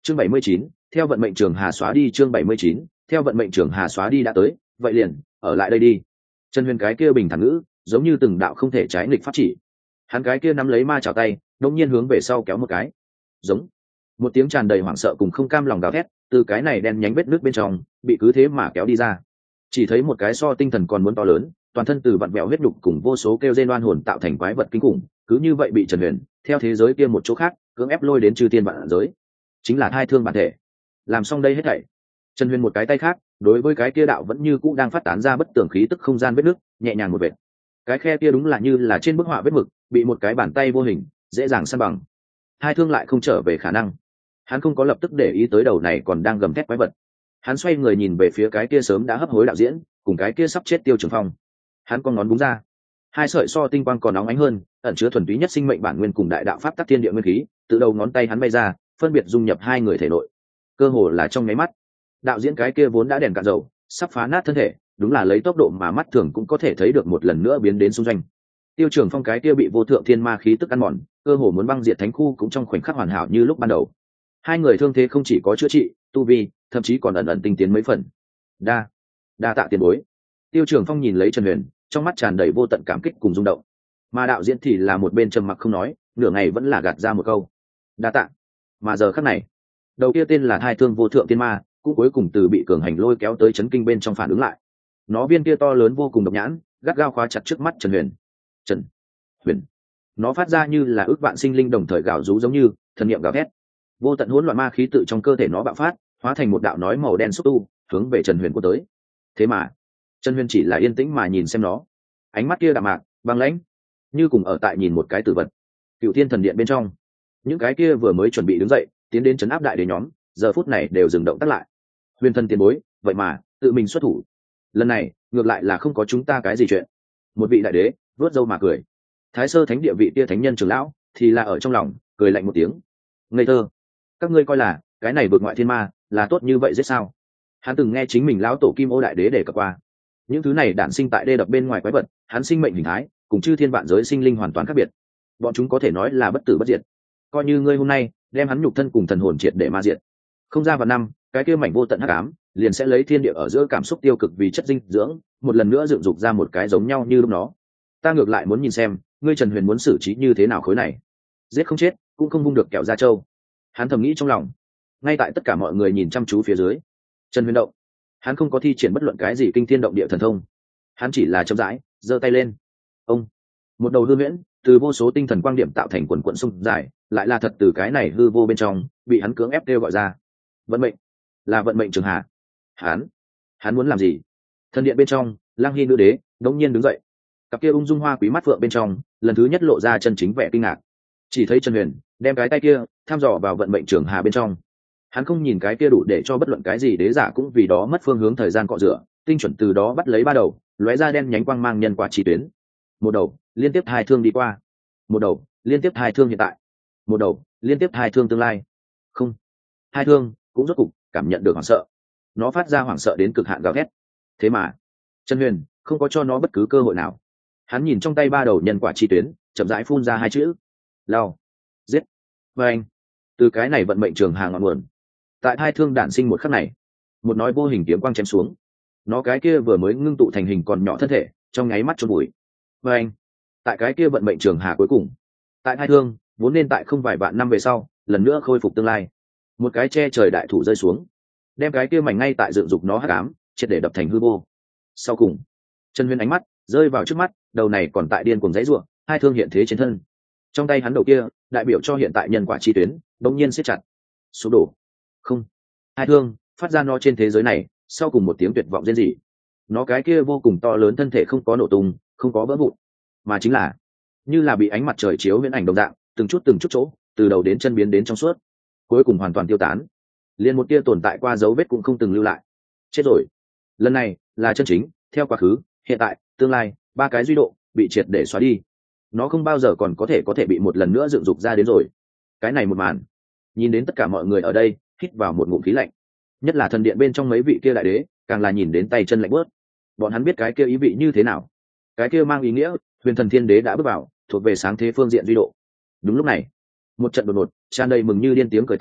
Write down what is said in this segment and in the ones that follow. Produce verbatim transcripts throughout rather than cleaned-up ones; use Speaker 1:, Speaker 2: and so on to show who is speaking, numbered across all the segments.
Speaker 1: chương bảy mươi chín, theo vận mệnh trường hà xóa đi. Chương bảy mươi chín, theo vận mệnh trường hà xóa đi đã tới, vậy liền ở lại đây đi. Trần Huyền cái kia bình thản ngữ giống như từng đạo không thể trái nghịch pháp chỉ. Hắn cái kia nắm lấy ma chảo tay đống nhiên hướng về sau kéo một cái, giống một tiếng tràn đầy hoảng sợ cùng không cam lòng gào thét từ cái này đen nhánh vết nước bên trong bị cứ thế mà kéo đi ra. Chỉ thấy một cái so tinh thần còn muốn to lớn, toàn thân từ vặn vẹo huyết đục cùng vô số kêu rên oan hồn tạo thành quái vật kinh khủng, cứ như vậy bị Trần Huyền theo thế giới kia một chỗ khác cưỡng ép lôi đến chư thiên vạn giới, chính là thai thương bản thể. Làm xong đây hết thảy, Trần Huyền một cái tay khác đối với cái kia đạo vẫn như cũ đang phát tán ra bất tường khí tức không gian vết nước nhẹ nhàng một vệt. Cái khe kia đúng là như là trên bức họa vết mực bị một cái bàn tay vô hình dễ dàng san bằng, hai thương lại không trở về khả năng. Hắn không có lập tức để ý tới đầu này còn đang gầm thét quái vật. Hắn xoay người nhìn về phía cái kia sớm đã hấp hối đạo diễn cùng cái kia sắp chết Tiêu Trường Phong. Hắn con ngón búng ra, hai sợi so tinh quang còn nóng ánh hơn, ẩn chứa thuần túy nhất sinh mệnh bản nguyên cùng đại đạo pháp tắc thiên địa nguyên khí, từ đầu ngón tay hắn bay ra, phân biệt dung nhập hai người thể nội. Cơ hồ là trong nháy mắt, đạo diễn cái kia vốn đã đèn cạn dầu, sắp phá nát thân thể, đúng là lấy tốc độ mà mắt thường cũng có thể thấy được một lần nữa biến đến xung doanh. Tiêu Trường Phong cái kia bị vô thượng thiên ma khí tức ăn mòn, cơ hồ muốn băng diệt thánh khu cũng trong khoảnh khắc hoàn hảo như lúc ban đầu. Hai người thương thế không chỉ có chữa trị, tu vi thậm chí còn ẩn ẩn tinh tiến mấy phần. Đa, đa tạ tiền bối. Tiêu Trường Phong nhìn lấy Trần Huyền, trong mắt tràn đầy vô tận cảm kích cùng rung động. Mà đạo diễn thì là một bên trầm mặc không nói, nửa ngày vẫn là gạt ra một câu: đa tạ. Mà giờ khắc này, đầu kia tên là thai thương vô thượng tiên ma cũng cuối cùng từ bị cường hành lôi kéo tới chấn kinh bên trong phản ứng lại. Nó viên kia to lớn vô cùng độc nhãn gắt gao khóa chặt trước mắt Trần Huyền. Trần Huyền, nó phát ra như là ước vạn sinh linh đồng thời gào rú, giống như thần niệm gào thét. Vô tận hỗn loạn ma khí tự trong cơ thể nó bạo phát, hóa thành một đạo nói màu đen xúc tu hướng về Trần Huyền của tới. Thế mà Trần Huyền chỉ là yên tĩnh mà nhìn xem nó, ánh mắt kia đạm mạc băng lãnh, như cùng ở tại nhìn một cái tử vật. Cựu Thiên Thần Điện bên trong, những cái kia vừa mới chuẩn bị đứng dậy tiến đến trấn áp đại đế nhóm giờ phút này đều dừng động tác lại. Huyền Thần tiền bối vậy mà tự mình xuất thủ, lần này ngược lại là không có chúng ta cái gì chuyện. Một vị đại đế vớt râu mà cười. Thái Sơ Thánh Địa vị tia thánh nhân trưởng lão thì là ở trong lòng cười lạnh một tiếng: ngây thơ, các ngươi coi là cái này vượt ngoại thiên ma là tốt như vậy giết sao? Hắn từng nghe chính mình lão tổ Kim Ô đại đế đề cập qua, những thứ này đản sinh tại đê đập bên ngoài quái vật, hắn sinh mệnh hình thái cùng chư thiên vạn giới sinh linh hoàn toàn khác biệt, bọn chúng có thể nói là bất tử bất diệt. Coi như ngươi hôm nay đem hắn nhục thân cùng thần hồn triệt để ma diệt, không ra vạn năm, cái kia mảnh vô tận hắc ám liền sẽ lấy thiên địa ở giữa cảm xúc tiêu cực vì chất dinh dưỡng, một lần nữa dựng dục ra một cái giống nhau như lúc nó. Ta ngược lại muốn nhìn xem ngươi Trần Huyền muốn xử trí như thế nào khối này, giết không chết cũng không vung được kẹo da trâu. Hắn thầm nghĩ trong lòng. Ngay tại tất cả mọi người nhìn chăm chú phía dưới, Trần Huyền động, hắn không có thi triển bất luận cái gì kinh thiên động địa thần thông, hắn chỉ là chậm rãi giơ tay lên. Ông, một đầu hư huyễn từ vô số tinh thần quang điểm tạo thành quần quận sông dài, lại là thật từ cái này hư vô bên trong bị hắn cưỡng ép kêu gọi ra. Vận mệnh, là vận mệnh trường hạ. Hắn, hắn muốn làm gì? Thần điện bên trong, Lang Hy nữ đế đống nhiên đứng dậy, cặp kia ung dung hoa quý mắt phượng bên trong lần thứ nhất lộ ra chân chính vẻ kinh ngạc. Chỉ thấy Trần Huyền đem cái tay kia thăm dò vào vận mệnh trường hà bên trong. Hắn không nhìn cái kia đủ để cho bất luận cái gì đế giả cũng vì đó mất phương hướng thời gian cọ rửa, tinh chuẩn từ đó bắt lấy ba đầu lóe ra đen nhánh quang mang nhân quả chi tuyến. Một đầu liên tiếp hai thương đi qua, một đầu liên tiếp hai thương hiện tại, một đầu liên tiếp hai thương tương lai. Không, hai thương cũng rốt cục cảm nhận được hoảng sợ, nó phát ra hoảng sợ đến cực hạn gào thét. Thế mà Trần Huyền không có cho nó bất cứ cơ hội nào. Hắn nhìn trong tay ba đầu nhân quả chi tuyến, chậm rãi phun ra hai chữ: lao, giết. Và anh, từ cái này vận mệnh trường hà ngọn nguồn, tại hai thương đản sinh một khắc này, một nói vô hình kiếm quang chém xuống, nó cái kia vừa mới ngưng tụ thành hình còn nhỏ thân thể trong nháy mắt chôn bụi. Và anh, tại cái kia vận mệnh trường hà cuối cùng, tại hai thương vốn nên tại không vài vạn năm về sau lần nữa khôi phục tương lai, một cái che trời đại thủ rơi xuống, đem cái kia mảnh ngay tại dựng dục nó hắc ám triệt để đập thành hư vô. Sau cùng, Trần Huyền ánh mắt rơi vào trước mắt đầu này còn tại điên cuồng dãy ruộng hai thương hiện thế trên thân. Trong tay hắn đầu kia đại biểu cho hiện tại nhân quả chi tuyến đống nhiên siết chặt, sụp đổ. Không, hai thương phát ra nó trên thế giới này sau cùng một tiếng tuyệt vọng rên rỉ. Nó cái kia vô cùng to lớn thân thể không có nổ tung, không có vỡ vụn, mà chính là như là bị ánh mặt trời chiếu viễn ảnh đồng dạng, từng chút từng chút chỗ từ đầu đến chân biến đến trong suốt, cuối cùng hoàn toàn tiêu tán, liền một tia tồn tại qua dấu vết cũng không từng lưu lại. Chết rồi. Lần này là chân chính theo quá khứ, hiện tại, tương lai ba cái duy độ bị triệt để xóa đi. Nó không bao giờ còn có thể có thể bị một lần nữa dựng dục ra đến rồi. Cái này một màn nhìn đến tất cả mọi người ở đây hít vào một ngụm khí lạnh, nhất là thần điện bên trong mấy vị kia đại đế càng là nhìn đến tay chân lạnh bớt. Bọn hắn biết cái kia ý vị như thế nào. Cái kia mang ý nghĩa Huyền Thần Thiên Đế đã bước vào thuộc về sáng thế phương diện duy độ. Đúng lúc này, một trận đột ngột tràn đầy mừng như điên tiếng cười to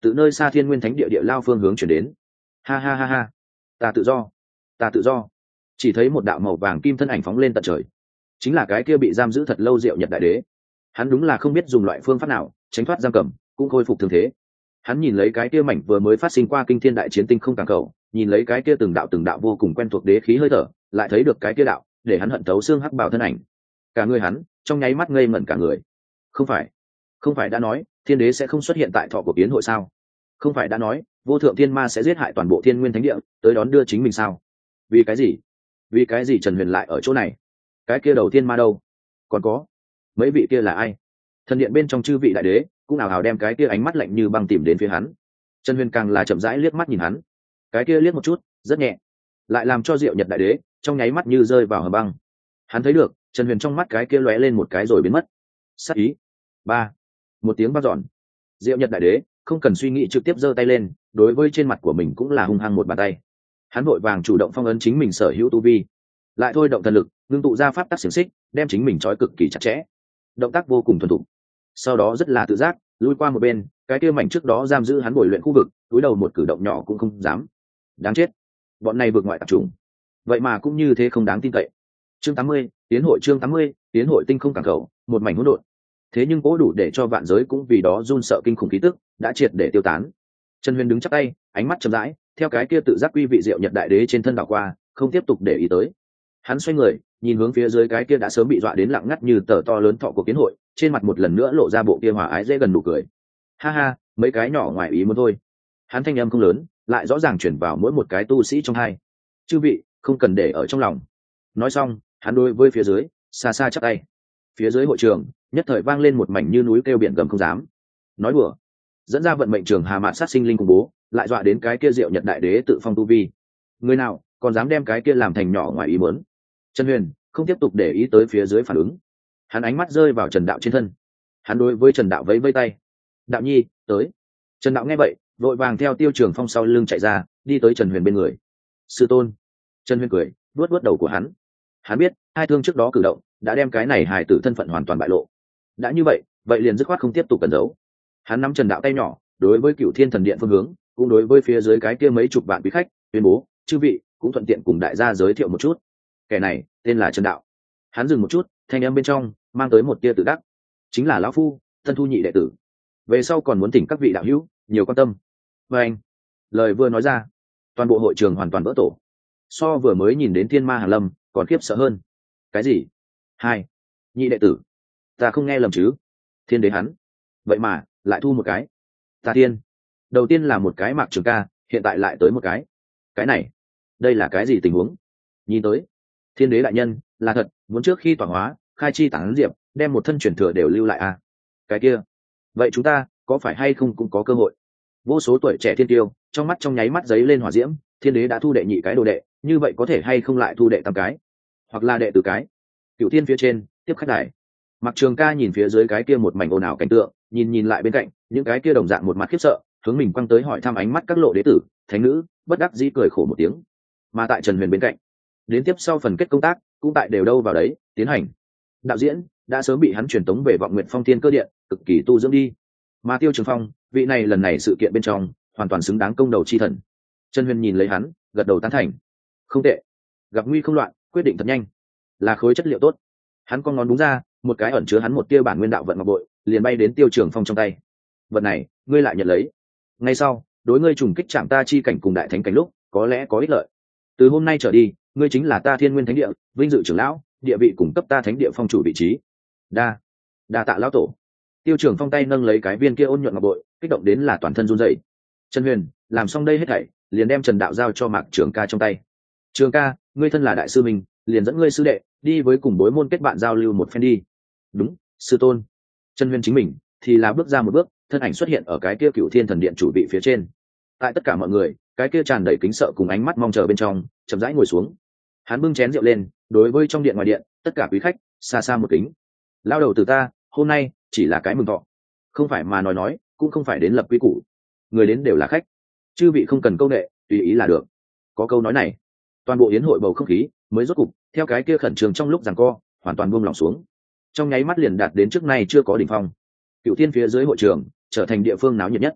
Speaker 1: từ nơi xa thiên nguyên thánh địa địa lao phương hướng chuyển đến. Ha ha ha ha, ta tự do, ta tự do. Chỉ thấy một đạo màu vàng kim thân ảnh phóng lên tận trời, chính là cái kia bị giam giữ thật lâu Diệu Nhật đại đế. Hắn đúng là không biết dùng loại phương pháp nào tránh thoát giam cầm, cũng khôi phục thương thế. Hắn nhìn lấy cái kia mảnh vừa mới phát sinh qua kinh thiên đại chiến tinh không càng cầu, nhìn lấy cái kia từng đạo từng đạo vô cùng quen thuộc đế khí hơi thở, lại thấy được cái kia đạo để hắn hận thấu xương hắc bào thân ảnh. Cả người hắn trong nháy mắt ngây ngẩn cả người. Không phải, không phải đã nói thiên đế sẽ không xuất hiện tại thọ của biến hội sao? Không phải đã nói vô thượng thiên ma sẽ giết hại toàn bộ thiên nguyên thánh địa tới đón đưa chính mình sao? Vì cái gì? Vì cái gì Trần Huyền lại ở chỗ này? Cái kia đầu tiên ma đâu? Còn có mấy vị kia là ai? Thần điện bên trong chư vị đại đế cũng ảo ảo đem cái kia ánh mắt lạnh như băng tìm đến phía hắn. Trần Huyền càng là chậm rãi liếc mắt nhìn hắn, cái kia liếc một chút rất nhẹ, lại làm cho Diệu Nhật đại đế trong nháy mắt như rơi vào hầm băng. Hắn thấy được Trần Huyền trong mắt cái kia lóe lên một cái rồi biến mất. Sát ý. Ba. Một tiếng vang dọn. Diệu Nhật đại đế không cần suy nghĩ trực tiếp giơ tay lên, đối với trên mặt của mình cũng là hung hăng một bàn tay. Hắn vội vàng chủ động phong ấn chính mình sở hữu tu vi, lại thôi động thần lực ngưng tụ ra pháp tắc xiềng xích, đem chính mình trói cực kỳ chặt chẽ, động tác vô cùng thuần thục. Sau đó rất là tự giác lui qua một bên, cái kia mảnh trước đó giam giữ hắn bồi luyện khu vực, cúi đầu một cử động nhỏ cũng không dám. Đáng chết, bọn này vượt ngoại tạp chủng, vậy mà cũng như thế không đáng tin cậy. Chương tám mươi, tiến hội chương tám mươi, tiến hội tinh không cảng khẩu, một mảnh hỗn độn. Thế nhưng cố đủ để cho vạn giới cũng vì đó run sợ kinh khủng khí tức đã triệt để tiêu tán. Trần Huyền đứng chắp tay, ánh mắt chậm rãi theo cái kia tự giác quy vị Diệu Nhật đại đế trên thân đảo qua, không tiếp tục để ý tới. Hắn xoay người nhìn hướng phía dưới cái kia đã sớm bị dọa đến lặng ngắt như tờ to lớn thọ của kiến hội, trên mặt một lần nữa lộ ra bộ kia hòa ái dễ gần nụ cười. Ha ha, mấy cái nhỏ ngoài ý muốn thôi. Hắn thanh âm không lớn, lại rõ ràng chuyển vào mỗi một cái tu sĩ trong hai. Chư vị không cần để ở trong lòng. Nói xong hắn đối với phía dưới xa xa chắp tay. Phía dưới hội trường nhất thời vang lên một mảnh như núi kêu biển gầm không dám. Nói đùa, dẫn ra vận mệnh trường hà mạn sát sinh linh khủng bố, lại dọa đến cái kia Diệu Nhật đại đế tự phong tu vi. Người nào còn dám đem cái kia làm thành nhỏ ngoài ý muốn? Trần Huyền không tiếp tục để ý tới phía dưới phản ứng, hắn ánh mắt rơi vào Trần Đạo trên thân. Hắn đối với Trần Đạo vẫy vẫy tay. Đạo nhi tới. Trần Đạo nghe vậy vội vàng theo Tiêu Trường Phong sau lưng chạy ra, đi tới Trần Huyền bên người. Sư tôn. Trần Huyền cười vuốt vuốt đầu của hắn. Hắn biết hai thương trước đó cử động đã đem cái này hài tử thân phận hoàn toàn bại lộ. Đã như vậy vậy liền dứt khoát không tiếp tục cẩn giấu. Hắn nắm Trần Đạo tay nhỏ, đối với Cựu Thiên Thần Điện phương hướng, cũng đối với phía dưới cái kia mấy chục vạn quý khách tuyên bố, chư vị cũng thuận tiện cùng đại gia giới thiệu một chút. Kẻ này tên là Trần Đạo. Hắn dừng một chút, thanh âm bên trong mang tới một tia tự đắc, chính là lão phu Tân thu nhị đệ tử, về sau còn muốn thỉnh các vị đạo hữu nhiều quan tâm. Và anh lời vừa nói ra, toàn bộ hội trường hoàn toàn vỡ tổ, so vừa mới nhìn đến thiên ma hàn lâm còn khiếp sợ hơn. Cái gì? Hai nhị đệ tử? Ta không nghe lầm chứ? Thiên đế hắn vậy mà lại thu một cái. Ta thiên, đầu tiên là một cái Mạc Trường Ca, hiện tại lại tới một cái. Cái này đây là cái gì tình huống? Nhìn tới thiên đế đại nhân là thật muốn trước khi tọa hóa khai chi tán diệp, đem một thân truyền thừa đều lưu lại à? Cái kia vậy chúng ta có phải hay không cũng có cơ hội? Vô số tuổi trẻ thiên tiêu trong mắt trong nháy mắt giấy lên hỏa diễm. Thiên đế đã thu đệ nhị cái đồ đệ, như vậy có thể hay không lại thu đệ tam cái, hoặc là đệ tử cái? Cửu thiên phía trên tiếp khách đài, Mạc Trường Ca nhìn phía dưới cái kia một mảnh ồn ào cảnh tượng, nhìn nhìn lại bên cạnh những cái kia đồng dạng một mặt khiếp sợ, hướng mình quăng tới hỏi thăm ánh mắt các lộ đế tử thánh nữ, bất đắc dĩ cười khổ một tiếng. Mà tại Trần Huyền bên cạnh, đến tiếp sau phần kết công tác cũng tại đều đâu vào đấy tiến hành. Đạo diễn đã sớm bị hắn truyền tống về Vọng Nguyện Phong Thiên Cơ Điện cực kỳ tu dưỡng đi. Mà Tiêu Trường Phong, vị này lần này sự kiện bên trong hoàn toàn xứng đáng công đầu chi thần. Trần Huyền nhìn lấy hắn gật đầu tán thành. Không tệ, gặp nguy không loạn, quyết định thật nhanh, là khối chất liệu tốt. Hắn con ngón đúng ra, một cái ẩn chứa hắn một tia bản nguyên đạo vận ngọc bội liền bay đến Tiêu Trường Phong trong tay. Vật này ngươi lại nhận lấy, ngay sau đối ngươi trùng kích chạm ta chi cảnh cùng đại thánh cảnh lúc có lẽ có ích lợi. Từ hôm nay trở đi ngươi chính là ta Thiên Nguyên Thánh Địa vinh dự trưởng lão, địa vị cùng cấp ta thánh địa phong chủ vị trí. Đa đa tạ lão tổ. Tiêu Trường Phong tay nâng lấy cái viên kia ôn nhuận ngọc bội, kích động đến là toàn thân run rẩy. Trần Huyền làm xong đây hết thảy, liền đem Trần Đạo giao cho Mạc Trường Ca trong tay. Trường Ca, ngươi thân là đại sư mình, liền dẫn ngươi sư đệ đi với cùng bối môn kết bạn giao lưu một phen đi. Đúng, sư tôn. Trần Huyền chính mình thì là bước ra một bước, thân ảnh xuất hiện ở cái kia Cửu Thiên Thần Điện chủ vị phía trên. Tại tất cả mọi người cái kia tràn đầy kính sợ cùng ánh mắt mong chờ bên trong, chậm rãi ngồi xuống. Hắn bưng chén rượu lên, đối với trong điện ngoài điện tất cả quý khách xa xa một kính. Lao đầu từ ta hôm nay chỉ là cái mừng thọ, không phải mà nói nói, cũng không phải đến lập quy củ. Người đến đều là khách, chư vị không cần câu nệ, tùy ý là được. Có câu nói này, toàn bộ yến hội bầu không khí mới rốt cục theo cái kia khẩn trương trong lúc giằng co hoàn toàn buông lỏng xuống, trong nháy mắt liền đạt đến trước nay chưa có đỉnh phong. Cựu Thiên phía dưới hội trường trở thành địa phương náo nhiệt nhất.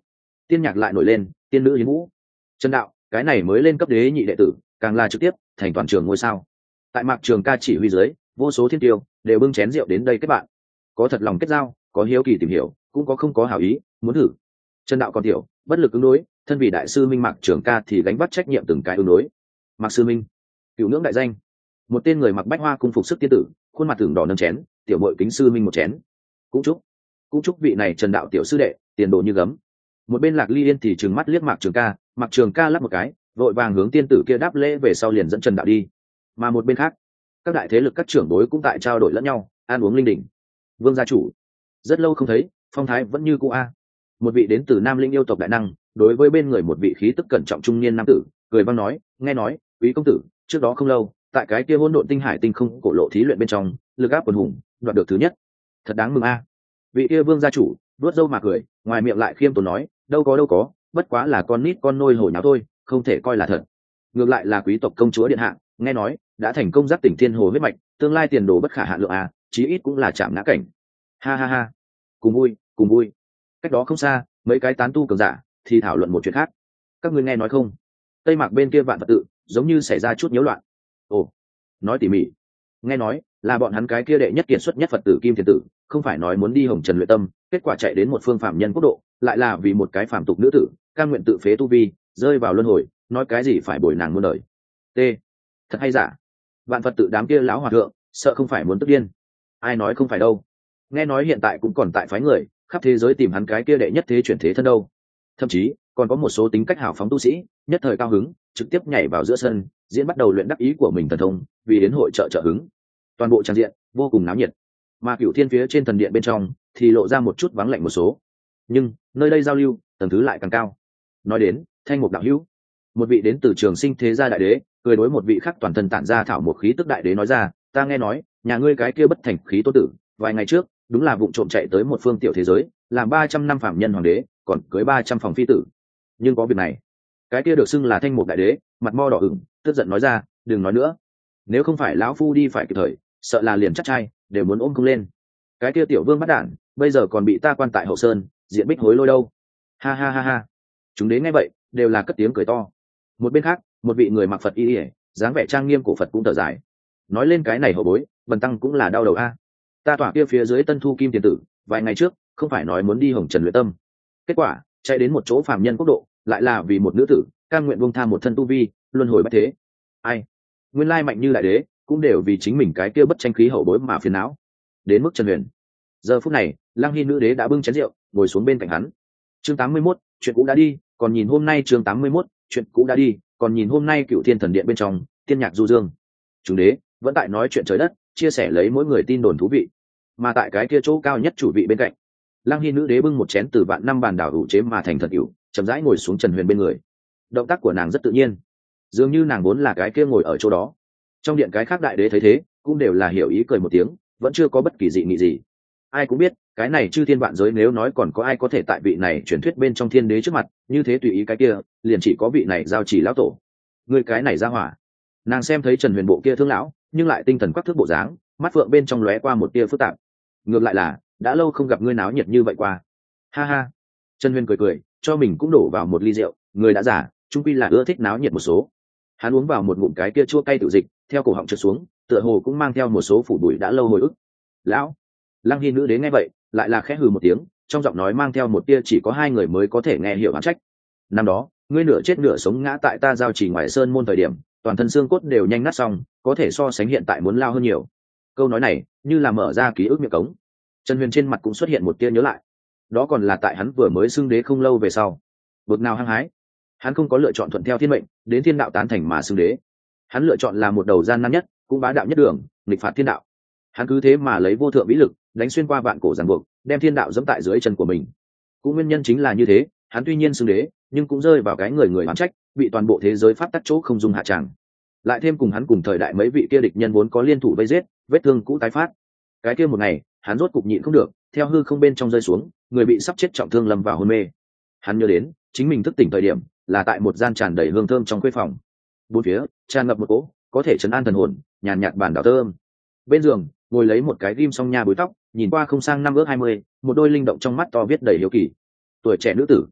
Speaker 1: Tiên nhạc lại nổi lên, tiên nữ hiến vũ. Trần đạo, cái này mới lên cấp đế nhị đệ tử, càng là trực tiếp thành toàn trường ngôi sao. Tại Mạc Trường Ca chỉ huy dưới, vô số thiên tiêu đều bưng chén rượu đến đây kết bạn. Có thật lòng kết giao, có hiếu kỳ tìm hiểu, cũng có không có hảo ý muốn thử. Trần đạo còn tiểu, bất lực ứng đối, thân vì đại sư minh Mạc Trường Ca thì gánh vác trách nhiệm từng cái ứng đối. Mạc sư minh, cựu ngưỡng đại danh. Một tên người mặc bách hoa cung phục sức tiên tử, khuôn mặt tưởng đỏ nâng chén, tiểu muội kính sư minh một chén. Cũng chúc, cũng chúc vị này Trần đạo tiểu sư đệ, tiền đồ như gấm. Một bên Lạc Ly Yên thì trừng mắt liếc Mạc Trường Ca, Mạc Trường Ca lắp một cái, vội vàng hướng tiên tử kia đáp lễ về sau liền dẫn Trần đạo đi. Mà một bên khác, các đại thế lực các trưởng bối cũng tại trao đổi lẫn nhau, ăn uống linh đình. Vương gia chủ, rất lâu không thấy, phong thái vẫn như cũ a. Một vị đến từ Nam Linh yêu tộc đại năng, đối với bên người một vị khí tức cẩn trọng trung niên nam tử, cười vang nói, nghe nói, quý công tử, trước đó không lâu, tại cái kia hỗn độn tinh hải tinh không cổ lộ thí luyện bên trong, lực áp quần hùng, đoạt được thứ nhất. Thật đáng mừng a. Vị kia vương gia chủ, vuốt râu mà cười, ngoài miệng lại khiêm tốn nói, đâu có đâu có, bất quá là con nít con nôi hổ nháo thôi, không thể coi là thật. Ngược lại là quý tộc công chúa điện hạ, nghe nói đã thành công giác tỉnh thiên hồ huyết mạch, tương lai tiền đồ bất khả hạn lượng à, chí ít cũng là chạm ngã cảnh. Ha ha ha, cùng vui, cùng vui. Cách đó không xa, mấy cái tán tu cường giả thì thảo luận một chuyện khác. Các ngươi nghe nói không? Tây Mạc bên kia vạn Phật tự giống như xảy ra chút nhiễu loạn. Ồ, nói tỉ mỉ. Nghe nói là bọn hắn cái kia đệ nhất kiệt xuất nhất Phật tử Kim Thiền tử, không phải nói muốn đi Hồng Trần luyện tâm, kết quả chạy đến một phương phạm nhân quốc độ, lại là vì một cái phàm tục nữ tử, cam nguyện tự phế tu vi, rơi vào luân hồi, nói cái gì phải bồi nàng muôn đời. T, thật hay giả? Vạn Phật tự đám kia lão hòa thượng, sợ không phải muốn tức điên. Ai nói không phải đâu. Nghe nói hiện tại cũng còn tại phái người khắp thế giới tìm hắn cái kia đệ nhất thế chuyển thế thân đâu. Thậm chí còn có một số tính cách hào phóng tu sĩ nhất thời cao hứng, trực tiếp nhảy vào giữa sân diễn bắt đầu luyện đắc ý của mình thần thông, vì đến hội trợ trợ hứng. Toàn bộ trang diện vô cùng náo nhiệt. Mà Cửu Thiên phía trên thần điện bên trong thì lộ ra một chút vắng lạnh một số, nhưng nơi đây giao lưu tầng thứ lại càng cao. Nói đến Thanh Mục đạo hữu, một vị đến từ Trường Sinh thế gia đại đế cười đối một vị khác toàn thân tản ra thảo một khí tức đại đế nói ra, ta nghe nói nhà ngươi cái kia bất thành khí tô tử vài ngày trước đúng là vụng trộm chạy tới một phương tiểu thế giới, làm ba trăm năm phạm nhân hoàng đế, còn cưới ba trăm phòng phi tử. Nhưng có việc này, cái kia được xưng là Thanh Mục đại đế mặt mo đỏ ửng, tức giận nói ra, đừng nói nữa, nếu không phải lão phu đi phải kịp thời, sợ là liền chắc trai đều muốn ôm không lên. Cái kia tiểu vương bắt đản bây giờ còn bị ta quan tại hậu sơn diện bích hối lôi đâu. Ha ha ha ha. Chúng đến nghe vậy đều là cất tiếng cười to. Một bên khác, một vị người mặc Phật y ỉa dáng vẻ trang nghiêm cổ Phật cũng thở dài, nói lên cái này hậu bối Vân Tăng cũng là đau đầu a. Ta tỏa kia phía dưới Tân Thu Kim Tiền Tử vài ngày trước không phải nói muốn đi Hồng Trần luyện tâm, kết quả chạy đến một chỗ phàm nhân quốc độ, lại là vì một nữ tử cam nguyện buông tha một thân tu vi, luân hồi bất thế. Ai, nguyên lai mạnh như đại đế cũng đều vì chính mình cái kia bất tranh khí hậu bối mà phiền não. Đến mức Trần Huyền, giờ phút này Lăng Hy nữ đế đã bưng chén rượu ngồi xuống bên cạnh hắn. Chương tám mươi mốt, chuyện cũ đã đi, còn nhìn hôm nay. Chương tám mươi mốt, chuyện cũ đã đi, còn nhìn hôm nay. Cựu Thiên thần điện bên trong, tiên nhạc du dương, chúng đế vẫn tại nói chuyện trời đất, chia sẻ lấy mỗi người tin đồn thú vị. Mà tại cái kia chỗ cao nhất chủ vị bên cạnh, Lăng Hy nữ đế bưng một chén từ vạn năm bàn đảo đủ chế mà thành thật ỉu, chậm rãi ngồi xuống Trần Huyền bên người. Động tác của nàng rất tự nhiên, dường như nàng vốn là cái kia ngồi ở chỗ đó. Trong điện cái khác đại đế thấy thế cũng đều là hiểu ý cười một tiếng, vẫn chưa có bất kỳ dị nghị gì. Ai cũng biết cái này chư thiên vạn giới nếu nói còn có ai có thể tại vị này truyền thuyết bên trong thiên đế trước mặt như thế tùy ý cái kia, liền chỉ có vị này giao chỉ lão tổ. Người cái này ra hỏa. Nàng xem thấy Trần Huyền bộ kia thương lão nhưng lại tinh thần quắc thước bộ dáng, mắt phượng bên trong lóe qua một tia phức tạp. Ngược lại là đã lâu không gặp ngươi náo nhiệt như vậy qua. Ha ha. Trần Huyền cười cười, cho mình cũng đổ vào một ly rượu, người đã giả trung quy là ưa thích náo nhiệt một số. Hắn uống vào một ngụm cái kia chua cay tự dịch, theo cổ họng trượt xuống, tựa hồ cũng mang theo một số phủ bụi đã lâu hồi ức. Lão. Lăng Hy nữ đế nghe vậy lại là khẽ hừ một tiếng, trong giọng nói mang theo một tia chỉ có hai người mới có thể nghe hiểu oán trách. Năm đó ngươi nửa chết nửa sống ngã tại ta giao chỉ ngoài sơn môn thời điểm, toàn thân xương cốt đều nhanh nát xong, có thể so sánh hiện tại muốn lao hơn nhiều. Câu nói này như là mở ra ký ức miệng cống. Trần Huyền trên mặt cũng xuất hiện một tia nhớ lại, đó còn là tại hắn vừa mới xưng đế không lâu về sau. Bực nào hăng hái, hắn không có lựa chọn thuận theo thiên mệnh đến thiên đạo tán thành mà xưng đế, hắn lựa chọn là một đầu gian nan nhất cũng bá đạo nhất đường, nghịch phạt thiên đạo. Hắn cứ thế mà lấy vô thượng vĩ lực đánh xuyên qua vạn cổ ràng buộc, đem thiên đạo dẫm tại dưới chân của mình. Cũng nguyên nhân chính là như thế, hắn tuy nhiên xưng đế nhưng cũng rơi vào cái người người oán trách, bị toàn bộ thế giới pháp tắc chỗ không dung hạ tràng. Lại thêm cùng hắn cùng thời đại mấy vị kia địch nhân vốn có liên thủ vây giết, vết thương cũ tái phát. Cái kia một ngày hắn rốt cục nhịn không được, theo hư không bên trong rơi xuống, người bị sắp chết trọng thương lâm vào hôn mê. Hắn nhớ đến chính mình thức tỉnh thời điểm là tại một gian tràn đầy hương thơm trong khuê phòng, bốn phía tràn ngập một cỗ có thể trấn an thần hồn nhàn nhạt bản đảo thơm. Bên giường ngồi lấy một cái ghim song nha búi tóc, nhìn qua không sang năm ước hai mươi, một đôi linh động trong mắt to viết đầy hiếu kỳ. Tuổi trẻ nữ tử,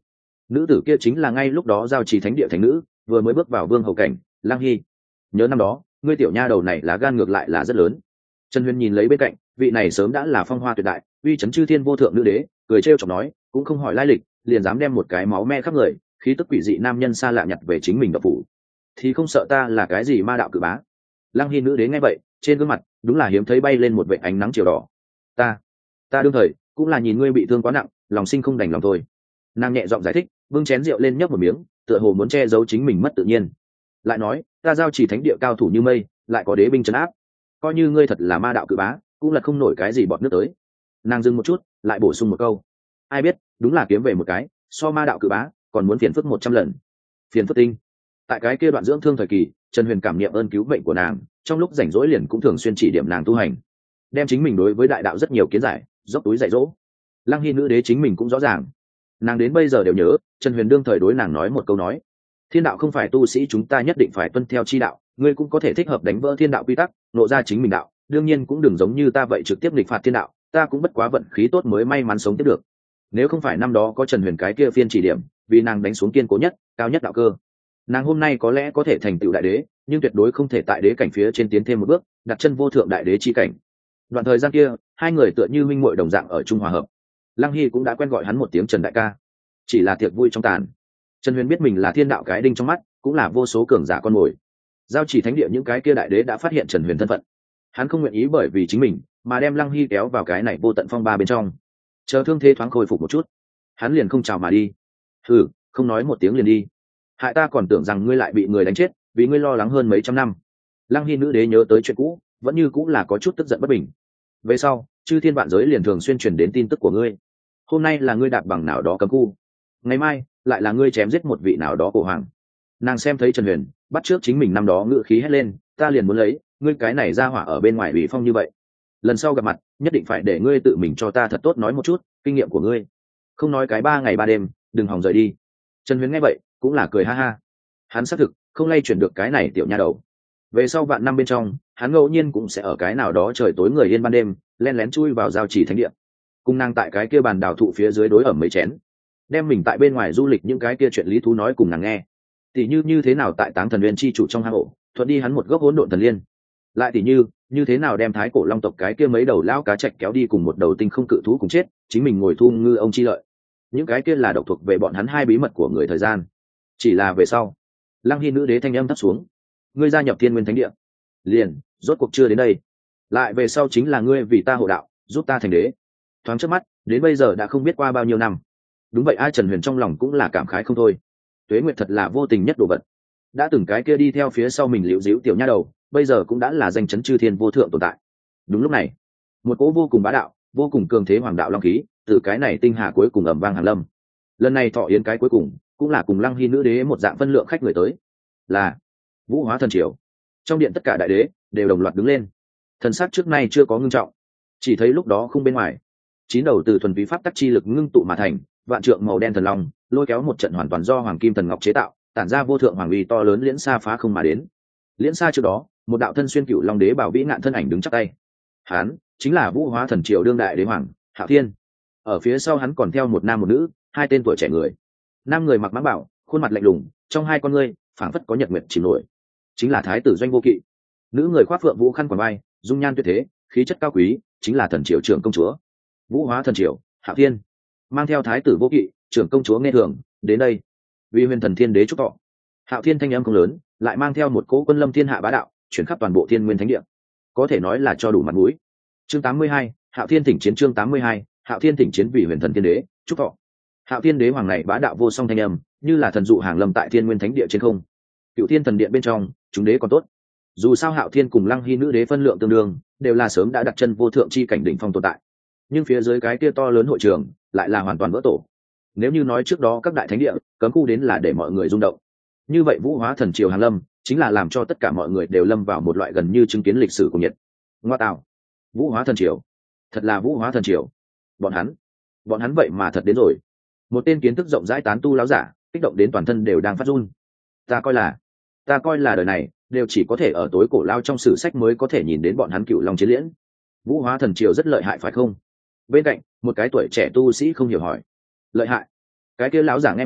Speaker 1: nữ tử kia chính là ngay lúc đó giao trì thánh địa thánh nữ, vừa mới bước vào vương hầu cảnh, Lăng Hy. Nhớ năm đó ngươi tiểu nha đầu này lá gan ngược lại là rất lớn. Trần Huyền nhìn lấy bên cạnh vị này sớm đã là phong hoa tuyệt đại, uy chấn chư thiên vô thượng nữ đế, cười trêu chọc nói, cũng không hỏi lai lịch liền dám đem một cái máu me khắp người, khí tức quỷ dị nam nhân xa lạ nhặt về chính mình độc phủ, thì không sợ ta là cái gì ma đạo cử bá? Lăng Hy nữ đế nghe vậy, trên gương mặt đúng là hiếm thấy bay lên một vệt ánh nắng chiều đỏ. Ta, ta đương thời cũng là nhìn ngươi bị thương quá nặng, lòng sinh không đành lòng thôi. Nàng nhẹ giọng giải thích, bưng chén rượu lên nhấp một miếng, tựa hồ muốn che giấu chính mình mất tự nhiên. Lại nói, ta giao chỉ thánh địa cao thủ như mây, lại có đế binh trấn áp, coi như ngươi thật là ma đạo cử bá, cũng là không nổi cái gì bọt nước tới. Nàng dừng một chút, lại bổ sung một câu, ai biết, đúng là kiếm về một cái, so ma đạo cử bá còn muốn phiền phức một trăm lần. Phiền phức tinh. Tại cái kia đoạn dưỡng thương thời kỳ, Trần Huyền cảm niệm ơn cứu bệnh của nàng, trong lúc rảnh rỗi liền cũng thường xuyên chỉ điểm nàng tu hành, đem chính mình đối với đại đạo rất nhiều kiến giải, dốc túi dạy dỗ. Lăng Hy nữ đế chính mình cũng rõ ràng, nàng đến bây giờ đều nhớ Trần Huyền đương thời đối nàng nói một câu nói, thiên đạo không phải tu sĩ chúng ta nhất định phải tuân theo chi đạo, ngươi cũng có thể thích hợp đánh vỡ thiên đạo quy tắc, nộ ra chính mình đạo, đương nhiên cũng đừng giống như ta vậy trực tiếp nghịch phạt thiên đạo, ta cũng bất quá vận khí tốt mới may mắn sống tiếp được. Nếu không phải năm đó có Trần Huyền cái kia phiên chỉ điểm, vì nàng đánh xuống kiên cố nhất, cao nhất đạo cơ, nàng hôm nay có lẽ có thể thành tựu đại đế, nhưng tuyệt đối không thể tại đế cảnh phía trên tiến thêm một bước, đặt chân vô thượng đại đế chi cảnh. Đoạn thời gian kia, hai người tựa như minh muội đồng dạng ở chung hòa hợp. Lăng Hy cũng đã quen gọi hắn một tiếng Trần đại ca, chỉ là tiệc vui trong tàn. Trần Huyền biết mình là thiên đạo cái đinh trong mắt, cũng là vô số cường giả con mồi. Giao chỉ thánh địa những cái kia đại đế đã phát hiện Trần Huyền thân phận, hắn không nguyện ý bởi vì chính mình mà đem Lăng Hy kéo vào cái này vô tận phong ba bên trong. Chờ thương thế thoáng khôi phục một chút, hắn liền không chào mà đi. Hừ, không nói một tiếng liền đi, hại ta còn tưởng rằng ngươi lại bị người đánh chết, vì ngươi lo lắng hơn mấy trăm năm. Lăng Hy nữ đế nhớ tới chuyện cũ, vẫn như cũng là có chút tức giận bất bình. Về sau chư thiên vạn giới liền thường xuyên truyền đến tin tức của ngươi, hôm nay là ngươi đạp bằng nào đó cấm khu, ngày mai lại là ngươi chém giết một vị nào đó cổ hoàng. Nàng xem thấy Trần Huyền bắt trước chính mình năm đó ngự khí hét lên, ta liền muốn lấy ngươi cái này ra hỏa ở bên ngoài ủy phong như vậy, lần sau gặp mặt nhất định phải để ngươi tự mình cho ta thật tốt nói một chút kinh nghiệm của ngươi, không nói cái ba ngày ba đêm, đừng hòng rời đi. Trần Huyền nghe vậy cũng là cười ha ha, hắn xác thực không lay chuyển được cái này tiểu nha đầu. Về sau vạn năm bên trong, hắn ngẫu nhiên cũng sẽ ở cái nào đó trời tối người yên ban đêm len lén chui vào giao trì thánh địa, cùng nàng tại cái kia bàn đào thụ phía dưới đối ẩm mấy chén, đem mình tại bên ngoài du lịch những cái kia chuyện lý thú nói cùng nàng nghe. Tỷ như như thế nào tại Táng Thần Nguyên chi chủ trong hang ổ thuận đi hắn một gốc hỗn độn thần liên, lại tỷ như như thế nào đem thái cổ long tộc cái kia mấy đầu lão cá trạch kéo đi cùng một đầu tinh không cự thú cùng chết, chính mình ngồi thu ngư ông chi lợi. Những cái kia là độc thuộc về bọn hắn hai bí mật của người thời gian. Chỉ là về sau, Lăng Hy nữ đế thanh âm thấp xuống, ngươi gia nhập Thiên Nguyên Thánh Địa, liền rốt cuộc chưa đến đây, lại về sau chính là ngươi vì ta hộ đạo, giúp ta thành đế. Thoáng trước mắt, đến bây giờ đã không biết qua bao nhiêu năm. Đúng vậy, ai Trần Huyền trong lòng cũng là cảm khái không thôi. Tuế Nguyệt thật là vô tình nhất đồ vật, đã từng cái kia đi theo phía sau mình liễu díu tiểu nha đầu, bây giờ cũng đã là danh chấn chư thiên vô thượng tồn tại. Đúng lúc này, một cỗ vô cùng bá đạo, vô cùng cường thế hoàng đạo long khí từ cái này tinh hà cuối cùng ầm vang hàn lâm. Lần này thọ yến cái cuối cùng cũng là cùng Lăng Hy nữ đế một dạng phân lượng khách người tới, là Vũ Hóa thần triều. Trong điện tất cả đại đế đều đồng loạt đứng lên, thần sắc trước nay chưa có ngưng trọng. Chỉ thấy lúc đó khung bên ngoài, chín đầu từ thuần túy pháp tắc chi lực ngưng tụ mà thành vạn trượng màu đen thần long lôi kéo một trận hoàn toàn do hoàng kim thần ngọc chế tạo, tản ra vô thượng hoàng uy to lớn liễn xa phá không mà đến. Liễn xa trước đó, một đạo thân xuyên cựu long đế bảo vĩ ngạn thân ảnh đứng chắp tay, hắn chính là Vũ Hóa thần triều đương đại đế hoàng Hạo Thiên. Ở phía sau hắn còn theo một nam một nữ, hai tên tuổi trẻ người. Nam người mặc mãng bảo, khuôn mặt lạnh lùng, trong hai con ngươi phảng phất có nhật nguyệt chìm nổi, chính là thái tử Doanh Vô Kỵ. Nữ người khoác phượng vũ khăn quàng vai, dung nhan tuyệt thế, khí chất cao quý, chính là thần triều trưởng công chúa Vũ Hóa thần triều Hạo Thiên. Mang theo thái tử Vô Kỵ, trưởng công chúa nghe thường đến đây, vì huyền thần thiên đế chúc thọ. Hạo Thiên thanh âm không lớn, lại mang theo một cỗ quân lâm thiên hạ bá đạo, chuyển khắp toàn bộ Thiên Nguyên Thánh Địa, có thể nói là cho đủ mặt mũi. Chương tám mươi hai, Hạo Thiên thỉnh chiến. Chương tám mươi hai, Hạo Thiên thỉnh chiến vì huyền thần thiên đế chúc thọ. Hạo Thiên đế hoàng này bá đạo vô song thanh âm, như là thần dụ hàng lâm tại Thiên Nguyên Thánh Địa trên không. Cựu Thiên thần điện bên trong, chúng đế còn tốt, dù sao Hạo Thiên cùng Lăng Hy nữ đế phân lượng tương đương, đều là sớm đã đặt chân vô thượng chi cảnh đỉnh phong tồn tại. Nhưng phía dưới cái kia to lớn hội trường lại là hoàn toàn vỡ tổ. Nếu như nói trước đó các đại thánh địa cấm khu đến là để mọi người rung động, như vậy Vũ Hóa thần triều hàng lâm chính là làm cho tất cả mọi người đều lâm vào một loại gần như chứng kiến lịch sử của nhiệt. Ngoa tạo, Vũ Hóa thần triều, thật là Vũ Hóa thần triều, bọn hắn bọn hắn vậy mà thật đến rồi. Một tên kiến thức rộng rãi tán tu láo giả kích động đến toàn thân đều đang phát run. Ta coi là ta coi là đời này đều chỉ có thể ở tối cổ lao trong sử sách mới có thể nhìn đến bọn hắn cựu long chiến liễn. Vũ Hóa thần triều rất lợi hại phải không? Bên cạnh một cái tuổi trẻ tu sĩ không hiểu hỏi. Lợi hại? Cái kia láo giả nghe vậy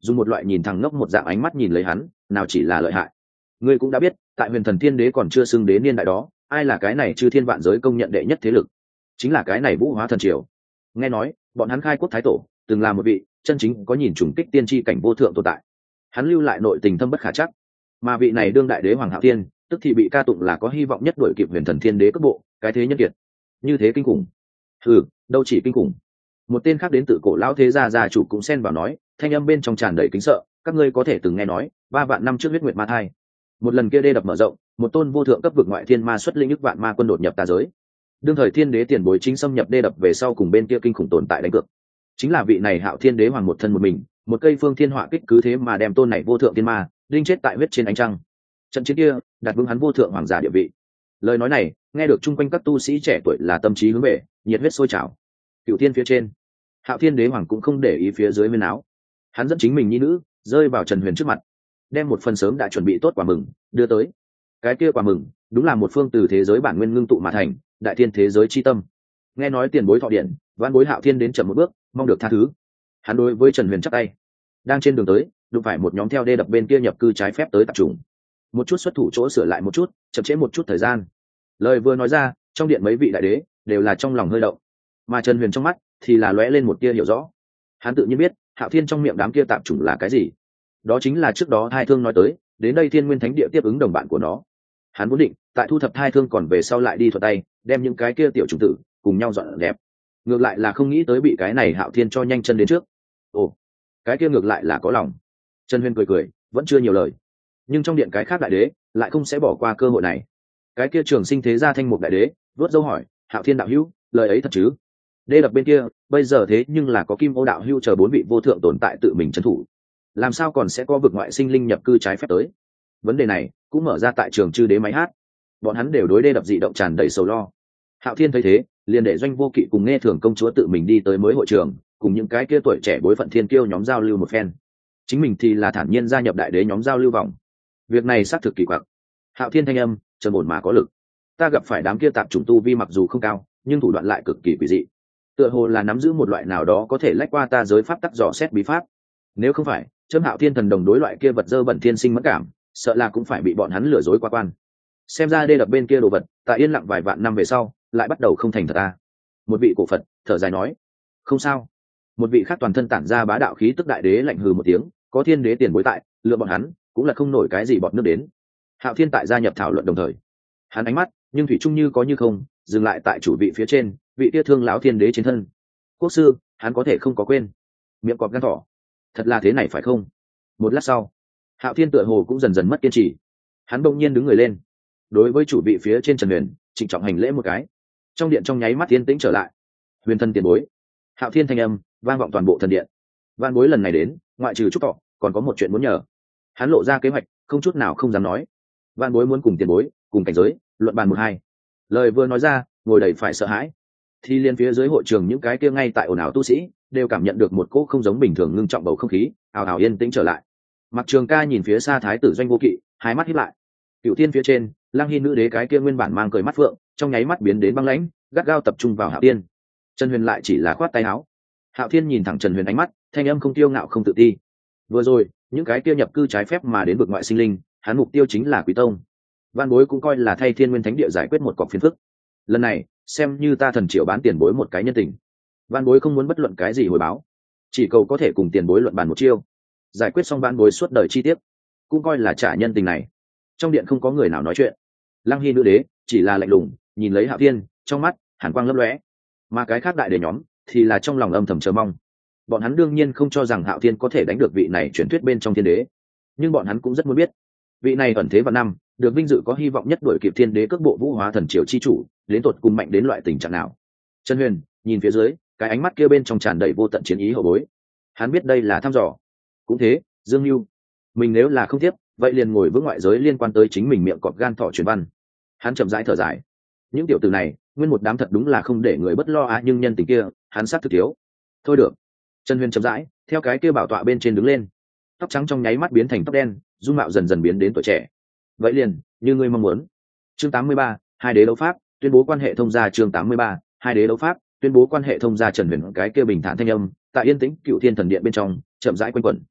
Speaker 1: dùng một loại nhìn thằng ngốc một dạng ánh mắt nhìn lấy hắn, nào chỉ là lợi hại. Ngươi cũng đã biết, tại huyền thần thiên đế còn chưa xưng đế niên đại đó, ai là cái này chư thiên vạn giới công nhận đệ nhất thế lực? Chính là cái này Vũ Hóa Thần Triều. Nghe nói bọn hắn khai quốc thái tổ từng là một vị chân chính có nhìn trùng kích tiên tri cảnh vô thượng tồn tại, hắn lưu lại nội tình thâm bất khả chắc. Mà vị này đương đại đế hoàng Hạo Thiên tức thì bị ca tụng là có hy vọng nhất đuổi kịp huyền thần thiên đế cấp bộ, cái thế nhân kiệt như thế kinh khủng. Ừ, đâu chỉ kinh khủng. Một tên khác đến từ cổ lão thế gia gia chủ cũng xen vào nói, thanh âm bên trong tràn đầy kính sợ, các ngươi có thể từng nghe nói ba vạn năm trước huyết nguyệt ma thai, một lần kia đê đập mở rộng, một tôn vô thượng cấp vực ngoại thiên ma xuất linh ức vạn ma quân đột nhập tà giới. Đương thời thiên đế tiền bối chính xâm nhập đê đập về sau cùng bên kia kinh khủng tồn tại đánh cược, chính là vị này Hạo Thiên đế hoàng một thân một mình, một cây phương thiên họa kích cứ thế mà đem tôn này vô thượng thiên ma đinh chết tại huyết trên ánh trăng. Trận chiến kia đặt vững hắn vô thượng hoàng giả địa vị. Lời nói này nghe được chung quanh các tu sĩ trẻ tuổi là tâm trí hướng về, nhiệt huyết sôi trào. Cựu thiên phía trên, Hạo Thiên đế hoàng cũng không để ý phía dưới viên áo, hắn dẫn chính mình nhi nữ rơi vào Trần Huyền trước mặt, đem một phần sớm đã chuẩn bị tốt quà mừng đưa tới. Cái kia quà mừng đúng là một phương từ thế giới bản nguyên ngưng tụ mà thành đại thiên thế giới chi tâm. Nghe nói tiền bối thọ điện, vãn bối Hạo Thiên đến chậm một bước, mong được tha thứ. Hắn đối với Trần Huyền chắp tay. Đang trên đường tới, đụng phải một nhóm theo đê đập bên kia nhập cư trái phép tới tập trung, một chút xuất thủ chỗ sửa lại một chút, chậm trễ một chút thời gian. Lời vừa nói ra, trong điện mấy vị đại đế đều là trong lòng hơi động, mà Trần Huyền trong mắt thì là lóe lên một tia hiểu rõ. Hắn tự nhiên biết Hạo Thiên trong miệng đám kia tạp chủng là cái gì, đó chính là trước đó Thai Thương nói tới đến đây Thiên Nguyên Thánh Địa tiếp ứng đồng bạn của nó. Hắn vốn định tại thu thập Thai Thương còn về sau lại đi thuật tay đem những cái kia tiểu chủng tử cùng nhau dọn đẹp, ngược lại là không nghĩ tới bị cái này Hạo Thiên cho nhanh chân đến trước. Ồ, cái kia ngược lại là có lòng. Trần Huyền cười cười, vẫn chưa nhiều lời, nhưng trong điện cái khác đại đế lại không sẽ bỏ qua cơ hội này. Cái kia Trường Sinh thế gia Thanh Mục đại đế vớt dâu hỏi, Hạo Thiên đạo hữu, lời ấy thật chứ? Đê đập bên kia bây giờ thế nhưng là có Kim Ô đạo hữu chờ bốn vị vô thượng tồn tại tự mình trấn thủ, làm sao còn sẽ có vực ngoại sinh linh nhập cư trái phép tới? Vấn đề này cũng mở ra tại Trường Chư đế máy hát, bọn hắn đều đối đê đập dị động tràn đầy sầu lo. Hạo Thiên thấy thế, liền để Doanh Vô Kỵ cùng Nghe Thường công chúa tự mình đi tới mới hội trường, cùng những cái kia tuổi trẻ bối phận thiên kiêu nhóm giao lưu một phen. Chính mình thì là thản nhiên gia nhập đại đế nhóm giao lưu vòng. Việc này xác thực kỳ quặc. Hạo Thiên thanh âm trầm ổn mà có lực. Ta gặp phải đám kia tạp chủng tu vi mặc dù không cao, nhưng thủ đoạn lại cực kỳ quỷ dị, tựa hồ là nắm giữ một loại nào đó có thể lách qua ta giới pháp tắc dò xét bí pháp. Nếu không phải chấm Hạo Thiên thần đồng đối loại kia vật dơ bẩn thiên sinh mất cảm, sợ là cũng phải bị bọn hắn lừa dối qua quan. Xem ra đê đập bên kia đồ vật tại yên lặng vài vạn năm về sau lại bắt đầu không thành thật ta. Một vị cổ Phật thở dài nói, không sao. Một vị khác toàn thân tản ra bá đạo khí tức đại đế lạnh hừ một tiếng, có thiên đế tiền bối tại, lựa bọn hắn cũng là không nổi cái gì bọt nước đến. Hạo Thiên tại gia nhập thảo luận đồng thời, hắn ánh mắt nhưng thủy chung như có như không dừng lại tại chủ vị phía trên vị tia thương lão thiên đế trên thân. Quốc sư, hắn có thể không có quên miệng cọp gan thỏ, thật là thế này phải không? Một lát sau, Hạo Thiên tựa hồ cũng dần dần mất kiên trì, hắn bỗng nhiên đứng người lên, đối với chủ vị phía trên Trần Huyền trịnh trọng hành lễ một cái. Trong điện trong nháy mắt yên tĩnh trở lại. Huyền thân tiền bối, Hạo Thiên thanh âm vang vọng toàn bộ thần điện. Van bối lần này đến, ngoại trừ chúc thọ, còn có một chuyện muốn nhờ. Hắn lộ ra kế hoạch, không chút nào không dám nói. Van bối muốn cùng tiền bối, cùng cảnh giới, luận bàn một hai. Lời vừa nói ra, ngồi đầy phải sợ hãi. Thì liên phía dưới hội trường những cái kia ngay tại ồn ào tu sĩ, đều cảm nhận được một cỗ không giống bình thường ngưng trọng bầu không khí, ào ào yên tĩnh trở lại. Mặc Trường Ca nhìn phía xa thái tử Doanh Vô Kỵ, hai mắt híp lại. Cửu Thiên phía trên, Lăng Hy nữ đế cái kia nguyên bản mang cười mắt phượng, trong nháy mắt biến đến băng lãnh, gắt gao tập trung vào Hạo Thiên. Trần Huyền lại chỉ là khoát tay áo. Hạo Thiên nhìn thẳng Trần Huyền ánh mắt, thanh âm không tiêu ngạo không tự ti. Vừa rồi, những cái kia nhập cư trái phép mà đến vực ngoại sinh linh, hắn mục tiêu chính là Quý Tông. Van bối cũng coi là thay Thiên Nguyên Thánh Địa giải quyết một cọc phiền phức. Lần này, xem như ta thần triệu bán tiền bối một cái nhân tình. Van bối không muốn bất luận cái gì hồi báo, chỉ cầu có thể cùng tiền bối luận bàn một chiêu, giải quyết xong van bối suốt đời chi tiết, cũng coi là trả nhân tình này. Trong điện không có người nào nói chuyện. Lăng Hy nữ đế chỉ là lạnh lùng nhìn lấy Hạo Thiên, trong mắt hàn quang lấp lóe. Mà cái khác đại đế nhóm thì là trong lòng âm thầm chờ mong. Bọn hắn đương nhiên không cho rằng Hạo Thiên có thể đánh được vị này truyền thuyết bên trong thiên đế, nhưng bọn hắn cũng rất muốn biết, vị này ẩn thế vạn năm, được vinh dự có hy vọng nhất đuổi kịp thiên đế cước bộ Vũ Hóa Thần Triều chi chủ, đến tột cùng mạnh đến loại tình trạng nào. Trần Huyền nhìn phía dưới, cái ánh mắt kia bên trong tràn đầy vô tận chiến ý hậu bối. Hắn biết đây là thăm dò. Cũng thế, Dương Nưu, mình nếu là không tiếp, vậy liền ngồi vững ngoại giới liên quan tới chính mình miệng cọp gan thỏ truyền văn. Hắn chậm rãi thở dài. Những tiểu tử này, nguyên một đám thật đúng là không để người bất lo á, nhưng nhân tình kia, hắn sát thực thiếu. Thôi được. Trần Huyền chậm rãi, theo cái kia bảo tọa bên trên đứng lên. Tóc trắng trong nháy mắt biến thành tóc đen, dung mạo dần dần biến đến tuổi trẻ. Vậy liền, như ngươi mong muốn. Chương tám mươi ba, hai đế đấu pháp, tuyên bố quan hệ thông gia. Chương tám mươi ba, hai đế đấu pháp, tuyên bố quan hệ thông gia. Trần Huyền cái kia bình thản thanh âm, tại yên tĩnh Cựu Thiên Thần Điện bên trong, chậm rãi quanh quẩn.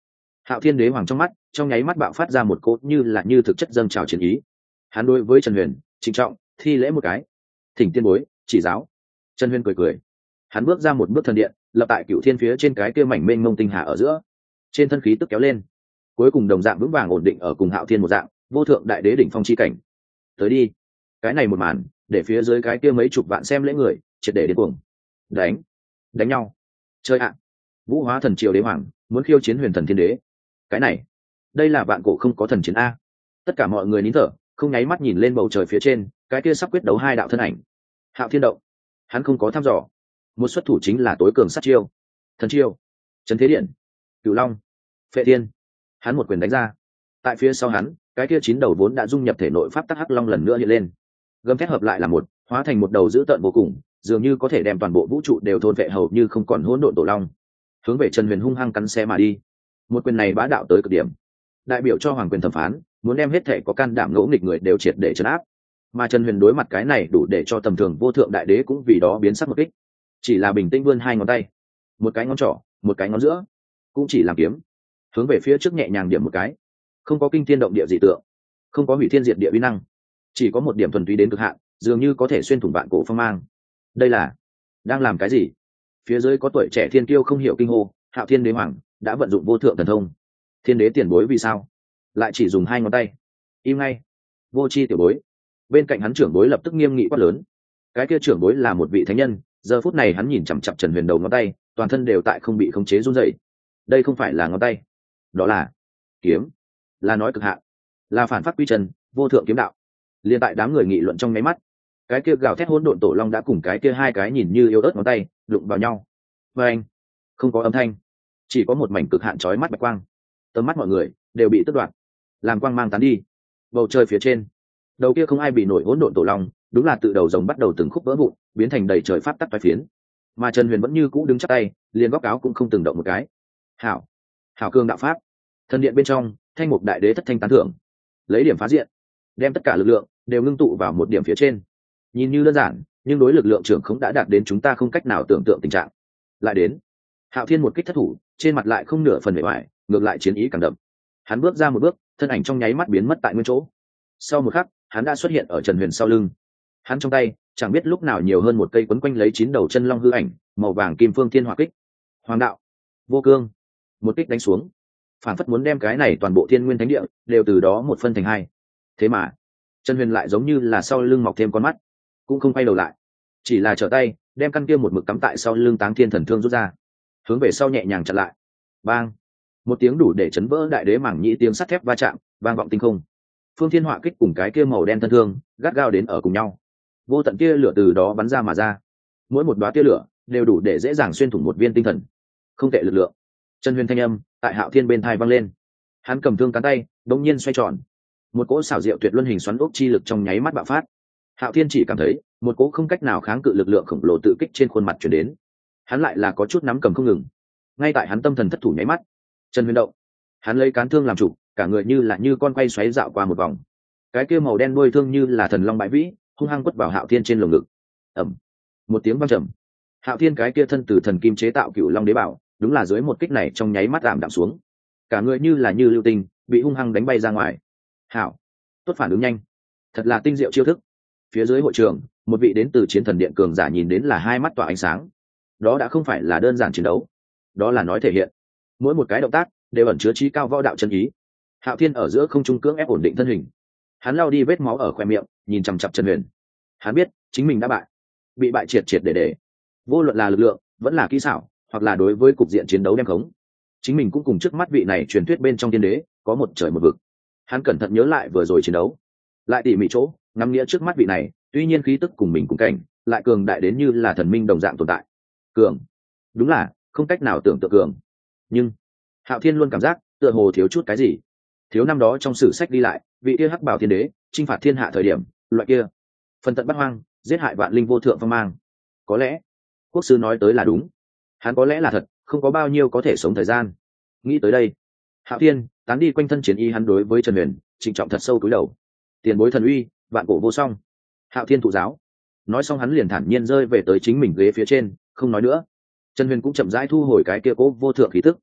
Speaker 1: Hạo Thiên Đế Hoàng trong mắt trong nháy mắt bạo phát ra một cỗ như là như thực chất dâng trào chiến ý. Hắn đối với Trần Huyền trịnh trọng thi lễ một cái, thỉnh tiên bối chỉ giáo. Trần Huyền cười cười, hắn bước ra một bước thần điện, lập tại Cửu Thiên phía trên cái kia mảnh mênh mông tinh hà ở giữa, trên thân khí tức kéo lên, cuối cùng đồng dạng vững vàng ổn định ở cùng Hạo Thiên một dạng vô thượng đại đế đỉnh phong chi cảnh. Tới đi. Cái này một màn để phía dưới cái kia mấy chục vạn xem lễ người triệt để điên cuồng. Đánh, đánh nhau. Chơi ạ. Vũ Hóa Thần Triều Đế Hoàng muốn khiêu chiến Huyền Thần Thiên Đế. Cái này, đây là vạn cổ không có thần chiến a. Tất cả mọi người nín thở, không nháy mắt nhìn lên bầu trời phía trên, cái kia sắp quyết đấu hai đạo thân ảnh. Hạo Thiên động, hắn không có thăm dò, một xuất thủ chính là tối cường sát chiêu. Thần chiêu, Chấn Thế Điện, Cửu Long, Phệ Thiên. Hắn một quyền đánh ra, tại phía sau hắn, cái kia chín đầu vốn đã dung nhập thể nội pháp tắc hắc long lần nữa hiện lên, gầm thét hợp lại là một, hóa thành một đầu dữ tợn vô cùng, dường như có thể đem toàn bộ vũ trụ đều thôn vệ hầu như không còn hỗn độn tổ long, hướng về Trần Huyền hung hăng cắn xé mà đi. Một quyền này bá đạo tới cực điểm, đại biểu cho hoàng quyền thẩm phán, muốn đem hết thể có can đảm ngỗ nghịch người đều triệt để trấn áp. Mà Trần Huyền đối mặt cái này đủ để cho tầm thường vô thượng đại đế cũng vì đó biến sắc một kích, chỉ là bình tĩnh vươn hai ngón tay, một cái ngón trỏ, một cái ngón giữa, cũng chỉ làm kiếm, hướng về phía trước nhẹ nhàng điểm một cái, không có kinh thiên động địa dị tượng, không có hủy thiên diệt địa uy năng, chỉ có một điểm thuần túy đến cực hạn, dường như có thể xuyên thủng vạn cổ phong mang. Đây là đang làm cái gì? Phía dưới có tuổi trẻ thiên kiêu không hiểu kinh hô. Hạo Thiên Đế Hoàng đã vận dụng vô thượng thần thông. Thiên đế tiền bối vì sao lại chỉ dùng hai ngón tay? Im ngay, vô tri tiểu bối. Bên cạnh hắn trưởng bối lập tức nghiêm nghị quát lớn. Cái kia trưởng bối là một vị thánh nhân, giờ phút này hắn nhìn chằm chằm Trần Huyền đầu ngón tay, toàn thân đều tại không bị khống chế run rẩy. Đây không phải là ngón tay, đó là kiếm, là nói cực hạn, là phản phát quy chân, vô thượng kiếm đạo. Liên tại đám người nghị luận trong nháy mắt, cái kia gào thét hỗn độn tổ long đã cùng cái kia hai cái nhìn như yếu ớt ngón tay đụng vào nhau. Và anh, không có âm thanh, chỉ có một mảnh cực hạn chói mắt bạch quang. Tầm mắt mọi người đều bị tước đoạt, làm quang mang tán đi. Bầu trời phía trên, đầu kia không ai bị nổi hỗn độn tổ long, đúng là tự đầu rồng bắt đầu từng khúc vỡ vụn, biến thành đầy trời pháp tắc toái phiến. Mà Trần Huyền vẫn như cũ đứng chắp tay, liền góc áo cũng không từng động một cái. Hảo, hảo cương đạo pháp. Thần điện bên trong, Thanh Mục Đại Đế thất thanh tán thưởng, lấy điểm phá diện, đem tất cả lực lượng đều ngưng tụ vào một điểm phía trên. Nhìn như đơn giản, nhưng đối lực lượng trưởng không đã đạt đến chúng ta không cách nào tưởng tượng tình trạng. Lại đến, Hạo Thiên một kích thất thủ, trên mặt lại không nửa phần bề ngoài, ngược lại chiến ý càng đậm. Hắn bước ra một bước, thân ảnh trong nháy mắt biến mất tại nguyên chỗ. Sau một khắc, hắn đã xuất hiện ở Trần Huyền sau lưng. Hắn trong tay chẳng biết lúc nào nhiều hơn một cây quấn quanh lấy chín đầu chân long hư ảnh, màu vàng kim phương thiên hỏa kích. Hoàng đạo, vô cương, một kích đánh xuống, phản phất muốn đem cái này toàn bộ thiên nguyên thánh địa đều từ đó một phân thành hai. Thế mà Trần Huyền lại giống như là sau lưng mọc thêm con mắt, cũng không quay đầu lại, chỉ là trở tay đem căn kia một mực cắm tại sau lưng Táng Thiên Thần Thương rút ra, hướng về sau nhẹ nhàng chặn lại. Bang, một tiếng đủ để chấn vỡ đại đế mảng nhĩ tiếng sắt thép va chạm vang vọng tinh không. Phương thiên hỏa kích cùng cái kia màu đen thân thương gắt gao đến ở cùng nhau, vô tận tia lửa từ đó bắn ra mà ra, mỗi một đóa tia lửa đều đủ để dễ dàng xuyên thủng một viên tinh thần. Không tệ lực lượng. Trần Huyền thanh âm tại Hạo Thiên bên tai vang lên. Hắn cầm thương cán tay đột nhiên xoay tròn, một cỗ xảo diệu tuyệt luân hình xoắn ốc chi lực trong nháy mắt bạo phát. Hạo Thiên chỉ cảm thấy một cỗ không cách nào kháng cự lực lượng khổng lồ tự kích trên khuôn mặt truyền đến. Hắn lại là có chút nắm cầm không ngừng. Ngay tại hắn tâm thần thất thủ nháy mắt, Trần Huyền động, hắn lấy cán thương làm chủ, cả người như là như con quay xoáy dạo qua một vòng. Cái kia màu đen đuôi thương như là thần long bãi vĩ, hung hăng quất vào Hạo Thiên trên lồng ngực. Ầm, một tiếng vang trầm. Hạo Thiên cái kia thân từ thần kim chế tạo Cửu Long Đế Bảo, đúng là dưới một kích này trong nháy mắt giảm đạm xuống, cả người như là như lưu tinh bị hung hăng đánh bay ra ngoài. Hảo, tốt phản ứng nhanh, thật là tinh diệu chiêu thức. Phía dưới hội trường, một vị đến từ Chiến Thần Điện cường giả nhìn đến là hai mắt tỏa ánh sáng. Đó đã không phải là đơn giản chiến đấu, đó là nói thể hiện, mỗi một cái động tác đều ẩn chứa trí cao võ đạo chân ý. Hạo Thiên ở giữa không trung cưỡng ép ổn định thân hình, hắn lau đi vết máu ở khoe miệng, nhìn chằm chằm Trần Huyền. Hắn biết chính mình đã bại, bị bại triệt triệt để để. Vô luận là lực lượng, vẫn là kỹ xảo, hoặc là đối với cục diện chiến đấu đem khống, chính mình cũng cùng trước mắt vị này truyền thuyết bên trong tiên đế có một trời một vực. Hắn cẩn thận nhớ lại vừa rồi chiến đấu, lại tỉ mỉ chỗ ngắm nghĩa trước mắt vị này, tuy nhiên khí tức cùng mình cùng cảnh, lại cường đại đến như là thần minh đồng dạng tồn tại. Cường, đúng là không cách nào tưởng tượng cường. Nhưng Hạo Thiên luôn cảm giác tựa hồ thiếu chút cái gì, thiếu năm đó trong sử sách đi lại vị kia hắc bào thiên đế chinh phạt thiên hạ thời điểm loại kia phần tận bắt hoang, giết hại vạn linh vô thượng phong mang. Có lẽ quốc sư nói tới là đúng, hắn có lẽ là thật, không có bao nhiêu có thể sống thời gian. Nghĩ tới đây, Hạo Thiên tán đi quanh thân chiến y, hắn đối với Trần Huyền trịnh trọng thật sâu cúi đầu. Tiền bối thần uy, vạn cổ vô song. Hạo Thiên thụ giáo. Nói xong hắn liền thản nhiên rơi về tới chính mình ghế phía trên, không nói nữa. Trần Huyền cũng chậm rãi thu hồi cái kia cố vô thượng khí tức.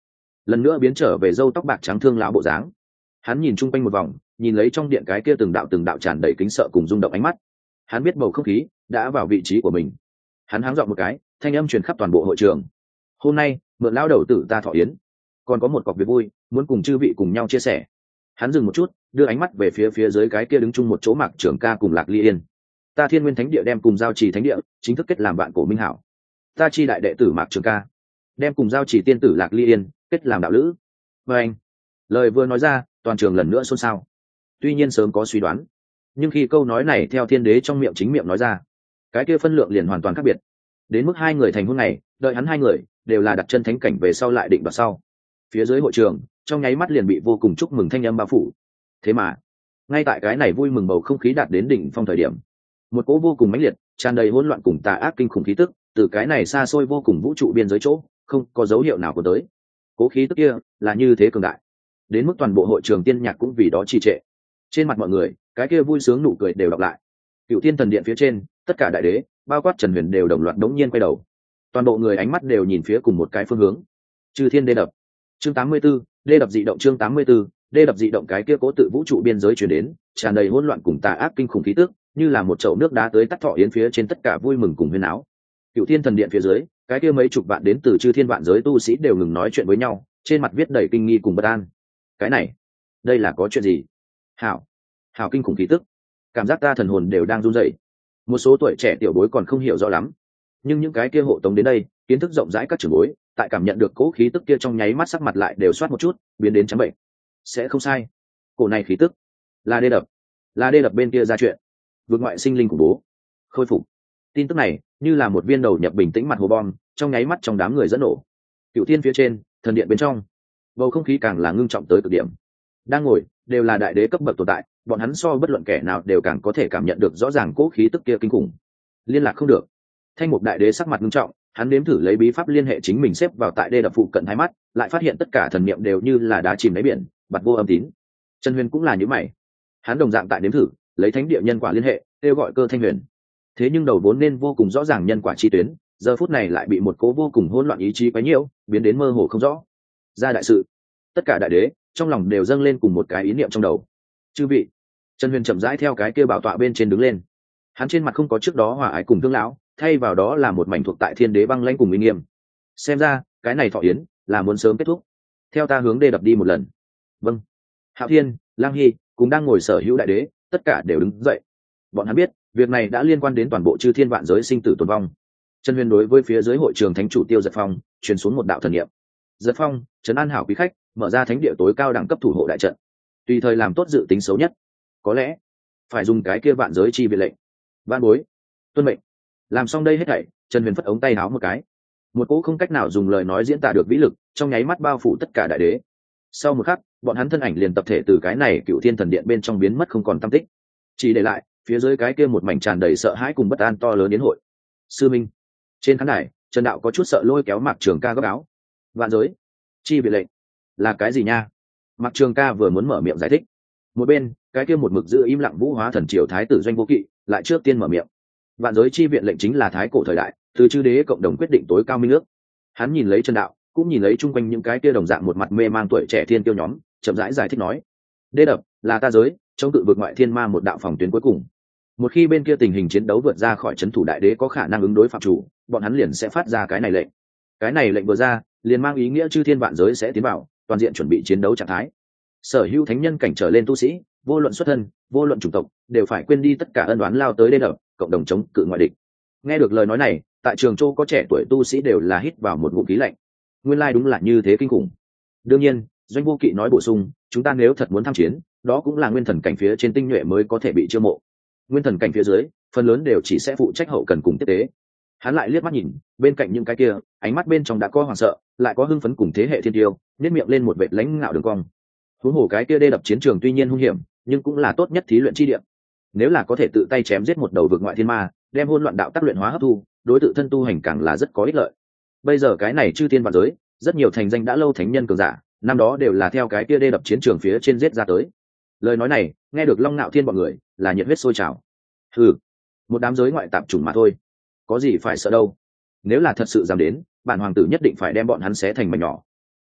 Speaker 1: lần nữa biến trở về râu tóc bạc trắng thương lão bộ dáng. Hắn nhìn chung quanh một vòng, nhìn lấy trong điện cái kia từng đạo từng đạo tràn đầy kính sợ cùng rung động ánh mắt. Hắn biết bầu không khí đã vào vị trí của mình. Hắn háng giọng một cái, thanh âm truyền khắp toàn bộ hội trường. Hôm nay mượn lão đầu tử ta thọ yến, còn có một cọc việc vui muốn cùng chư vị cùng nhau chia sẻ. Hắn dừng một chút, đưa ánh mắt về phía phía dưới cái kia đứng chung một chỗ Mạc Trường Ca cùng Lạc Ly Yên. Ta Thiên Nguyên Thánh Địa đem cùng Giao Trì Thánh Địa chính thức kết làm bạn cổ minh hảo. Ta chi đại đệ tử Mạc Trường Ca đem cùng Giao Trì tiên tử Lạc Ly Yên kết làm đạo lữ. Và anh, lời vừa nói ra, toàn trường lần nữa xôn xao. Tuy nhiên sớm có suy đoán, nhưng khi câu nói này theo Thiên Đế trong miệng chính miệng nói ra, cái kia phân lượng liền hoàn toàn khác biệt. Đến mức hai người thành hôn này, đợi hắn hai người đều là đặt chân thánh cảnh về sau lại định vào sau. Phía dưới hội trường trong nháy mắt liền bị vô cùng chúc mừng thanh âm bao phủ. Thế mà ngay tại cái này vui mừng bầu không khí đạt đến đỉnh phong thời điểm, một cỗ vô cùng mãnh liệt tràn đầy hỗn loạn cùng tà ác kinh khủng khí tức từ cái này xa xôi vô cùng vũ trụ biên giới chỗ không có dấu hiệu nào của tới. Cỗ khí tức kia là như thế cường đại, đến mức toàn bộ hội trường tiên nhạc cũng vì đó trì trệ. Trên mặt mọi người cái kia vui sướng nụ cười đều đọc lại. Cựu Thiên Thần Điện phía trên tất cả đại đế bao quát Trần Huyền đều đồng loạt đống nhiên quay đầu, toàn bộ người ánh mắt đều nhìn phía cùng một cái phương hướng. Chư Thiên Đê Đập chương tám mươi 84, Đê Đập dị động chương tám mươi 84, Đê Đập dị động cái kia cố tự vũ trụ biên giới truyền đến, tràn đầy hỗn loạn cùng tà ác kinh khủng khí tức, như là một chậu nước đá tới tắt thọ yến phía trên tất cả vui mừng cùng huyên áo. Cựu Thiên Thần Điện phía dưới, cái kia mấy chục vạn đến từ chư thiên vạn giới tu sĩ đều ngừng nói chuyện với nhau, trên mặt viết đầy kinh nghi cùng bất an. Cái này, đây là có chuyện gì? Hảo, hảo kinh khủng khí tức, cảm giác ta thần hồn đều đang run rẩy. Một số tuổi trẻ tiểu bối còn không hiểu rõ lắm, nhưng những cái kia hộ tống đến đây, kiến thức rộng rãi các trưởng bối, tại cảm nhận được cố khí tức kia trong nháy mắt sắc mặt lại đều soát một chút, biến đến trắng bệnh. Sẽ không sai, cổ này khí tức là Đê Đập, là Đê Đập bên kia ra chuyện, vượt ngoại sinh linh khủng bố khôi phục. Tin tức này như là một viên đầu nhập bình tĩnh mặt hồ bom, trong nháy mắt trong đám người dẫn nổ. Cựu Thiên phía trên, thần điện bên trong, bầu không khí càng là ngưng trọng tới cực điểm. Đang ngồi đều là đại đế cấp bậc tồn tại, bọn hắn so bất luận kẻ nào đều càng có thể cảm nhận được rõ ràng cố khí tức kia kinh khủng. Liên lạc không được. Thanh Mục đại đế sắc mặt ngưng trọng, hắn nếm thử lấy bí pháp liên hệ chính mình xếp vào tại Đê Đập phụ cận thái mắt, lại phát hiện tất cả thần niệm đều như là đá chìm đáy biển, bạt vô âm tín. Trần Huyền cũng là như mày, hắn đồng dạng tại nếm thử lấy thánh địa nhân quả liên hệ, kêu gọi Cơ Thanh Huyền. Thế nhưng đầu vốn nên vô cùng rõ ràng nhân quả chi tuyến, giờ phút này lại bị một cố vô cùng hỗn loạn ý chí quấy nhiễu, biến đến mơ hồ không rõ. Ra đại sự, tất cả đại đế trong lòng đều dâng lên cùng một cái ý niệm trong đầu. Chư vị, Trần Huyền chậm rãi theo cái kia bảo tọa bên trên đứng lên. Hắn trên mặt không có trước đó hòa ái cùng thương lão, thay vào đó là một mảnh thuộc tại Thiên Đế băng lãnh cùng uy nghiêm. Xem ra cái này thọ yến là muốn sớm kết thúc. Theo ta hướng Đê Đập đi một lần. Vâng. Hạo Thiên, Lang Hy cùng đang ngồi sở hữu đại đế, tất cả đều đứng dậy. Bọn hắn biết việc này đã liên quan đến toàn bộ chư thiên vạn giới sinh tử tồn vong. Trần Huyền đối với phía dưới hội trường thánh chủ Tiêu Giật Phong truyền xuống một đạo thần niệm. Giật Phong, trấn an hảo quý khách, mở ra thánh địa tối cao đẳng cấp thủ hộ đại trận, tùy thời làm tốt dự tính xấu nhất. Có lẽ phải dùng cái kia vạn giới chi viện lệnh. Vạn bối, tuân mệnh. Làm xong đây hết thảy, Trần Huyền phất ống tay áo một cái, một cỗ không cách nào dùng lời nói diễn tả được vĩ lực trong nháy mắt bao phủ tất cả đại đế. Sau một khắc, bọn hắn thân ảnh liền tập thể từ cái này Cựu Thiên Thần Điện bên trong biến mất không còn tăm tích, chỉ để lại phía dưới cái kia một mảnh tràn đầy sợ hãi cùng bất an to lớn đến hội. Sư Minh. Trên khán đài, Trần Đạo có chút sợ lôi kéo Mạc Trường Ca gấp áo. Vạn giới chi viện lệnh là cái gì nha? Mạc Trường Ca vừa muốn mở miệng giải thích, một bên cái kia một mực giữ im lặng Vũ Hóa Thần Triều thái tử Doanh Vô Kỵ lại trước tiên mở miệng. Vạn giới chi viện lệnh chính là thái cổ thời đại từ chư đế cộng đồng quyết định tối cao minh ước. Hắn nhìn lấy Trần Đạo, cũng nhìn lấy chung quanh những cái kia đồng dạng một mặt mê mang tuổi trẻ thiên tiêu nhóm, chậm rãi giải thích nói: Đê Đập là ta giới chống cự vượt ngoại thiên ma một đạo phòng tuyến cuối cùng. Một khi bên kia tình hình chiến đấu vượt ra khỏi trấn thủ đại đế có khả năng ứng đối phạm chủ, bọn hắn liền sẽ phát ra cái này lệnh. Cái này lệnh vừa ra, liền mang ý nghĩa chư thiên vạn giới sẽ tiến vào toàn diện chuẩn bị chiến đấu trạng thái. Sở hữu thánh nhân cảnh trở lên tu sĩ, vô luận xuất thân, vô luận chủng tộc, đều phải quên đi tất cả ân oán lao tới Đê Đập, cộng đồng chống cự ngoại địch. Nghe được lời nói này, tại Trường Châu có trẻ tuổi tu sĩ đều là hít vào một ngụm khí lạnh. Nguyên lai đúng là như thế kinh khủng. Đương nhiên, Doanh Vô Kỵ nói bổ sung, chúng ta nếu thật muốn tham chiến, đó cũng là nguyên thần cảnh phía trên tinh nhuệ mới có thể bị chiêu mộ. Nguyên thần cảnh phía dưới, phần lớn đều chỉ sẽ phụ trách hậu cần cùng tiếp tế. Hắn lại liếc mắt nhìn bên cạnh những cái kia, ánh mắt bên trong đã có hoảng sợ, lại có hưng phấn cùng thế hệ thiên tiêu, nhếch miệng lên một vệt lãnh ngạo đường cong. Huống hồ cái kia Đê Đập chiến trường tuy nhiên hung hiểm, nhưng cũng là tốt nhất thí luyện chi địa. Nếu là có thể tự tay chém giết một đầu vực ngoại thiên ma, đem hỗn loạn đạo tác luyện hóa hấp thu, đối tự thân tu hành càng là rất có ích lợi. Bây giờ cái này chư thiên vạn giới, rất nhiều thành danh đã lâu thánh nhân cường giả, năm đó đều là theo cái kia Đê Đập chiến trường phía trên giết ra tới. Lời nói này, nghe được Long Nạo Thiên bọn người, là nhiệt huyết sôi trào. Hừ, một đám giới ngoại tạp chủng mà thôi, có gì phải sợ đâu. Nếu là thật sự dám đến, bản hoàng tử nhất định phải đem bọn hắn xé thành mảnh nhỏ.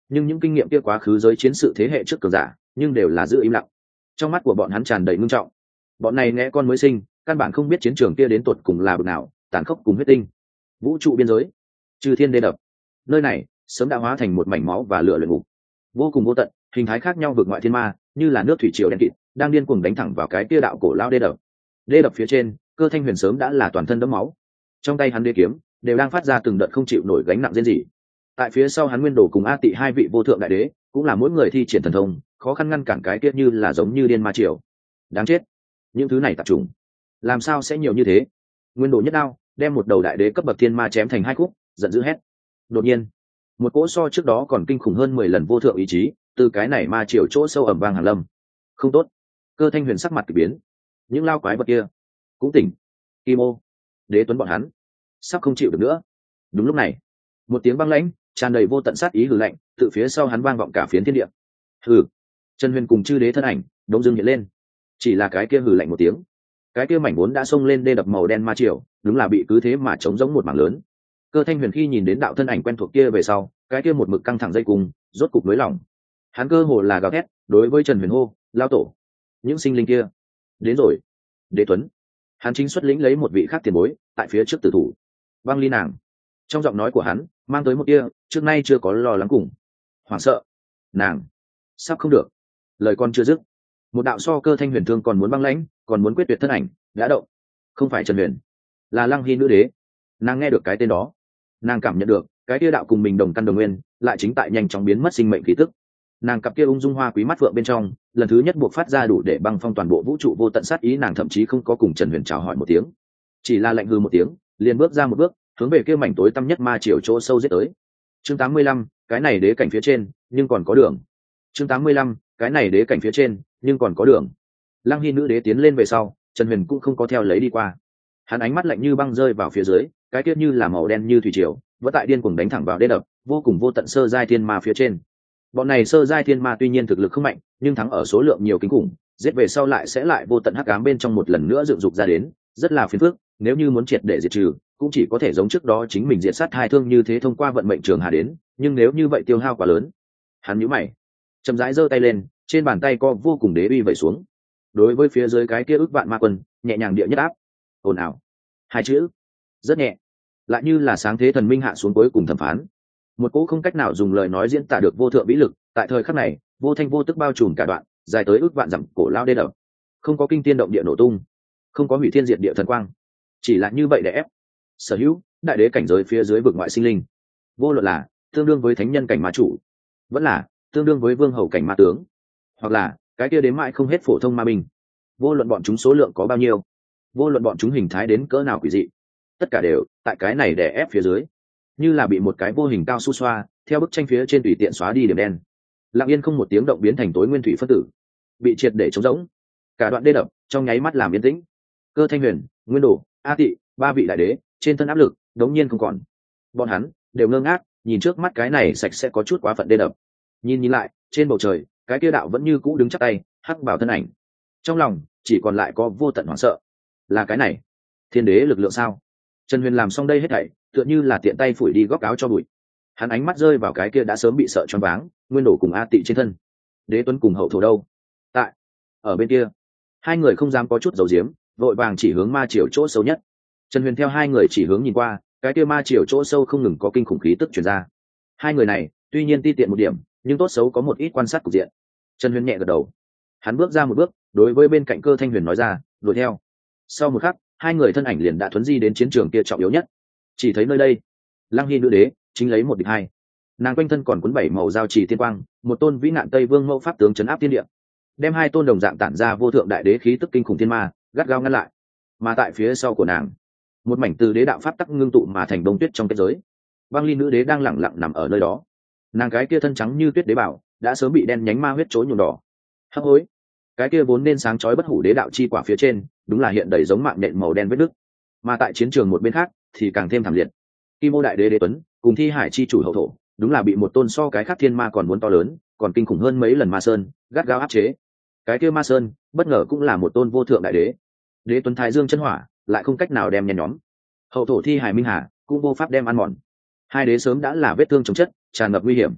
Speaker 1: nhưng những kinh nghiệm kia quá khứ giới chiến sự thế hệ trước cường giả nhưng đều là giữ im lặng. Trong mắt của bọn hắn tràn đầy ngưng trọng. Bọn này nghe con mới sinh, căn bản không biết chiến trường kia đến tột cùng là bực nào, tàn khốc cùng huyết tinh. Vũ trụ biên giới, Chư Thiên đê đập, nơi này sớm đã hóa thành một mảnh máu và lửa luyện ngục, vô cùng vô tận, hình thái khác nhau vượt ngoại thiên ma, như là nước thủy triều đen kịt, đang điên cuồng đánh thẳng vào cái kia đạo cổ lao đê đập. Đê đập phía trên, Cơ Thanh Huyền sớm đã là toàn thân đẫm máu, trong tay hắn đế kiếm đều đang phát ra từng đợt không chịu nổi gánh nặng riêng gì. Tại phía sau hắn Nguyên Đồ cùng A Tị hai vị vô thượng đại đế, cũng là mỗi người thi triển thần thông, khó khăn ngăn cản cái kia như là giống như điên ma triều. Đáng chết, những thứ này tập trung, làm sao sẽ nhiều như thế? Nguyên Đồ nhất đao đem một đầu đại đế cấp bậc thiên ma chém thành hai khúc, giận dữ hét. Đột nhiên, một cỗ so trước đó còn kinh khủng hơn mười lần vô thượng ý chí từ cái này ma triều chỗ sâu ẩm vang hàn lâm. Không tốt! Cơ Thanh Huyền sắc mặt kỳ biến. Những lao quái vật kia cũng tỉnh. Kim Ô, Đế Tuấn bọn hắn sắp không chịu được nữa. Đúng lúc này, một tiếng băng lãnh tràn đầy vô tận sát ý hừ lạnh từ phía sau hắn vang vọng cả phiến thiên địa. Hừ! Trần Huyền cùng chư đế thân ảnh đông dương hiện lên. Chỉ là cái kia hừ lạnh một tiếng, cái kia mảnh vốn đã xông lên đê đập màu đen ma triều, đúng là bị cứ thế mà chống giống một mảng lớn. Cơ Thanh Huyền khi nhìn đến đạo thân ảnh quen thuộc kia về sau, cái kia một mực căng thẳng dây cùng rốt cục nới lỏng. Hắn cơ hồ là gào thét đối với Trần Huyền hô, lao tổ, những sinh linh kia đến rồi. Đế Tuấn, hắn chính xuất lĩnh lấy một vị khác tiền bối tại phía trước tử thủ. Băng ly nàng, trong giọng nói của hắn mang tới một kia trước nay chưa có lo lắng cùng hoảng sợ. Nàng sắp không được. Lời con chưa dứt, một đạo so Cơ Thanh Huyền thương còn muốn băng lãnh, còn muốn quyết tuyệt thân ảnh đã động. Không phải Trần Huyền, là Lăng Hy nữ đế. Nàng nghe được cái tên đó, nàng cảm nhận được cái kia đạo cùng mình đồng căn đồng nguyên lại chính tại nhanh chóng biến mất sinh mệnh khí tức. Nàng cặp kia ung dung hoa quý mắt phượng bên trong lần thứ nhất buộc phát ra đủ để băng phong toàn bộ vũ trụ vô tận sát ý. Nàng thậm chí không có cùng Trần Huyền chào hỏi một tiếng, chỉ là lạnh hư một tiếng liền bước ra một bước hướng về kia mảnh tối tăm nhất ma triều chỗ sâu giết tới. Chương tám mươi lăm, cái này đế cảnh phía trên nhưng còn có đường. Chương tám mươi lăm, cái này đế cảnh phía trên nhưng còn có đường. Lăng Hy nữ đế tiến lên về sau, Trần Huyền cũng không có theo lấy đi qua. Hắn ánh mắt lạnh như băng rơi vào phía dưới, cái tiết như là màu đen như thủy triều vẫn tại điên cuồng đánh thẳng vào đê đập vô cùng vô tận sơ giai thiên ma phía trên. Bọn này sơ giai thiên ma tuy nhiên thực lực không mạnh, nhưng thắng ở số lượng nhiều kinh khủng, giết về sau lại sẽ lại vô tận hắc ám bên trong một lần nữa dựng dục ra đến, rất là phiền phức. Nếu như muốn triệt để diệt trừ, cũng chỉ có thể giống trước đó chính mình diệt sát hai thương như thế thông qua vận mệnh trường hà đến, nhưng nếu như vậy tiêu hao quá lớn. Hắn nhíu mày, chậm rãi giơ tay lên, trên bàn tay co vô cùng đế uy vẩy xuống. Đối với phía dưới cái kia ước vạn ma quân, nhẹ nhàng địa nhất áp. Ồn ào. Hai chữ rất nhẹ, lại như là sáng thế thần minh hạ xuống cuối cùng thẩm phán. Một cỗ không cách nào dùng lời nói diễn tả được vô thượng vĩ lực tại thời khắc này vô thanh vô tức bao trùm cả đoạn dài tới ước vạn dặm cổ lao đê đập. Không có kinh tiên động địa nổ tung, không có hủy thiên diệt địa thần quang, chỉ là như vậy để ép sở hữu đại đế cảnh giới phía dưới vực ngoại sinh linh, vô luận là tương đương với thánh nhân cảnh ma chủ, vẫn là tương đương với vương hầu cảnh ma tướng, hoặc là cái kia đến mãi không hết phổ thông ma binh. Vô luận bọn chúng số lượng có bao nhiêu, vô luận bọn chúng hình thái đến cỡ nào quỷ dị, tất cả đều tại cái này đè ép phía dưới, như là bị một cái vô hình cao su xoa theo bức tranh phía trên tùy tiện xóa đi điểm đen, lặng yên không một tiếng động biến thành tối nguyên thủy phân tử, bị triệt để trống rỗng. Cả đoạn đê đập trong nháy mắt làm yên tĩnh. Cơ Thanh Huyền, Nguyên Đồ, A Tị, ba vị đại đế trên thân áp lực đống nhiên không còn. Bọn hắn đều ngơ ngác nhìn trước mắt cái này sạch sẽ có chút quá phận đê đập. Nhìn nhìn lại trên bầu trời, cái kia đạo vẫn như cũ đứng chắc tay hắc bảo thân ảnh, trong lòng chỉ còn lại có vô tận hoảng sợ. Là cái này thiên đế lực lượng sao? Trần Huyền làm xong đây hết thảy tựa như là tiện tay phủi đi góc áo cho bụi. Hắn ánh mắt rơi vào cái kia đã sớm bị sợ choáng váng Nguyên Đồ cùng A Tị trên thân. Đế Tuấn cùng Hậu Thổ đâu? Tại ở bên kia. Hai người không dám có chút giấu giếm, vội vàng chỉ hướng ma triều chỗ sâu nhất. Trần Huyền theo hai người chỉ hướng nhìn qua, cái kia ma triều chỗ sâu không ngừng có kinh khủng khí tức truyền ra. Hai người này tuy nhiên ti tiện một điểm, nhưng tốt xấu có một ít quan sát cục diện. Trần Huyền nhẹ gật đầu, hắn bước ra một bước đối với bên cạnh Cơ Thanh Huyền nói ra, đuổi theo. Sau một khắc, hai người thân ảnh liền đã thuấn di đến chiến trường kia trọng yếu nhất. Chỉ thấy nơi đây, Lăng Hy nữ đế chính lấy một địch hai. Nàng quanh thân còn cuốn bảy màu giao chỉ thiên quang, một tôn vĩ nạn Tây Vương mẫu pháp tướng trấn áp thiên địa, đem hai tôn đồng dạng tản ra vô thượng đại đế khí tức kinh khủng thiên ma gắt gao ngăn lại. Mà tại phía sau của nàng, một mảnh từ đế đạo pháp tắc ngưng tụ mà thành bông tuyết trong kết giới. Băng Ly nữ đế đang lẳng lặng nằm ở nơi đó. Nàng cái kia thân trắng như tuyết đế bảo đã sớm bị đen nhánh ma huyết chối nhuộm đỏ. Hấp hối, cái kia vốn nên sáng chói bất hủ đế đạo chi quả phía trên đúng là hiện đầy giống mạng nện màu đen vết nứt. Mà tại chiến trường một bên khác thì càng thêm thảm liệt. Kim Ô đại đế Đế Tuấn cùng Thi Hải chi chủ Hậu Thổ đúng là bị một tôn so cái khác thiên ma còn muốn to lớn, còn kinh khủng hơn mấy lần ma sơn gắt gao áp chế. Cái kia ma sơn bất ngờ cũng là một tôn vô thượng đại đế. Đế Tuấn Thái Dương chân hỏa lại không cách nào đem nhen nhóm. Hậu Thổ Thi Hải Minh Hà cũng vô pháp đem ăn mòn. Hai đế sớm đã là vết thương chồng chất, tràn ngập nguy hiểm.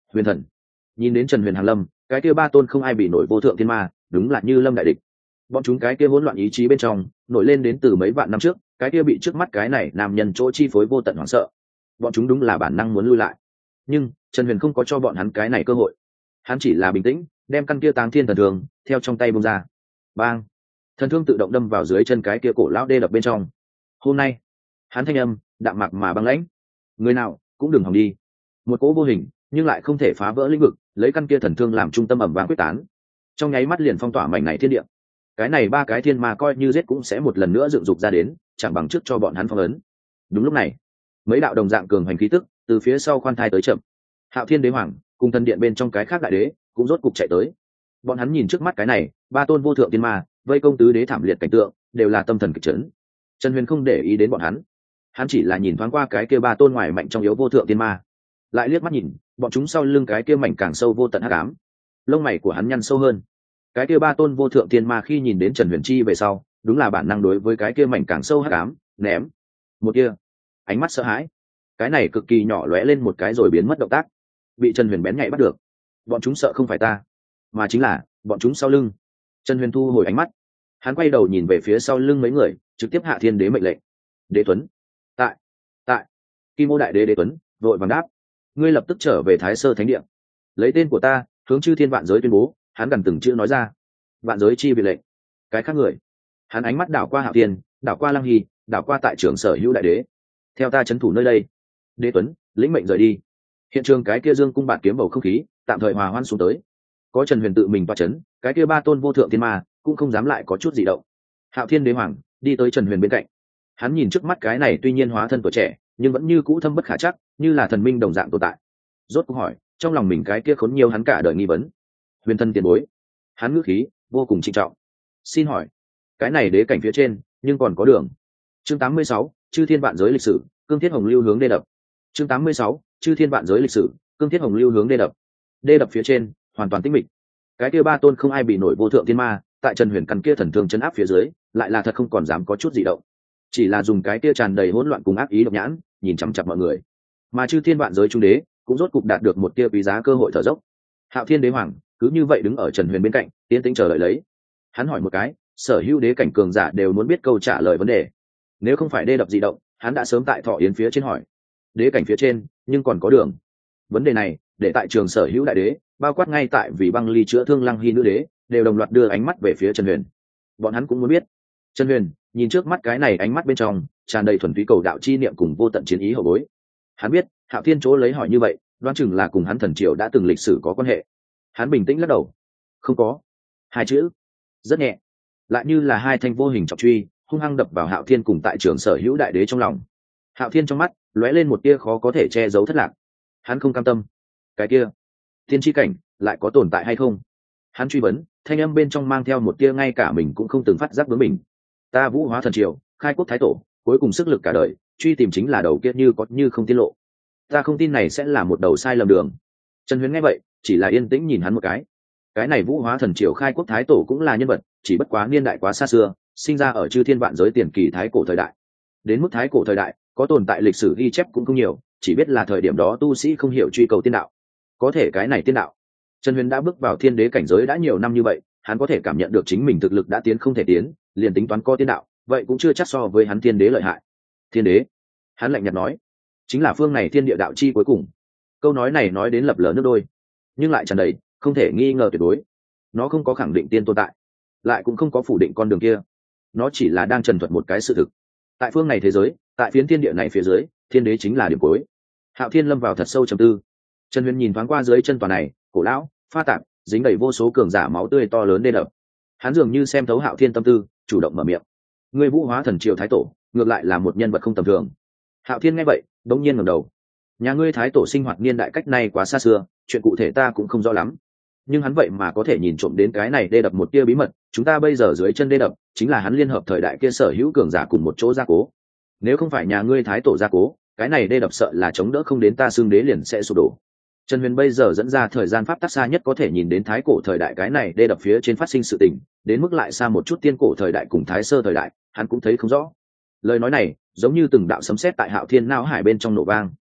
Speaker 1: Huyền thần. Nhìn đến Trần Huyền hàng lâm, cái kia ba tôn không ai bị nổi vô thượng thiên ma, đúng là như lâm đại địch. Bọn chúng cái kia hỗn loạn ý chí bên trong nổi lên đến từ mấy vạn năm trước, cái kia bị trước mắt cái này nam nhân chỗ chi phối vô tận hoảng sợ. Bọn chúng đúng là bản năng muốn lui lại, nhưng Trần Huyền không có cho bọn hắn cái này cơ hội. Hắn chỉ là bình tĩnh đem căn kia táng thiên thần thương theo trong tay bung ra. Bang! Thần thương tự động đâm vào dưới chân cái kia cổ lão đê đập bên trong. Hôm nay hắn thanh âm đạm mạc mà băng lãnh, người nào cũng đừng hòng đi. Một cỗ vô hình nhưng lại không thể phá vỡ lĩnh vực lấy căn kia thần thương làm trung tâm ẩm vang quyết tán, trong nháy mắt liền phong tỏa mảnh này thiên địa. Cái này ba cái thiên ma coi như giết cũng sẽ một lần nữa dựng dục ra đến, chẳng bằng trước cho bọn hắn phong ấn. Đúng lúc này, mấy đạo đồng dạng cường hành khí tức từ phía sau khoan thai tới chậm. Hạo Thiên Đế Hoàng cùng thần điện bên trong cái khác đại đế cũng rốt cục chạy tới. Bọn hắn nhìn trước mắt cái này ba tôn vô thượng tiên ma vây công tứ đế thảm liệt cảnh tượng, đều là tâm thần kịch chấn. Trần Huyền không để ý đến bọn hắn, hắn chỉ là nhìn thoáng qua cái kia ba tôn ngoài mạnh trong yếu vô thượng tiên ma, lại liếc mắt nhìn bọn chúng sau lưng cái kia mảnh càng sâu vô tận hắc ám. Lông mày của hắn nhăn sâu hơn. Cái kia ba tôn vô thượng tiên ma khi nhìn đến Trần Huyền chi về sau, đúng là bản năng đối với cái kia mảnh càng sâu hắc ám ném một kia ánh mắt sợ hãi. Cái này cực kỳ nhỏ lóe lên một cái rồi biến mất động tác, bị Trần Huyền bén nhạy bắt được. Bọn chúng sợ không phải ta, mà chính là bọn chúng sau lưng. Trần Huyền thu hồi ánh mắt, hắn quay đầu nhìn về phía sau lưng mấy người, trực tiếp hạ thiên đế mệnh lệnh. Đế Tuấn, tại tại Kim Ô đại đế Đế Tuấn vội vàng đáp, ngươi lập tức trở về Thái Sơ Thánh Địa, lấy tên của ta hướng chư thiên vạn giới tuyên bố. Hắn gần từng chữ nói ra, vạn giới chi vị lệnh. Cái khác người, hắn ánh mắt đảo qua Hạo Thiên, đảo qua Lăng Hy, đảo qua tại trưởng Sở Hữu đại đế. Theo ta trấn thủ nơi đây. Đế Tuấn lĩnh mệnh rời đi. Hiện trường cái kia dương cung bạt kiếm bầu không khí tạm thời hòa hoãn xuống tới. Có Trần Huyền tự mình toa chấn, cái kia ba tôn vô thượng thiên ma cũng không dám lại có chút gì động. Hạo Thiên Đế Hoàng đi tới Trần Huyền bên cạnh, hắn nhìn trước mắt cái này tuy nhiên hóa thân tuổi trẻ nhưng vẫn như cũ thâm bất khả chắc, như là thần minh đồng dạng tồn tại. Rốt cuộc hỏi trong lòng mình cái kia khốn nhiều hắn cả đời nghi vấn. Huyền thân tiền bối, hắn ngữ khí vô cùng trịnh trọng, xin hỏi cái này đế cảnh phía trên nhưng còn có đường? Chương tám mươi sáu, chư thiên vạn giới lịch sử, cương thiết hồng lưu hướng đê đập. Chương tám mươi sáu, chư thiên vạn giới lịch sử, cương thiết hồng lưu hướng đê đập. Đê đập phía trên hoàn toàn tĩnh mịch. Cái kia ba tôn không ai bị nổi vô thượng thiên ma tại Trần Huyền căn kia thần thương chấn áp phía dưới, lại là thật không còn dám có chút gì động, chỉ là dùng cái kia tràn đầy hỗn loạn cùng ác ý độc nhãn nhìn chằm chằm mọi người. Mà chư thiên vạn giới trung đế cũng rốt cục đạt được một tia quý giá cơ hội thở dốc. Hạo Thiên Đế Hoàng cứ như vậy đứng ở Trần Huyền bên cạnh, tiến tĩnh chờ đợi lấy. Hắn hỏi một cái, sở hữu đế cảnh cường giả đều muốn biết câu trả lời vấn đề. Nếu không phải đê đập dị động, hắn đã sớm tại Thọ Yến phía trên hỏi, đế cảnh phía trên nhưng còn có đường? Vấn đề này để tại trường sở hữu đại đế, bao quát ngay tại vì băng ly chữa thương Lăng Hy nữ đế, đều đồng loạt đưa ánh mắt về phía Trần Huyền. Bọn hắn cũng muốn biết. Trần Huyền nhìn trước mắt cái này ánh mắt bên trong tràn đầy thuần túy cầu đạo chi niệm cùng vô tận chiến ý hậu bối. Hắn biết Hạo Thiên chỗ lấy hỏi như vậy, đoán chừng là cùng hắn thần triều đã từng lịch sử có quan hệ. Hắn bình tĩnh lắc đầu, không có. Hai chữ rất nhẹ, lại như là hai thanh vô hình trọng truy hung hăng đập vào Hạo Thiên cùng tại trường sở hữu đại đế trong lòng. Hạo Thiên trong mắt lóe lên một tia khó có thể che giấu thất lạc. Hắn không cam tâm. Cái kia thiên chi cảnh lại có tồn tại hay không? Hắn truy vấn, thanh âm bên trong mang theo một tia ngay cả mình cũng không từng phát giác với mình. Ta Vũ Hóa thần triều, khai quốc thái tổ, cuối cùng sức lực cả đời truy tìm chính là đầu kia như có như không tiết lộ. Ta không tin này sẽ là một đầu sai lầm đường. Trần Huyền nghe vậy chỉ là yên tĩnh nhìn hắn một cái. Cái này Vũ Hóa thần triều khai quốc thái tổ cũng là nhân vật, chỉ bất quá niên đại quá xa xưa, sinh ra ở chư thiên vạn giới tiền kỳ thái cổ thời đại. Đến mức thái cổ thời đại có tồn tại lịch sử ghi chép cũng không nhiều, chỉ biết là thời điểm đó tu sĩ không hiểu truy cầu tiên đạo. Có thể cái này tiên đạo, Trần Huyền đã bước vào thiên đế cảnh giới đã nhiều năm như vậy, hắn có thể cảm nhận được chính mình thực lực đã tiến không thể tiến, liền tính toán có tiên đạo, vậy cũng chưa chắc so với hắn thiên đế lợi hại. Thiên đế, hắn lạnh nhạt nói, chính là phương này thiên địa đạo chi cuối cùng. Câu nói này nói đến lập lờ nước đôi, nhưng lại tràn đầy không thể nghi ngờ tuyệt đối. Nó không có khẳng định tiên tồn tại, lại cũng không có phủ định con đường kia. Nó chỉ là đang trần thuật một cái sự thực. Tại phương này thế giới, tại phiến thiên địa này phía dưới, thiên đế chính là điểm cuối. Hạo Thiên lâm vào thật sâu trầm tư. Trần Huyền nhìn thoáng qua dưới chân tòa này cổ lão pha tạp dính đầy vô số cường giả máu tươi to lớn đê đập. Hắn dường như xem thấu Hạo Thiên tâm tư, chủ động mở miệng. Ngươi Vũ Hóa thần triều thái tổ, ngược lại là một nhân vật không tầm thường. Hạo Thiên nghe vậy đống nhiên ngẩng đầu. Nhà ngươi thái tổ sinh hoạt niên đại cách này quá xa xưa, chuyện cụ thể ta cũng không rõ lắm, nhưng hắn vậy mà có thể nhìn trộm đến cái này đê đập một tia bí mật. Chúng ta bây giờ dưới chân đê đập chính là hắn liên hợp thời đại kia sở hữu cường giả cùng một chỗ gia cố. Nếu không phải nhà ngươi thái tổ gia cố, cái này đê đập sợ là chống đỡ không đến ta xương đế liền sẽ sụp đổ. Trần Huyền bây giờ dẫn ra thời gian pháp tắc xa nhất có thể nhìn đến thái cổ thời đại cái này đê đập phía trên phát sinh sự tình, đến mức lại xa một chút tiên cổ thời đại cùng thái sơ thời đại, hắn cũng thấy không rõ. Lời nói này giống như từng đạo sấm sét tại Hạo Thiên não hải bên trong nổ vang.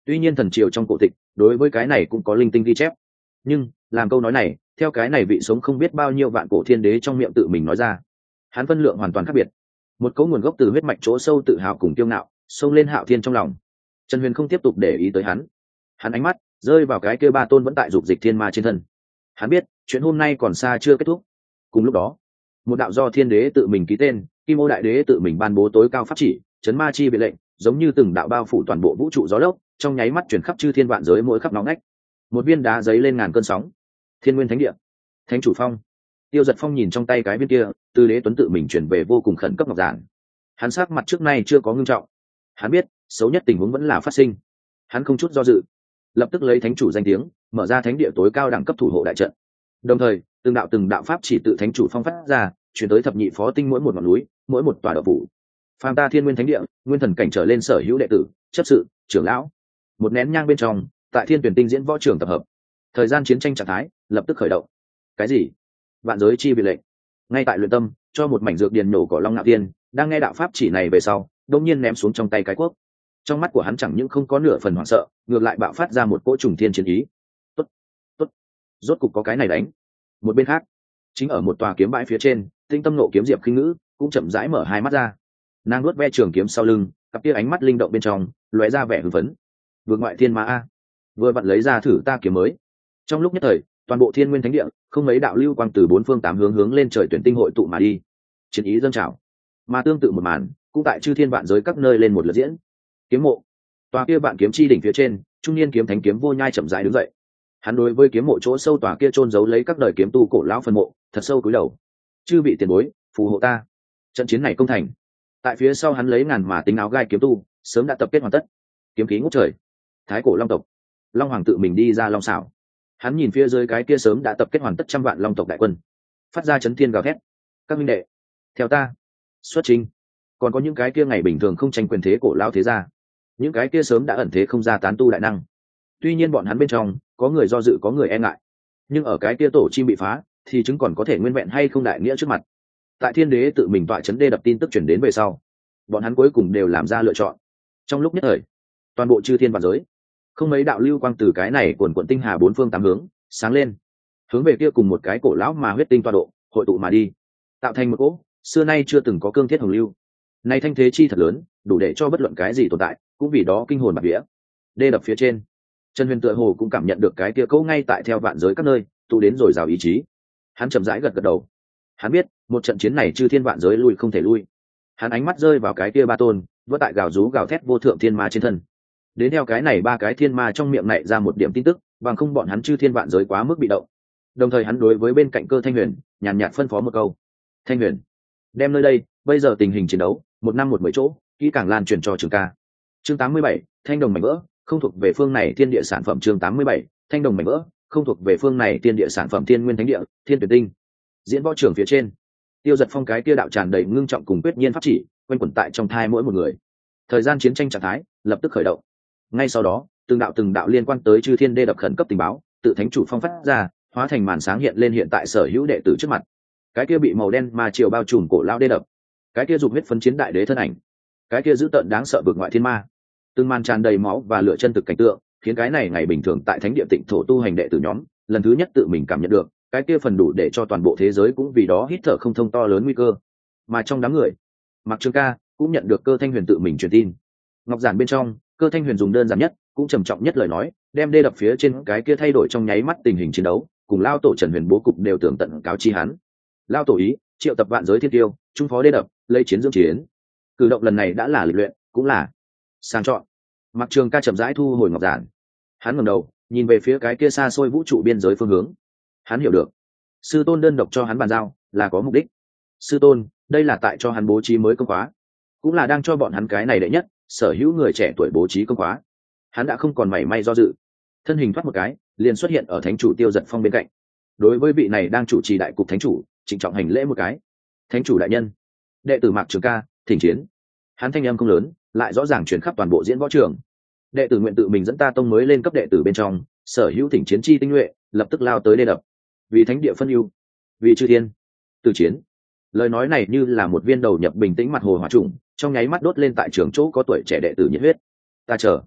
Speaker 1: Tuy nhiên thần triều trong cổ tịch đối với cái này cũng có linh tinh ghi chép, nhưng làm câu nói này theo cái này vị sống không biết bao nhiêu vạn cổ thiên đế trong miệng tự mình nói ra, hắn phân lượng hoàn toàn khác biệt. Một cấu nguồn gốc từ huyết mạch chỗ sâu tự hào cùng kiêu ngạo xông lên Hạo Thiên trong lòng. Trần Huyền không tiếp tục để ý tới hắn, hắn ánh mắt rơi vào cái kia ba tôn vẫn tại dục dịch thiên ma trên thân. Hắn biết chuyện hôm nay còn xa chưa kết thúc. Cùng lúc đó, một đạo do thiên đế tự mình ký tên, Kim Ô đại đế tự mình ban bố tối cao pháp chỉ, chấn ma chi biệt lệnh, giống như từng đạo bao phủ toàn bộ vũ trụ gió lốc, trong nháy mắt chuyển khắp chư thiên vạn giới mỗi khắp nóng ngách. Một viên đá giấy lên ngàn cơn sóng. Thiên Nguyên Thánh Địa, Thánh chủ phong. Tiêu Giật Phong nhìn trong tay cái viên kia, từ đế tuấn tự mình chuyển về vô cùng khẩn cấp ngọc giản. Hắn sắc mặt trước nay chưa có ngưng trọng. Hắn biết, xấu nhất tình huống vẫn là phát sinh. Hắn không chút do dự, lập tức lấy thánh chủ danh tiếng, mở ra thánh địa tối cao đẳng cấp thủ hộ đại trận. Đồng thời, từng đạo từng đạo pháp chỉ tự thánh chủ phong phát ra, chuyển tới thập nhị phó tinh mỗi một ngọn núi, mỗi một tòa đậu phủ. Phàm ta Thiên Nguyên Thánh Địa, nguyên thần cảnh trở lên sở hữu đệ tử, chấp sự, trưởng lão. Một nén nhang bên trong, tại Thiên Tuyển Tinh diễn võ trường tập hợp. Thời gian chiến tranh trạng thái lập tức khởi động. Cái gì? Vạn giới chi biệt lệnh. Ngay tại luyện tâm, cho một mảnh dược điền nổ cỏ Long Nạo Tiên, đang nghe đạo pháp chỉ này về sau, đột nhiên ném xuống trong tay cái cuốc. Trong mắt của hắn chẳng những không có nửa phần hoảng sợ, ngược lại bạo phát ra một cỗ trùng thiên chiến ý. Tốt, tốt, rốt cục có cái này đánh. Một bên khác, chính ở một tòa kiếm bãi phía trên, Tinh Tâm nộ kiếm Diệp Khinh Ngữ cũng chậm rãi mở hai mắt ra. Nàng nuốt ve trường kiếm sau lưng, cặp kia ánh mắt linh động bên trong lóe ra vẻ hưng phấn. Vượt ngoại thiên ma a, vừa vặn lấy ra thử ta kiếm mới. Trong lúc nhất thời, toàn bộ Thiên Nguyên Thánh Địa không mấy đạo lưu quang từ bốn phương tám hướng hướng lên trời tuyển tinh hội tụ mà đi, chiến ý dâng trào. Mà tương tự một màn cũng tại chư thiên vạn giới các nơi lên một lượt diễn. Kiếm mộ, tòa kia vạn kiếm chi đỉnh phía trên, trung niên kiếm thánh Kiếm Vô Nhai chậm rãi đứng dậy. Hắn đối với kiếm mộ chỗ sâu tòa kia chôn giấu lấy các đời kiếm tu cổ lão phân mộ, thật sâu cúi đầu. Chư vị tiền bối, phù hộ ta. Trận chiến này công thành. Tại phía sau hắn lấy ngàn mà tính áo gai kiếm tu, sớm đã tập kết hoàn tất. Kiếm khí ngút trời. Thái cổ long tộc, Long Hoàng tự mình đi ra long xảo. Hắn nhìn phía dưới cái kia sớm đã tập kết hoàn tất trăm vạn long tộc đại quân, phát ra chấn thiên gào thét. Các minh đệ, theo ta xuất chinh. Còn có những cái kia ngày bình thường không tranh quyền thế cổ lão thế gia, những cái kia sớm đã ẩn thế không ra tán tu đại năng. Tuy nhiên bọn hắn bên trong có người do dự, có người e ngại, nhưng ở cái kia tổ chim bị phá thì chứng còn có thể nguyên vẹn hay không đại nghĩa trước mặt. Tại thiên đế tự mình tọa chấn đê đập tin tức chuyển đến về sau, bọn hắn cuối cùng đều làm ra lựa chọn. Trong lúc nhất thời, toàn bộ chư thiên vạn giới không mấy đạo lưu quang từ cái này quần quận tinh hà bốn phương tám hướng sáng lên, hướng về kia cùng một cái cổ lão mà huyết tinh toa độ hội tụ mà đi, tạo thành một cỗ xưa nay chưa từng có cương thiết hồng lưu. Nay thanh thế chi thật lớn, đủ để cho bất luận cái gì tồn tại cũng vì đó kinh hồn bạt vía. Đê đập phía trên, Trần Huyền tựa hồ cũng cảm nhận được cái kia cỗ ngay tại theo vạn giới các nơi tụ đến rồi rào ý chí. Hắn chậm rãi gật gật đầu. Hắn biết một trận chiến này chư thiên vạn giới lui không thể lui. Hắn ánh mắt rơi vào cái kia ba tôn vỡ tại gào rú gào thét vô thượng thiên ma trên thân. Đến theo cái này ba cái thiên ma trong miệng này ra một điểm tin tức, bằng không bọn hắn chư thiên vạn giới quá mức bị động. Đồng thời hắn đối với bên cạnh Cơ Thanh Huyền nhàn nhạt phân phó một câu: Thanh Huyền, đem nơi đây bây giờ tình hình chiến đấu một năm một mười chỗ kỹ càng lan truyền cho Trường ca. Chương tám mươi bảy, thanh đồng mảnh vỡ không thuộc về phương này thiên địa sản phẩm. Chương tám mươi bảy, thanh đồng mảnh vỡ không thuộc về phương này thiên địa sản phẩm. Thiên Nguyên Thánh Địa, Thiên Tuyển Tinh, diễn võ trường phía trên, Tiêu Giật Phong cái kia đạo tràn đầy ngưng trọng cùng quyết nhiên pháp chỉ quanh quẩn tại trong thai mỗi một người. Thời gian chiến tranh trạng thái lập tức khởi động. Ngay sau đó, từng đạo từng đạo liên quan tới chư thiên đê đập khẩn cấp tình báo tự thánh chủ phong phát ra, hóa thành màn sáng hiện lên hiện tại sở hữu đệ tử trước mặt. Cái kia bị màu đen ma triều bao trùm cổ lao đê đập, cái kia dục huyết phấn chiến đại đế thân ảnh, cái kia dữ tợn đáng sợ vượt ngoại thiên ma, từng màn tràn đầy máu và lửa chân thực cảnh tượng, khiến cái này ngày bình thường tại thánh địa tịnh thổ tu hành đệ tử nhóm lần thứ nhất tự mình cảm nhận được cái kia phần đủ để cho toàn bộ thế giới cũng vì đó hít thở không thông to lớn nguy cơ. Mà trong đám người, Mạc Trường Ca cũng nhận được Cơ Thanh Huyền tự mình truyền tin. Ngọc giản bên trong, Cơ Thanh Huyền dùng đơn giản nhất cũng trầm trọng nhất lời nói, đem đê đập phía trên cái kia thay đổi trong nháy mắt tình hình chiến đấu cùng lao tổ Trần Huyền bố cục đều tường tận cáo chi hắn. Lao tổ ý triệu tập vạn giới thiên tiêu, trung phó đê đập, lấy chiến dưỡng chiến. Cử động lần này đã là lịch luyện, cũng là sang chọn. Mạc Trường Ca chậm rãi thu hồi ngọc giản. Hắn ngẩng đầu nhìn về phía cái kia xa xôi vũ trụ biên giới phương hướng. Hắn hiểu được sư tôn đơn độc cho hắn bàn giao là có mục đích. Sư tôn đây là tại cho hắn bố trí mới công khóa, cũng là đang cho bọn hắn cái này đệ nhất sở hữu người trẻ tuổi bố trí công khóa. Hắn đã không còn mảy may do dự, thân hình thoát một cái liền xuất hiện ở thánh chủ Tiêu Giật Phong bên cạnh. Đối với vị này đang chủ trì đại cục thánh chủ, trịnh trọng hành lễ một cái. Thánh chủ đại nhân, đệ tử Mạc Trường Ca thỉnh chiến. Hắn thanh âm không lớn, lại rõ ràng truyền khắp toàn bộ diễn võ trường. Đệ tử nguyện tự mình dẫn ta tông mới lên cấp đệ tử bên trong sở hữu thỉnh chiến chi tinh nhuệ, lập tức lao tới đê đập, vì thánh địa phân ưu, vì chư thiên từ chiến. Lời nói này như là một viên đầu nhập bình tĩnh mặt hồ hỏa trùng, trong nháy mắt đốt lên tại trường chỗ có tuổi trẻ đệ tử nhiệt huyết. Ta chờ.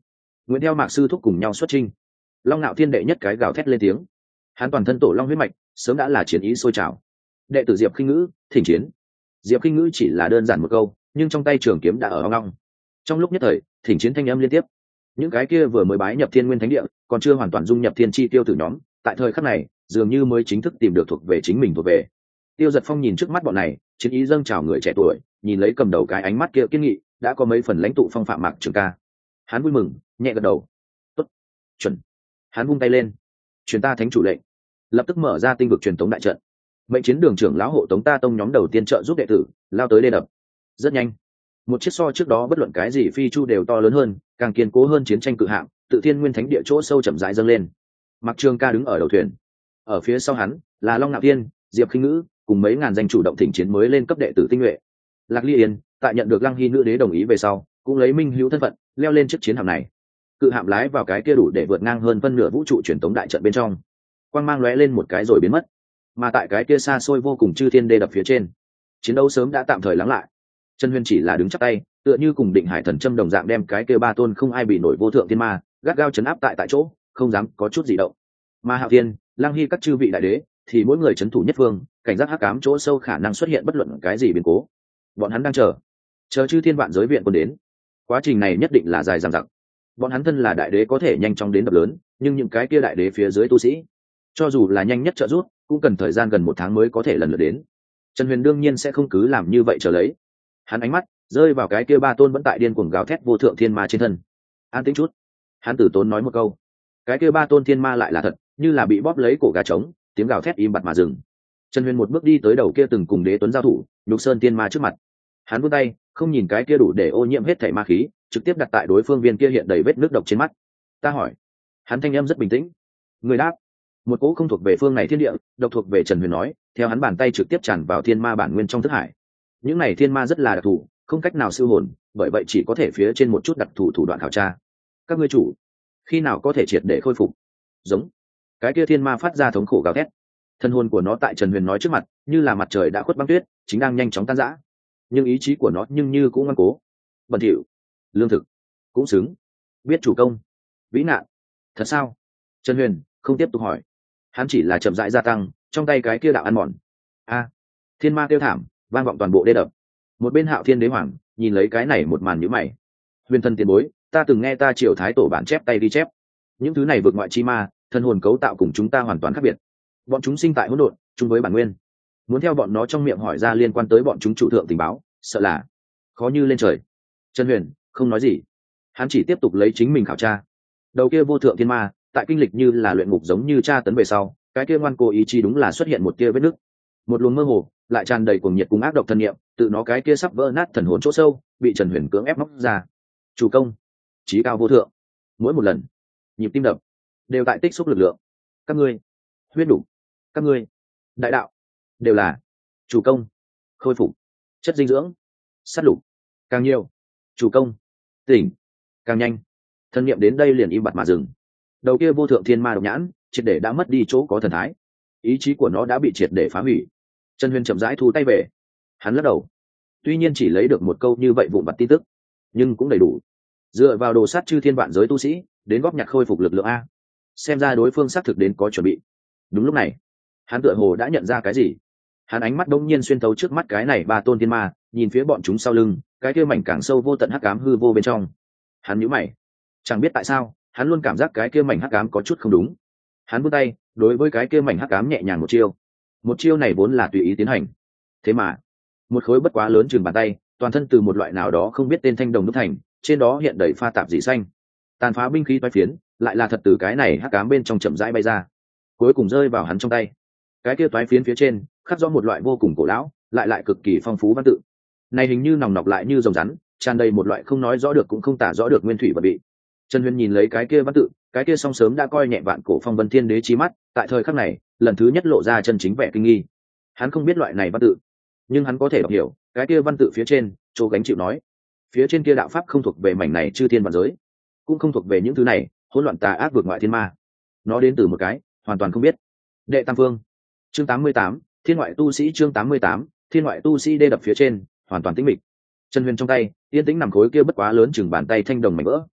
Speaker 1: Nguyễn theo mạc sư thúc cùng nhau xuất chinh. Long Nạo Thiên đệ nhất cái gào thét lên tiếng. Hắn toàn thân tổ long huyết mạch, sớm đã là chiến ý sôi trào. Đệ tử Diệp Khinh Ngữ, thỉnh chiến. Diệp Khinh Ngữ chỉ là đơn giản một câu, nhưng trong tay trường kiếm đã ở ong ong. Trong lúc nhất thời, thỉnh chiến thanh âm liên tiếp. Những cái kia vừa mới bái nhập Thiên Nguyên Thánh Địa, còn chưa hoàn toàn dung nhập Thiên Chi tiêu tử nhóm, tại thời khắc này, dường như mới chính thức tìm được thuộc về chính mình thuộc về. Tiêu Giật Phong nhìn trước mắt bọn này, chiến ý dâng trào người trẻ tuổi, nhìn lấy cầm đầu cái ánh mắt kia kiên nghị, đã có mấy phần lãnh tụ phong phạm Mạc Trường Ca. Hắn vui mừng, nhẹ gật đầu. Tốt, chuẩn. Hắn vung tay lên, truyền ta thánh chủ lệnh, lập tức mở ra tinh vực truyền tống đại trận. Mệnh chiến đường trưởng lão hộ tống ta tông nhóm đầu tiên trợ giúp đệ tử lao tới đê đập. Rất nhanh, một chiếc so trước đó bất luận cái gì phi chu đều to lớn hơn, càng kiên cố hơn chiến tranh cự hạm, tự thiên nguyên thánh địa chỗ sâu chậm rãi dâng lên. Mạc Trường Ca đứng ở đầu thuyền, ở phía sau hắn là Long Nạo Thiên, Diệp Khinh Ngữ cùng mấy ngàn danh chủ động thỉnh chiến mới lên cấp đệ tử tinh nhuệ. Lạc Ly Yên tại nhận được Lăng Hy nữ đế đồng ý về sau, cũng lấy minh hữu thân phận leo lên chiếc chiến hạm này. Cự hạm lái vào cái kia đủ để vượt ngang hơn phân nửa vũ trụ truyền tống đại trận bên trong, quang mang lóe lên một cái rồi biến mất. Mà tại cái kia xa xôi vô cùng chư thiên đê đập phía trên, chiến đấu sớm đã tạm thời lắng lại. Trần Huyền chỉ là đứng chắp tay, tựa như cùng Định Hải Thần Châm đồng dạng đem cái kia ba tôn không ai bị nổi vô thượng thiên ma gắt gao chấn áp tại tại chỗ, không dám có chút gì động. Mà Hạo Thiên, Lăng Hy các chư vị đại đế thì mỗi người trấn thủ nhất phương, cảnh giác hắc ám chỗ sâu khả năng xuất hiện bất luận cái gì biến cố. Bọn hắn đang chờ, chờ chư thiên vạn giới viện quân đến. Quá trình này nhất định là dài dằng dặc. Bọn hắn thân là đại đế có thể nhanh chóng đến đập lớn, nhưng những cái kia đại đế phía dưới tu sĩ, cho dù là nhanh nhất trợ giúp, cũng cần thời gian gần một tháng mới có thể lần lượt đến. Trần Huyền đương nhiên sẽ không cứ làm như vậy chờ lấy. Hắn ánh mắt rơi vào cái kia ba tôn vẫn tại điên cuồng gào thét vô thượng thiên ma trên thân. An tĩnh chút. Hắn tử tốn nói một câu. Cái kia ba tôn thiên ma lại là thật, như là bị bóp lấy cổ gà trống, tiếng gào thét im bặt mà dừng. Trần Huyền một bước đi tới đầu kia từng cùng đế tuấn giao thủ, nhục sơn thiên ma trước mặt. Hắn vươn tay, không nhìn cái kia đủ để ô nhiễm hết thảy ma khí, trực tiếp đặt tại đối phương viên kia hiện đầy vết nước độc trên mắt. Ta hỏi. Hắn thanh âm rất bình tĩnh. Người đáp. Một cỗ không thuộc về phương này thiên địa, độc thuộc về Trần Huyền nói, theo hắn bàn tay trực tiếp tràn vào thiên ma bản nguyên trong thức hải. Những này thiên ma rất là đặc thù, không cách nào siêu hồn, bởi vậy chỉ có thể phía trên một chút đặc thù thủ đoạn khảo tra. Các ngươi chủ, khi nào có thể triệt để khôi phục? Giống. Cái kia thiên ma phát ra thống khổ gào thét. Thân hồn của nó tại Trần Huyền nói trước mặt, như là mặt trời đã khuất băng tuyết, chính đang nhanh chóng tan rã. Nhưng ý chí của nó nhưng như cũng ngoan cố. Bẩn thỉu, lương thực, cũng xứng, biết chủ công, vĩ nạn. Thật sao? Trần Huyền không tiếp tục hỏi. Hắn chỉ là chậm rãi gia tăng trong tay cái kia đạo ăn mòn. A! Thiên ma kêu thảm, vang vọng toàn bộ đê đập. Một bên Hạo Thiên Đế Hoàng nhìn lấy cái này một màn nhíu mày. Huyền thân tiền bối, ta từng nghe ta Triều Thái tổ bản chép tay ghi chép, những thứ này vượt ngoại chi ma, thân hồn cấu tạo cùng chúng ta hoàn toàn khác biệt. Bọn chúng sinh tại hỗn độn, chung với bản nguyên. Muốn theo bọn nó trong miệng hỏi ra liên quan tới bọn chúng chủ thượng tình báo, sợ là khó như lên trời. Trần Huyền không nói gì, hắn chỉ tiếp tục lấy chính mình khảo tra. Đầu kia vô thượng thiên ma, tại kinh lịch như là luyện ngục giống như tra tấn về sau, cái kia ngoan cố ý chí đúng là xuất hiện một kia vết nứt, một luồng mơ hồ lại tràn đầy cuồng nhiệt cùng ác độc thân niệm, tự nó cái kia sắp vỡ nát thần hồn chỗ sâu, bị Trần Huyền cưỡng ép móc ra. Chủ công, chí cao vô thượng, mỗi một lần nhịp tim đập đều tại tích xúc lực lượng. Các ngươi huyết đủ, các ngươi đại đạo đều là chủ công. Khôi phục chất dinh dưỡng, sát lục càng nhiều, chủ công tỉnh càng nhanh. Thân niệm đến đây liền im bặt mà dừng. Đầu kia vô thượng thiên ma độc nhãn triệt để đã mất đi chỗ có thần thái, ý chí của nó đã bị triệt để phá hủy. Trần Huyền chậm rãi thu tay về, hắn lắc đầu. Tuy nhiên chỉ lấy được một câu như vậy vụn vặt tin tức, nhưng cũng đầy đủ dựa vào đồ sát chư thiên vạn giới tu sĩ đến góp nhặt khôi phục lực lượng a. Xem ra đối phương xác thực đến có chuẩn bị. Đúng lúc này, hắn tựa hồ đã nhận ra cái gì. Hắn ánh mắt đông nhiên xuyên thấu trước mắt cái này ba tôn thiên ma, nhìn phía bọn chúng sau lưng, cái kia mảnh càng sâu vô tận hắc ám hư vô bên trong. Hắn nhíu mày, chẳng biết tại sao, hắn luôn cảm giác cái kia mảnh hắc ám có chút không đúng. Hắn vươn tay đối với cái kia mảnh hắc ám nhẹ nhàng một chiêu. Một chiêu này vốn là tùy ý tiến hành, thế mà một khối bất quá lớn chừng bàn tay, toàn thân từ một loại nào đó không biết tên thanh đồng đúc thành, trên đó hiện đầy pha tạp dị xanh, tàn phá binh khí toái phiến, lại là thật từ cái này hắc ám bên trong chậm rãi bay ra, cuối cùng rơi vào hắn trong tay. Cái kia toái phiến phía trên khắc rõ một loại vô cùng cổ lão, lại lại cực kỳ phong phú văn tự. Này hình như nòng nọc lại như rồng rắn, tràn đầy một loại không nói rõ được cũng không tả rõ được nguyên thủy vật bị. Trần Huyền nhìn lấy cái kia văn tự, cái kia song sớm đã coi nhẹ vạn cổ phong vân thiên đế chi mắt, tại thời khắc này lần thứ nhất lộ ra chân chính vẻ kinh nghi. Hắn không biết loại này văn tự, nhưng hắn có thể đọc hiểu cái kia văn tự phía trên chỗ gánh chịu nói, phía trên kia đạo pháp không thuộc về mảnh này chư thiên vạn giới, cũng không thuộc về những thứ này hỗn loạn tà ác vượt ngoại thiên ma. Nó đến từ một cái hoàn toàn không biết. Đệ Tam Phương chương tám mươi tám, thiên ngoại tu sĩ chương tám mươi tám, thiên ngoại tu sĩ đê đập phía trên hoàn toàn tĩnh mịch. Trần Huyền trong tay yên tĩnh nằm khối kia bất quá lớn chừng bàn tay thanh đồng mảnh vỡ.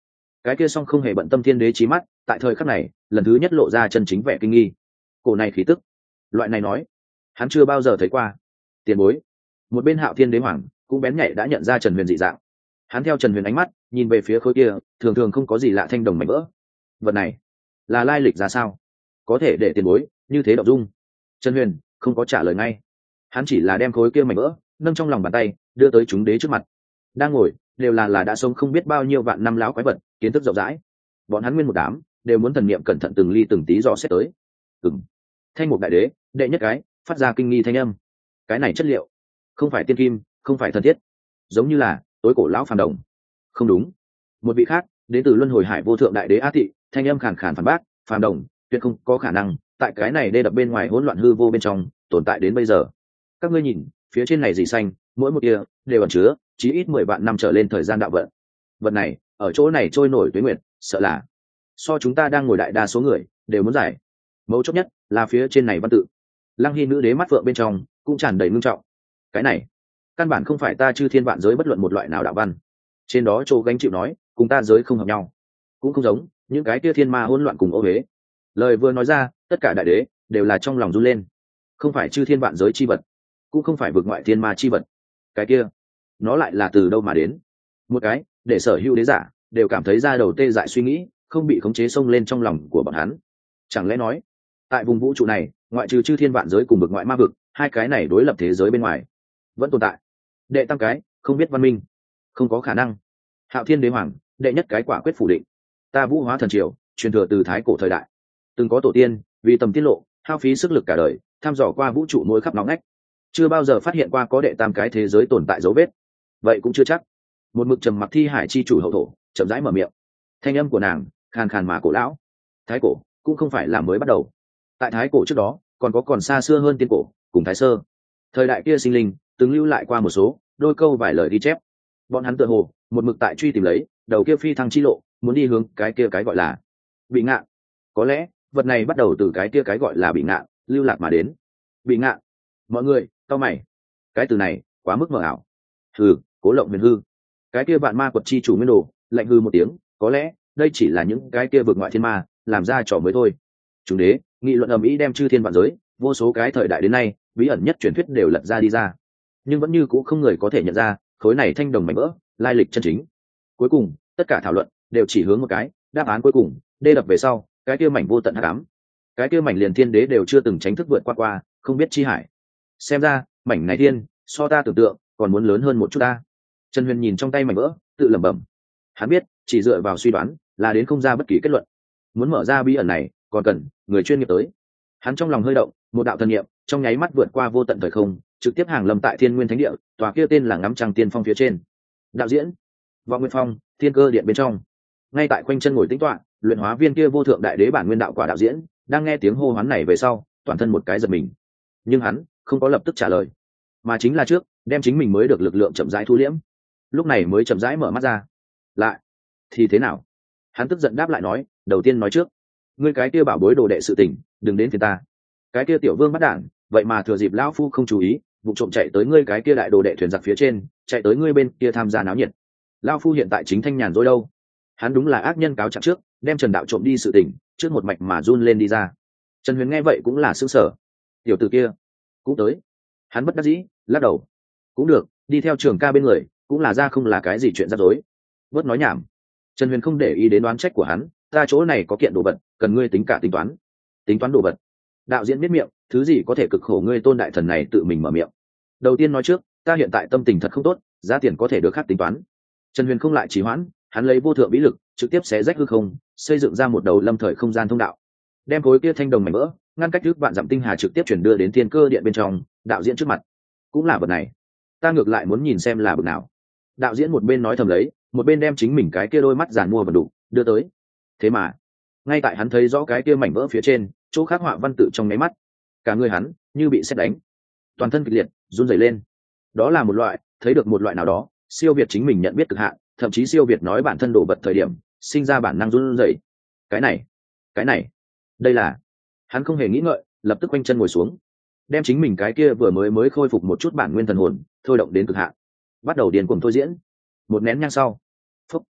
Speaker 1: cái kia song không hề bận tâm thiên đế trí mắt tại thời khắc này lần thứ nhất lộ ra chân chính vẻ kinh nghi. Cổ này khí tức, loại này nói hắn chưa bao giờ thấy qua. Tiền bối. Một bên Hạo Thiên Đế Hoàng cũng bén nhạy đã nhận ra Trần Huyền dị dạng. Hắn theo Trần Huyền ánh mắt nhìn về phía khối kia thường thường không có gì lạ thanh đồng mảnh vỡ. Vật này là lai lịch ra sao, có thể để tiền bối như thế động dung? Trần Huyền không có trả lời ngay, hắn chỉ là đem khối kia mảnh vỡ nâng trong lòng bàn tay đưa tới chúng đế trước mặt. Đang ngồi đều là là đã sống không biết bao nhiêu vạn năm láo quái vật, kiến thức rộng rãi, bọn hắn nguyên một đám đều muốn thần niệm cẩn thận từng ly từng tí dò xét tới. Ừm. Thanh Mục Đại Đế đệ nhất cái phát ra kinh nghi thanh âm. Cái này chất liệu không phải tiên kim, không phải thần thiết, giống như là tối cổ lão phàm đồng. Không đúng. Một vị khác đến từ luân hồi hải vô thượng đại đế Á Thị thanh âm khàn khàn phản bác, phàm đồng tuyệt không có khả năng tại cái này đê đập bên ngoài hỗn loạn hư vô bên trong tồn tại đến bây giờ. Các ngươi nhìn phía trên này gì xanh, mỗi một tia đều ẩn chứa chí ít mười vạn năm trở lên thời gian đạo vận. Vật này ở chỗ này trôi nổi tuế nguyệt, sợ là so chúng ta đang ngồi đại đa số người đều muốn giải. Mấu chốt nhất là phía trên này văn tự. Lăng Hy nữ đế mắt phượng bên trong cũng tràn đầy ngưng trọng. Cái này căn bản không phải ta chư thiên vạn giới bất luận một loại nào đạo văn. Trên đó Châu gánh chịu nói cùng ta giới không hợp nhau, cũng không giống những cái kia thiên ma hỗn loạn cùng ô huế. Lời vừa nói ra, tất cả đại đế đều là trong lòng run lên. Không phải chư thiên vạn giới chi vật, cũng không phải vượt ngoại thiên ma chi vật. Cái kia nó lại là từ đâu mà đến? Một cái để sở hữu đế giả đều cảm thấy ra đầu tê dại suy nghĩ không bị khống chế xông lên trong lòng của bọn hắn. Chẳng lẽ nói tại vùng vũ trụ này ngoại trừ chư thiên vạn giới cùng vực ngoại ma vực, hai cái này đối lập thế giới bên ngoài vẫn tồn tại đệ tam cái không biết văn minh? Không có khả năng. Hạo Thiên Đế Hoàng đệ nhất cái quả quyết phủ định. Ta Vũ Hóa Thần Triều truyền thừa từ thái cổ thời đại, từng có tổ tiên vì tầm tiết lộ hao phí sức lực cả đời thăm dò qua vũ trụ mỗi khắp nóng ngách, chưa bao giờ phát hiện qua có đệ tam cái thế giới tồn tại dấu vết. Vậy cũng chưa chắc. Một mực trầm mặc Thi Hải chi chủ hậu thổ chậm rãi mở miệng, thanh âm của nàng khàn khàn mà cổ lão. Thái cổ cũng không phải là mới bắt đầu, tại thái cổ trước đó còn có còn xa xưa hơn tiên cổ cùng thái sơ. Thời đại kia sinh linh từng lưu lại qua một số đôi câu vài lời ghi chép. Bọn hắn tựa hồ một mực tại truy tìm lấy đầu kia phi thăng chi lộ, muốn đi hướng cái kia cái gọi là bị ngạn. Có lẽ vật này bắt đầu từ cái kia cái gọi là bị ngạn lưu lạc mà đến. Bị ngạn. Mọi người cau mày, cái từ này quá mức mờ ảo. Hừ, Cố Lộng Huyền hư. Cái kia vạn ma quật chi chủ nguyên đồ lạnh hư một tiếng, có lẽ đây chỉ là những cái kia vượt ngoại thiên ma làm ra trò mới thôi. Chúng đế nghị luận ầm ĩ đem chư thiên vạn giới vô số cái thời đại đến nay bí ẩn nhất truyền thuyết đều lật ra đi ra, nhưng vẫn như cũ không người có thể nhận ra khối này thanh đồng mảnh vỡ lai lịch chân chính. Cuối cùng tất cả thảo luận đều chỉ hướng một cái đáp án cuối cùng: đê đập về sau cái kia mảnh vô tận hắc ám, cái kia mảnh liền thiên đế đều chưa từng tránh thức vượt qua qua không biết chi hải. Xem ra mảnh này thiên so ta tưởng tượng còn muốn lớn hơn một chút ta. Trần Huyền nhìn trong tay mảnh vỡ tự lẩm bẩm. Hắn biết chỉ dựa vào suy đoán là đến không ra bất kỳ kết luận. Muốn mở ra bí ẩn này còn cần người chuyên nghiệp tới. Hắn trong lòng hơi động, một đạo thần niệm trong nháy mắt vượt qua vô tận thời không, trực tiếp hàng lâm tại Thiên Nguyên Thánh Địa, tòa kia tên là Ngắm Trăng Tiên Phong phía trên. Đạo diễn Vọng Nguyên Phong, Thiên Cơ Điện bên trong, ngay tại quanh chân ngồi tĩnh tọa, luyện hóa viên kia vô thượng đại đế bản nguyên đạo quả đạo diễn, đang nghe tiếng hô hoán này về sau, toàn thân một cái giật mình. Nhưng hắn không có lập tức trả lời, mà chính là trước đem chính mình mới được lực lượng chậm rãi thu liễm, lúc này mới chậm rãi mở mắt ra. Lại thì thế nào? Hắn tức giận đáp lại nói, đầu tiên nói trước, ngươi cái kia bảo bối đồ đệ sự tình đừng đến phiền ta. Cái kia tiểu vương bắt đản vậy mà thừa dịp lão phu không chú ý vụ trộm chạy tới ngươi cái kia đại đồ đệ thuyền giặc phía trên, chạy tới ngươi bên kia tham gia náo nhiệt. Lão phu hiện tại chính thanh nhàn rồi đâu. Hắn đúng là ác nhân cáo trạng trước đem Trần đạo trộm đi sự tình trước một mạch mà run lên đi ra. Trần Huyền nghe vậy cũng là sững sờ. Tiểu tử kia cũng tới. Hắn bất đắc dĩ lắc đầu. Cũng được, đi theo Trường Ca bên người cũng là ra không là cái gì chuyện rắc rối. Bớt nói nhảm. Trần Huyền không để ý đến đoán trách của hắn, ta chỗ này có kiện đồ vật cần ngươi tính cả tính toán. Tính toán đồ vật? Đạo diễn biết miệng, thứ gì có thể cực khổ ngươi tôn đại thần này tự mình mở miệng. Đầu tiên nói trước, ta hiện tại tâm tình thật không tốt, giá tiền có thể được khác tính toán. Trần Huyền không lại trì hoãn, hắn lấy vô thượng bí lực trực tiếp xé rách hư không, xây dựng ra một đầu lâm thời không gian thông đạo, đem khối kia thanh đồng mảnh vỡ ngăn cách trước vạn dặm tinh hà trực tiếp chuyển đưa đến Thiên Cơ Điện bên trong. Đạo diễn trước mặt cũng là vật này, ta ngược lại muốn nhìn xem là bực nào. Đạo diễn một bên nói thầm lấy, một bên đem chính mình cái kia đôi mắt giàn mua và đủ đưa tới. Thế mà ngay tại hắn thấy rõ cái kia mảnh vỡ phía trên chỗ khắc họa văn tự trong nháy mắt, cả người hắn như bị sét đánh, toàn thân kịch liệt run rẩy lên. Đó là một loại thấy được một loại nào đó siêu việt chính mình nhận biết cực hạn, thậm chí siêu việt nói bản thân đồ vật thời điểm sinh ra bản năng run rẩy. Cái này, cái này, đây là... Hắn không hề nghĩ ngợi, lập tức quanh chân ngồi xuống, đem chính mình cái kia vừa mới mới khôi phục một chút bản nguyên thần hồn thôi động đến cực hạn, bắt đầu điên cuồng thôi diễn. Một nén nhang sau, phúc,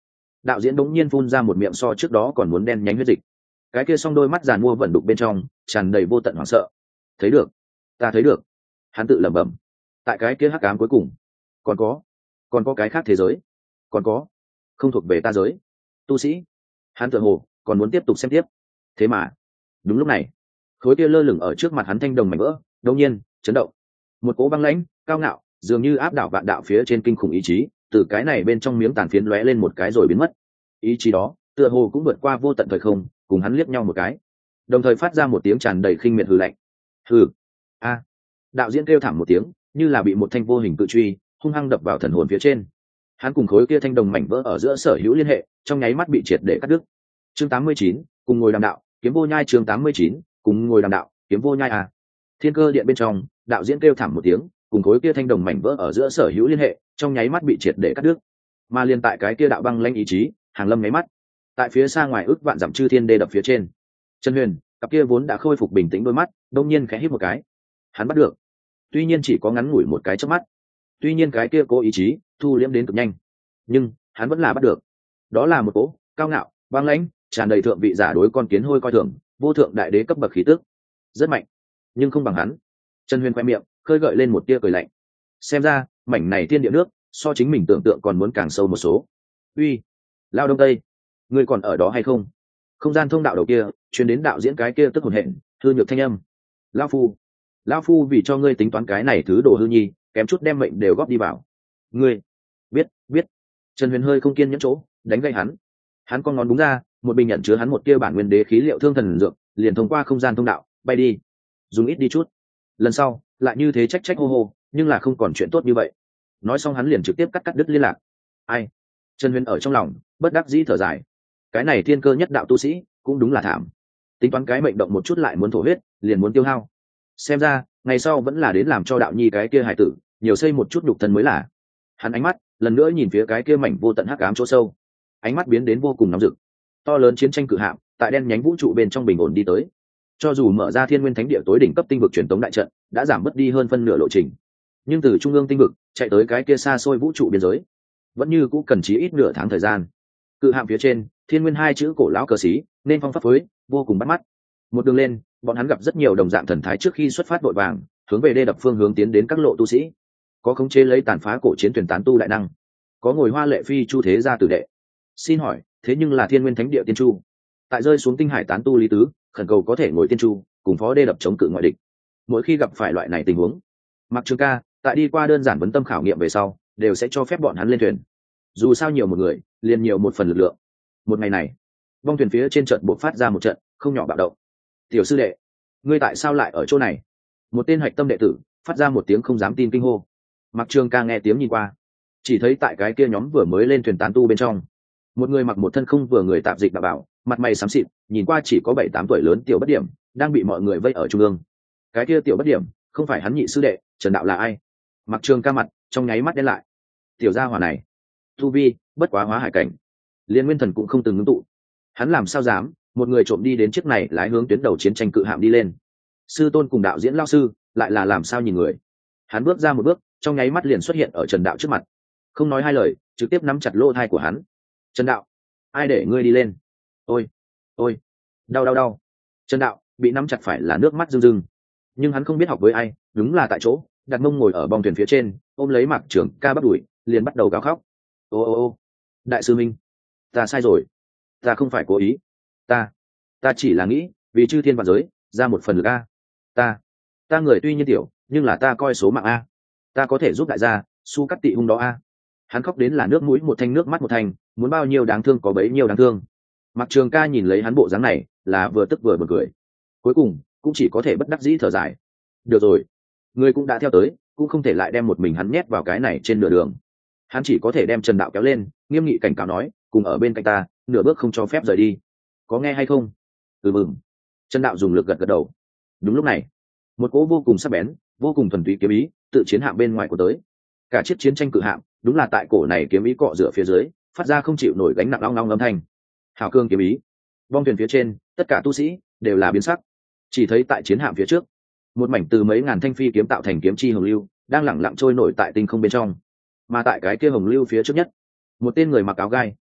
Speaker 1: đạo diễn bỗng nhiên phun ra một miệng so trước đó còn muốn đen nhánh huyết dịch. Cái kia song đôi mắt giàn mua vận đục bên trong tràn đầy vô tận hoảng sợ. Thấy được, ta thấy được. Hắn tự lẩm bẩm. Tại cái kia hắc ám cuối cùng còn có còn có cái khác thế giới, còn có không thuộc về ta giới tu sĩ. Hắn tựa hồ còn muốn tiếp tục xem tiếp. Thế mà đúng lúc này, khối kia lơ lửng ở trước mặt hắn thanh đồng mảnh vỡ đột nhiên chấn động. Một cỗ băng lãnh cao ngạo dường như áp đảo vạn đạo phía trên kinh khủng ý chí từ cái này bên trong miếng tàn phiến lóe lên một cái rồi biến mất. Ý chí đó tựa hồ cũng vượt qua vô tận thời không, cùng hắn liếc nhau một cái, đồng thời phát ra một tiếng tràn đầy khinh miệt hừ lạnh. Hừ. A. Đạo diễn kêu thảm một tiếng, như là bị một thanh vô hình cự truy hung hăng đập vào thần hồn phía trên. Hắn cùng khối kia thanh đồng mảnh vỡ ở giữa sở hữu liên hệ trong nháy mắt bị triệt để cắt đứt. Chương tám mươi chín, cùng ngồi đàm đạo kiếm vô nhai. Chương tám mươi chín, cùng ngồi đàm đạo kiếm vô nhai. À. Thiên Cơ Điện bên trong, đạo diễn kêu thảm một tiếng, cùng khối kia thanh đồng mảnh vỡ ở giữa sở hữu liên hệ trong nháy mắt bị triệt để cắt đứt. Mà liên tại cái kia đạo băng lãnh ý chí hàng lâm nháy mắt, tại phía xa ngoài ước vạn dặm chư thiên đê đập phía trên, Trần Huyền cặp kia vốn đã khôi phục bình tĩnh đôi mắt đông nhiên khẽ hít một cái. Hắn bắt được, tuy nhiên chỉ có ngắn ngủi một cái chớp mắt, tuy nhiên cái kia cố ý chí thu liễm đến cực nhanh, nhưng hắn vẫn là bắt được. Đó là một cố cao ngạo băng lãnh tràn đầy thượng vị giả đối con kiến hôi coi thường vô thượng đại đế cấp bậc khí tức, rất mạnh nhưng không bằng hắn. Trần Huyền khoe miệng khơi gợi lên một tia cười lạnh. Xem ra mảnh này thiên địa nước so chính mình tưởng tượng còn muốn càng sâu một số. Uy, Lao Đông Tây, ngươi còn ở đó hay không? Không gian thông đạo đầu kia truyền đến đạo diễn cái kia tức hồn hện hư nhược thanh âm. Lao phu, Lao phu vì cho ngươi tính toán cái này thứ đồ hư nhi, kém chút đem mệnh đều góp đi vào. Ngươi biết biết. Trần Huyền hơi không kiên nhẫn chỗ đánh gây hắn. Hắn con ngón đúng ra, một bình nhận chứa hắn một tia bản nguyên đế khí liệu thương thần dược liền thông qua không gian thông đạo bay đi. Dùng ít đi chút, lần sau lại như thế trách trách hô hô, nhưng là không còn chuyện tốt như vậy. Nói xong hắn liền trực tiếp cắt cắt đứt liên lạc. Ai? Trần Huyền ở trong lòng bất đắc dĩ thở dài. Cái này thiên cơ nhất đạo tu sĩ cũng đúng là thảm, tính toán cái mệnh động một chút lại muốn thổ huyết, liền muốn tiêu hao. Xem ra ngày sau vẫn là đến làm cho đạo nhi cái kia hài tử nhiều xây một chút nhục thân mới là. Hắn ánh mắt lần nữa nhìn phía cái kia mảnh vô tận hắc ám chỗ sâu, ánh mắt biến đến vô cùng nóng rực. To lớn chiến tranh cự hạm tại đen nhánh vũ trụ bên trong bình ổn đi tới. Cho dù mở ra thiên nguyên thánh địa tối đỉnh cấp tinh vực truyền tống đại trận đã giảm mất đi hơn phân nửa lộ trình, nhưng từ trung ương tinh vực chạy tới cái kia xa xôi vũ trụ biên giới vẫn như cũ cần chí ít nửa tháng thời gian. Cự hạm phía trên thiên nguyên hai chữ cổ lão cờ xí nên phong pháp phối vô cùng bắt mắt. Một đường lên bọn hắn gặp rất nhiều đồng dạng thần thái trước khi xuất phát vội vàng hướng về đê đập phương hướng tiến đến các lộ tu sĩ, có khống chế lấy tàn phá cổ chiến thuyền tán tu đại năng, có ngồi hoa lệ phi chu thế gia tử đệ. Xin hỏi thế nhưng là thiên nguyên thánh địa tiên chu, tại rơi xuống tinh hải tán tu lý tứ khẩn cầu có thể ngồi tiên chu cùng phó đê đập chống cự ngoại địch. Mỗi khi gặp phải loại này tình huống, Mạc Trường Ca tại đi qua đơn giản vấn tâm khảo nghiệm về sau đều sẽ cho phép bọn hắn lên thuyền. Dù sao nhiều một người liền nhiều một phần lực lượng. Một ngày này bong thuyền phía trên trận buộc phát ra một trận không nhỏ bạo động. Tiểu sư đệ, ngươi tại sao lại ở chỗ này? Một tên hạch tâm đệ tử phát ra một tiếng không dám tin kinh hô. Mạc Trường Ca nghe tiếng nhìn qua, chỉ thấy tại cái kia nhóm vừa mới lên thuyền tán tu bên trong, một người mặc một thân không vừa người tạp dịch đạo bảo, mặt mày xám xịt, nhìn qua chỉ có bảy tám tuổi lớn tiểu bất điểm đang bị mọi người vây ở trung ương. Cái kia tiểu bất điểm không phải hắn nhị sư đệ Trần Đạo là ai? Mạc Trường Ca mặt trong nháy mắt đen lại. Tiểu gia hỏa này tu vi bất quá hóa hải cảnh, liên nguyên thần cũng không từng ngưng tụ, hắn làm sao dám một người trộm đi đến chiếc này lái hướng tuyến đầu chiến tranh cự hạm đi lên? Sư tôn cùng đạo diễn lao sư lại là làm sao nhìn người? Hắn bước ra một bước trong nháy mắt liền xuất hiện ở Trần Đạo trước mặt, không nói hai lời trực tiếp nắm chặt lỗ thai của hắn. Trần Đạo, ai để ngươi đi lên? Ôi ôi, đau đau đau. Trần Đạo bị nắm chặt phải là nước mắt rưng rưng, nhưng hắn không biết học với ai, đúng là tại chỗ đặt mông ngồi ở bong thuyền phía trên ôm lấy Mạc Trường Ca bắt đuổi liền bắt đầu gào khóc. Ô ô ô, đại sư minh, ta sai rồi, ta không phải cố ý, ta ta chỉ là nghĩ vì chư thiên vạn giới ra một phần lực a. ta ta người tuy nhiên tiểu nhưng là ta coi số mạng a, ta có thể giúp đại gia su cắt tị hung đó a. Hắn khóc đến là nước mũi một thanh nước mắt một thanh, muốn bao nhiêu đáng thương có bấy nhiêu đáng thương. Mạc Trường Ca nhìn lấy hắn bộ dáng này là vừa tức vừa buồn cười, cuối cùng cũng chỉ có thể bất đắc dĩ thở dài. Được rồi, người cũng đã theo tới, cũng không thể lại đem một mình hắn nhét vào cái này trên nửa đường. Hắn chỉ có thể đem Trần Đạo kéo lên, nghiêm nghị cảnh cáo nói, cùng ở bên cạnh ta, nửa bước không cho phép rời đi, có nghe hay không? Ừ mừng. Trần Đạo dùng lực gật gật đầu. Đúng lúc này một cỗ vô cùng sắc bén vô cùng thuần túy kiếm ý tự chiến hạm bên ngoài của tới. Cả chiếc chiến tranh cự hạm đúng là tại cổ này kiếm ý cọ rửa phía dưới phát ra không chịu nổi gánh nặng long long âm thanh. Hào cương kiếm ý. Bong thuyền phía trên tất cả tu sĩ đều là biến sắc. Chỉ thấy tại chiến hạm phía trước, một mảnh từ mấy ngàn thanh phi kiếm tạo thành kiếm chi hồng lưu đang lẳng lặng trôi nổi tại tinh không bên trong. Mà tại cái kia hồng lưu phía trước nhất, một tên người mặc áo gai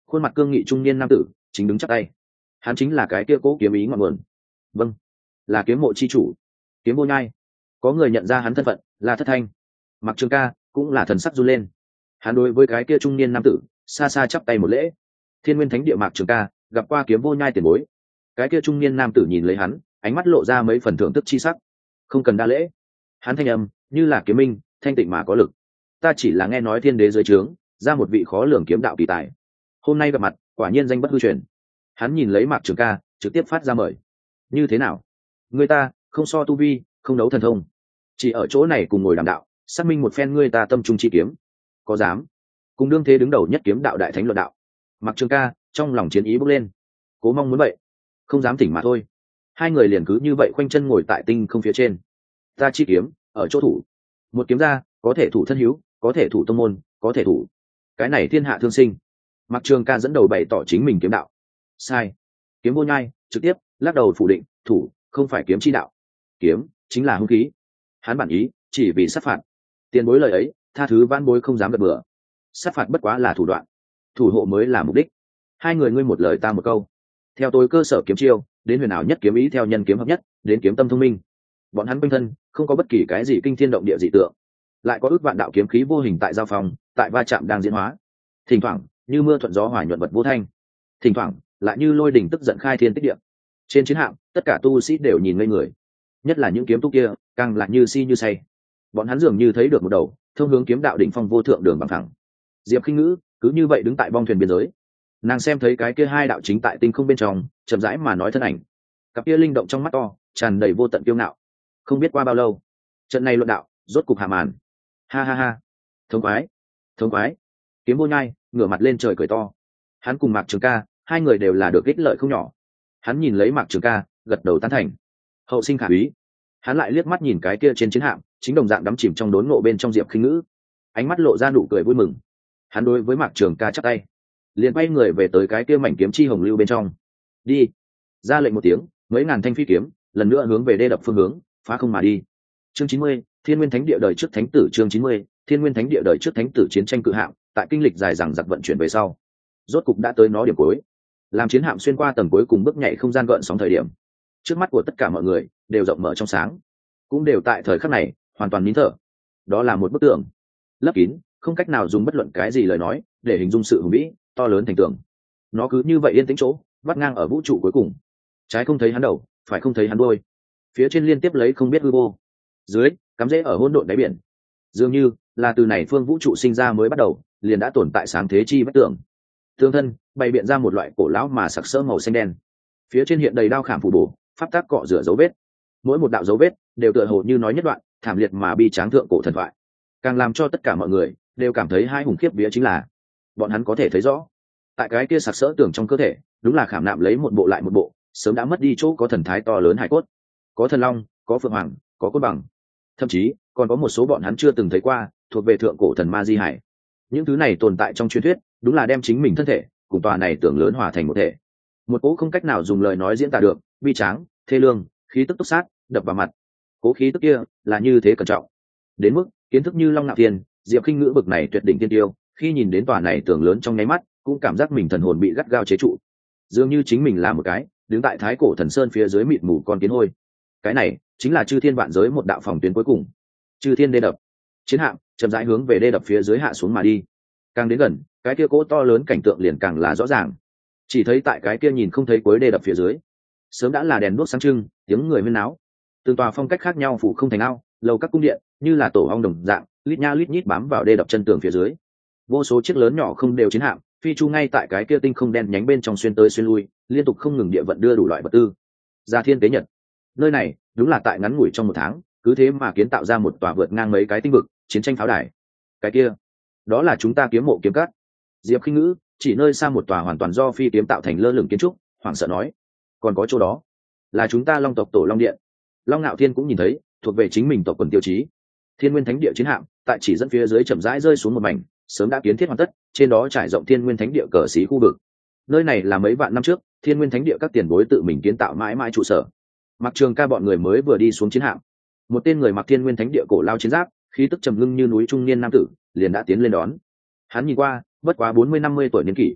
Speaker 1: khuôn mặt cương nghị trung niên nam tử chính đứng chắc tay. Hắn chính là cái kia cố kiếm ý ngọn nguồn. Vâng, là kiếm mộ chi chủ, kiếm vô nhai. Có người nhận ra hắn thân phận là Thất Thanh. Mặc Trường Ca cũng là thần sắc run lên. Hắn đối với cái kia trung niên nam tử xa xa chắp tay một lễ. Thiên Nguyên Thánh Địa Mạc Trường Ca gặp qua kiếm vô nhai tiền bối. Cái kia trung niên nam tử nhìn lấy hắn, ánh mắt lộ ra mấy phần thưởng thức chi sắc. Không cần đa lễ. Hắn thanh âm như là kiếm minh, thanh tịnh mà có lực. Ta chỉ là nghe nói thiên đế dưới trướng ra một vị khó lường kiếm đạo kỳ tài, hôm nay gặp mặt quả nhiên danh bất hư truyền. Hắn nhìn lấy Mạc Trường Ca trực tiếp phát ra mời. Như thế nào, người ta không so tu vi, không đấu thần thông, chỉ ở chỗ này cùng ngồi đàm đạo, xác minh một phen người ta tâm trung chi kiếm, có dám cùng đương thế đứng đầu nhất kiếm đạo đại thánh luận đạo? Mạc Trường Ca trong lòng chiến ý bốc lên. Cố mong muốn vậy, không dám tỉnh mà thôi. Hai người liền cứ như vậy khoanh chân ngồi tại tinh không phía trên. Ta chi kiếm ở chỗ thủ, một kiếm ra có thể thủ thân hữu, có thể thủ tông môn, có thể thủ cái này thiên hạ thương sinh. Mạc Trường Ca dẫn đầu bày tỏ chính mình kiếm đạo. Sai. Kiếm vô nhai trực tiếp lắc đầu phủ định, thủ không phải kiếm chi đạo, kiếm chính là hung khí. Hắn bản ý chỉ vì sát phạt. Tiền bối lời ấy tha thứ vãn bối không dám gật bừa. Sát phạt bất quá là thủ đoạn, thủ hộ mới là mục đích. Hai người ngươi một lời ta một câu. Theo tôi cơ sở kiếm chiêu đến huyền ảo nhất kiếm ý, theo nhân kiếm hợp nhất đến kiếm tâm thông minh, bọn hắn quanh thân không có bất kỳ cái gì kinh thiên động địa dị tượng, lại có ước vạn đạo kiếm khí vô hình tại giao phòng, tại va chạm đang diễn hóa. Thỉnh thoảng như mưa thuận gió hòa nhuận vật vô thanh, thỉnh thoảng lại như lôi đình tức giận khai thiên tích địa. Trên chiến hạm tất cả tu sĩ đều nhìn ngây người, nhất là những kiếm tu kia càng lại như si như say. Bọn hắn dường như thấy được một đầu thông hướng kiếm đạo đỉnh phong vô thượng đường bằng thẳng. Diệp Khinh Ngữ cứ như vậy đứng tại bong thuyền biên giới, nàng xem thấy cái kia hai đạo chính tại tinh không bên trong chậm rãi mà nói thân ảnh, cặp kia linh động trong mắt to tràn đầy vô tận kiêu ngạo. Không biết qua bao lâu, trận này luận đạo rốt cục hạ màn. Ha ha ha, thống khoái, thống khoái. Kiếm vô nhai ngửa mặt lên trời cười to. Hắn cùng Mạc Trường Ca hai người đều là được ích lợi không nhỏ. Hắn nhìn lấy Mạc Trường Ca gật đầu tán thành. Hậu sinh khả úy. Hắn lại liếc mắt nhìn cái kia trên chiến hạm chính đồng dạng đắm chìm trong đốn ngộ bên trong Diệp Khinh Ngữ, ánh mắt lộ ra nụ cười vui mừng. Hắn đối với Mạc Trường Ca chắp tay, liền quay người về tới cái kia mảnh kiếm chi hồng lưu bên trong. Đi. Ra lệnh một tiếng, mấy ngàn thanh phi kiếm lần nữa hướng về đê đập phương hướng phá không mà đi. Chương chín mươi, Thiên Nguyên Thánh Địa đời trước thánh tử. Chương chín mươi, Thiên Nguyên Thánh Địa đời trước thánh tử. Chiến tranh cự hạm tại kinh lịch dài dằng dặc vận chuyển về sau, rốt cục đã tới nó điểm cuối. Làm chiến hạm xuyên qua tầng cuối cùng bước nhảy không gian gợn sóng thời điểm, trước mắt của tất cả mọi người đều rộng mở trong sáng, cũng đều tại thời khắc này hoàn toàn nín thở. Đó là một bức tượng lấp kín, không cách nào dùng bất luận cái gì lời nói để hình dung sự hùng vĩ to lớn thành tường. Nó cứ như vậy yên tĩnh chỗ vắt ngang ở vũ trụ cuối cùng, trái không thấy hắn đầu, phải không thấy hắn đuôi, phía trên liên tiếp lấy không biết hư vô, dưới cắm rễ ở hỗn độn đáy biển. Dường như là từ này phương vũ trụ sinh ra mới bắt đầu liền đã tồn tại sáng thế chi vách tường. Tương thân bày biện ra một loại cổ lão mà sặc sỡ màu xanh đen, phía trên hiện đầy đao khảm phủ bổ, pháp tác cọ rửa dấu vết. Mỗi một đạo dấu vết đều tựa hồ như nói nhất đoạn thảm liệt mà bi tráng thượng cổ thần thoại. Càng làm cho tất cả mọi người đều cảm thấy hai hùng khiếp vía chính là bọn hắn có thể thấy rõ, tại cái kia sặc sỡ tường trong cơ thể đúng là khảm nạm lấy một bộ lại một bộ sớm đã mất đi chỗ có thần thái to lớn hải cốt. Có thần long, có phượng hoàng, có cốt bằng, thậm chí còn có một số bọn hắn chưa từng thấy qua thuộc về thượng cổ thần ma di hải. Những thứ này tồn tại trong truyền thuyết đúng là đem chính mình thân thể cùng tòa này tưởng lớn hòa thành một thể, một cỗ không cách nào dùng lời nói diễn tả được bi tráng thê lương khí tức túc sát đập vào mặt. Cố khí tức kia là như thế cẩn trọng đến mức kiến thức như long nạo thiên, Diệp Khinh Ngữ bực này tuyệt đỉnh tiên tiêu khi nhìn đến tòa này tưởng lớn trong nháy mắt cũng cảm giác mình thần hồn bị gắt gao chế trụ, dường như chính mình là một cái đứng tại thái cổ thần sơn phía dưới mịt mù con kiến hôi. Cái này chính là chư thiên vạn giới một đạo phòng tuyến cuối cùng. Chư thiên đê đập, chiến hạm chậm rãi hướng về đê đập phía dưới hạ xuống mà đi. Càng đến gần, cái kia cỗ to lớn cảnh tượng liền càng là rõ ràng. Chỉ thấy tại cái kia nhìn không thấy cuối đê đập phía dưới, sớm đã là đèn đuốc sáng trưng, tiếng người huyên náo. Từng tòa phong cách khác nhau phủ không thành ao, lầu các cung điện như là tổ ong đồng dạng, lít nha lít nhít bám vào đê đập chân tường phía dưới. Vô số chiếc lớn nhỏ không đều chiến hạm phi chu ngay tại cái kia tinh không đen nhánh bên trong xuyên tới xuyên lui, liên tục không ngừng địa vận đưa đủ loại vật tư ra thiên tế nhật. Nơi này đúng là tại ngắn ngủi trong một tháng cứ thế mà kiến tạo ra một tòa vượt ngang mấy cái tinh vực chiến tranh pháo đài. Cái kia đó là chúng ta kiếm mộ kiếm cát. Diệp Khinh Ngữ chỉ nơi xa một tòa hoàn toàn do phi kiếm tạo thành lơ lửng kiến trúc hoảng sợ nói. Còn có chỗ đó là chúng ta long tộc tổ long điện. Long Nạo Thiên cũng nhìn thấy thuộc về chính mình tộc quần tiêu chí. Thiên Nguyên Thánh Địa chiến hạm tại chỉ dẫn phía dưới chậm rãi rơi xuống một mảnh sớm đã kiến thiết hoàn tất, trên đó trải rộng Thiên Nguyên Thánh Địa cờ xí khu vực. Nơi này là mấy vạn năm trước Thiên Nguyên Thánh Địa các tiền bối tự mình kiến tạo mãi mãi trụ sở. Mặc Trường Ca bọn người mới vừa đi xuống chiến hạm, một tên người mặc Thiên Nguyên Thánh Địa cổ lao chiến giáp, khí tức trầm ngưng như núi trung niên nam tử liền đã tiến lên đón. Hắn nhìn qua bất quá bốn mươi năm mươi tuổi niên kỷ,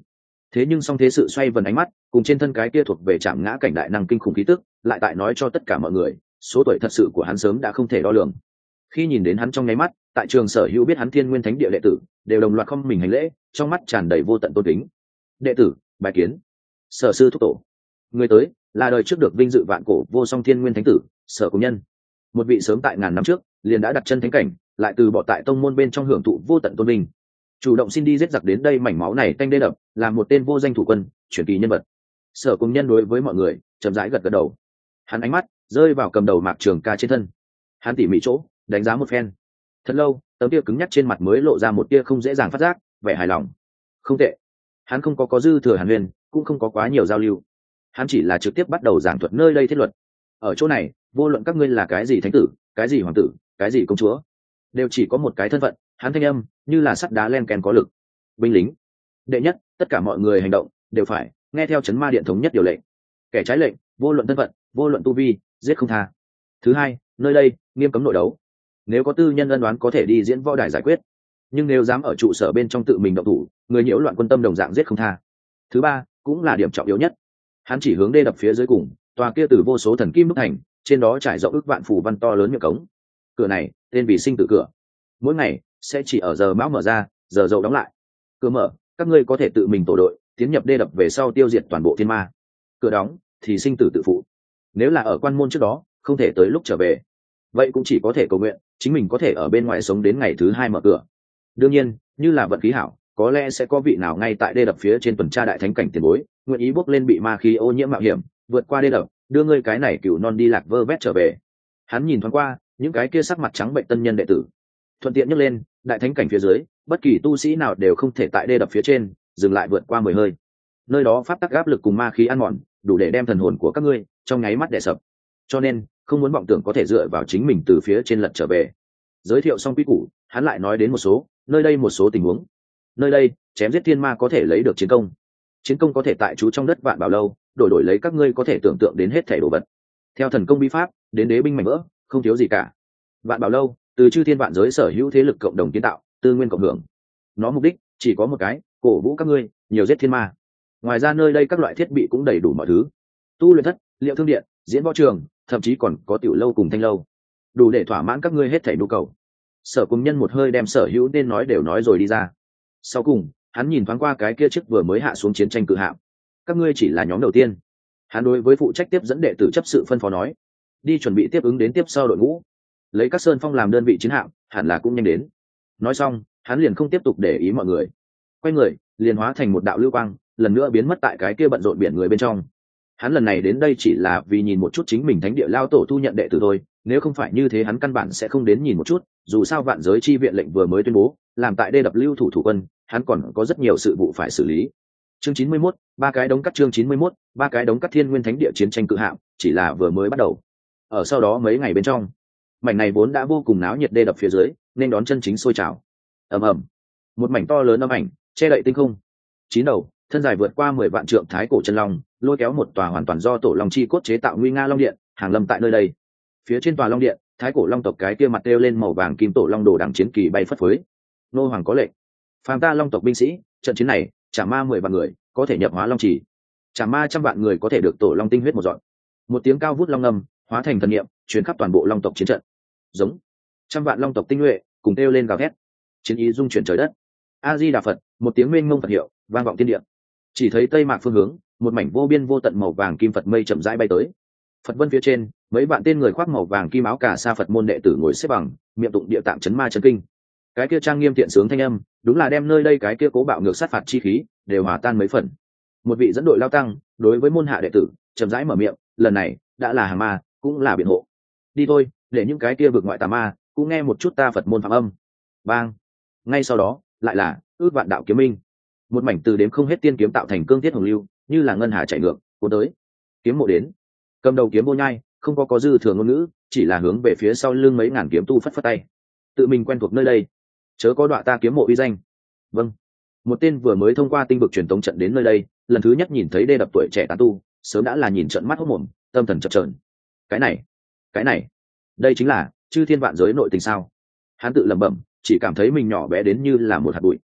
Speaker 1: Thế nhưng song thế sự xoay vần ánh mắt cùng trên thân cái kia thuộc về chạm ngã cảnh đại năng kinh khủng khí tức lại tại nói cho tất cả mọi người số tuổi thật sự của hắn sớm đã không thể đo lường. Khi nhìn đến hắn trong nháy mắt, tại trường sở hữu biết hắn thiên nguyên thánh địa đệ tử đều đồng loạt không mình hành lễ, trong mắt tràn đầy vô tận tôn kính. Đệ tử bài kiến sở sư thúc tổ. Người tới là đời trước được vinh dự vạn cổ vô song thiên nguyên thánh tử sở công nhân, một vị sớm tại ngàn năm trước liền đã đặt chân thánh cảnh, lại từ bỏ tại tông môn bên trong hưởng thụ vô tận tôn vinh, chủ động xin đi giết giặc đến đây mảnh máu này tanh đê đập, là một tên vô danh thủ quân truyền kỳ nhân vật. Sở công nhân đối với mọi người chậm rãi gật gật đầu, hắn ánh mắt rơi vào cầm đầu Mạc Trường Ca trên thân, hắn tỉ mỉ chỗ đánh giá một phen thật lâu, tấm tia cứng nhắc trên mặt mới lộ ra một tia không dễ dàng phát giác vẻ hài lòng. Không tệ, hắn không có có dư thừa hàn huyền, cũng không có quá nhiều giao lưu, hắn chỉ là trực tiếp bắt đầu giảng thuật nơi đây thiết luật. Ở chỗ này, vô luận các ngươi là cái gì thánh tử, cái gì hoàng tử, cái gì công chúa, đều chỉ có một cái thân phận. Hắn thanh âm như là sắt đá len kén có lực. Binh lính đệ nhất, tất cả mọi người hành động đều phải nghe theo chấn ma điện thống nhất điều lệnh, kẻ trái lệnh vô luận thân phận, vô luận tu vi, giết không tha. Thứ hai, nơi đây nghiêm cấm nội đấu, nếu có tư nhân ân đoán có thể đi diễn võ đài giải quyết, nhưng nếu dám ở trụ sở bên trong tự mình động thủ, người nhiễu loạn quân tâm đồng dạng giết không tha. Thứ ba, cũng là điểm trọng yếu nhất, hắn chỉ hướng đê đập phía dưới cùng tòa kia từ vô số thần kim đúc thành, trên đó trải rộng ức vạn phù văn to lớn miệng cống. Cửa này tên vì sinh tử cửa, mỗi ngày sẽ chỉ ở giờ mão mở ra, giờ dậu đóng lại. Cửa mở, các ngươi có thể tự mình tổ đội tiến nhập đê đập về sau tiêu diệt toàn bộ thiên ma. Cửa đóng thì sinh tử tự phụ, nếu là ở quan môn trước đó không thể tới lúc trở về, vậy cũng chỉ có thể cầu nguyện chính mình có thể ở bên ngoài sống đến ngày thứ hai mở cửa. Đương nhiên, như là vận khí hảo, có lẽ sẽ có vị nào ngay tại đê đập phía trên tuần tra đại thánh cảnh tiền bối nguyện ý bước lên bị ma khí ô nhiễm mạo hiểm vượt qua đê đập, đưa ngươi cái này cựu non đi lạc vơ vét trở về. Hắn nhìn thoáng qua những cái kia sắc mặt trắng bệnh tân nhân đệ tử, thuận tiện nhấc lên đại thánh cảnh phía dưới bất kỳ tu sĩ nào đều không thể tại đê đập phía trên dừng lại vượt qua mười hơi. Nơi đó pháp tắc áp lực cùng ma khí ăn mòn đủ để đem thần hồn của các ngươi trong nháy mắt đè sập, cho nên không muốn vọng tưởng có thể dựa vào chính mình từ phía trên lật trở về. Giới thiệu xong quy củ, hắn lại nói đến một số nơi đây một số tình huống. Nơi đây chém giết thiên ma có thể lấy được chiến công, chiến công có thể tại trú trong đất vạn bảo lâu đổi đổi lấy các ngươi có thể tưởng tượng đến hết thảy đồ vật, theo thần công bí pháp đến đế binh mảnh vỡ, không thiếu gì cả. Vạn bảo lâu từ chư thiên vạn giới sở hữu thế lực cộng đồng kiến tạo, tư nguyên cộng hưởng, nó mục đích chỉ có một cái, cổ vũ các ngươi nhiều giết thiên ma. Ngoài ra nơi đây các loại thiết bị cũng đầy đủ mọi thứ, tu luyện thất, liệu thương điện, diễn võ trường, thậm chí còn có tiểu lâu cùng thanh lâu, đủ để thỏa mãn các ngươi hết thảy nhu cầu. Sở cùng nhân một hơi đem sở hữu nên nói đều nói rồi đi ra. Sau cùng hắn nhìn thoáng qua cái kia chiếc vừa mới hạ xuống chiến tranh cự hạm, các ngươi chỉ là nhóm đầu tiên. Hắn đối với phụ trách tiếp dẫn đệ tử chấp sự phân phó nói, đi chuẩn bị tiếp ứng đến tiếp sau đội ngũ, lấy các sơn phong làm đơn vị chiến hạm, hẳn là cũng nhanh đến. Nói xong hắn liền không tiếp tục để ý mọi người, quay người liền hóa thành một đạo lưu quang, lần nữa biến mất tại cái kia bận rộn biển người bên trong. Hắn lần này đến đây chỉ là vì nhìn một chút chính mình thánh địa lao tổ thu nhận đệ tử thôi, nếu không phải như thế hắn căn bản sẽ không đến nhìn một chút. Dù sao vạn giới chi viện lệnh vừa mới tuyên bố, làm tại đê đập lưu thủ thủ quân, hắn còn có rất nhiều sự vụ phải xử lý. Chương chín mươi mốt, ba cái đống cắt chương chín mươi mốt, ba cái đống cắt thiên nguyên thánh địa chiến tranh cự hạm, chỉ là vừa mới bắt đầu. Ở sau đó mấy ngày bên trong, mảnh này vốn đã vô cùng náo nhiệt đê đập phía dưới, nên đón chân chính sôi trào. Ầm ầm, một mảnh to lớn âm ảnh che đậy tinh không. Chín đầu, thân dài vượt qua mười vạn trượng thái cổ chân long, lôi kéo một tòa hoàn toàn do tổ long chi cốt chế tạo nguy nga long điện, hàng lâm tại nơi đây. Phía trên tòa long điện, thái cổ long tộc cái kia mặt đeo lên màu vàng kim tổ long đồ đằng chiến kỳ bay phất phới. Nô hoàng có lệnh, phàm ta long tộc binh sĩ, trận chiến này chả ma mười vạn người có thể nhập hóa long chỉ, chả ma trăm vạn người có thể được tổ long tinh huyết một dọn. Một tiếng cao vút long ngâm hóa thành thần niệm truyền khắp toàn bộ long tộc chiến trận. Giống trăm vạn long tộc tinh nhuệ cùng kêu lên gào thét, chiến ý dung chuyển trời đất. A Di Đà Phật, một tiếng mênh mông Phật hiệu vang vọng thiên địa. Chỉ thấy tây mạc phương hướng, một mảnh vô biên vô tận màu vàng kim Phật mây chậm rãi bay tới. Phật vân phía trên, mấy vạn tên người khoác màu vàng kim áo cà sa Phật môn đệ tử ngồi xếp bằng, miệng tụng địa tạng chấn ma chấn kinh. Cái kia trang nghiêm tiện sướng thanh âm, đúng là đem nơi đây cái kia cố bạo ngược sát phạt chi khí đều hòa tan mấy phần. Một vị dẫn đội lao tăng đối với môn hạ đệ tử chậm rãi mở miệng, lần này đã là hàng ma, cũng là biện hộ. Đi thôi, để những cái kia vượt ngoại tà ma cũng nghe một chút ta Phật môn phạm âm. Bang. Ngay sau đó lại là ước vạn đạo kiếm minh, một mảnh từ đếm không hết tiên kiếm tạo thành cương thiết hồng lưu, như là ngân hà chạy ngược cuốn tới. Kiếm mộ đến, cầm đầu kiếm vô nhai không có có dư thừa ngôn ngữ, chỉ là hướng về phía sau lưng mấy ngàn kiếm tu phất phất tay, tự mình quen thuộc nơi đây, chớ có đọa ta kiếm mộ uy danh. Vâng. Một tên vừa mới thông qua tinh vực truyền tống trận đến nơi đây, lần thứ nhất nhìn thấy đê đập tuổi trẻ tán tu, sớm đã là nhìn trận mắt hốc mồm, tâm thần chập chờn. Cái này, cái này, đây chính là chư thiên vạn giới nội tình sao? Hắn tự lẩm bẩm, chỉ cảm thấy mình nhỏ bé đến như là một hạt bụi.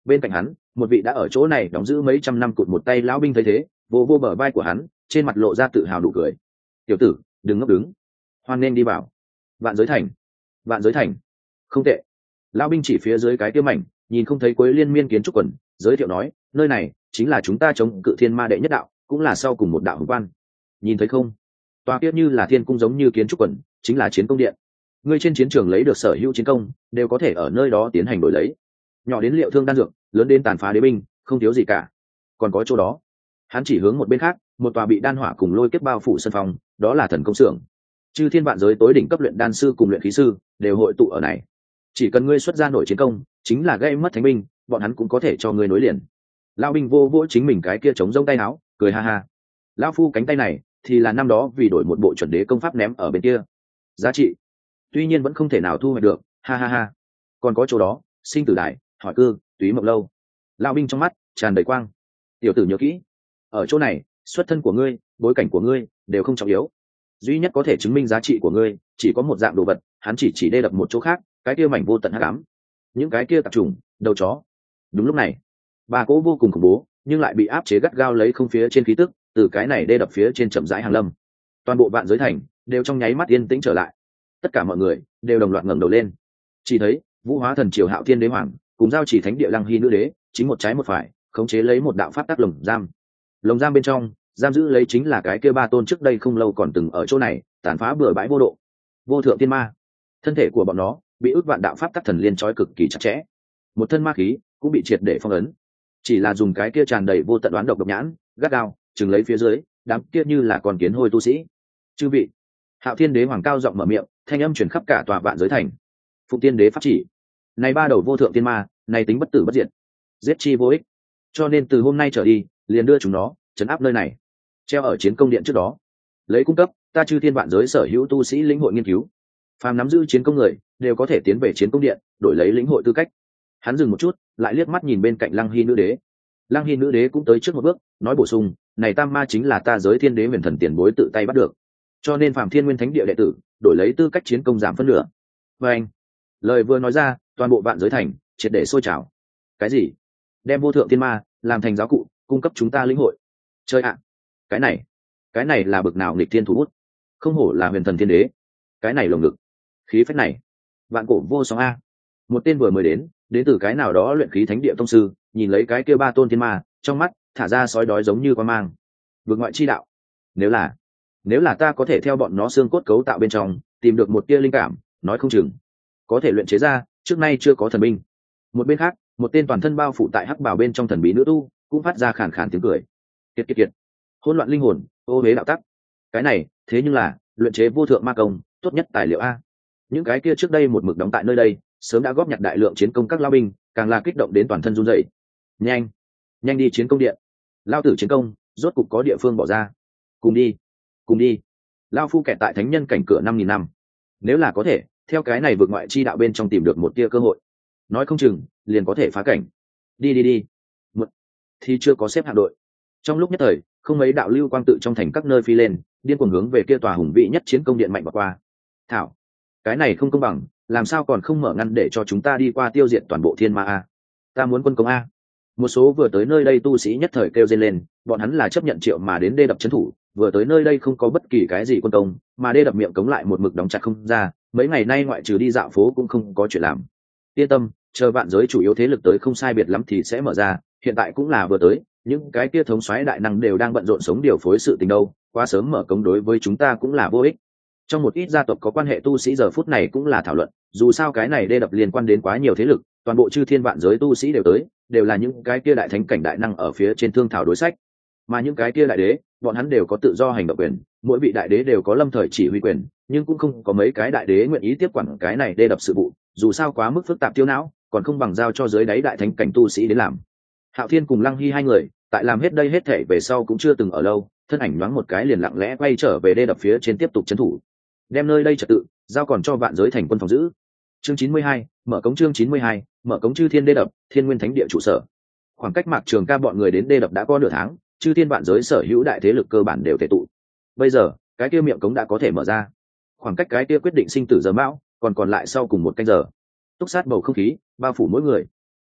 Speaker 1: Bên cạnh hắn một vị đã ở chỗ này đóng giữ mấy trăm năm cụt một tay lão binh thấy thế vô vô bờ vai của hắn, trên mặt lộ ra tự hào nụ cười. Tiểu tử đừng ngốc đứng, hoan nên đi vào. Vạn Giới Thành. Vạn Giới Thành không tệ. Lão binh chỉ phía dưới cái kia mảnh nhìn không thấy cuối liên miên kiến trúc quần, giới thiệu nói, nơi này chính là chúng ta chống cự thiên ma đệ nhất đạo, cũng là sau cùng một đạo hùng quan. Nhìn thấy không, tòa kia như là thiên cung giống như kiến trúc quần chính là chiến công điện. Ngươi trên chiến trường lấy được sở hữu chiến công đều có thể ở nơi đó tiến hành đổi lấy, nhỏ đến liệu thương đan dược, lớn đến tàn phá đế binh, không thiếu gì cả. Còn có chỗ đó, hắn chỉ hướng một bên khác, một tòa bị đan hỏa cùng lôi kiếp bao phủ sân phòng, đó là thần công xưởng. Chư thiên vạn giới tối đỉnh cấp luyện đan sư cùng luyện khí sư đều hội tụ ở này. Chỉ cần ngươi xuất ra nổi chiến công, chính là gây mất thánh binh, bọn hắn cũng có thể cho ngươi nối liền. Lão binh vô vỗ chính mình cái kia chống rông tay áo, cười ha ha. Lão phu cánh tay này thì là năm đó vì đổi một bộ chuẩn đế công pháp ném ở bên kia, giá trị tuy nhiên vẫn không thể nào thu hoạch được, ha ha ha. Còn có chỗ đó, sinh tử đại, hỏi cư, túy mộng lâu. Lão binh trong mắt tràn đầy quang. Tiểu tử nhớ kỹ, ở chỗ này, xuất thân của ngươi, bối cảnh của ngươi đều không trọng yếu, duy nhất có thể chứng minh giá trị của ngươi chỉ có một dạng đồ vật. Hắn chỉ chỉ đê đập một chỗ khác, cái kia mảnh vô tận hắc ám, những cái kia tạp trùng, đầu chó. Đúng lúc này, bà cố vô cùng khủng bố nhưng lại bị áp chế gắt gao lấy không phía trên khí tức, từ cái này đê đập phía trên chậm rãi hàng lâm. Toàn bộ Vạn Giới Thành đều trong nháy mắt yên tĩnh trở lại, tất cả mọi người đều đồng loạt ngẩng đầu lên. Chỉ thấy Vũ Hóa Thần Triều Hạo Thiên Đế Hoàng cùng Giao Chỉ Thánh Địa Lăng Hy Nữ Đế chính một trái một phải khống chế lấy một đạo pháp tắc lồng giam. Lồng giam bên trong giam giữ lấy chính là cái kia ba tôn trước đây không lâu còn từng ở chỗ này tàn phá bừa bãi vô độ vô thượng tiên ma. Thân thể của bọn nó bị ước vạn đạo pháp tắc thần liên trói cực kỳ chặt chẽ, một thân ma khí cũng bị triệt để phong ấn. Chỉ là dùng cái kia tràn đầy vô tận đoán độc độc nhãn gắt gao chừng lấy phía dưới đám kia như là con kiến hôi tu sĩ. Chư vị, Hạo Thiên Đế Hoàng cao giọng mở miệng, thanh âm truyền khắp cả tòa Vạn Giới Thành. Phụng Tiên Đế pháp chỉ, này ba đầu vô thượng tiên ma này tính bất tử bất diệt, giết chi vô ích, cho nên từ hôm nay trở đi liền đưa chúng nó trấn áp nơi này, treo ở chiến công điện trước đó, lấy cung cấp ta chư thiên vạn giới sở hữu tu sĩ lĩnh hội nghiên cứu. Phàm nắm giữ chiến công người đều có thể tiến về chiến công điện đổi lấy lĩnh hội tư cách. Hắn dừng một chút, lại liếc mắt nhìn bên cạnh Lăng Hy Nữ Đế. Lăng Hy Nữ Đế cũng tới trước một bước, nói bổ sung, này tam ma chính là ta giới thiên đế huyền thần tiền bối tự tay bắt được, cho nên phàm thiên nguyên thánh địa đệ tử đổi lấy tư cách chiến công giảm phân nửa. Và anh, lời vừa nói ra, toàn bộ Vạn Giới Thành triệt để sôi trào. Cái gì? Đem vô thượng tiên ma làm thành giáo cụ cung cấp chúng ta lĩnh hội? Chơi ạ, cái này cái này là bực nào nghịch thiên thủ bút, không hổ là huyền thần thiên đế, cái này lồng ngực khí phách này vạn cổ vô song a. Một tên vừa mới đến đến từ cái nào đó luyện khí thánh địa tông sư nhìn lấy cái kia ba tôn thiên ma, trong mắt thả ra sói đói giống như quan mang. Vượt ngoại chi đạo, nếu là nếu là ta có thể theo bọn nó xương cốt cấu tạo bên trong tìm được một tia linh cảm, nói không chừng có thể luyện chế ra trước nay chưa có thần binh. Một bên khác, một tên toàn thân bao phủ tại hắc bào bên trong thần bí nữ tu cũng phát ra khàn khàn tiếng cười. Kiệt kiệt kiệt, hỗn loạn linh hồn, ô huế đạo tắc, cái này thế nhưng là luyện chế vô thượng ma công tốt nhất tài liệu a. Những cái kia trước đây một mực đóng tại nơi đây sớm đã góp nhặt đại lượng chiến công các lao binh càng là kích động đến toàn thân run rẩy. Nhanh nhanh đi chiến công điện, lao tử chiến công rốt cục có địa phương bỏ ra. Cùng đi cùng đi, lao phu kẹt tại thánh nhân cảnh cửa năm nghìn năm, nếu là có thể theo cái này vượt ngoại chi đạo bên trong tìm được một tia cơ hội, nói không chừng liền có thể phá cảnh. Đi đi đi. Một thì chưa có xếp hạng đội. Trong lúc nhất thời, không mấy đạo lưu quang tự trong thành các nơi phi lên, điên cuồng hướng về kia tòa hùng vĩ nhất chiến công điện mạnh vào qua. Thảo, cái này không công bằng, làm sao còn không mở ngăn để cho chúng ta đi qua tiêu diệt toàn bộ thiên ma a? Ta muốn quân công a. Một số vừa tới nơi đây tu sĩ nhất thời kêu dên lên, bọn hắn là chấp nhận triệu mà đến đê đập trấn thủ, vừa tới nơi đây không có bất kỳ cái gì quân công, mà đê đập miệng cống lại một mực đóng chặt không ra, mấy ngày nay ngoại trừ đi dạo phố cũng không có chuyện làm. Yên tâm, chờ Vạn Giới chủ yếu thế lực tới không sai biệt lắm thì sẽ mở ra, hiện tại cũng là vừa tới, những cái kia thống soái đại năng đều đang bận rộn sống điều phối sự tình đâu, quá sớm mở cống đối với chúng ta cũng là vô ích. Trong một ít gia tộc có quan hệ tu sĩ giờ phút này cũng là thảo luận, dù sao cái này đê đập liên quan đến quá nhiều thế lực, toàn bộ chư thiên vạn giới tu sĩ đều tới, đều là những cái kia đại thánh cảnh đại năng ở phía trên thương thảo đối sách, mà những cái kia đại đế, bọn hắn đều có tự do hành động quyền, mỗi vị đại đế đều có lâm thời chỉ huy quyền, nhưng cũng không có mấy cái đại đế nguyện ý tiếp quản cái này đê đập sự vụ, dù sao quá mức phức tạp tiêu não, còn không bằng giao cho dưới đáy đại thánh cảnh tu sĩ đến làm. Hạo Thiên cùng Lăng Hy hai người tại làm hết đây hết thể về sau cũng chưa từng ở lâu, thân ảnh nhoáng một cái liền lặng lẽ quay trở về đê đập phía trên tiếp tục trấn thủ, đem nơi đây trật tự giao còn cho Vạn Giới Thành quân phòng giữ. Chương chín mươi hai, mở cống. Chương chín mươi hai, mở cống. Chư thiên đê đập, thiên nguyên thánh địa trụ sở. Khoảng cách Mạc Trường Ca bọn người đến đê đập đã có nửa tháng, chư thiên vạn giới sở hữu đại thế lực cơ bản đều thể tụ. Bây giờ cái kia miệng cống đã có thể mở ra, khoảng cách cái kia quyết định sinh tử giờ mão còn còn lại sau cùng một canh giờ. Túc sát bầu không khí bao phủ mỗi người,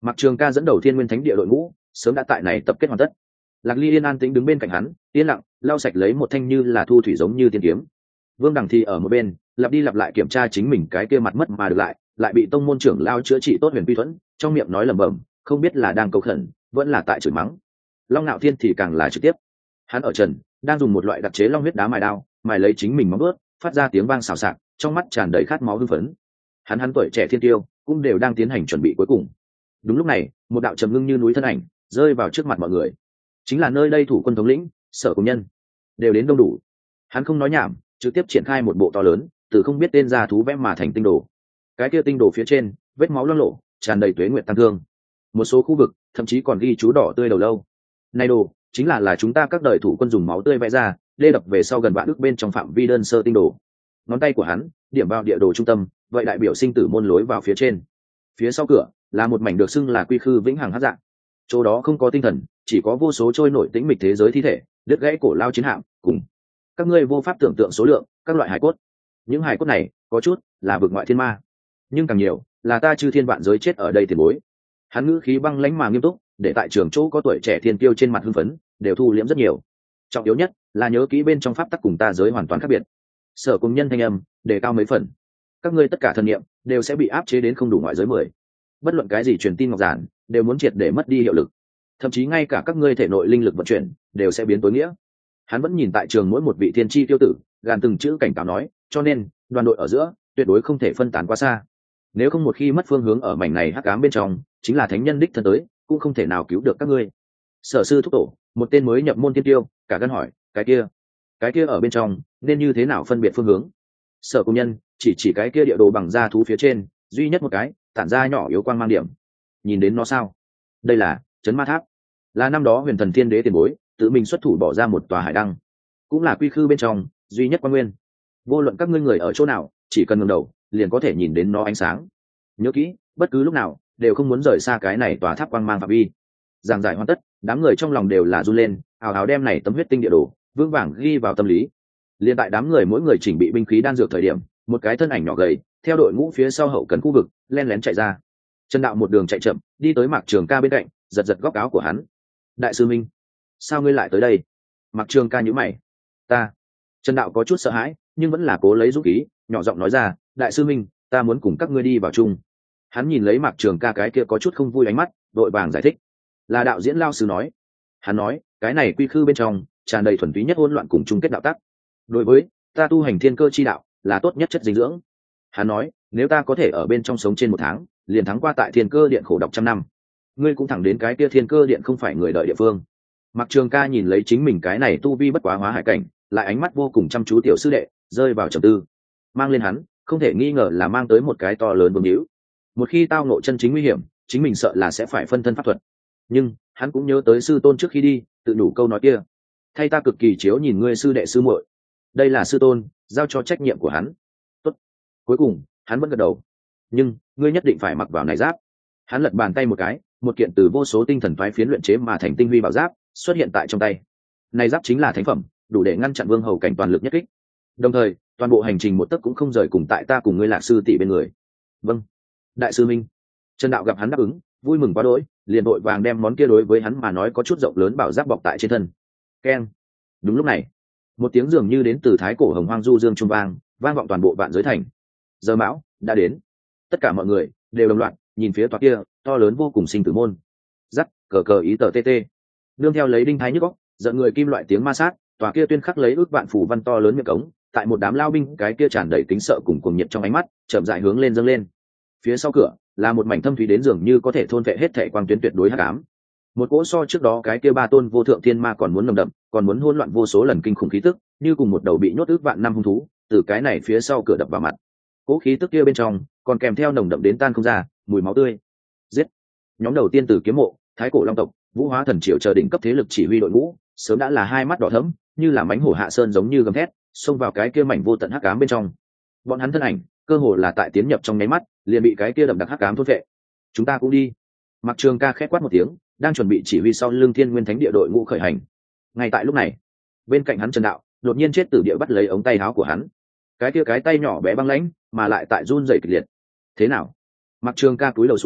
Speaker 1: Mặc Trường Ca dẫn đầu Thiên Nguyên Thánh Địa đội ngũ sớm đã tại này tập kết hoàn tất. Lạc Ly yên an tĩnh đứng bên cạnh hắn, yên lặng lau sạch lấy một thanh như là thu thủy giống như tiên kiếm. Vương Đằng thì ở một bên lặp đi lặp lại kiểm tra chính mình cái kia mặt mất mà được lại lại bị tông môn trưởng lao chữa trị tốt huyền quy thuẫn, trong miệng nói lẩm bẩm, không biết là đang cầu khẩn vẫn là tại chửi mắng. Long Nạo Thiên thì càng là trực tiếp, hắn ở trần đang dùng một loại đặc chế long huyết đá mài đao mài lấy chính mình móng ướt, phát ra tiếng vang xào xạc, trong mắt tràn đầy khát máu hưng phấn. Hắn hắn tuổi trẻ thiên tiêu cũng đều đang tiến hành chuẩn bị cuối cùng. Đúng lúc này, một đạo trầm ngưng như núi thân ảnh rơi vào trước mặt mọi người, chính là nơi đây thủ quân thống lĩnh Sở Cùng Nhân. Đều đến đông đủ, hắn không nói nhảm, trực tiếp triển khai một bộ to lớn từ không biết tên ra thú vẽ mà thành tinh đồ. Cái kia tinh đồ phía trên vết máu loang lộ, tràn đầy tuế nguyệt tăng thương. Một số khu vực thậm chí còn ghi chú đỏ tươi đầu lâu. Này đồ chính là là chúng ta các đời thủ quân dùng máu tươi vẽ ra, lê đập về sau gần vạn ước bên trong phạm vi đơn sơ tinh đồ. Ngón tay của hắn điểm vào địa đồ trung tâm, vậy đại biểu sinh tử môn lối vào phía trên. Phía sau cửa là một mảnh được xưng là quy khư vĩnh hằng hắc dạng. Chỗ đó không có tinh thần, chỉ có vô số trôi nổi tĩnh mịch thế giới thi thể, đứt gãy cổ lao chiến hạm, cùng các ngươi vô pháp tưởng tượng số lượng các loại hải cốt. Những hải cốt này có chút là vực ngoại thiên ma, nhưng càng nhiều là ta chư thiên vạn giới chết ở đây tiền bối. Hắn ngữ khí băng lãnh mà nghiêm túc, để tại trường chỗ có tuổi trẻ thiên tiêu trên mặt hưng phấn đều thu liễm rất nhiều. Trọng yếu nhất là nhớ kỹ bên trong pháp tắc cùng ta giới hoàn toàn khác biệt. Sở Cùng Nhân thanh âm đề cao mấy phần, các ngươi tất cả thần niệm đều sẽ bị áp chế đến không đủ ngoại giới mười. Bất luận cái gì truyền tin ngọc giản đều muốn triệt để mất đi hiệu lực, thậm chí ngay cả các ngươi thể nội linh lực vận chuyển đều sẽ biến tối nghĩa. Hắn vẫn nhìn tại trường mỗi một vị thiên chi tiêu tử, gàn từng chữ cảnh cáo nói, cho nên đoàn đội ở giữa tuyệt đối không thể phân tán quá xa. Nếu không một khi mất phương hướng ở mảnh này hắc ám bên trong, chính là thánh nhân đích thân tới cũng không thể nào cứu được các ngươi. Sở sư thúc tổ, một tên mới nhập môn thiên tiêu cả gan hỏi, cái kia cái kia ở bên trong nên như thế nào phân biệt phương hướng? Sở Cùng Nhân chỉ chỉ cái kia địa đồ bằng da thú phía trên duy nhất một cái tản ra nhỏ yếu quang mang điểm. Nhìn đến nó sao? Đây là Trấn Ma Tháp, là năm đó Huyền Thần Thiên Đế tiền bối tự mình xuất thủ bỏ ra một tòa hải đăng, cũng là quy khư bên trong duy nhất quan nguyên. Vô luận các ngươi người ở chỗ nào, chỉ cần ngẩng đầu liền có thể nhìn đến nó ánh sáng. Nhớ kỹ, bất cứ lúc nào đều không muốn rời xa cái này tòa tháp quang mang phạm vi. Giảng giải hoàn tất, đám người trong lòng đều là run lên, ào ào đem này tấm huyết tinh địa đồ vững vàng ghi vào tâm lý. Liên tại đám người mỗi người chỉnh bị binh khí đan dược thời điểm, một cái thân ảnh nhỏ gầy theo đội ngũ phía sau hậu cần khu vực len lén chạy ra. Trần Đạo một đường chạy chậm đi tới Mạc Trường Ca bên cạnh, giật giật góc áo của hắn. Đại sư Minh, sao ngươi lại tới đây? Mạc Trường Ca nhíu mày. Ta. Trần Đạo có chút sợ hãi, nhưng vẫn là cố lấy dũng khí, nhỏ giọng nói ra, đại sư Minh, ta muốn cùng các ngươi đi vào chung. Hắn nhìn lấy Mạc Trường Ca cái kia có chút không vui ánh mắt, đội vàng giải thích. Là đạo diễn lao sư nói. Hắn nói, cái này quy khư bên trong tràn đầy thuần túy nhất hỗn loạn cùng chung kết đạo tắc. Đối với ta tu hành thiên cơ chi đạo là tốt nhất chất dinh dưỡng. Hắn nói, nếu ta có thể ở bên trong sống trên một tháng, liền thắng qua tại thiên cơ điện khổ độc trăm năm. Ngươi cũng thẳng đến cái kia thiên cơ điện không phải người đợi địa phương. Mạc Trường Ca nhìn lấy chính mình cái này tu vi bất quá hóa hải cảnh, lại ánh mắt vô cùng chăm chú tiểu sư đệ, rơi vào trầm tư. Mang lên hắn, không thể nghi ngờ là mang tới một cái to lớn vương hữu. Một khi tao ngộ chân chính nguy hiểm, chính mình sợ là sẽ phải phân thân pháp thuật. Nhưng hắn cũng nhớ tới sư tôn trước khi đi tự đủ câu nói kia, thay ta cực kỳ chiếu nhìn ngươi sư đệ sư muội. Đây là sư tôn giao cho trách nhiệm của hắn. Tốt. Cuối cùng hắn vẫn gật đầu. Nhưng ngươi nhất định phải mặc vào này giáp. Hắn lật bàn tay một cái, một kiện từ vô số tinh thần toái phiến luyện chế mà thành tinh huy bảo giáp xuất hiện tại trong tay. Này giáp chính là thánh phẩm, đủ để ngăn chặn vương hầu cảnh toàn lực nhất kích. Đồng thời toàn bộ hành trình một tấc cũng không rời cùng tại ta cùng ngươi lạc sư tỷ bên người. Vâng, đại sư Minh. Trần Đạo gặp hắn đáp ứng, vui mừng quá đỗi, liền vội vàng đem món kia đối với hắn mà nói có chút rộng lớn bảo giáp bọc tại trên thân. Keng. Đúng lúc này, một tiếng dường như đến từ thái cổ hồng hoang du dương trung vang vang vọng toàn bộ vạn giới thành. Giờ mão đã đến. Tất cả mọi người đều đồng loạt nhìn phía tòa kia to lớn vô cùng sinh tử môn. Dắt cờ cờ ý tờ tt, nương theo lấy đinh thái nhức óc, giận người kim loại tiếng ma sát, tòa kia tuyên khắc lấy ước vạn phủ văn to lớn miệng cống, tại một đám lao binh cái kia tràn đầy kính sợ cùng cuồng nhiệt trong ánh mắt, chậm rãi hướng lên dâng lên. Phía sau cửa là một mảnh thâm thúy đến dường như có thể thôn vệ hết thảy quang tuyến tuyệt đối hắc ám. Một cỗ so trước đó cái kia ba tôn vô thượng thiên ma còn muốn nồng đậm, còn muốn hỗn loạn vô số lần kinh khủng khí tức, như cùng một đầu bị nhốt ước vạn năm hung thú, từ cái này phía sau cửa đập vào mặt. Cỗ khí tức kia bên trong còn kèm theo nồng đậm đến tan không ra, mùi máu tươi. Giết! Nhóm đầu tiên từ kiếm mộ, thái cổ long tộc, vũ hóa thần triều chờ đỉnh cấp thế lực chỉ huy đội ngũ, sớm đã là hai mắt đỏ thẫm, như là mãnh hổ hạ sơn giống như gầm thét, xông vào cái kia mảnh vô tận hắc ám bên trong. Bọn hắn thân ảnh, cơ hồ là tại tiến nhập trong nháy mắt, liền bị cái kia đậm đặc hắc ám thôn vệ. Chúng ta cũng đi. Mạc Trường Ca khẽ quát một tiếng, đang chuẩn bị chỉ huy sau lưng Thiên Nguyên Thánh Địa đội ngũ khởi hành. Ngay tại lúc này, bên cạnh hắn Trần Đạo đột nhiên chết tử địa bắt lấy ống tay áo của hắn. Cái kia cái tay nhỏ bé băng lãnh, mà lại tại run rẩy kịch liệt. Thế nào? Mạc Trường Ca cúi đầu xuống,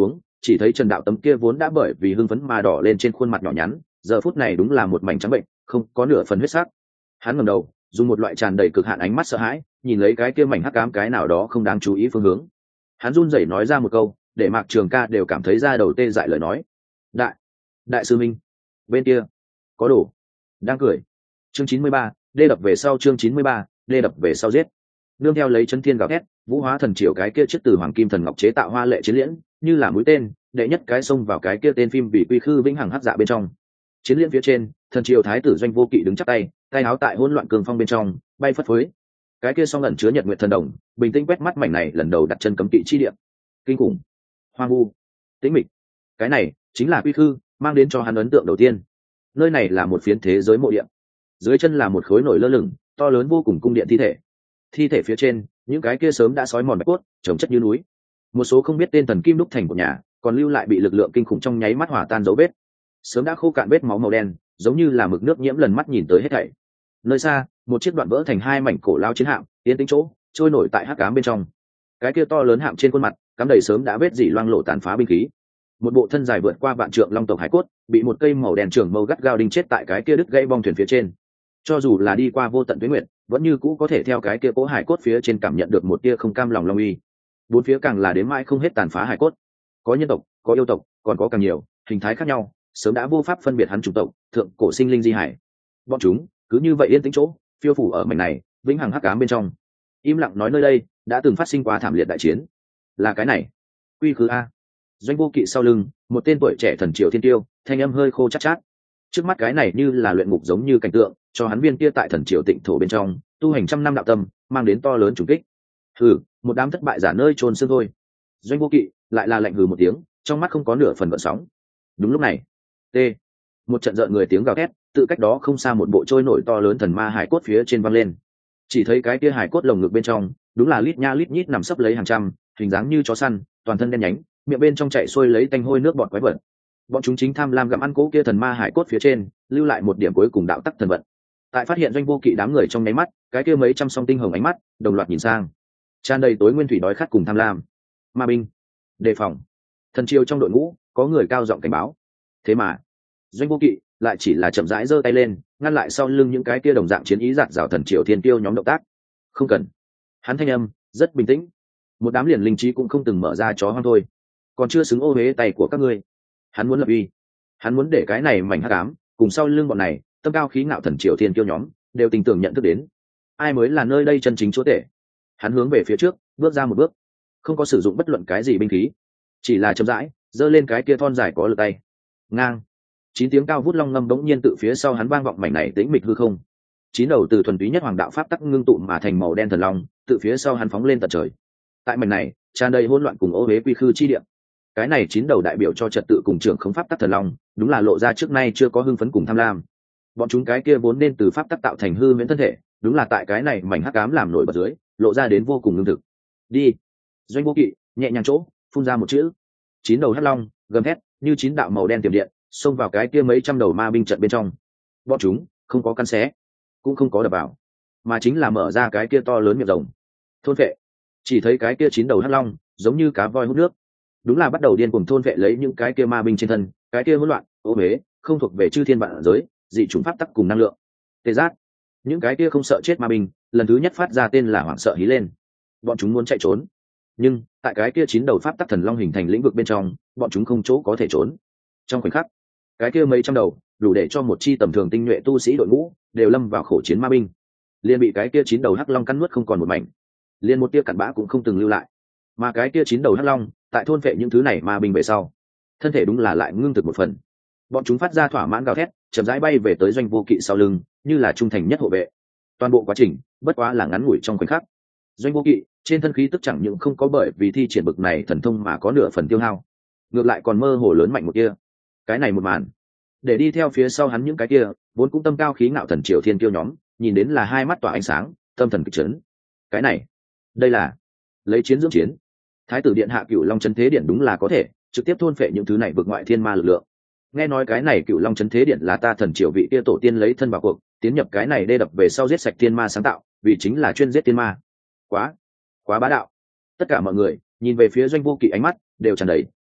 Speaker 1: chỉ thấy Trần Đạo tấm kia vốn đã bởi vì hưng phấn mà đỏ lên trên khuôn mặt nhỏ nhắn, giờ phút này đúng là một mảnh trắng bệnh, không có nửa phần huyết sắc. Hắn ngẩng đầu, dùng một loại tràn đầy cực hạn ánh mắt sợ hãi, nhìn lấy cái kia mảnh hắc ám cái nào đó không đáng chú ý phương hướng. Hắn run rẩy nói ra một câu, để Mạc Trường Ca đều cảm thấy da đầu tê dại lời nói. Đại, đại sư minh, bên kia có đồ, đang cười. Chương chín mươi ba, đê đập về sau. Chương chín mươi ba, đê đập về sau giết. Nương theo lấy chân thiên gào thét, vũ hóa thần triều cái kia chiếc từ hoàng kim thần ngọc chế tạo hoa lệ chiến liễn, như là mũi tên, đệ nhất cái xông vào cái kia tên phim bị quy khư vĩnh hằng hắc dạ bên trong. Chiến liễn phía trên, thần triều thái tử Doanh Vô Kỵ đứng chắp tay, tay áo tại hỗn loạn cường phong bên trong bay phất phới. Cái kia song ẩn chứa nhật nguyệt thần đồng, bình tĩnh quét mắt mảnh này lần đầu đặt chân cấm kỵ chi địa. Kinh khủng, hoang vu, tĩnh mịch. Cái này chính là quy khư mang đến cho hắn ấn tượng đầu tiên. Nơi này là một phiến thế giới mộ địa, dưới chân là một khối nổi lơ lửng to lớn vô cùng cung điện thi thể. Thi thể phía trên, những cái kia sớm đã sói mòn bạch cốt, trồng chất như núi. Một số không biết tên thần kim đúc thành của nhà, còn lưu lại bị lực lượng kinh khủng trong nháy mắt hòa tan dấu vết. Sớm đã khô cạn vết máu màu đen, giống như là mực nước nhiễm lần mắt nhìn tới hết thảy. Nơi xa, một chiếc đoạn vỡ thành hai mảnh cổ lao chiến hạm, yên tĩnh chỗ, trôi nổi tại hắc ám bên trong. Cái kia to lớn hạm trên khuôn mặt, cắm đầy sớm đã vết dỉ loang lộ tàn phá binh khí. Một bộ thân dài vượt qua vạn trượng long tộc hải cốt, bị một cây màu đen trường mâu gắt gao đinh chết tại cái kia đứt gãy bong thuyền phía trên. Cho dù là đi qua vô tận tuyết nguyệt, vẫn như cũ có thể theo cái kia cố hải cốt phía trên cảm nhận được một tia không cam lòng long uy. Bốn phía càng là đến mãi không hết tàn phá hải cốt, có nhân tộc, có yêu tộc, còn có càng nhiều hình thái khác nhau, sớm đã vô pháp phân biệt hắn chủng tộc, thượng cổ sinh linh di hải. Bọn chúng cứ như vậy yên tĩnh chỗ, phiêu phủ ở mảnh này vĩnh hằng hắc ám bên trong, im lặng nói nơi đây đã từng phát sinh qua thảm liệt đại chiến. Là cái này, quy khư a. Doanh Vô Kỵ sau lưng, một tên tuổi trẻ thần triều thiên tiêu, thanh âm hơi khô chát chát. Trước mắt cái này như là luyện ngục giống như cảnh tượng, cho hắn viên kia tại thần triều tịnh thổ bên trong tu hành trăm năm đạo tâm, mang đến to lớn trùng kích. Hừ, một đám thất bại giả nơi trôn xương thôi. Doanh Vô Kỵ lại là lạnh hừ một tiếng, trong mắt không có nửa phần gợn sóng. Đúng lúc này, t một trận rợn người tiếng gào thét, tự cách đó không xa một bộ trôi nổi to lớn thần ma hải cốt phía trên văng lên. Chỉ thấy cái kia hải cốt lồng ngực bên trong, đúng là lít nha lít nhít nằm sấp lấy hàng trăm, hình dáng như chó săn, toàn thân đen nhánh, miệng bên trong chảy xuôi lấy tanh hôi nước bọt quái vật. Bọn chúng chính tham lam gặm ăn cố kia thần ma hải cốt phía trên, lưu lại một điểm cuối cùng đạo tắc thần vận. Tại phát hiện Doanh Vô Kỵ đám người trong nháy mắt, cái kia mấy trăm song tinh hồng ánh mắt đồng loạt nhìn sang, tràn đầy tối nguyên thủy đói khát cùng tham lam. Ma binh, đề phòng! Thần triều trong đội ngũ có người cao giọng cảnh báo. Thế mà Doanh Vô Kỵ lại chỉ là chậm rãi giơ tay lên, ngăn lại sau lưng những cái kia đồng dạng chiến ý giạt rào thần triều thiên tiêu nhóm động tác. Không cần. Hắn thanh âm rất bình tĩnh. Một đám liền linh trí cũng không từng mở ra chó hoang thôi, còn chưa xứng ô huế tay của các ngươi. Hắn muốn lập uy, hắn muốn để cái này mảnh hắc ám cùng sau lưng bọn này tâm cao khí ngạo thần triều thiên kiêu nhóm đều tình tưởng nhận thức đến ai mới là nơi đây chân chính chúa tể. Hắn hướng về phía trước bước ra một bước, không có sử dụng bất luận cái gì binh khí, chỉ là chậm rãi giơ lên cái kia thon dài có lực tay. Ngang, chín tiếng cao vút long ngâm bỗng nhiên tự phía sau hắn vang vọng mảnh này tĩnh mịch hư không. Chín đầu từ thuần túy nhất hoàng đạo pháp tắc ngưng tụ mà thành màu đen thần long tự phía sau hắn phóng lên tận trời. Tại mảnh này tràn đầy hỗn loạn cùng ô huế quy khư chi địa, cái này chín đầu đại biểu cho trật tự cùng trưởng khống pháp tắc thần long, đúng là lộ ra trước nay chưa có hưng phấn cùng tham lam. Bọn chúng cái kia vốn nên từ pháp tắc tạo thành hư huyễn thân thể, đúng là tại cái này mảnh hắc ám làm nổi bật dưới, lộ ra đến vô cùng lương thực. Đi. Doanh Vô Kỵ nhẹ nhàng chỗ phun ra một chữ. Chín đầu hắc long gầm thét như chín đạo màu đen tiềm điện, xông vào cái kia mấy trăm đầu ma binh trận bên trong. Bọn chúng không có cắn xé, cũng không có đập vào, mà chính là mở ra cái kia to lớn miệng rồng thôn vệ. Chỉ thấy cái kia chín đầu hắc long giống như cá voi hút nước, đúng là bắt đầu điên cuồng thôn vệ lấy những cái kia ma binh trên thân, cái kia hỗn loạn ô huế không thuộc về chư thiên vạn giới dị chủng pháp tắc cùng năng lượng. Tê giác, những cái kia không sợ chết ma binh lần thứ nhất phát ra tên là hoảng sợ hí lên. Bọn chúng muốn chạy trốn, nhưng tại cái kia chín đầu pháp tắc thần long hình thành lĩnh vực bên trong, bọn chúng không chỗ có thể trốn. Trong khoảnh khắc, cái kia mấy trăm đầu đủ để cho một chi tầm thường tinh nhuệ tu sĩ đội ngũ đều lâm vào khổ chiến ma binh, liền bị cái kia chín đầu hắc long cắn nuốt không còn một mảnh, liền một tia cặn bã cũng không từng lưu lại. Mà cái kia chín đầu hắc long tại thôn vệ những thứ này ma binh về sau, thân thể đúng là lại ngưng thực một phần. Bọn chúng phát ra thỏa mãn gào thét, chậm rãi bay về tới Doanh Vô Kỵ sau lưng, như là trung thành nhất hộ vệ. Toàn bộ quá trình bất quá là ngắn ngủi trong khoảnh khắc. Doanh Vô Kỵ trên thân khí tức chẳng những không có bởi vì thi triển bực này thần thông mà có nửa phần tiêu hao, ngược lại còn mơ hồ lớn mạnh một kia. Cái này một màn, để đi theo phía sau hắn những cái kia vốn cũng tâm cao khí ngạo thần triều thiên kiêu nhóm, nhìn đến là hai mắt tỏa ánh sáng, tâm thần kịch chấn. Cái này, đây là lấy chiến dưỡng chiến. Thái tử điện hạ Cửu Long Chấn Thế Điện đúng là có thể trực tiếp thôn phệ những thứ này vượt ngoại thiên ma lực lượng. Nghe nói cái này Cửu Long Chấn Thế Điện là ta thần triều vị kia tổ tiên lấy thân vào cuộc, tiến nhập cái này đê đập về sau giết sạch thiên ma sáng tạo, vì chính là chuyên giết thiên ma. Quá, quá bá đạo. Tất cả mọi người nhìn về phía Doanh Vô Kỵ ánh mắt đều tràn đầy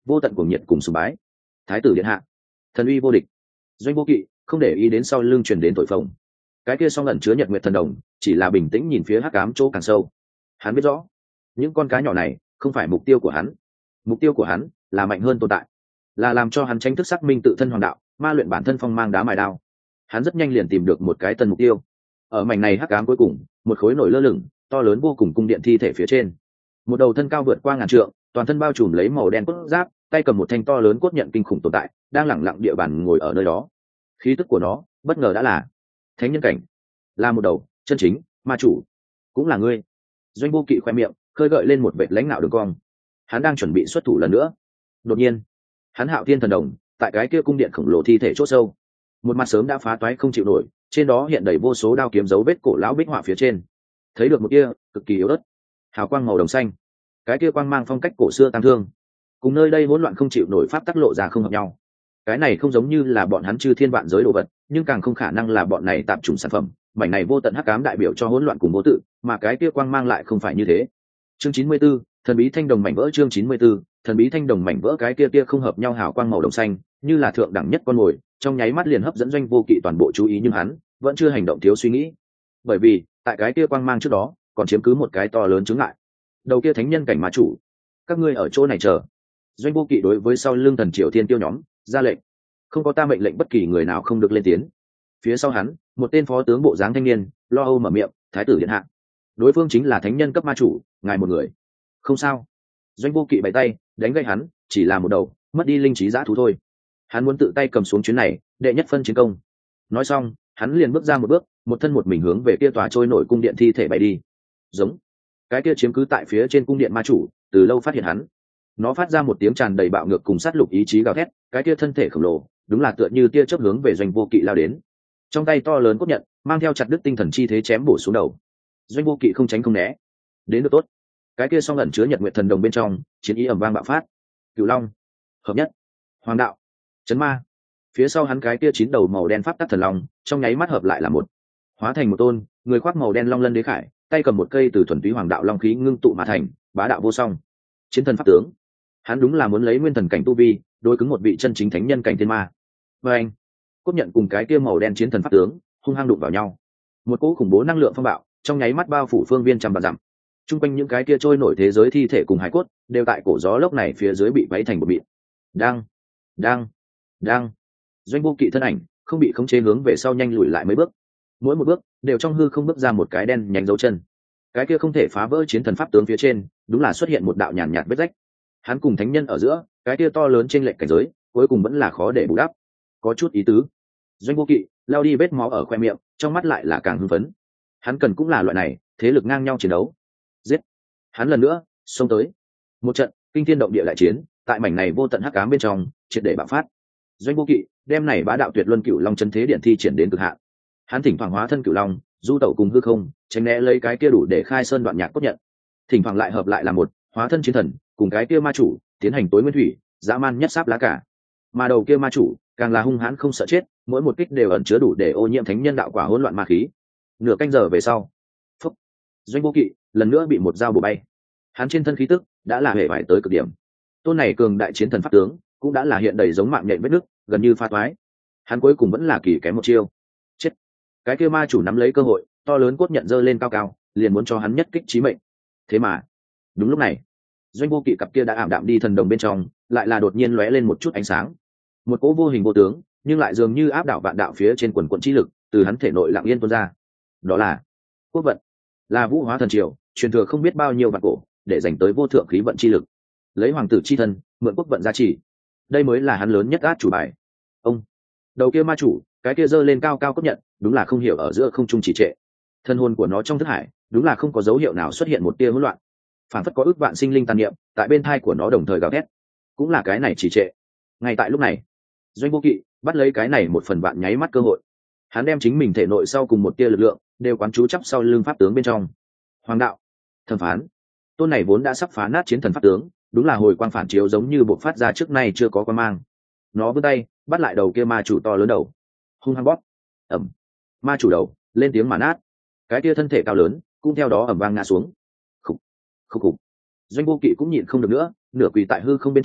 Speaker 1: vô tận cuồng nhiệt cùng sùng bái. Thái tử điện hạ, thần uy vô địch. Doanh Vô Kỵ không để ý đến sau lưng truyền đến thổi phồng, cái kia song ẩn chứa nhật nguyệt thần đồng, chỉ là bình tĩnh nhìn phía hắc ám chỗ càng sâu. Hắn biết rõ những con cá nhỏ này không phải mục tiêu của hắn, mục tiêu của hắn là mạnh hơn tồn tại, là làm cho hắn tranh thức xác minh tự thân hoàng đạo, ma luyện bản thân phong mang đá mài đao. Hắn rất nhanh liền tìm được một cái tân mục tiêu. Ở mảnh này hắc ám cuối cùng, một khối nổi lơ lửng to lớn vô cùng cung điện thi thể phía trên, một đầu thân cao vượt qua ngàn trượng, toàn thân bao trùm lấy màu đen cốt giáp, tay cầm một thanh to lớn cốt nhận kinh khủng tồn tại, đang lẳng lặng địa bàn ngồi ở nơi đó. Khí tức của nó bất ngờ đã là thánh nhân cảnh, là một đầu chân chính ma chủ. Cũng là ngươi. Doanh Vô Kỵ khoe miệng khơi gợi lên một vệt lãnh nạo đường cong. Hắn đang chuẩn bị xuất thủ lần nữa. Đột nhiên, hắn Hạo Thiên thần đồng tại cái kia cung điện khổng lồ thi thể chỗ sâu, một mặt sớm đã phá toái không chịu nổi, trên đó hiện đầy vô số đao kiếm dấu vết cổ lão bích họa phía trên. Thấy được một kia cực kỳ yếu ớt hào quang màu đồng xanh, cái kia quang mang phong cách cổ xưa tăng thương, cùng nơi đây hỗn loạn không chịu nổi pháp tắc lộ ra không hợp nhau. Cái này không giống như là bọn hắn chư thiên vạn giới đồ vật, nhưng càng không khả năng là bọn này tạp chủng sản phẩm. Mảnh này vô tận hắc ám đại biểu cho hỗn loạn cùng vô tự, mà cái kia quang mang lại không phải như thế. Chương chín mươi 94, thần bí thanh đồng mảnh vỡ. Chương chín mươi 94, thần bí thanh đồng mảnh vỡ. Cái kia kia không hợp nhau hào quang màu đồng xanh, như là thượng đẳng nhất con mồi, trong nháy mắt liền hấp dẫn Doanh Vô Kỵ toàn bộ chú ý, nhưng hắn vẫn chưa hành động thiếu suy nghĩ. Bởi vì, tại cái kia quang mang trước đó, còn chiếm cứ một cái to lớn chướng ngại. Đầu kia thánh nhân cảnh ma chủ, các ngươi ở chỗ này chờ. Doanh Vô Kỵ đối với sau lưng thần Triều Thiên Tiêu nhóm ra lệnh, không có ta mệnh lệnh bất kỳ người nào không được lên tiếng. Phía sau hắn, một tên phó tướng bộ dáng thanh niên lo âu mở miệng, thái tử điện hạ, đối phương chính là thánh nhân cấp ma chủ, ngài một người. Không sao. Doanh Vô Kỵ bày tay đánh gây hắn, chỉ là một đầu mất đi linh trí dã thú thôi. Hắn muốn tự tay cầm xuống chuyến này đệ nhất phân chiến công. Nói xong, hắn liền bước ra một bước, một thân một mình hướng về kia tòa trôi nổi cung điện thi thể bay đi. Giống cái kia chiếm cứ tại phía trên cung điện ma chủ từ lâu phát hiện hắn, nó phát ra một tiếng tràn đầy bạo ngược cùng sát lục ý chí gào thét. Cái kia thân thể khổng lồ đúng là tựa như tia chớp hướng về Doanh Vô Kỵ lao đến, trong tay to lớn cốt nhận mang theo chặt đứt tinh thần chi thế chém bổ xuống đầu. Doanh Vô Kỵ không tránh không né, đến được tốt. Cái kia song ẩn chứa nhật nguyệt thần đồng bên trong, chiến ý ầm vang bạo phát. Cửu Long hợp nhất, hoàng đạo chấn ma. Phía sau hắn cái kia chín đầu màu đen pháp tắc thần long trong nháy mắt hợp lại là một, hóa thành một tôn người khoác màu đen long lân đế khải, tay cầm một cây từ thuần túy hoàng đạo long khí ngưng tụ mà thành, bá đạo vô song chiến thần pháp tướng. Hắn đúng là muốn lấy nguyên thần cảnh tu vi đối cứng một vị chân chính thánh nhân cảnh thiên ma. Và anh cốt nhận cùng cái kia màu đen chiến thần pháp tướng hung hăng đụng vào nhau, một cỗ khủng bố năng lượng phong bạo trong nháy mắt bao phủ phương viên trăm vạn dặm. Trung quanh những cái kia trôi nổi thế giới thi thể cùng hải cốt đều tại cổ gió lốc này phía dưới bị vẫy thành một mịn. Đang, đang, đang. Doanh Vô Kỵ thân ảnh không bị khống chế hướng về sau nhanh lùi lại mấy bước, mỗi một bước đều trong hư không bước ra một cái đen nhánh dấu chân. Cái kia không thể phá vỡ chiến thần pháp tướng phía trên đúng là xuất hiện một đạo nhàn nhạt vết rách. Hắn cùng thánh nhân ở giữa cái kia to lớn trên lệnh cảnh giới cuối cùng vẫn là khó để bù đắp. Có chút ý tứ. Doanh Vô Kỵ lao đi vết máu ở khoe miệng, trong mắt lại là càng hưng phấn. Hắn cần cũng là loại này thế lực ngang nhau chiến đấu. Giết. Hắn lần nữa xông tới, một trận kinh thiên động địa đại chiến tại mảnh này vô tận hắc ám bên trong triệt để bạo phát. Doanh Vô Kỵ đem này bá đạo tuyệt luân cửu long chân thế điện thi triển đến cực hạn. Hắn thỉnh thoảng hóa thân cửu long du tẩu cùng hư không, tránh né lấy cái kia đủ để khai sơn đoạn nhạc cốt nhận, thỉnh thoảng lại hợp lại là một, hóa thân chiến thần cùng cái kia ma chủ tiến hành tối nguyên thủy dã man nhất sáp lá cả. Mà đầu kia ma chủ càng là hung hãn không sợ chết, mỗi một kích đều ẩn chứa đủ để ô nhiễm thánh nhân đạo quả hỗn loạn ma khí. Nửa canh giờ về sau, phúc, Doanh Vô Kỵ lần nữa bị một dao bổ bay. Hắn trên thân khí tức đã là hệ vải tới cực điểm. Tôn này cường đại chiến thần pháp tướng cũng đã là hiện đầy giống mạng nhện vết nứt, gần như pha toái. Hắn cuối cùng vẫn là kỳ kém một chiêu. Chết. Cái kia ma chủ nắm lấy cơ hội, to lớn cốt nhận giơ lên cao cao, liền muốn cho hắn nhất kích chí mệnh. Thế mà, đúng lúc này, Doanh Vô Kỵ cặp kia đã ảm đạm đi thần đồng bên trong, lại là đột nhiên lóe lên một chút ánh sáng. Một cỗ vô hình vô tướng, nhưng lại dường như áp đảo vạn đạo phía trên quần quần chi lực, từ hắn thể nội lặng yên tuôn ra. Đó là quốc vận, là vũ hóa thần triều, truyền thừa không biết bao nhiêu vạn cổ, để dành tới vô thượng khí vận chi lực. Lấy hoàng tử chi thân, mượn quốc vận gia trì, đây mới là hắn lớn nhất át chủ bài. Ông, đầu kia ma chủ, cái kia giơ lên cao cao cấp nhận, đúng là không hiểu ở giữa không trung chỉ trệ. Thân hồn của nó trong thức hải, đúng là không có dấu hiệu nào xuất hiện một tia hỗn loạn. Phản phất có ước vạn sinh linh tàn niệm tại bên thai của nó đồng thời gào thét, cũng là cái này chỉ trệ. Ngay tại lúc này, Doanh Vô Kỵ bắt lấy cái này một phần vạn nháy mắt cơ hội, hắn đem chính mình thể nội sau cùng một tia lực lượng đều quán chú chắp sau lưng pháp tướng bên trong. Hoàng đạo thẩm phán, tôn này vốn đã sắp phá nát chiến thần pháp tướng, đúng là hồi quang phản chiếu giống như bộc phát ra trước nay chưa có quan mang. Nó vươn tay bắt lại đầu kia ma chủ to lớn đầu, hung hăng bóp. Ẩm, ma chủ đầu lên tiếng mà nát, cái kia thân thể cao lớn cũng theo đó ẩm vang ngã xuống. Khục khục khục. Doanh Vô Kỵ cũng nhịn không được nữa, nửa quỳ tại hư không bên trong,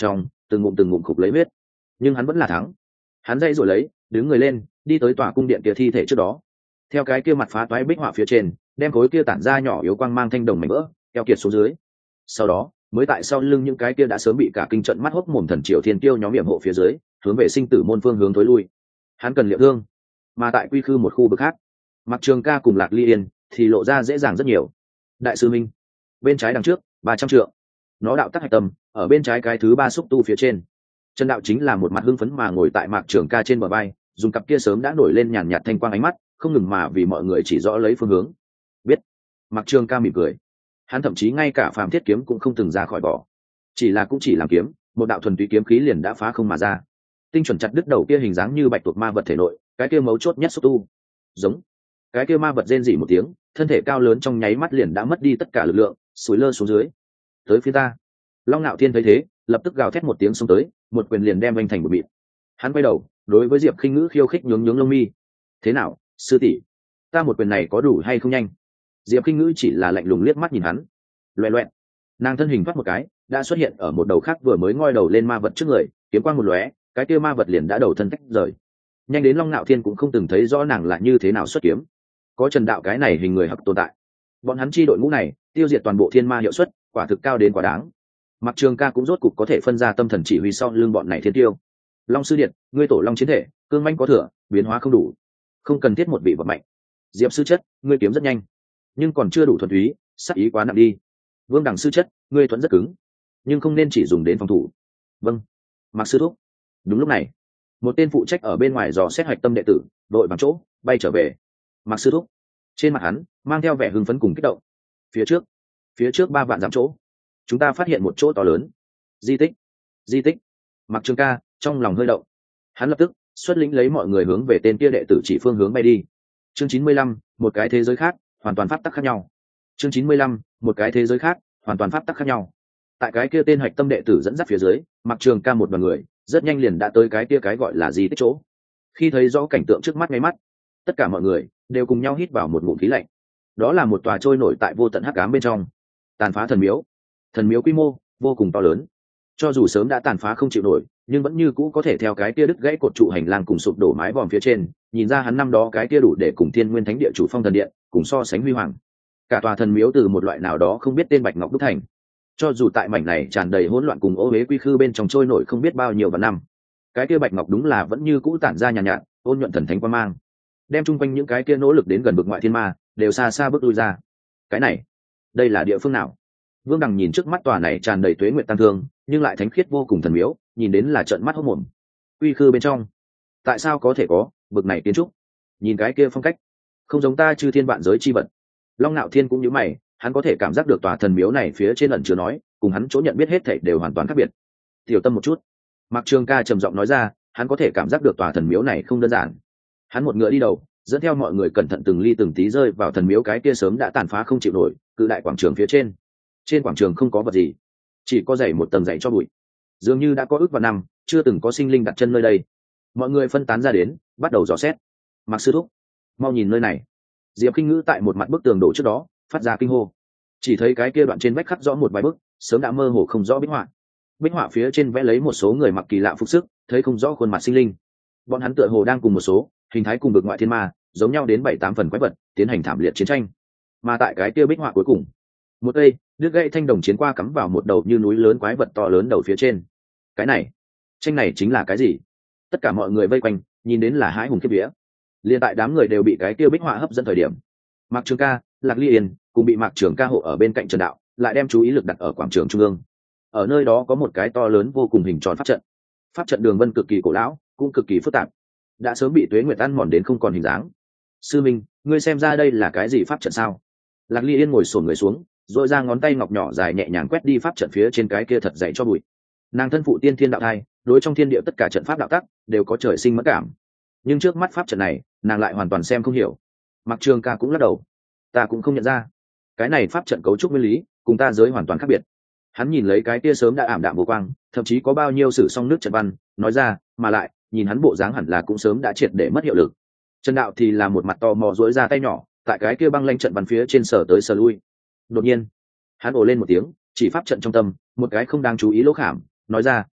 Speaker 1: từng ngụm từng ngụm khục lấy huyết, nhưng hắn vẫn là thắng. Hắn dây rồi lấy, đứng người lên, đi tới tòa cung điện kia thi thể trước đó, theo cái kia mặt phá toái bích họa phía trên, đem khối kia tản ra nhỏ yếu quang mang thanh đồng mảnh vỡ keo kiệt xuống dưới. Sau đó mới tại sau lưng những cái kia đã sớm bị cả kinh trận mắt hốc mồm thần triều thiên tiêu nhóm yểm hộ phía dưới, hướng về sinh tử môn phương hướng tối lui. Hắn cần liệu thương, mà tại quy khư một khu vực khác, Mặc Trường Ca cùng Lạc Ly Yên thì lộ ra dễ dàng rất nhiều. Đại sư minh bên trái đằng trước ba trăm trượng, nó đạo tắc hạch tâm ở bên trái cái thứ ba xúc tu phía trên. Trần Đạo chính là một mặt hưng phấn mà ngồi tại Mạc Trường Ca trên bờ vai, dùng cặp kia sớm đã nổi lên nhàn nhạt thanh quang ánh mắt, không ngừng mà vì mọi người chỉ rõ lấy phương hướng. Biết. Mạc Trường Ca mỉm cười. Hắn thậm chí ngay cả phàm thiết kiếm cũng không từng ra khỏi vỏ, chỉ là cũng chỉ làm kiếm, một đạo thuần túy kiếm khí liền đã phá không mà ra, tinh chuẩn chặt đứt đầu kia hình dáng như bạch tuộc ma vật thể nội, cái kia mấu chốt nhất xúc tu. Giống. Cái kia ma vật rên rỉ một tiếng, thân thể cao lớn trong nháy mắt liền đã mất đi tất cả lực lượng, sủi lơ xuống dưới. Tới phía ta. Long Nạo Thiên thấy thế, lập tức gào thét một tiếng xông tới, một quyền liền đem anh thành một bịt. Hắn quay đầu, đối với Diệp Khinh Ngữ khiêu khích nhướng nhướng lông mi. Thế nào, sư tỷ, ta một quyền này có đủ hay không nhanh? Diệp Khinh Ngữ chỉ là lạnh lùng liếc mắt nhìn hắn. Loẹt loẹt, nàng thân hình thoát một cái, đã xuất hiện ở một đầu khác vừa mới ngoi đầu lên ma vật trước người, kiếm quang một lóe, cái kia ma vật liền đã đầu thân tách rời. Nhanh đến Long Nạo Thiên cũng không từng thấy rõ nàng là như thế nào xuất kiếm. Có Trần Đạo cái này hình người hặc tồn tại, bọn hắn chi đội ngũ này tiêu diệt toàn bộ thiên ma hiệu suất quả thực cao đến quá đáng. Mặc Trường Ca cũng rốt cục có thể phân ra tâm thần chỉ huy sau lưng bọn này thiên tiêu. Long sư điện, ngươi tổ long chiến thể, cương manh có thừa, biến hóa không đủ, không cần thiết một vị vật mạnh. Diệp sư chất, ngươi kiếm rất nhanh, nhưng còn chưa đủ thuần túy, sắc ý quá nặng đi. Vương Đẳng sư chất, ngươi thuẫn rất cứng, nhưng không nên chỉ dùng đến phòng thủ. Vâng. Mạc sư thúc. Đúng lúc này, một tên phụ trách ở bên ngoài dò xét hạch tâm đệ tử đội bằng chỗ bay trở về. Mạc sư thúc. Trên mặt hắn mang theo vẻ hưng phấn cùng kích động. Phía trước, phía trước ba vạn dặm chỗ, chúng ta phát hiện một chỗ to lớn. Di tích, di tích. Mạc Trường Ca trong lòng hơi động, hắn lập tức xuất lĩnh lấy mọi người hướng về tên kia đệ tử chỉ phương hướng bay đi. Chương chín mươi lăm, một cái thế giới khác, hoàn toàn pháp tắc khác nhau. Chương chín mươi lăm, một cái thế giới khác, hoàn toàn pháp tắc khác nhau. Tại cái kia tên hạch tâm đệ tử dẫn dắt phía dưới, Mạc Trường Ca một đoàn người rất nhanh liền đã tới cái kia cái gọi là di tích chỗ. Khi thấy rõ cảnh tượng trước mắt ngay mắt, tất cả mọi người đều cùng nhau hít vào một ngụm khí lạnh. Đó là một tòa trôi nổi tại vô tận hắc ám bên trong tàn phá thần miếu. Thần miếu quy mô vô cùng to lớn, cho dù sớm đã tàn phá không chịu nổi, nhưng vẫn như cũ có thể theo cái kia đứt gãy cột trụ hành lang cùng sụp đổ mái vòm phía trên nhìn ra hắn năm đó cái kia đủ để cùng Thiên Nguyên Thánh Địa chủ phong thần điện cùng so sánh huy hoàng. Cả tòa thần miếu từ một loại nào đó không biết tên bạch ngọc đúc thành, cho dù tại mảnh này tràn đầy hỗn loạn cùng ô uế quy khư bên trong trôi nổi không biết bao nhiêu vạn năm, cái kia bạch ngọc đúng là vẫn như cũ tản ra nhàn nhạt, nhạt ôn nhuận thần thánh quang mang, đem chung quanh những cái kia nỗ lực đến gần bực ngoại thiên ma đều xa xa bước lui ra. Cái này, đây là địa phương nào? Vương Đằng nhìn trước mắt tòa này tràn đầy tuế nguyệt tăng thương nhưng lại thánh khiết vô cùng thần miếu, nhìn đến là trợn mắt hốt mồm. Quy khư bên trong, tại sao có thể có bực này kiến trúc? Nhìn cái kia phong cách, không giống ta chư thiên vạn giới chi vật. Long Nạo Thiên cũng như mày, hắn có thể cảm giác được tòa thần miếu này phía trên ẩn chứa nói, cùng hắn chỗ nhận biết hết thảy đều hoàn toàn khác biệt. Tiểu tâm một chút. Mạc Trường Ca trầm giọng nói ra, hắn có thể cảm giác được tòa thần miếu này không đơn giản. Hắn một ngựa đi đầu, dẫn theo mọi người cẩn thận từng ly từng tí rơi vào thần miếu cái kia sớm đã tàn phá không chịu nổi cự đại quảng trường phía trên. Trên quảng trường không có vật gì, chỉ có dày một tầng dày cho bụi, dường như đã có ước vạn năm chưa từng có sinh linh đặt chân nơi đây. Mọi người phân tán ra đến, bắt đầu dò xét. Mạc sư thúc, mau nhìn nơi này. Diệp Khinh Ngữ tại một mặt bức tường đổ trước đó phát ra kinh hô. Chỉ thấy cái kia đoạn trên vách khắc rõ một vài bức sớm đã mơ hồ không rõ bích họa. Bích họa phía trên vẽ lấy một số người mặc kỳ lạ phục sức, thấy không rõ khuôn mặt sinh linh. Bọn hắn tựa hồ đang cùng một số hình thái cùng bực ngoại thiên ma giống nhau đến bảy tám phần quái vật tiến hành thảm liệt chiến tranh. Mà tại cái kia bích họa cuối cùng, một cây đứt gãy thanh đồng chiến qua cắm vào một đầu như núi lớn quái vật to lớn đầu phía trên. Cái này, tranh này chính là cái gì? Tất cả mọi người vây quanh nhìn đến là hãi hùng khiếp vía. Liên tại đám người đều bị cái kia bích họa hấp dẫn thời điểm, Mạc Trường Ca, Lạc Ly Yên cùng bị Mạc Trường Ca hộ ở bên cạnh Trần Đạo lại đem chú ý lực đặt ở quảng trường trung ương. Ở nơi đó có một cái to lớn vô cùng hình tròn pháp trận. Pháp trận đường vân cực kỳ cổ lão, cũng cực kỳ phức tạp, đã sớm bị tuế nguyệt ăn mòn đến không còn hình dáng. Sư minh, ngươi xem ra đây là cái gì pháp trận sao? Lạc Ly Yên ngồi xổm người xuống, rồi ra ngón tay ngọc nhỏ dài nhẹ nhàng quét đi pháp trận phía trên cái kia thật dày cho bụi. Nàng thân phụ tiên thiên đạo thai, đối trong thiên địa tất cả trận pháp đạo tắc đều có trời sinh mẫn cảm, nhưng trước mắt pháp trận này nàng lại hoàn toàn xem không hiểu. Mạc Trường Ca cũng lắc đầu, ta cũng không nhận ra, cái này pháp trận cấu trúc nguyên lý cùng ta giới hoàn toàn khác biệt. Hắn nhìn lấy cái kia sớm đã ảm đạm vô quang, thậm chí có bao nhiêu sử song nước trận văn, nói ra, mà lại nhìn hắn bộ dáng hẳn là cũng sớm đã triệt để mất hiệu lực. Trần Đạo thì là một mặt to mò duỗi ra tay nhỏ, tại cái kia băng lanh trận văn phía trên sở tới sở lui. Đột nhiên, hắn ồ lên một tiếng, chỉ pháp trận trong tâm, một cái không đáng chú ý lỗ khảm, nói ra,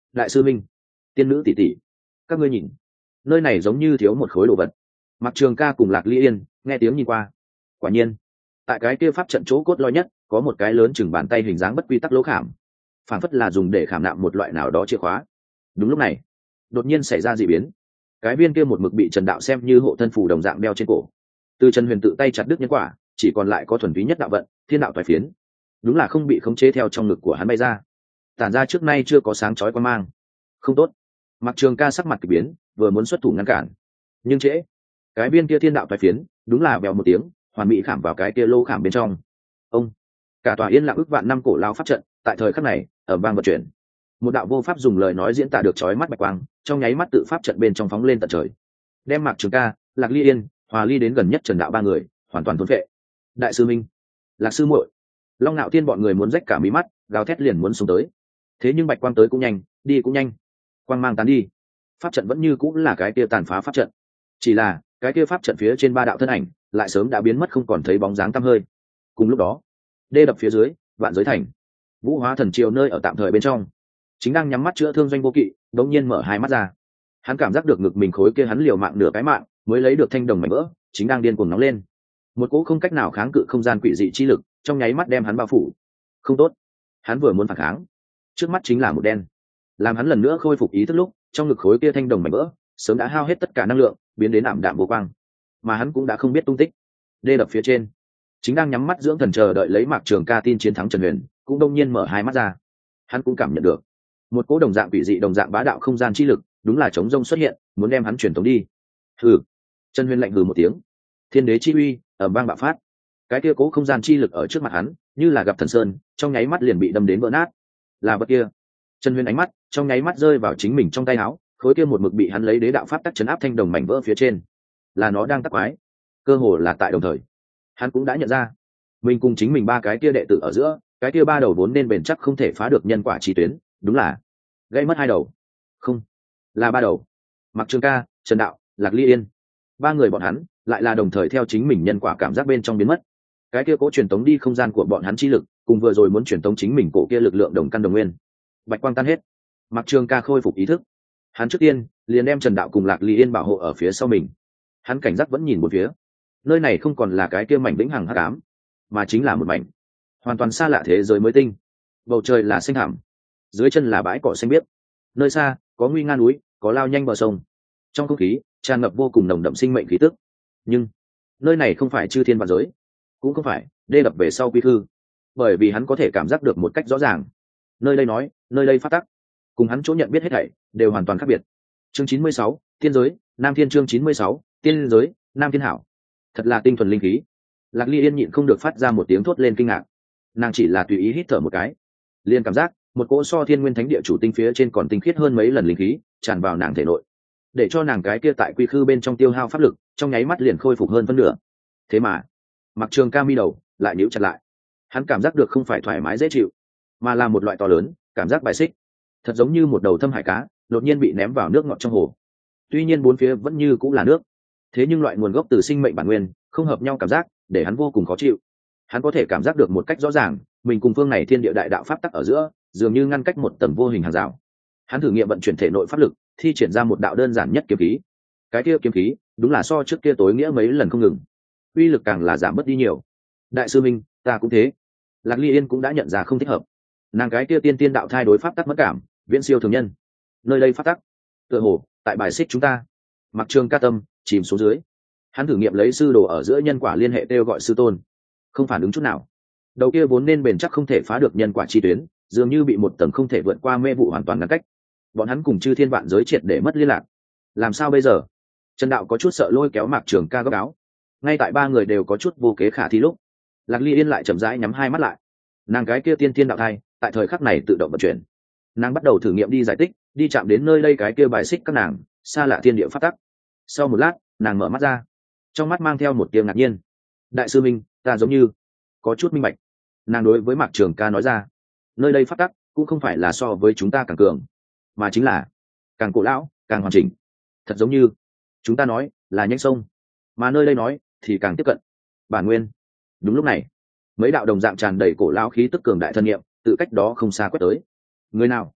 Speaker 1: đại sư minh, tiên nữ tỷ tỷ, các ngươi nhìn, nơi này giống như thiếu một khối đồ vật. Mặc Trường Ca cùng Lạc Ly Yên nghe tiếng nhìn qua, quả nhiên tại cái kia pháp trận chỗ cốt lõi nhất có một cái lớn chừng bàn tay hình dáng bất quy tắc lỗ khảm, phản phất là dùng để khảm nạm một loại nào đó chìa khóa. Đúng lúc này đột nhiên xảy ra dị biến, cái viên kia một mực bị Trần Đạo xem như hộ thân phù đồng dạng đeo trên cổ, từ Trần Huyền tự tay chặt đứt nhân quả, chỉ còn lại có thuần túy nhất đạo vận, thiên đạo toái phiến, đúng là không bị khống chế theo trong ngực của hắn bay ra, tản ra trước nay chưa có sáng chói quan mang. Không tốt. Mặc Trường Ca sắc mặt kỳ biến, vừa muốn xuất thủ ngăn cản, nhưng trễ. Cái viên kia thiên đạo toái phiến đúng là bèo một tiếng hoàn bị khảm vào cái kia lô khảm bên trong. Ông, cả tòa yên lặng ước vạn năm cổ lao pháp trận tại thời khắc này ở bang vận chuyển, một đạo vô pháp dùng lời nói diễn tả được chói mắt bạch quang trong nháy mắt tự pháp trận bên trong phóng lên tận trời, đem Mạc Trường Ca, Lạc Ly Yên, Hòa Ly đến gần nhất Trần Đạo ba người hoàn toàn thôn phệ. Đại sư minh, Lạc sư muội, Long Nạo Thiên bọn người muốn rách cả mí mắt, gào thét liền muốn xuống tới. Thế nhưng bạch quang tới cũng nhanh, đi cũng nhanh, quang mang tán đi, pháp trận vẫn như cũng là cái kia tàn phá pháp trận, chỉ là cái kia pháp trận phía trên ba đạo thân ảnh lại sớm đã biến mất không còn thấy bóng dáng tăm hơi. Cùng lúc đó, đê đập phía dưới vạn giới thành, Vũ Hóa Thần Triều nơi ở tạm thời bên trong, chính đang nhắm mắt chữa thương Doanh Vô Kỵ đống nhiên mở hai mắt ra. Hắn cảm giác được ngực mình khối kia hắn liều mạng nửa cái mạng mới lấy được thanh đồng mảnh vỡ chính đang điên cuồng nóng lên, một cỗ không cách nào kháng cự không gian quỷ dị chi lực trong nháy mắt đem hắn bao phủ. Không tốt, hắn vừa muốn phản kháng, trước mắt chính là một đen. Làm hắn lần nữa khôi phục ý thức lúc, trong ngực khối kia thanh đồng mảnh vỡ sớm đã hao hết tất cả năng lượng, biến đến ảm đạm vô quang, mà hắn cũng đã không biết tung tích. Đê đập phía trên, chính đang nhắm mắt dưỡng thần chờ đợi lấy Mạc Trường Ca tin chiến thắng Trần Huyền cũng đông nhiên mở hai mắt ra. Hắn cũng cảm nhận được một cỗ đồng dạng quỷ dị đồng dạng bá đạo không gian chi lực đúng là chống rông xuất hiện, muốn đem hắn truyền tống đi. Hừ. Trần Huyền lạnh hừ một tiếng, thiên đế chi uy ầm vang bạo phát, cái kia cố không gian chi lực ở trước mặt hắn như là gặp thần sơn, trong nháy mắt liền bị đâm đến vỡ nát. Là vật kia. Trần Huyền ánh mắt trong nháy mắt rơi vào chính mình trong tay áo, khối kia một mực bị hắn lấy đế đạo pháp tắc chấn áp thanh đồng mảnh vỡ phía trên, là nó đang tắc quái. Cơ hồ là tại đồng thời, hắn cũng đã nhận ra mình cùng chính mình ba cái kia đệ tử ở giữa, cái kia ba đầu vốn nên bền chắc không thể phá được nhân quả chi tuyến, đúng là gây mất hai đầu, không, là ba đầu. Mặc Trường Ca, Trần Đạo, Lạc Ly Yên, ba người bọn hắn lại là đồng thời theo chính mình nhân quả cảm giác bên trong biến mất. Cái kia cố truyền tống đi không gian của bọn hắn chi lực cùng vừa rồi muốn truyền tống chính mình cổ kia lực lượng đồng căn đồng nguyên, bạch quang tan hết. Mặc Trường Ca khôi phục ý thức, hắn trước tiên liền đem Trần Đạo cùng Lạc Ly Yên bảo hộ ở phía sau mình. Hắn cảnh giác vẫn nhìn một phía, nơi này không còn là cái kia mảnh vĩnh hằng hắc ám, mà chính là một mảnh hoàn toàn xa lạ thế giới mới tinh. Bầu trời là xanh thẳm, dưới chân là bãi cỏ xanh biếc, nơi xa có nguy nga núi, có lao nhanh bờ sông, trong không khí tràn ngập vô cùng nồng đậm sinh mệnh khí tức. Nhưng nơi này không phải chư thiên vạn giới, cũng không phải đê đập về sau quy khư, bởi vì hắn có thể cảm giác được một cách rõ ràng, nơi đây nói, nơi đây phát tắc cùng hắn chỗ nhận biết hết thảy đều hoàn toàn khác biệt. Chương chín mươi sáu, tiên giới Nam Thiên. Chương chín mươi sáu, tiên giới Nam Thiên hảo, thật là tinh thuần linh khí. Lạc Ly Yên nhịn không được phát ra một tiếng thốt lên kinh ngạc. Nàng chỉ là tùy ý hít thở một cái, liền cảm giác một cỗ so thiên nguyên thánh địa chủ tinh phía trên còn tinh khiết hơn mấy lần linh khí tràn vào nàng thể nội, để cho nàng cái kia tại quy khư bên trong tiêu hao pháp lực trong nháy mắt liền khôi phục hơn phân nửa. Thế mà Mặc Trường Ca mi đầu lại nhíu chặt lại, hắn cảm giác được không phải thoải mái dễ chịu, mà là một loại to lớn cảm giác bài xích, thật giống như một đầu thâm hải cá đột nhiên bị ném vào nước ngọt trong hồ. Tuy nhiên bốn phía vẫn như cũng là nước, thế nhưng loại nguồn gốc từ sinh mệnh bản nguyên không hợp nhau cảm giác để hắn vô cùng khó chịu. Hắn có thể cảm giác được một cách rõ ràng, mình cùng phương này thiên địa đại đạo pháp tắc ở giữa dường như ngăn cách một tầng vô hình hàng rào. Hắn thử nghiệm vận chuyển thể nội pháp lực, thi triển ra một đạo đơn giản nhất kiếm khí. Cái kia kiếm khí đúng là so trước kia tối nghĩa mấy lần không ngừng, uy lực càng là giảm mất đi nhiều. Đại sư minh, ta cũng thế. Lạc Ly Yên cũng đã nhận ra không thích hợp. Nàng cái kia tiên tiên đạo thai đối pháp tắc mất cảm viễn siêu thường nhân, nơi đây pháp tắc tựa hồ tại bài xích chúng ta. Mặc Trường Ca tâm chìm xuống dưới, hắn thử nghiệm lấy sư đồ ở giữa nhân quả liên hệ kêu gọi sư tôn, không phản ứng chút nào. Đầu kia vốn nên bền chắc không thể phá được nhân quả chi tuyến dường như bị một tầng không thể vượt qua mê vụ hoàn toàn ngăn cách, bọn hắn cùng chư thiên vạn giới triệt để mất liên lạc. Làm sao bây giờ? Trần Đạo có chút sợ lôi kéo Mạc Trường Ca góc áo. Ngay tại ba người đều có chút vô kế khả thi lúc, Lạc Ly Yên lại chậm rãi nhắm hai mắt lại. Nàng cái kia tiên tiên đạo thai tại thời khắc này tự động vận chuyển, nàng bắt đầu thử nghiệm đi giải tích, đi chạm đến nơi đây cái kia bài xích các nàng xa lạ thiên địa phát tắc. Sau một lát, nàng mở mắt ra, trong mắt mang theo một tiếng ngạc nhiên. Đại sư minh, ta giống như có chút minh bạch. Nàng đối với Mạc Trường Ca nói ra, nơi đây phát tắc cũng không phải là so với chúng ta càng cường, mà chính là càng cổ lão, càng hoàn chỉnh. Thật giống như chúng ta nói là nhánh sông, mà nơi đây nói thì càng tiếp cận bản nguyên. Đúng lúc này, mấy đạo đồng dạng tràn đầy cổ lão khí tức cường đại thân nhiệm tự cách đó không xa quét tới. Người nào?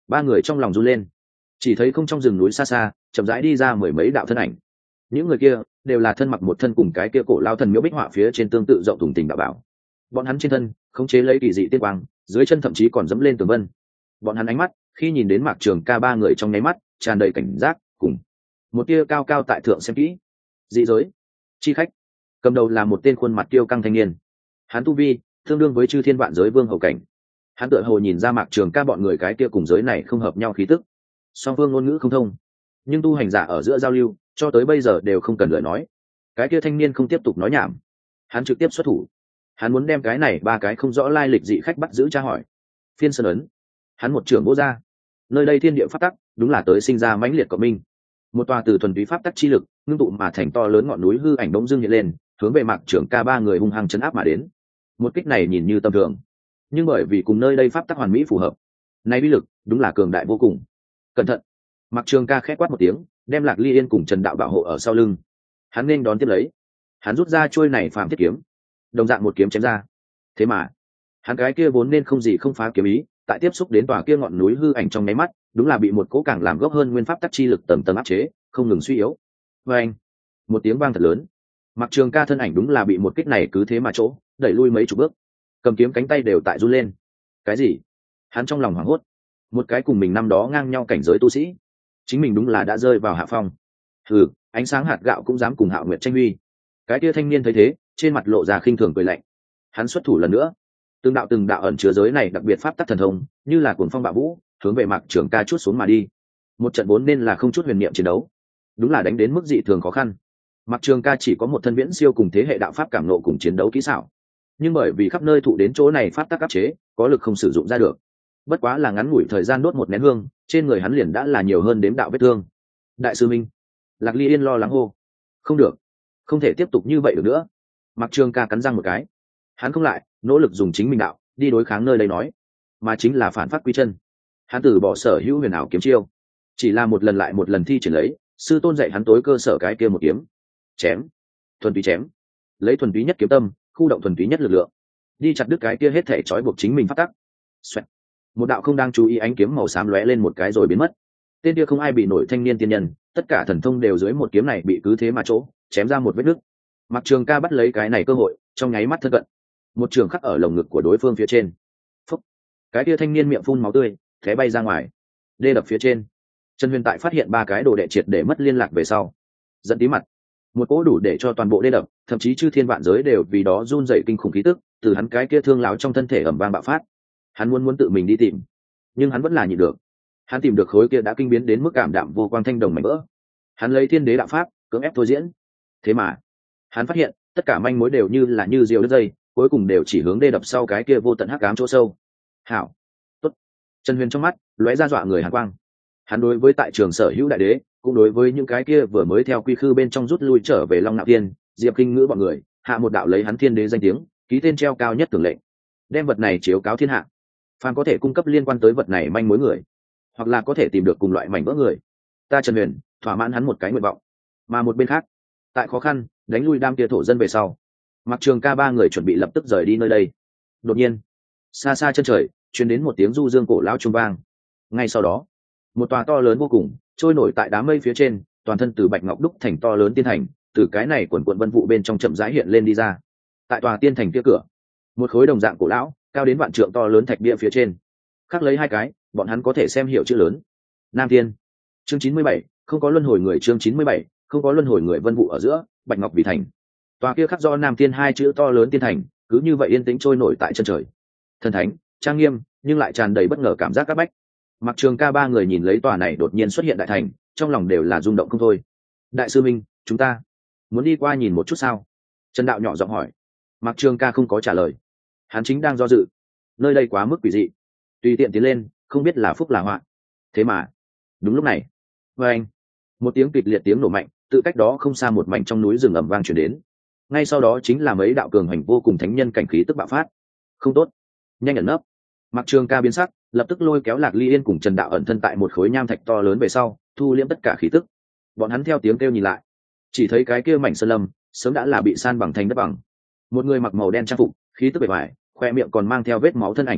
Speaker 1: Ba người trong lòng run lên, chỉ thấy không trong rừng núi xa xa chậm rãi đi ra mười mấy đạo thân ảnh. Những người kia đều là thân mặc một thân cùng cái kia cổ lao thần miếu bích họa phía trên tương tự rộng thùng tình đạo bảo. Bọn hắn trên thân khống chế lấy kỳ dị tiên quang, dưới chân thậm chí còn dẫm lên tường vân. Bọn hắn ánh mắt khi nhìn đến Mạc Trường Ca ba người trong nháy mắt tràn đầy cảnh giác cùng một tia cao cao tại thượng xem kỹ. Dị giới chi khách, cầm đầu là một tên khuôn mặt tiêu căng thanh niên. Hắn tu vi tương đương với chư thiên vạn giới vương hậu cảnh. Hắn tựa hồ nhìn ra Mạc Trường Ca bọn người cái kia cùng giới này không hợp nhau khí tức, song phương ngôn ngữ không thông, nhưng tu hành giả ở giữa giao lưu cho tới bây giờ đều không cần lời nói. Cái kia thanh niên không tiếp tục nói nhảm, hắn trực tiếp xuất thủ. Hắn muốn đem cái này ba cái không rõ lai lịch dị khách bắt giữ tra hỏi. Phiên sơn ấn, hắn một trưởng vô ra, nơi đây thiên địa pháp tắc đúng là tới sinh ra mãnh liệt cộng minh. Một tòa từ thuần túy pháp tắc chi lực ngưng tụ mà thành to lớn ngọn núi hư ảnh bỗng dưng hiện lên, hướng về Mạc Trường Ca ba người hung hăng chấn áp mà đến. Một kích này nhìn như tầm thường, nhưng bởi vì cùng nơi đây pháp tắc hoàn mỹ phù hợp, nay uy lực đúng là cường đại vô cùng. Cẩn thận! Mạc Trường Ca khẽ quát một tiếng, đem Lạc Ly Yên cùng Trần Đạo bảo hộ ở sau lưng. Hắn nên đón tiếp lấy, hắn rút ra chuôi này phàm thiết kiếm, đồng dạng một kiếm chém ra. Thế mà hắn cái kia vốn nên không gì không phá kiếm ý, tại tiếp xúc đến tòa kia ngọn núi hư ảnh trong nháy mắt đúng là bị một cỗ càng làm gốc hơn nguyên pháp tắc chi lực tầng tầng áp chế, không ngừng suy yếu. Và anh, một tiếng vang thật lớn, Mạc Trường Ca thân ảnh đúng là bị một kích này cứ thế mà chỗ đẩy lui mấy chục bước, cầm kiếm cánh tay đều tại run lên. Cái gì? Hắn trong lòng hoảng hốt. Một cái cùng mình năm đó ngang nhau cảnh giới tu sĩ, chính mình đúng là đã rơi vào hạ phong. Hừ, ánh sáng hạt gạo cũng dám cùng Hạo Nguyệt tranh huy. Cái kia thanh niên thấy thế, trên mặt lộ ra khinh thường cười lạnh. Hắn xuất thủ lần nữa, từng đạo từng đạo ẩn chứa giới này đặc biệt pháp tắc thần thông, như là cuồng phong bạo vũ, hướng về Mạc Trường Ca chút xuống mà đi. Một trận vốn nên là không chút huyền niệm chiến đấu, đúng là đánh đến mức dị thường khó khăn. Mạc Trường Ca chỉ có một thân viễn siêu cùng thế hệ đạo pháp cảm nộ cùng chiến đấu kỹ xảo, nhưng bởi vì khắp nơi thụ đến chỗ này pháp tắc áp chế, có lực không sử dụng ra được. Bất quá là ngắn ngủi thời gian đốt một nén hương, trên người hắn liền đã là nhiều hơn đếm đạo vết thương. Đại sư Minh, Lạc Ly Yên lo lắng hô. Không được, không thể tiếp tục như vậy được nữa. Mạc Trường Ca cắn răng một cái, hắn không lại nỗ lực dùng chính mình đạo đi đối kháng nơi đây nói, mà chính là phản phát quy chân. Hắn từ bỏ sở hữu huyền ảo kiếm chiêu, chỉ là một lần lại một lần thi triển lấy sư tôn dạy hắn tối cơ sở cái kia một kiếm, chém, thuần túy chém, lấy thuần túy nhất kiếm tâm, khu động thuần túy nhất lực lượng, đi chặt đứt cái kia hết thể trói buộc chính mình phát tắc. Xoẹt. Một đạo không đang chú ý ánh kiếm màu xám lóe lên một cái rồi biến mất. Tên kia không ai bị nổi thanh niên tiên nhân, tất cả thần thông đều dưới một kiếm này bị cứ thế mà chỗ chém ra một vết nứt. Mạc Trường Ca bắt lấy cái này cơ hội, trong nháy mắt thân cận, một trường khắc ở lồng ngực của đối phương phía trên. Phúc. Cái kia thanh niên miệng phun máu tươi, té bay ra ngoài. Đê đập phía trên, Trần Huyền tại phát hiện ba cái đồ đệ triệt để mất liên lạc về sau, giận tí mặt. Một cỗ đủ để cho toàn bộ đê đập, thậm chí chư thiên vạn giới đều vì đó run rẩy kinh khủng khí tức, từ hắn cái kia thương lão trong thân thể ầm vang bạo phát. Hắn muốn muốn tự mình đi tìm, nhưng hắn vẫn là nhịn được. Hắn tìm được khối kia đã kinh biến đến mức cảm đạm vô quang thanh đồng mảnh vỡ. Hắn lấy thiên đế đạo pháp cưỡng ép thôi diễn. Thế mà hắn phát hiện tất cả manh mối đều như là như diều đứt dây, cuối cùng đều chỉ hướng đê đập sau cái kia vô tận hắc ám chỗ sâu. Hảo, tốt. Trần Huyền trong mắt lóe ra dọa người hàn quang. Hắn đối với tại trường sở hữu đại đế, cũng đối với những cái kia vừa mới theo quy khư bên trong rút lui trở về Long Nạo Thiên, Diệp Kinh Ngữ bọn người, hạ một đạo lấy hắn thiên đế danh tiếng, ký tên treo cao nhất tưởng lệnh, đem vật này chiếu cáo thiên hạ. Phàm có thể cung cấp liên quan tới vật này manh mối người, hoặc là có thể tìm được cùng loại mảnh vỡ người, ta Trần Huyền thỏa mãn hắn một cái nguyện vọng. Mà một bên khác, tại khó khăn đánh lui đam kia thổ dân về sau, Mạc Trường Ca ba người chuẩn bị lập tức rời đi nơi đây. Đột nhiên, xa xa chân trời truyền đến một tiếng du dương cổ lão trung vang. Ngay sau đó, một tòa to lớn vô cùng trôi nổi tại đám mây phía trên, toàn thân từ bạch ngọc đúc thành to lớn tiên thành, từ cái này quần quần vân vụ bên trong chậm rãi hiện lên đi ra. Tại tòa tiên thành kia cửa, một khối đồng dạng cổ lão cao đến vạn trượng to lớn thạch bia phía trên khắc lấy hai cái bọn hắn có thể xem hiểu chữ lớn: Nam Thiên. Chương chín mươi bảy, không có luân hồi người. Chương chín mươi bảy, không có luân hồi người. Vân vụ ở giữa, bạch ngọc vì thành. Tòa kia khắc do Nam Thiên hai chữ to lớn tiên thành cứ như vậy yên tĩnh trôi nổi tại chân trời, thần thánh trang nghiêm nhưng lại tràn đầy bất ngờ cảm giác các bách. Mạc Trường Ca ba người nhìn lấy tòa này đột nhiên xuất hiện đại thành, trong lòng đều là rung động không thôi. Đại sư Minh, chúng ta muốn đi qua nhìn một chút sao? Trần Đạo nhỏ giọng hỏi. Mạc Trường Ca không có trả lời, hắn chính đang do dự. Nơi đây quá mức quỷ dị, tùy tiện tiến lên không biết là phúc là họa. Thế mà đúng lúc này, vê anh, một tiếng kịch liệt tiếng nổ mạnh tự cách đó không xa một mảnh trong núi rừng ầm vang truyền đến. Ngay sau đó chính là mấy đạo cường hành vô cùng thánh nhân cảnh khí tức bạo phát. Không tốt, nhanh ẩn nấp. Mạc Trường Ca biến sắc, lập tức lôi kéo Lạc Ly Yên cùng Trần Đạo ẩn thân tại một khối nham thạch to lớn về sau, thu liễm tất cả khí tức. Bọn hắn theo tiếng kêu nhìn lại, chỉ thấy cái kia mảnh sơn lâm sớm đã là bị san bằng thành đất bằng. Một người mặc màu đen trang phục, khí tức bề ngoài, khoe miệng còn mang theo vết máu thân ảnh quen thuộc,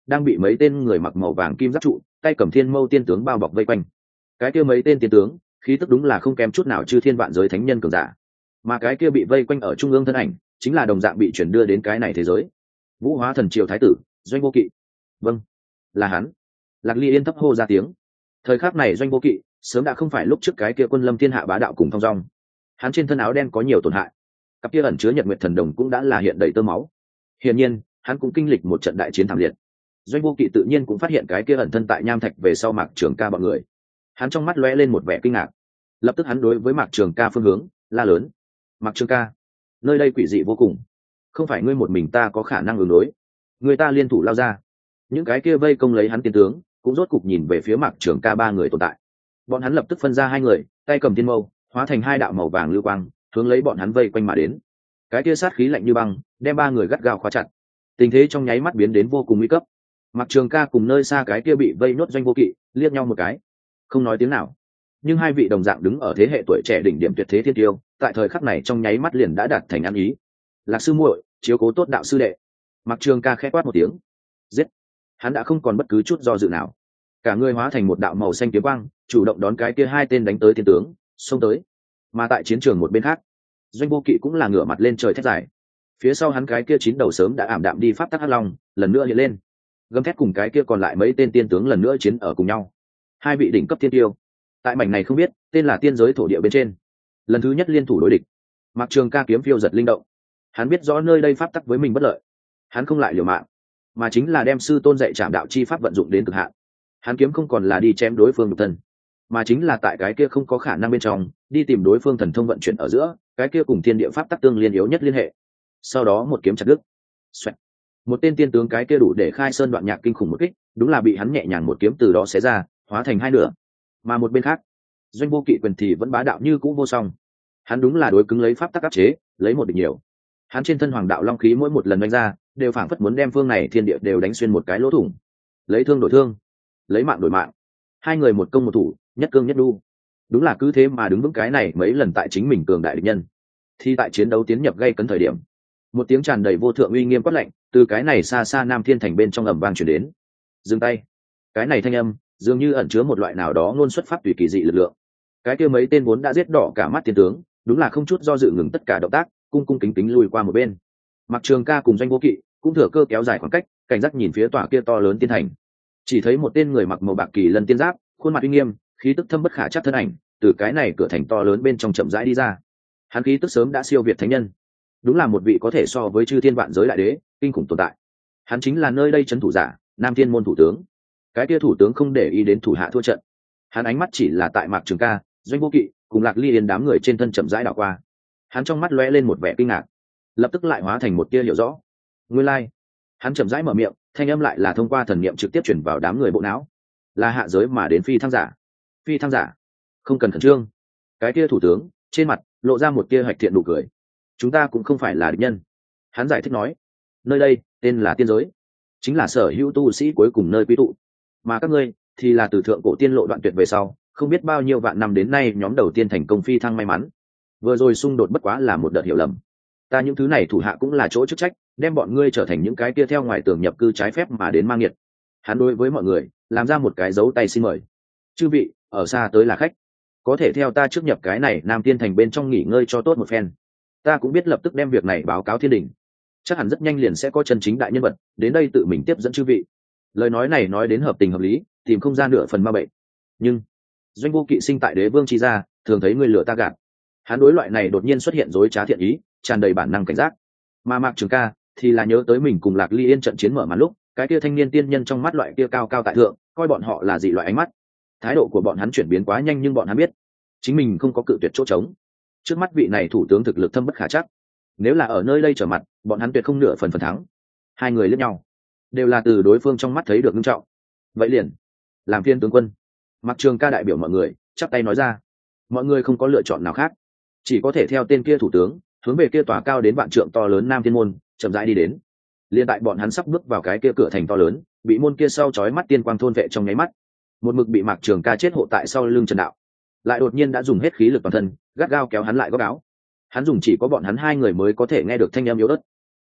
Speaker 1: đang bị mấy tên người mặc màu vàng kim giáp trụ, tay cầm thiên mâu tiên tướng bao bọc vây quanh. Cái kia mấy tên tiên tướng khí tức đúng là không kém chút nào chư thiên vạn giới thánh nhân cường giả, mà cái kia bị vây quanh ở trung ương thân ảnh chính là đồng dạng bị chuyển đưa đến cái này thế giới vũ hóa thần triều thái tử Doanh Vô Kỵ. Vâng, là hắn. Lạc Ly Yên thấp hô ra tiếng. Thời khắc này Doanh Vô Kỵ sớm đã không phải lúc trước cái kia quân lâm thiên hạ bá đạo cùng thong dong. Hắn trên thân áo đen có nhiều tổn hại, cặp kia ẩn chứa nhật nguyệt thần đồng cũng đã là hiện đầy tơ máu. Hiển nhiên hắn cũng kinh lịch một trận đại chiến thảm liệt. Doanh Vô Kỵ tự nhiên cũng phát hiện cái kia ẩn thân tại nham thạch về sau Mạc Trường Ca bọn người. Hắn trong mắt lóe lên một vẻ kinh ngạc, lập tức hắn đối với Mạc Trường Ca phương hướng la lớn: Mạc Trường Ca, nơi đây quỷ dị vô cùng, không phải ngươi một mình ta có khả năng ứng đối, người ta liên thủ lao ra. Những cái kia vây công lấy hắn tiên tướng cũng rốt cục nhìn về phía Mạc Trường Ca ba người tồn tại. Bọn hắn lập tức phân ra hai người, tay cầm thiên mâu hóa thành hai đạo màu vàng lưu quang hướng lấy bọn hắn vây quanh mà đến. Cái kia sát khí lạnh như băng đem ba người gắt gao khóa chặt, tình thế trong nháy mắt biến đến vô cùng nguy cấp. Mạc Trường Ca cùng nơi xa cái kia bị vây nốt Doanh Vô Kỵ liếc nhau một cái, không nói tiếng nào. Nhưng hai vị đồng dạng đứng ở thế hệ tuổi trẻ đỉnh điểm tuyệt thế thiên tiêu, tại thời khắc này trong nháy mắt liền đã đạt thành ăn ý. Lạc sư muội, chiếu cố tốt đạo sư đệ. Mạc Trường Ca khẽ quát một tiếng. Giết. Hắn đã không còn bất cứ chút do dự nào, cả người hóa thành một đạo màu xanh kiếm quang, chủ động đón cái kia hai tên đánh tới thiên tướng xông tới. Mà tại chiến trường một bên khác, Doanh Vô Kỵ cũng là ngửa mặt lên trời thét dài. Phía sau hắn cái kia chín đầu sớm đã ảm đạm đi pháp tắc hắc long lần nữa hiện lên, gầm thét cùng cái kia còn lại mấy tên tiên tướng lần nữa chiến ở cùng nhau. Hai vị đỉnh cấp tiên tiêu tại mảnh này không biết tên là tiên giới thổ địa bên trên lần thứ nhất liên thủ đối địch. Mạc Trường Ca kiếm phiêu giật linh động, hắn biết rõ nơi đây pháp tắc với mình bất lợi, hắn không lại liều mạng, mà chính là đem sư tôn dạy trảm đạo chi pháp vận dụng đến cực hạn. Hắn kiếm không còn là đi chém đối phương độc thân, mà chính là tại cái kia không có khả năng bên trong đi tìm đối phương thần thông vận chuyển ở giữa cái kia cùng thiên địa pháp tắc tương liên yếu nhất liên hệ. Sau đó một kiếm chặt đứt. Xoẹt. Một tên tiên tướng cái kia đủ để khai sơn đoạn nhạc kinh khủng một kích đúng là bị hắn nhẹ nhàng một kiếm từ đó xé ra, hóa thành hai nửa. Mà một bên khác, Doanh Vô Kỵ quyền thì vẫn bá đạo như cũ vô song. Hắn đúng là đối cứng lấy pháp tắc áp chế, lấy một địch nhiều. Hắn trên thân hoàng đạo long khí mỗi một lần đánh ra đều phảng phất muốn đem phương này thiên địa đều đánh xuyên một cái lỗ thủng. Lấy thương đổi thương, lấy mạng đổi mạng, hai người một công một thủ, nhất cương nhất đu. Đúng là cứ thế mà đứng vững cái này mấy lần tại chính mình cường đại địch nhân. Thì tại chiến đấu tiến nhập gây cấn thời điểm, một tiếng tràn đầy vô thượng uy nghiêm quát lạnh từ cái này xa xa Nam Thiên Thành bên trong ầm vang truyền đến. Dừng tay. Cái này thanh âm dường như ẩn chứa một loại nào đó ngôn xuất pháp tùy kỳ dị lực lượng. Cái kia mấy tên vốn đã giết đỏ cả mắt tiên tướng đúng là không chút do dự ngừng tất cả động tác, cung cung kính kính lùi qua một bên. Mạc Trường Ca cùng Doanh Vô Kỵ cũng thừa cơ kéo dài khoảng cách, cảnh giác nhìn phía tòa kia to lớn tiên thành. Chỉ thấy một tên người mặc màu bạc kỳ lân tiên giáp, khuôn mặt uy nghiêm, khí tức thâm bất khả trắc thân ảnh từ cái này cửa thành to lớn bên trong chậm rãi đi ra. Hắn khí tức sớm đã siêu việt thánh nhân, đúng là một vị có thể so với chư thiên vạn giới đại đế kinh khủng tồn tại. Hắn chính là nơi đây trấn thủ giả, Nam Thiên môn thủ tướng. Cái kia thủ tướng không để ý đến thủ hạ thua trận, hắn ánh mắt chỉ là tại Mạc Trường Ca, Doanh Vô Kỵ cùng Lạc Ly Yên đám người trên thân chậm rãi đảo qua. Hắn trong mắt lóe lên một vẻ kinh ngạc, lập tức lại hóa thành một tia hiểu rõ. Nguyên lai, like. Hắn chậm rãi mở miệng, thanh âm lại là thông qua thần niệm trực tiếp truyền vào đám người bộ não. Là hạ giới mà đến phi thăng giả. Phi thăng giả, không cần khẩn trương. Cái kia thủ tướng trên mặt lộ ra một tia hạch thiện nụ cười. Chúng ta cũng không phải là địch nhân. Hắn giải thích nói, nơi đây tên là tiên giới, chính là sở hữu tu sĩ cuối cùng nơi quy tụ, mà các ngươi thì là từ thượng cổ tiên lộ đoạn tuyệt về sau không biết bao nhiêu vạn năm đến nay nhóm đầu tiên thành công phi thăng may mắn. Vừa rồi xung đột bất quá là một đợt hiểu lầm, ta những thứ này thủ hạ cũng là chỗ chức trách đem bọn ngươi trở thành những cái kia theo ngoài tường nhập cư trái phép mà đến mang nghiệt. Hắn đối với mọi người làm ra một cái dấu tay xin mời. Chư vị ở xa tới là khách, có thể theo ta trước nhập cái này Nam Tiên Thành bên trong nghỉ ngơi cho tốt một phen. Ta cũng biết lập tức đem việc này báo cáo thiên đình, chắc hẳn rất nhanh liền sẽ có chân chính đại nhân vật đến đây tự mình tiếp dẫn chư vị. Lời nói này nói đến hợp tình hợp lý, tìm không ra nửa phần ma bệnh. Nhưng Doanh Vô Kỵ sinh tại đế vương chi gia, thường thấy người lừa ta gạt. Hắn đối loại này đột nhiên xuất hiện dối trá thiện ý tràn đầy bản năng cảnh giác. Mà Mạc Trường Ca thì là nhớ tới mình cùng Lạc Ly Yên trận chiến mở màn lúc cái kia thanh niên tiên nhân trong mắt loại kia cao cao tại thượng, coi bọn họ là dị loại ánh mắt. Thái độ của bọn hắn chuyển biến quá nhanh, nhưng bọn hắn biết chính mình không có cự tuyệt chỗ trống. Trước mắt vị này thủ tướng thực lực thâm bất khả trắc, nếu là ở nơi đây trở mặt bọn hắn tuyệt không nửa phần phần thắng. Hai người liếc nhau, đều là từ đối phương trong mắt thấy được nghiêm trọng. Vậy liền làm phiên tướng quân. Mạc Trường Ca đại biểu mọi người chắp tay nói ra. Mọi người không có lựa chọn nào khác, chỉ có thể theo tên kia thủ tướng hướng về kia tòa cao đến vạn trượng to lớn Nam Thiên môn chậm rãi đi đến. Liên tại bọn hắn sắp bước vào cái kia cửa thành to lớn, bị môn kia sau chói mắt tiên quang thôn vệ trong nháy mắt, một mực bị Mạc Trường Ca chết hộ tại sau lưng Trần Đạo lại đột nhiên đã dùng hết khí lực toàn thân gắt gao kéo hắn lại góc áo. Hắn dùng chỉ có bọn hắn hai người mới có thể nghe được thanh âm yếu ớt.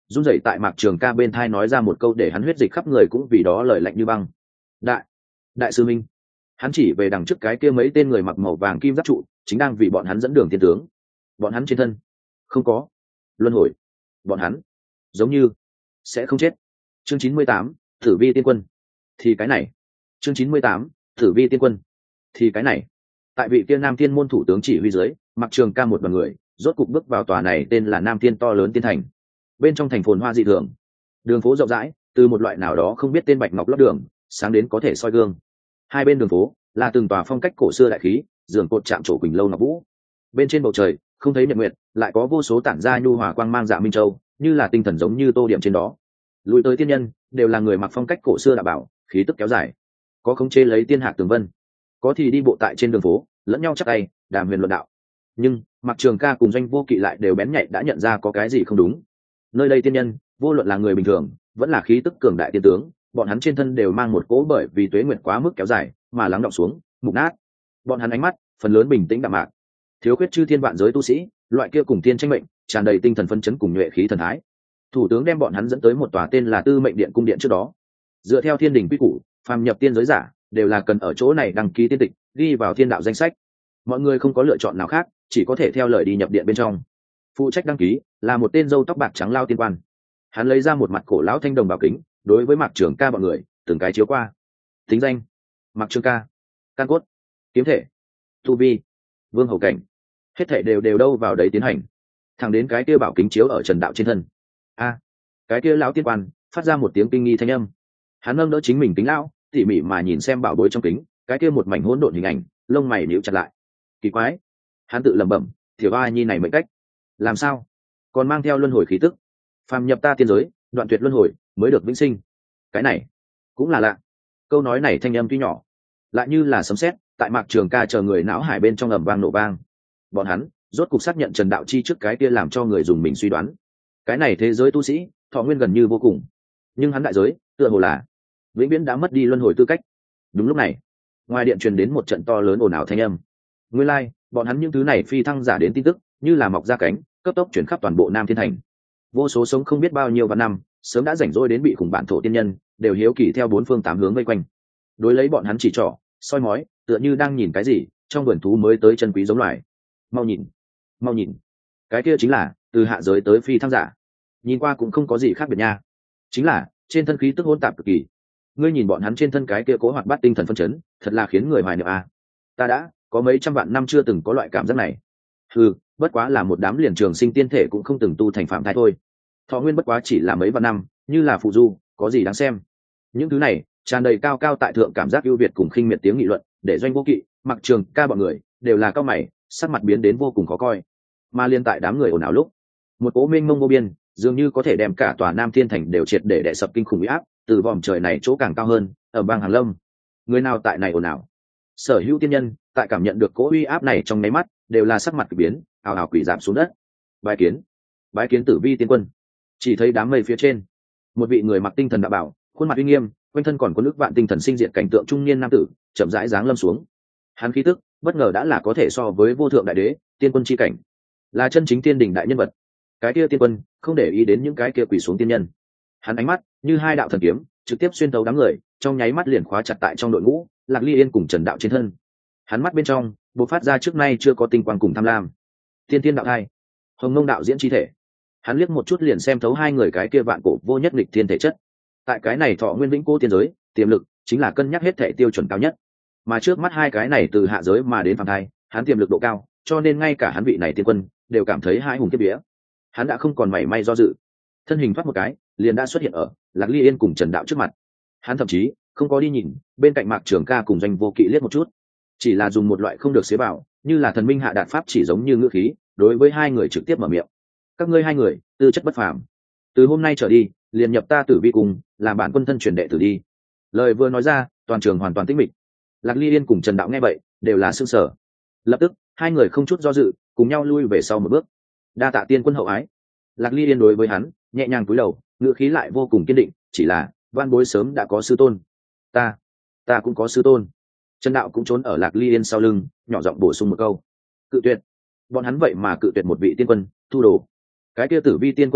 Speaker 1: run rẩy tại Mạc Trường Ca bên thai nói ra một câu để hắn huyết dịch khắp người cũng vì đó lời lạnh như băng. Đại, đại sư minh. Hắn chỉ về đằng trước cái kia mấy tên người mặc màu vàng kim giáp trụ, chính đang vì bọn hắn dẫn đường tiên tướng. Bọn hắn trên thân không có luân hồi, bọn hắn giống như sẽ không chết. Chương chín mươi tám, Tử Vi Tiên Quân. Thì cái này. Chương chín mươi tám, Tử Vi Tiên Quân. Thì cái này. Tại vị tiên Nam Thiên môn thủ tướng chỉ huy dưới, Mạc Trường Ca một đoàn người rốt cục bước vào tòa này tên là Nam Thiên to lớn tiên thành. Bên trong thành phồn hoa dị thường, đường phố rộng rãi, từ một loại nào đó không biết tên bạch ngọc lót đường, sáng đến có thể soi gương. Hai bên đường phố là từng tòa phong cách cổ xưa đại khí, giường cột chạm trổ quỳnh lâu ngọc vũ. Bên trên bầu trời không thấy nhật nguyệt, lại có vô số tản ra nhu hòa quang mang dạ minh châu, như là tinh thần giống như tô điểm trên đó. Lùi tới tiên nhân đều là người mặc phong cách cổ xưa đạo bảo, khí tức kéo dài, có khống chế lấy tiên hạc tường vân, có thì đi bộ tại trên đường phố lẫn nhau chắc tay đàm huyền luận đạo. Nhưng Mạc Trường Ca cùng Doanh Vô Kỵ lại đều bén nhạy đã nhận ra có cái gì không đúng. Nơi đây tiên nhân vô luận là người bình thường vẫn là khí tức cường đại tiên tướng, bọn hắn trên thân đều mang một cỗ bởi vì tuế nguyệt quá mức kéo dài mà lắng đọng xuống mục nát. Bọn hắn ánh mắt phần lớn bình tĩnh đạm mạc, thiếu khuyết chư thiên vạn giới tu sĩ loại kia cùng tiên tranh mệnh, tràn đầy tinh thần phấn chấn cùng nhuệ khí thần thái. Thủ tướng đem bọn hắn dẫn tới một tòa tên là Tư Mệnh Điện cung điện trước đó. Dựa theo thiên đình quy củ, phàm nhập tiên giới giả đều là cần ở chỗ này đăng ký tiên tịch, ghi vào thiên đạo danh sách. Mọi người không có lựa chọn nào khác, chỉ có thể theo lời đi nhập điện bên trong. Phụ trách đăng ký là một tên râu tóc bạc trắng lao tiên quan. Hắn lấy ra một mặt cổ lão thanh đồng bảo kính, đối với Mạc Trường Ca bọn người từng cái chiếu qua. Tính danh: Mạc Trường Ca. Căn cốt: kiếm thể. Tu vi: vương hầu cảnh. Hết thảy đều đều đâu vào đấy tiến hành, thẳng đến cái kia bảo kính chiếu ở Trần Đạo trên thân. A, cái kia lão tiên quan phát ra một tiếng kinh nghi thanh âm. Hắn nâng đỡ chính mình kính lão, tỉ mỉ mà nhìn xem bảo bối trong kính, cái kia một mảnh hỗn độn hình ảnh, lông mày nhíu chặt lại. Kỳ quái, hắn tự lẩm bẩm, tiểu ai nhi này mệnh cách làm sao còn mang theo luân hồi khí tức? Phàm nhập ta tiên giới, đoạn tuyệt luân hồi mới được vĩnh sinh. Cái này cũng là lạ. Câu nói này thanh âm tuy nhỏ, lại như là sấm sét tại Mạc Trường Ca chờ người não hải bên trong ầm vang nổ vang. Bọn hắn rốt cục xác nhận Trần Đạo chi trước cái kia làm cho người dùng mình suy đoán. Cái này thế giới tu sĩ thọ nguyên gần như vô cùng, nhưng hắn đại giới tựa hồ là vĩnh viễn đã mất đi luân hồi tư cách. Đúng lúc này, ngoài điện truyền đến một trận to lớn ồn ào thanh âm. Nguyên lai, like, bọn hắn những thứ này phi thăng giả đến tin tức, như là mọc ra cánh, cấp tốc chuyển khắp toàn bộ Nam Thiên Thành. Vô số sống không biết bao nhiêu vạn năm, sớm đã rảnh rỗi đến bị khủng bản thổ tiên nhân, đều hiếu kỳ theo bốn phương tám hướng vây quanh. Đối lấy bọn hắn chỉ trỏ, soi mói, tựa như đang nhìn cái gì, trong vườn thú mới tới chân quý giống loài. Mau nhìn, mau nhìn, cái kia chính là từ hạ giới tới phi thăng giả. Nhìn qua cũng không có gì khác biệt nha. Chính là trên thân khí tức hỗn tạp cực kỳ. Ngươi nhìn bọn hắn trên thân cái kia cố hoạt bát tinh thần phân chấn, thật là khiến người hoài niệm a. Ta đã có mấy trăm vạn năm chưa từng có loại cảm giác này. Ừ, bất quá là một đám liền trường sinh tiên thể cũng không từng tu thành phạm thai thôi. Thọ nguyên bất quá chỉ là mấy vạn năm, như là phụ du, có gì đáng xem. Những thứ này tràn đầy cao cao tại thượng cảm giác ưu việt cùng khinh miệt tiếng nghị luận, để Doanh Vô Kỵ, Mặc Trường Ca bọn người đều là cao mày, sắc mặt biến đến vô cùng khó coi. Mà liên tại đám người ồn ào lúc, một cố mênh mông vô biên, dường như có thể đem cả tòa Nam Thiên Thành đều triệt để đè sập kinh khủng uy áp, từ vòm trời này chỗ càng cao hơn, ở bang Hàn Lâm. Người nào tại này ồn ào? Sở hữu tiên nhân tại cảm nhận được cỗ uy áp này trong nháy mắt, đều là sắc mặt kỳ biến, ào ào quỳ giảm xuống đất. Bái kiến, bái kiến Tử Vi Tiên Quân. Chỉ thấy đám mây phía trên, một vị người mặc tinh thần đạo bảo, khuôn mặt uy nghiêm, quanh thân còn có nước vạn tinh thần sinh diện cảnh tượng trung niên nam tử, chậm rãi giáng lâm xuống. Hắn khí tức bất ngờ đã là có thể so với vô thượng đại đế, tiên quân chi cảnh, là chân chính tiên đỉnh đại nhân vật. Cái kia tiên quân không để ý đến những cái kia quỳ xuống tiên nhân, hắn ánh mắt như hai đạo thần kiếm, trực tiếp xuyên tấu đám người, trong nháy mắt liền khóa chặt tại trong đội ngũ Lạc Ly Yên cùng Trần Đạo trên thân. Hắn mắt bên trong bộc phát ra trước nay chưa có tinh quang cùng tham lam. Tiên tiên đạo thai, Hồng Nông đạo diễn chi thể. Hắn liếc một chút liền xem thấu hai người cái kia vạn cổ vô nhất nghịch thiên thể chất. Tại cái này thọ nguyên vĩnh cố tiên giới, tiềm lực chính là cân nhắc hết thể tiêu chuẩn cao nhất. Mà trước mắt hai cái này từ hạ giới mà đến phàm thai, hắn tiềm lực độ cao, cho nên ngay cả hắn vị này tiên quân đều cảm thấy hai hùng kiếp vía. Hắn đã không còn mảy may do dự, thân hình thoát một cái, liền đã xuất hiện ở Lạc Ly Yên cùng Trần Đạo trước mặt. Hắn thậm chí không có đi nhìn bên cạnh Mạc Trường Ca cùng Doanh Vô Kỵ liếc một chút, chỉ là dùng một loại không được xế bảo, như là thần minh hạ đạt pháp chỉ giống như ngữ khí, đối với hai người trực tiếp mở miệng. Các ngươi hai người tư chất bất phàm, từ hôm nay trở đi liền nhập ta Tử Vi cùng làm bản quân thân truyền đệ tử đi. Lời vừa nói ra, toàn trường hoàn toàn tĩnh mịch. Lạc Ly Yên cùng Trần Đạo nghe vậy đều là sững sờ. Lập tức hai người không chút do dự cùng nhau lui về sau một bước. Đa tạ tiên quân hậu ái. Lạc Ly Yên đối với hắn nhẹ nhàng cúi đầu, ngữ khí lại vô cùng kiên định, chỉ là van bối sớm đã có sư tôn. Ta, ta cũng có sư tôn. Trần Đạo cũng trốn ở Lạc Ly Yên sau lưng, nhỏ giọng bổ sung một câu. Cự tuyệt. Bọn hắn vậy mà cự tuyệt một vị tiên quân, thu đồ. Cái kia Tử Vi tiên quân sắc mặt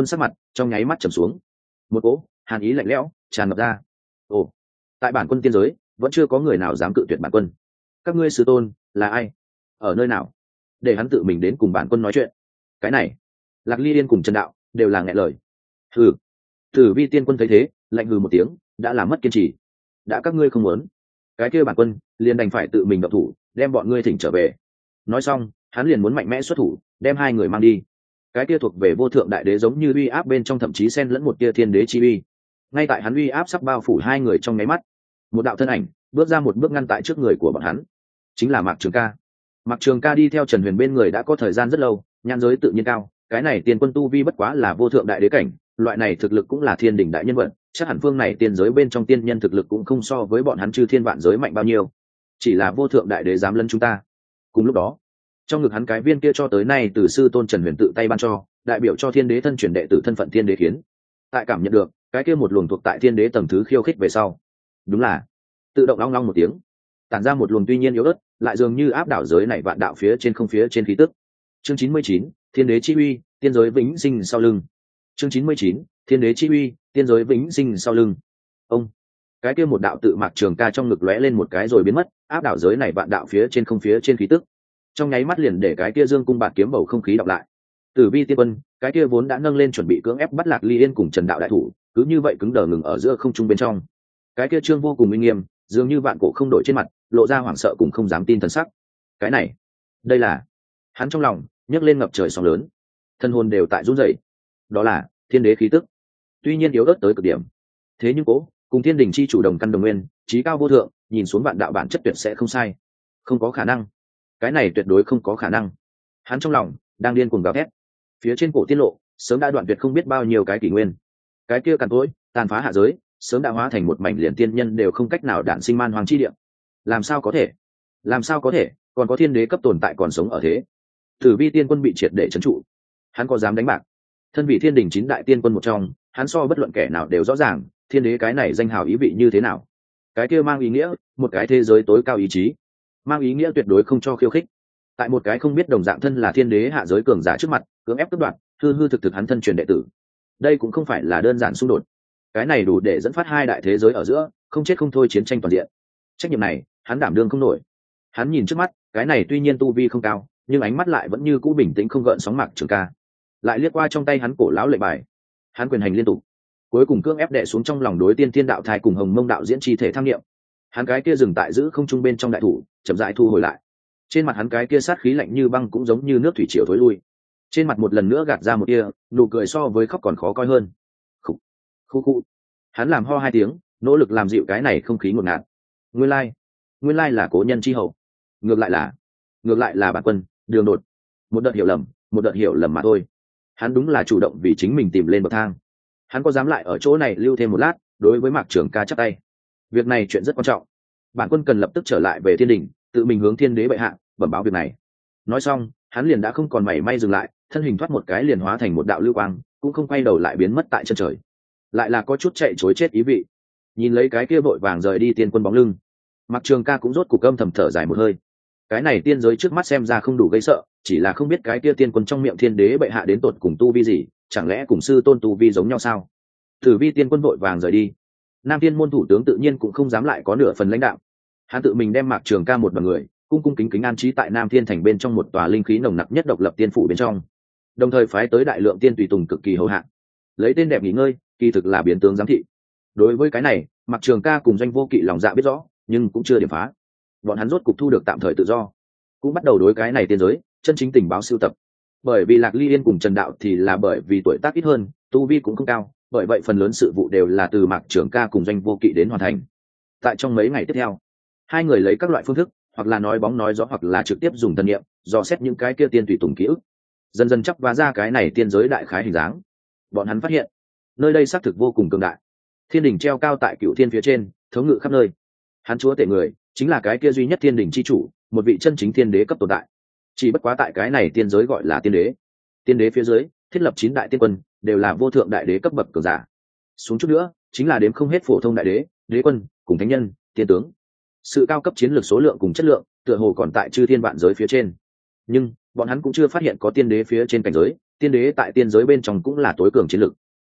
Speaker 1: trong nháy mắt trầm xuống, một cỗ hàn ý lạnh lẽo tràn ngập ra. Ồ, tại bản quân tiên giới vẫn chưa có người nào dám cự tuyệt bản quân. Các ngươi sư tôn là ai, ở nơi nào, để hắn tự mình đến cùng bản quân nói chuyện. Cái này Lạc Ly Yên cùng Trần Đạo đều là nghẹn lời. Hừ. Tử Vi tiên quân thấy thế lạnh hừ một tiếng, đã làm mất kiên trì. Đã các ngươi không muốn, cái kia bản quân liền đành phải tự mình động thủ đem bọn ngươi thỉnh trở về. Nói xong hắn liền muốn mạnh mẽ xuất thủ đem hai người mang đi. Cái kia thuộc về vô thượng đại đế giống như uy áp bên trong thậm chí xen lẫn một tia thiên đế chi uy. Ngay tại hắn uy áp sắp bao phủ hai người trong nháy mắt, một đạo thân ảnh bước ra một bước ngăn tại trước người của bọn hắn, chính là Mạc Trường Ca. Mạc Trường Ca đi theo Trần Huyền bên người đã có thời gian rất lâu, nhãn giới tự nhiên cao, cái này tiên quân tu vi bất quá là vô thượng đại đế cảnh, loại này thực lực cũng là thiên đỉnh đại nhân vật, chắc hẳn phương này tiên giới bên trong tiên nhân thực lực cũng không so với bọn hắn chư thiên vạn giới mạnh bao nhiêu, chỉ là vô thượng đại đế dám lấn chúng ta. Cùng lúc đó, trong ngực hắn cái viên kia cho tới nay từ sư tôn Trần Huyền tự tay ban cho, đại biểu cho thiên đế thân truyền đệ tử thân phận thiên đế khiến, tại cảm nhận được cái kia một luồng thuộc tại thiên đế tầng thứ khiêu khích về sau, đúng là tự động long long một tiếng, tản ra một luồng tuy nhiên yếu ớt, lại dường như áp đảo giới này vạn đạo phía trên không phía trên khí tức. Chương chín mươi chín, thiên đế chi uy, tiên giới vĩnh sinh sau lưng. Chương chín mươi chín, thiên đế chi uy, tiên giới vĩnh sinh sau lưng. Ông, cái kia một đạo tự Mạc Trường Ca trong ngực lóe lên một cái rồi biến mất, áp đảo giới này vạn đạo phía trên không phía trên khí tức. Trong nháy mắt liền để cái kia dương cung bạt kiếm bầu không khí đọc lại. Tử Vi tiên quân, cái kia vốn đã nâng lên chuẩn bị cưỡng ép bắt Lạc Ly Yên cùng Trần Đạo đại thủ, cứ như vậy cứng đờ ngừng ở giữa không trung bên trong. Cái kia trương vô cùng uy nghiêm, dường như vạn cổ không đổi trên mặt, lộ ra hoảng sợ cùng không dám tin thần sắc. Cái này, đây là, hắn trong lòng nhấc lên ngập trời sóng lớn, thân hồn đều tại run rẩy. Đó là thiên đế khí tức, tuy nhiên yếu ớt tới cực điểm, thế nhưng cố cùng thiên đình chi chủ đồng căn đồng nguyên, trí cao vô thượng, nhìn xuống vạn đạo bản chất tuyệt sẽ không sai. Không có khả năng, cái này tuyệt đối không có khả năng. Hắn trong lòng đang điên cuồng gào thét. Phía trên cổ tiết lộ sớm đã đoạn tuyệt không biết bao nhiêu cái kỷ nguyên, cái kia càn cỗi tàn phá hạ giới sớm đã hóa thành một mảnh liền tiên nhân đều không cách nào đản sinh man hoàng chi địa. Làm sao có thể, làm sao có thể còn có thiên đế cấp tồn tại còn sống ở thế? Tử Vi tiên quân bị triệt để trấn trụ, hắn có dám đánh bạc? Thân vị thiên đình chín đại tiên quân một trong, hắn so bất luận kẻ nào đều rõ ràng thiên đế cái này danh hào ý vị như thế nào. Cái kia mang ý nghĩa một cái thế giới tối cao ý chí, mang ý nghĩa tuyệt đối không cho khiêu khích. Tại một cái không biết đồng dạng thân là thiên đế hạ giới cường giả trước mặt cưỡng ép cướp đoạt hư hư thực thực hắn thân truyền đệ tử, đây cũng không phải là đơn giản xung đột. Cái này đủ để dẫn phát hai đại thế giới ở giữa không chết không thôi chiến tranh toàn diện. Trách nhiệm này hắn đảm đương không nổi. Hắn nhìn trước mắt cái này tuy nhiên tu vi không cao, nhưng ánh mắt lại vẫn như cũ bình tĩnh không gợn sóng Mạc Trường Ca, lại liếc qua trong tay hắn cổ lão lệnh bài. Hắn quyền hành liên tục, cuối cùng cưỡng ép đệ xuống trong lòng đối tiên thiên đạo thai cùng hồng mông đạo diễn chi thể tham nghiệm. Hắn cái kia dừng tại giữ không trung bên trong đại thủ chậm rãi thu hồi lại. Trên mặt hắn cái kia sát khí lạnh như băng cũng giống như nước thủy triều thối lui. Trên mặt một lần nữa gạt ra một tia nụ cười so với khóc còn khó coi hơn. Khủ, khu khu. Hắn làm ho hai tiếng, nỗ lực làm dịu cái này không khí ngột ngạt. Nguyên lai, nguyên lai là cố nhân chi hậu. Ngược lại là, ngược lại là bản quân, đường đột. Một đợt hiểu lầm, một đợt hiểu lầm mà thôi. Hắn đúng là chủ động vì chính mình tìm lên bậc thang. Hắn có dám lại ở chỗ này lưu thêm một lát? Đối với Mạc Trường Ca chắp tay. Việc này chuyện rất quan trọng, bản quân cần lập tức trở lại về thiên đình, tự mình hướng thiên đế bệ hạ bẩm báo việc này. Nói xong hắn liền đã không còn mảy may dừng lại, thân hình thoát một cái liền hóa thành một đạo lưu quang, cũng không quay đầu lại biến mất tại chân trời. Lại là có chút chạy chối chết ý vị. Nhìn lấy cái kia vội vàng rời đi tiên quân bóng lưng, Mạc Trường Ca cũng rốt cục âm thầm thở dài một hơi. Cái này tiên giới trước mắt xem ra không đủ gây sợ, chỉ là không biết cái kia tiên quân trong miệng thiên đế bệ hạ đến tột cùng tu vi gì, chẳng lẽ cùng sư tôn tu vi giống nhau sao? Tử Vi tiên quân vội vàng rời đi, Nam Thiên môn thủ tướng tự nhiên cũng không dám lại có nửa phần lãnh đạo. Hắn tự mình đem Mạc Trường Ca một bằng người cung cung kính kính an trí tại Nam Thiên thành bên trong một tòa linh khí nồng nặc nhất độc lập tiên phủ bên trong, đồng thời phái tới đại lượng tiên tùy tùng cực kỳ hầu hạ, lấy tên đẹp nghỉ ngơi, kỳ thực là biến tướng giám thị. Đối với cái này Mạc Trường Ca cùng Doanh Vô Kỵ lòng dạ biết rõ, nhưng cũng chưa điểm phá. Bọn hắn rốt cục thu được tạm thời tự do, cũng bắt đầu đối cái này tiên giới chân chính tình báo sưu tập. Bởi vì Lạc Ly Yên cùng Trần Đạo thì là bởi vì tuổi tác ít hơn, tu vi cũng không cao, bởi vậy phần lớn sự vụ đều là từ Mạc Trường Ca cùng Doanh Vô Kỵ đến hoàn thành. Tại trong mấy ngày tiếp theo, hai người lấy các loại phương thức, hoặc là nói bóng nói gió, hoặc là trực tiếp dùng thần niệm dò xét những cái kia tiên tùy tùng ký ức, dần dần chắp vá ra cái này tiên giới đại khái hình dáng. Bọn hắn phát hiện nơi đây xác thực vô cùng cường đại. Thiên đình treo cao tại cựu thiên phía trên, thống ngự khắp nơi. Hắn chúa tể người chính là cái kia duy nhất thiên đình chi chủ, một vị chân chính thiên đế cấp tồn tại. Chỉ bất quá tại cái này tiên giới gọi là tiên đế. Tiên đế phía dưới thiết lập chín đại tiên quân, đều là vô thượng đại đế cấp bậc cường giả. Xuống chút nữa chính là đếm không hết phổ thông đại đế, đế quân cùng thánh nhân, tiên tướng. Sự cao cấp chiến lược số lượng cùng chất lượng tựa hồ còn tại chư thiên vạn giới phía trên, nhưng bọn hắn cũng chưa phát hiện có tiên đế phía trên cảnh giới. Tiên đế tại tiên giới bên trong cũng là tối cường chiến lược.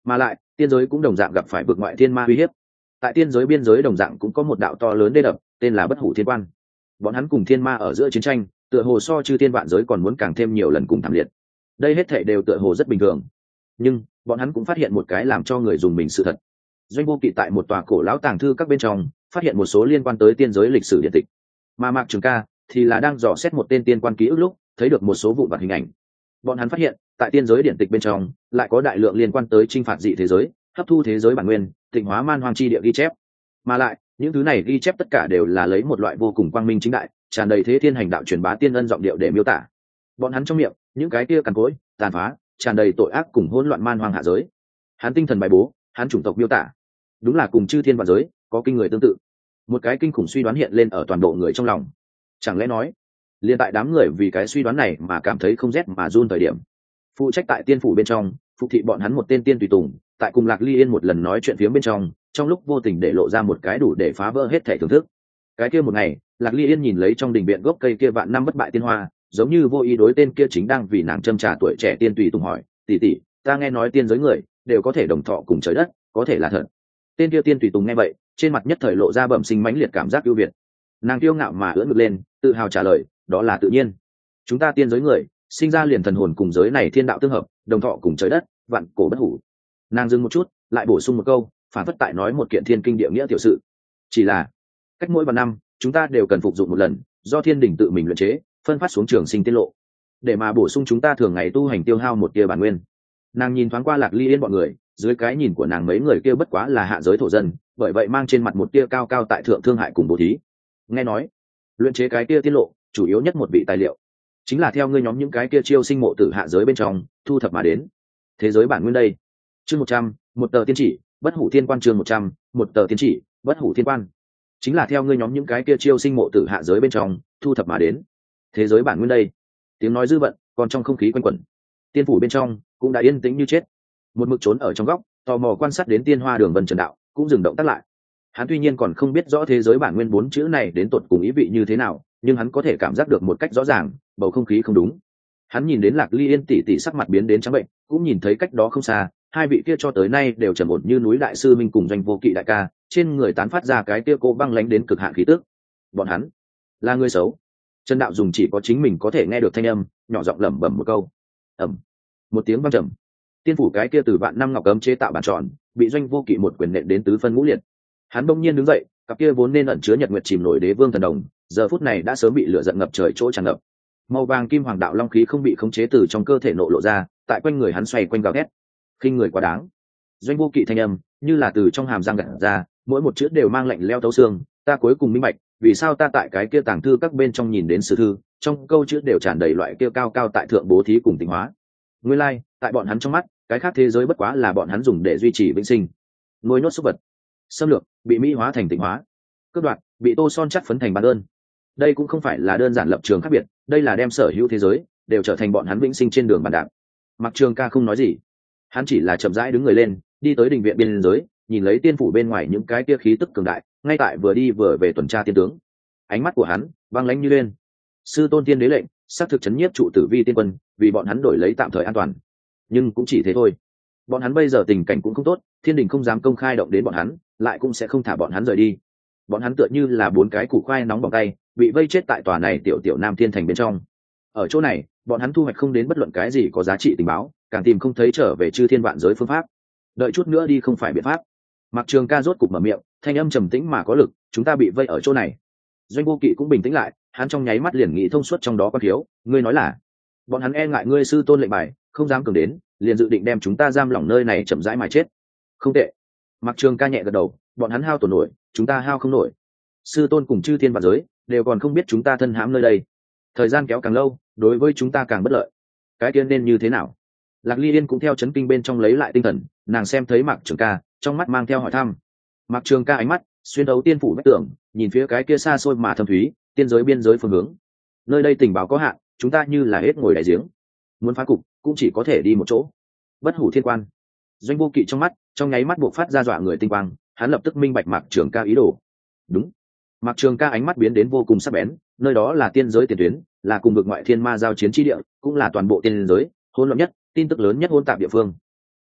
Speaker 1: mà lại tiên giới cũng đồng dạng gặp phải vực ngoại thiên ma uy hiếp. Tại tiên giới biên giới đồng dạng cũng có một đạo to lớn đê đập, tên là Bất Hủ Thiên Quan. Bọn hắn cùng thiên ma ở giữa chiến tranh, tựa hồ so chư thiên vạn giới còn muốn càng thêm nhiều lần cùng thảm liệt. Đây hết thảy đều tựa hồ rất bình thường, nhưng bọn hắn cũng phát hiện một cái làm cho người dùng mình sự thật. Doanh Vô Kỵ tại một tòa cổ lão tàng thư các bên trong phát hiện một số liên quan tới tiên giới lịch sử điện tịch, mà Mạc Trường Ca thì là đang dò xét một tên tiên quan ký ức lúc thấy được một số vụn vặt hình ảnh. Bọn hắn phát hiện tại tiên giới điện tịch bên trong lại có đại lượng liên quan tới chinh phạt dị thế giới, hấp thu thế giới bản nguyên, tịnh hóa man hoang chi địa ghi chép, mà lại những thứ này ghi chép tất cả đều là lấy một loại vô cùng quang minh chính đại, tràn đầy thế thiên hành đạo truyền bá tiên ân giọng điệu để miêu tả. Bọn hắn trong miệng những cái kia cằn cỗi, tàn phá, tràn đầy tội ác cùng hỗn loạn man hoang hạ giới. Hắn tinh thần bài bố, hắn chủng tộc miêu tả, đúng là cùng chư thiên vạn giới có kinh người tương tự. Một cái kinh khủng suy đoán hiện lên ở toàn bộ người trong lòng. Chẳng lẽ nói, liên tại đám người vì cái suy đoán này mà cảm thấy không rét mà run thời điểm, phụ trách tại tiên phủ bên trong phục thị bọn hắn một tên tiên tùy tùng tại cùng Lạc Ly Yên một lần nói chuyện phía bên trong, trong lúc vô tình để lộ ra một cái đủ để phá vỡ hết thể thưởng thức. Cái kia một ngày, Lạc Ly Yên nhìn lấy trong đình viện gốc cây kia vạn năm bất bại tiên hoa, giống như vô ý đối tên kia chính đang vì nàng châm trà tuổi trẻ tiên tùy tùng hỏi, tỷ tỷ, ta nghe nói tiên giới người đều có thể đồng thọ cùng trời đất, có thể là thật? Tên kia tiên tùy tùng nghe vậy, trên mặt nhất thời lộ ra bẩm sinh mãnh liệt cảm giác ưu việt. Nàng kiêu ngạo mà ưỡn ngực lên, tự hào trả lời, đó là tự nhiên. Chúng ta tiên giới người sinh ra liền thần hồn cùng giới này thiên đạo tương hợp, đồng thọ cùng trời đất, vạn cổ bất hủ. Nàng dừng một chút, lại bổ sung một câu, phản phất tại nói một kiện thiên kinh địa nghĩa tiểu sự. Chỉ là cách mỗi vạn năm chúng ta đều cần phục dụng một lần do thiên đình tự mình luyện chế, phân phát xuống trường sinh tiết lộ, để mà bổ sung chúng ta thường ngày tu hành tiêu hao một tia bản nguyên. Nàng nhìn thoáng qua Lạc Ly Yên bọn người, dưới cái nhìn của nàng mấy người kia bất quá là hạ giới thổ dân, bởi vậy mang trên mặt một tia cao cao tại thượng thương hại cùng bố thí. Nghe nói luyện chế cái tia tiết lộ chủ yếu nhất một vị tài liệu chính là theo ngươi nhóm những cái kia chiêu sinh mộ tử hạ giới bên trong thu thập mà đến. Thế giới bản nguyên đây. Chương một trăm, một tờ tiên chỉ, Bất Hủ Thiên Quan. Chương một trăm, một tờ tiên chỉ, Bất Hủ Thiên Quan. Chính là theo ngươi nhóm những cái kia chiêu sinh mộ tử hạ giới bên trong thu thập mà đến. Thế giới bản nguyên đây. Tiếng nói dư vận còn trong không khí quanh quẩn. Tiên phủ bên trong cũng đã yên tĩnh như chết. Một mực trốn ở trong góc tò mò quan sát đến tiên hoa đường vân trần đạo cũng dừng động tác lại. Hắn tuy nhiên còn không biết rõ thế giới bản nguyên bốn chữ này đến tột cùng ý vị như thế nào, nhưng hắn có thể cảm giác được một cách rõ ràng bầu không khí không đúng. Hắn nhìn đến Lạc Ly Yên tỷ tỷ sắc mặt biến đến trắng bệnh, cũng nhìn thấy cách đó không xa hai vị kia cho tới nay đều trầm ổn như núi đại sư minh cùng Doanh Vô Kỵ đại ca, trên người tán phát ra cái kia cô băng lánh đến cực hạn khí tức. Bọn hắn là người xấu. Trần đạo dùng chỉ có chính mình có thể nghe được thanh âm, nhỏ giọng lẩm bẩm một câu. Ẩm. Một tiếng vang trầm. Tiên phủ cái kia từ vạn năm ngọc cấm chế tạo bàn tròn bị Doanh Vô Kỵ một quyền nện đến tứ phân ngũ liệt. Hắn bỗng nhiên đứng dậy, cặp kia vốn nên ẩn chứa nhật nguyệt chìm nổi đế vương thần đồng, giờ phút này đã sớm bị lửa giận ngập trời chỗ tràn ngập. Màu vàng kim hoàng đạo long khí không bị khống chế từ trong cơ thể nộ lộ ra, tại quanh người hắn xoay quanh gào thét. Khinh người quá đáng. Doanh Vô Kỵ thanh âm như là từ trong hàm răng gạt ra, mỗi một chữ đều mang lạnh lẽo thấu xương. Ta cuối cùng minh bạch, vì sao ta tại cái kia tàng thư các bên trong nhìn đến sử thư, trong câu chữ đều tràn đầy loại kia cao cao tại thượng bố thí cùng tinh hóa. Nguyên lai, like, tại bọn hắn trong mắt, cái khác thế giới bất quá là bọn hắn dùng để duy trì vĩnh sinh. Nuôi nhốt súc vật, xâm lược bị mỹ hóa thành tinh hóa, cướp đoạt bị tô son chất phấn thành bản ơn. Đây cũng không phải là đơn giản lập trường khác biệt, đây là đem sở hữu thế giới đều trở thành bọn hắn vĩnh sinh trên đường bàn đạp. Mặc Trường Ca không nói gì, hắn chỉ là chậm rãi đứng người lên, đi tới đình viện biên giới, nhìn lấy tiên phủ bên ngoài những cái kia khí tức cường đại, ngay tại vừa đi vừa về tuần tra tiên tướng. Ánh mắt của hắn băng lãnh như lên. Sư tôn tiên đế lệnh xác thực chấn nhiếp trụ tử vi tiên quân, vì bọn hắn đổi lấy tạm thời an toàn, nhưng cũng chỉ thế thôi. Bọn hắn bây giờ tình cảnh cũng không tốt, thiên đình không dám công khai động đến bọn hắn, lại cũng sẽ không thả bọn hắn rời đi. Bọn hắn tựa như là bốn cái củ khoai nóng bỏng tay, bị vây chết tại tòa này tiểu tiểu Nam Thiên thành bên trong. Ở chỗ này, bọn hắn thu hoạch không đến bất luận cái gì có giá trị tình báo, càng tìm không thấy trở về chư thiên vạn giới phương pháp. Đợi chút nữa đi không phải biện pháp. Mặc Trường Ca rốt cục mở miệng, thanh âm trầm tĩnh mà có lực, chúng ta bị vây ở chỗ này. Doanh Vô Kỵ cũng bình tĩnh lại, hắn trong nháy mắt liền nghĩ thông suốt trong đó có thiếu, ngươi nói là bọn hắn e ngại ngươi sư tôn lệnh bài, không dám cường đến, liền dự định đem chúng ta giam lỏng nơi này chậm rãi mà chết. Không tệ. Mặc Trường Ca nhẹ gật đầu, bọn hắn hao tổn nổi, chúng ta hao không nổi. Sư tôn cùng chư thiên vạn giới đều còn không biết chúng ta thân hãm nơi đây. Thời gian kéo càng lâu, đối với chúng ta càng bất lợi. Cái tiên nên như thế nào? Lạc Ly Yên cũng theo chấn kinh bên trong lấy lại tinh thần, nàng xem thấy Mạc Trường Ca, trong mắt mang theo hỏi thăm. Mạc Trường Ca ánh mắt xuyên đấu tiên phủ vách tường, nhìn phía cái kia xa xôi mà thâm thúy, tiên giới biên giới phương hướng. Nơi đây tình báo có hạn, chúng ta như là hết ngồi đại giếng. Muốn phá cục, cũng chỉ có thể đi một chỗ. Bất Hủ Thiên Quan. Doanh Vô Kỵ trong mắt, trong nháy mắt buộc phát ra dọa người tinh quang, hắn lập tức minh bạch Mạc Trường Ca ý đồ. Đúng. Mạc Trường Ca ánh mắt biến đến vô cùng sắc bén, nơi đó là tiên giới tiền tuyến, là cùng vực ngoại thiên ma giao chiến chi địa, cũng là toàn bộ tiên giới hỗn loạn nhất, tin tức lớn nhất hỗn tạp địa phương.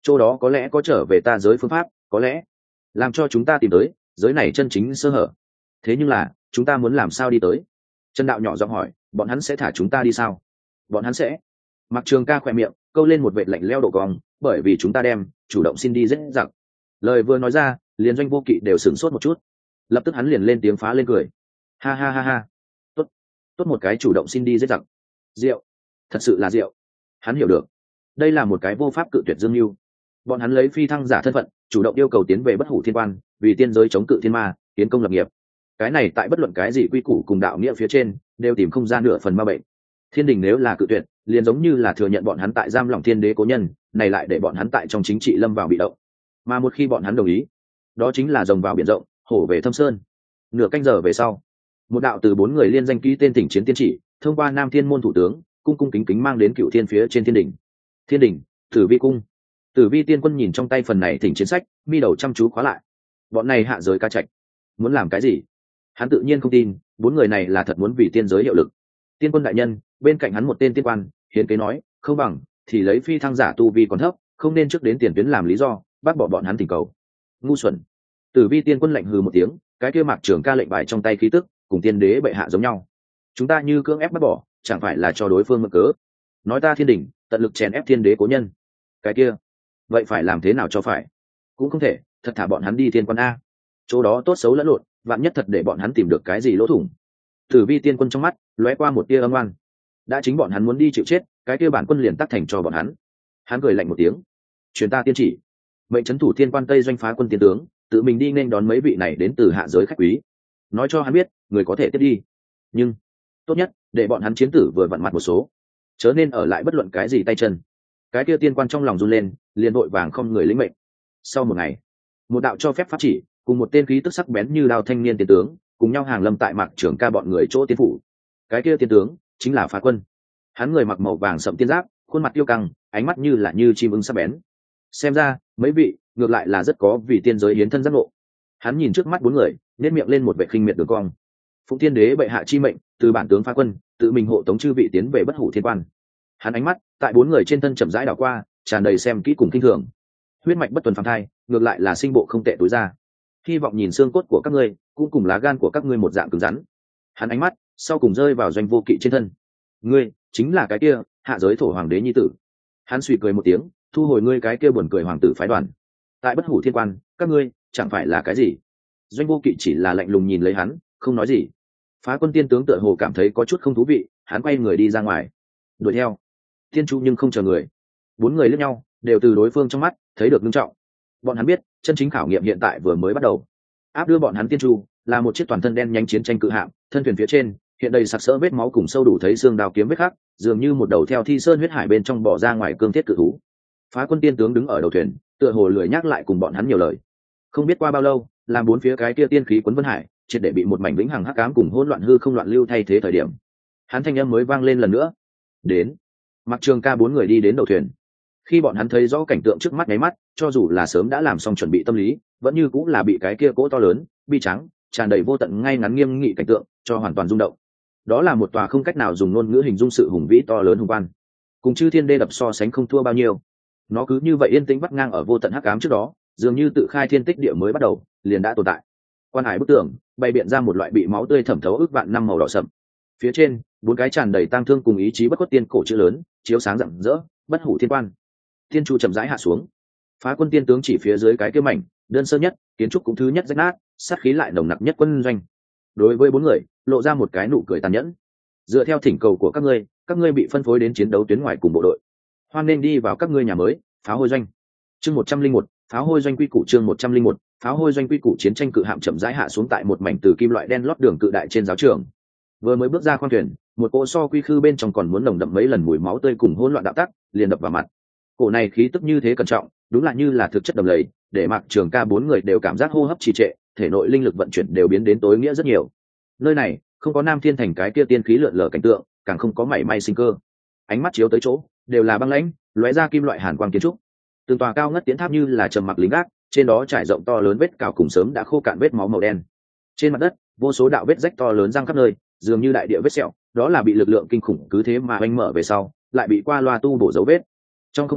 Speaker 1: chỗ đó có lẽ có trở về ta giới phương pháp, có lẽ làm cho chúng ta tìm tới giới này chân chính sơ hở. Thế nhưng là chúng ta muốn làm sao đi tới? Trần Đạo nhỏ giọng hỏi. Bọn hắn sẽ thả chúng ta đi sao? Bọn hắn sẽ. Mặc Trường Ca khỏe miệng câu lên một vệt lạnh leo độ cong, bởi vì chúng ta đem chủ động xin đi giết giặc. Lời vừa nói ra, liền Doanh Vô Kỵ đều sửng sốt một chút, lập tức hắn liền lên tiếng phá lên cười. Ha ha ha ha, tốt tốt một cái chủ động xin đi giết giặc, rượu, thật sự là rượu. Hắn hiểu được, đây là một cái vô pháp cự tuyệt dương mưu. Bọn hắn lấy phi thăng giả thân phận chủ động yêu cầu tiến về Bất Hủ Thiên Quan, vì tiên giới chống cự thiên ma, tiến công lập nghiệp. Cái này tại bất luận cái gì quy củ cùng đạo nghĩa phía trên đều tìm không ra nửa phần ma bệnh. Thiên đình nếu là cự tuyệt, liền giống như là thừa nhận bọn hắn tại giam lỏng thiên đế cố nhân, này lại để bọn hắn tại trong chính trị lâm vào bị động. Mà một khi bọn hắn đồng ý, đó chính là rồng vào biển rộng, hổ về thâm sơn. Nửa canh giờ về sau, một đạo từ bốn người liên danh ký tên thỉnh chiến tiên chỉ thông qua Nam Thiên môn thủ tướng cung cung kính kính mang đến Cựu Thiên phía trên thiên đình. Thiên đình, Tử Vi cung. Tử Vi tiên quân nhìn trong tay phần này thỉnh chiến sách, mi đầu chăm chú khóa lại. Bọn này hạ giới ca trạch, muốn làm cái gì? Hắn tự nhiên không tin bốn người này là thật muốn vì tiên giới hiệu lực. Tiên quân đại nhân, bên cạnh hắn một tên tiên quan hiến kế nói, không bằng thì lấy phi thăng giả tu vi còn thấp, không nên trước đến tiền tuyến làm lý do bác bỏ bọn hắn thỉnh cầu. Ngu xuẩn. Tử Vi tiên quân lạnh hừ một tiếng, cái kia Mạc Trường Ca lệnh bài trong tay khí tức cùng tiên đế bệ hạ giống nhau, chúng ta như cưỡng ép bắt bỏ, chẳng phải là cho đối phương mượn cớ. Nói ta thiên đình tận lực chèn ép thiên đế cố nhân, cái kia vậy phải làm thế nào cho phải? Cũng không thể thật thả bọn hắn đi thiên quan a, chỗ đó tốt xấu lẫn lộn, vạn nhất thật để bọn hắn tìm được cái gì lỗ thủng. Tử Vi tiên quân trong mắt lóe qua một tia âm oan, đã chính bọn hắn muốn đi chịu chết, cái kia bản quân liền tắc thành cho bọn hắn. Hắn cười lạnh một tiếng, truyền ta tiên chỉ, mệnh trấn thủ thiên quan Tây Doanh phá quân tiên tướng tự mình đi nên đón mấy vị này đến từ hạ giới khách quý, nói cho hắn biết người có thể tiếp đi, nhưng tốt nhất để bọn hắn chiến tử vừa vặn mặt một số, chớ nên ở lại bất luận cái gì tay chân. Cái kia tiên quan trong lòng run lên, liền vội vàng không người lĩnh mệnh. Sau một ngày, một đạo cho phép pháp chỉ cùng một tên khí tức sắc bén như đao thanh niên tiên tướng cùng nhau hàng lâm tại Mạc Trường Ca bọn người chỗ tiên phủ. Cái kia tiên tướng chính là Phá Quân. Hắn người mặc màu vàng sậm tiên giáp, khuôn mặt tiêu căng, ánh mắt như là như chim ưng sắc bén. Xem ra mấy vị ngược lại là rất có vì tiên giới hiến thân giác ngộ. Hắn nhìn trước mắt bốn người, nét miệng lên một vẻ khinh miệt đường cong. Phụng Thiên Đế bệ hạ chi mệnh, từ bản tướng Phá Quân tự mình hộ tống chư vị tiến về Bất Hủ Thiên Quan. Hắn ánh mắt tại bốn người trên thân chậm rãi đảo qua, tràn đầy xem kỹ cùng kinh thường. Huyết mạch bất tuần phàm thai, ngược lại là sinh bộ không tệ tối ra. Hy vọng nhìn xương cốt của các ngươi cũng cùng lá gan của các ngươi một dạng cứng rắn. Hắn ánh mắt sau cùng rơi vào Doanh Vô Kỵ trên thân. Ngươi chính là cái kia hạ giới thổ hoàng đế nhi tử. Hắn suy cười một tiếng, thu hồi ngươi cái kia buồn cười hoàng tử phái đoàn. Tại Bất Hủ Thiên Quan, các ngươi chẳng phải là cái gì? Doanh Vô Kỵ chỉ là lạnh lùng nhìn lấy hắn, không nói gì. Phá Quân tiên tướng tựa hồ cảm thấy có chút không thú vị, hắn quay người đi ra ngoài, đuổi theo. Tiên Chu nhưng không chờ người. Bốn người liếc nhau, đều từ đối phương trong mắt thấy được nghiêm trọng. Bọn hắn biết, chân chính khảo nghiệm hiện tại vừa mới bắt đầu. Áp đưa bọn hắn Tiên Chu là một chiếc toàn thân đen nhánh chiến tranh cự hạm, thân thuyền phía trên hiện đầy sặc sỡ vết máu cùng sâu đủ thấy xương đao kiếm vết khắc, dường như một đầu theo thi sơn huyết hải bên trong bỏ ra ngoài cương thiết cự thú. Phá Quân tiên tướng đứng ở đầu thuyền, tựa hồ lười nhắc lại cùng bọn hắn nhiều lời. Không biết qua bao lâu, làm bốn phía cái kia tiên khí quấn vân hải triệt để bị một mảnh vĩnh hằng hắc ám cùng hỗn loạn hư không loạn lưu thay thế thời điểm, hắn thanh âm mới vang lên lần nữa. Đến. Mặc Trường Ca bốn người đi đến đầu thuyền. Khi bọn hắn thấy rõ cảnh tượng trước mắt nháy mắt, cho dù là sớm đã làm xong chuẩn bị tâm lý, vẫn như cũng là bị cái kia cỗ to lớn, bi trắng, tràn đầy vô tận ngay ngắn nghiêm nghị cảnh tượng cho hoàn toàn rung động. Đó là một tòa không cách nào dùng ngôn ngữ hình dung sự hùng vĩ to lớn hùng văn, cùng chư thiên đê đập so sánh không thua bao nhiêu. Nó cứ như vậy yên tĩnh vắt ngang ở vô tận hắc ám trước đó, dường như tự khai thiên tích địa mới bắt đầu liền đã tồn tại. Quan hải bức tường bày biện ra một loại bị máu tươi thẩm thấu ước vạn năm màu đỏ sậm. Phía trên bốn cái tràn đầy tang thương cùng ý chí bất khuất tiên cổ chữ lớn chiếu sáng rạng rỡ, Bất Hủ Thiên Quan. Tiên Chu chậm rãi hạ xuống. Phá Quân tiên tướng chỉ phía dưới cái kia mảnh đơn sơ nhất, kiến trúc cũng thứ nhất rách nát, sát khí lại nồng nặc nhất quân doanh. Đối với bốn người lộ ra một cái nụ cười tàn nhẫn. Dựa theo thỉnh cầu của các ngươi, các ngươi bị phân phối đến chiến đấu tuyến ngoài cùng bộ đội, hoan nên đi vào các ngươi nhà mới, Pháo Hôi Doanh. Chương một trăm linh một, Pháo Hôi Doanh quy củ. Chương một trăm linh một, Pháo Hôi Doanh quy củ. Chiến tranh cự hạm chậm rãi hạ xuống tại một mảnh từ kim loại đen lót đường cự đại trên giáo trường. Vừa mới bước ra khoang thuyền, một cỗ so quy khư bên trong còn muốn nồng đậm mấy lần mùi máu tươi cùng hỗn loạn đạo tắc liền đập vào mặt. Cổ này khí tức như thế cẩn trọng, đúng là như là thực chất đầm lầy, để Mạc Trường Ca bốn người đều cảm giác hô hấp trì trệ, thể nội linh lực vận chuyển đều biến đến tối nghĩa rất nhiều. Nơi này không có Nam Thiên Thành cái kia tiên khí lượn lờ cảnh tượng, càng không có mảy may sinh cơ. Ánh mắt chiếu tới chỗ đều là băng lãnh, lóe ra kim loại hàn quang kiến trúc. Từng tòa cao ngất tiến tháp như là trầm mặc lính gác, trên đó trải rộng to lớn vết cào cùng sớm đã khô cạn vết máu màu đen. Trên mặt đất vô số đạo vết rách to lớn răng khắp nơi, dường như đại địa vết sẹo, đó là bị lực lượng kinh khủng cứ thế mà oanh mở về sau lại bị qua loa tu bổ dấu vết. Trong không khí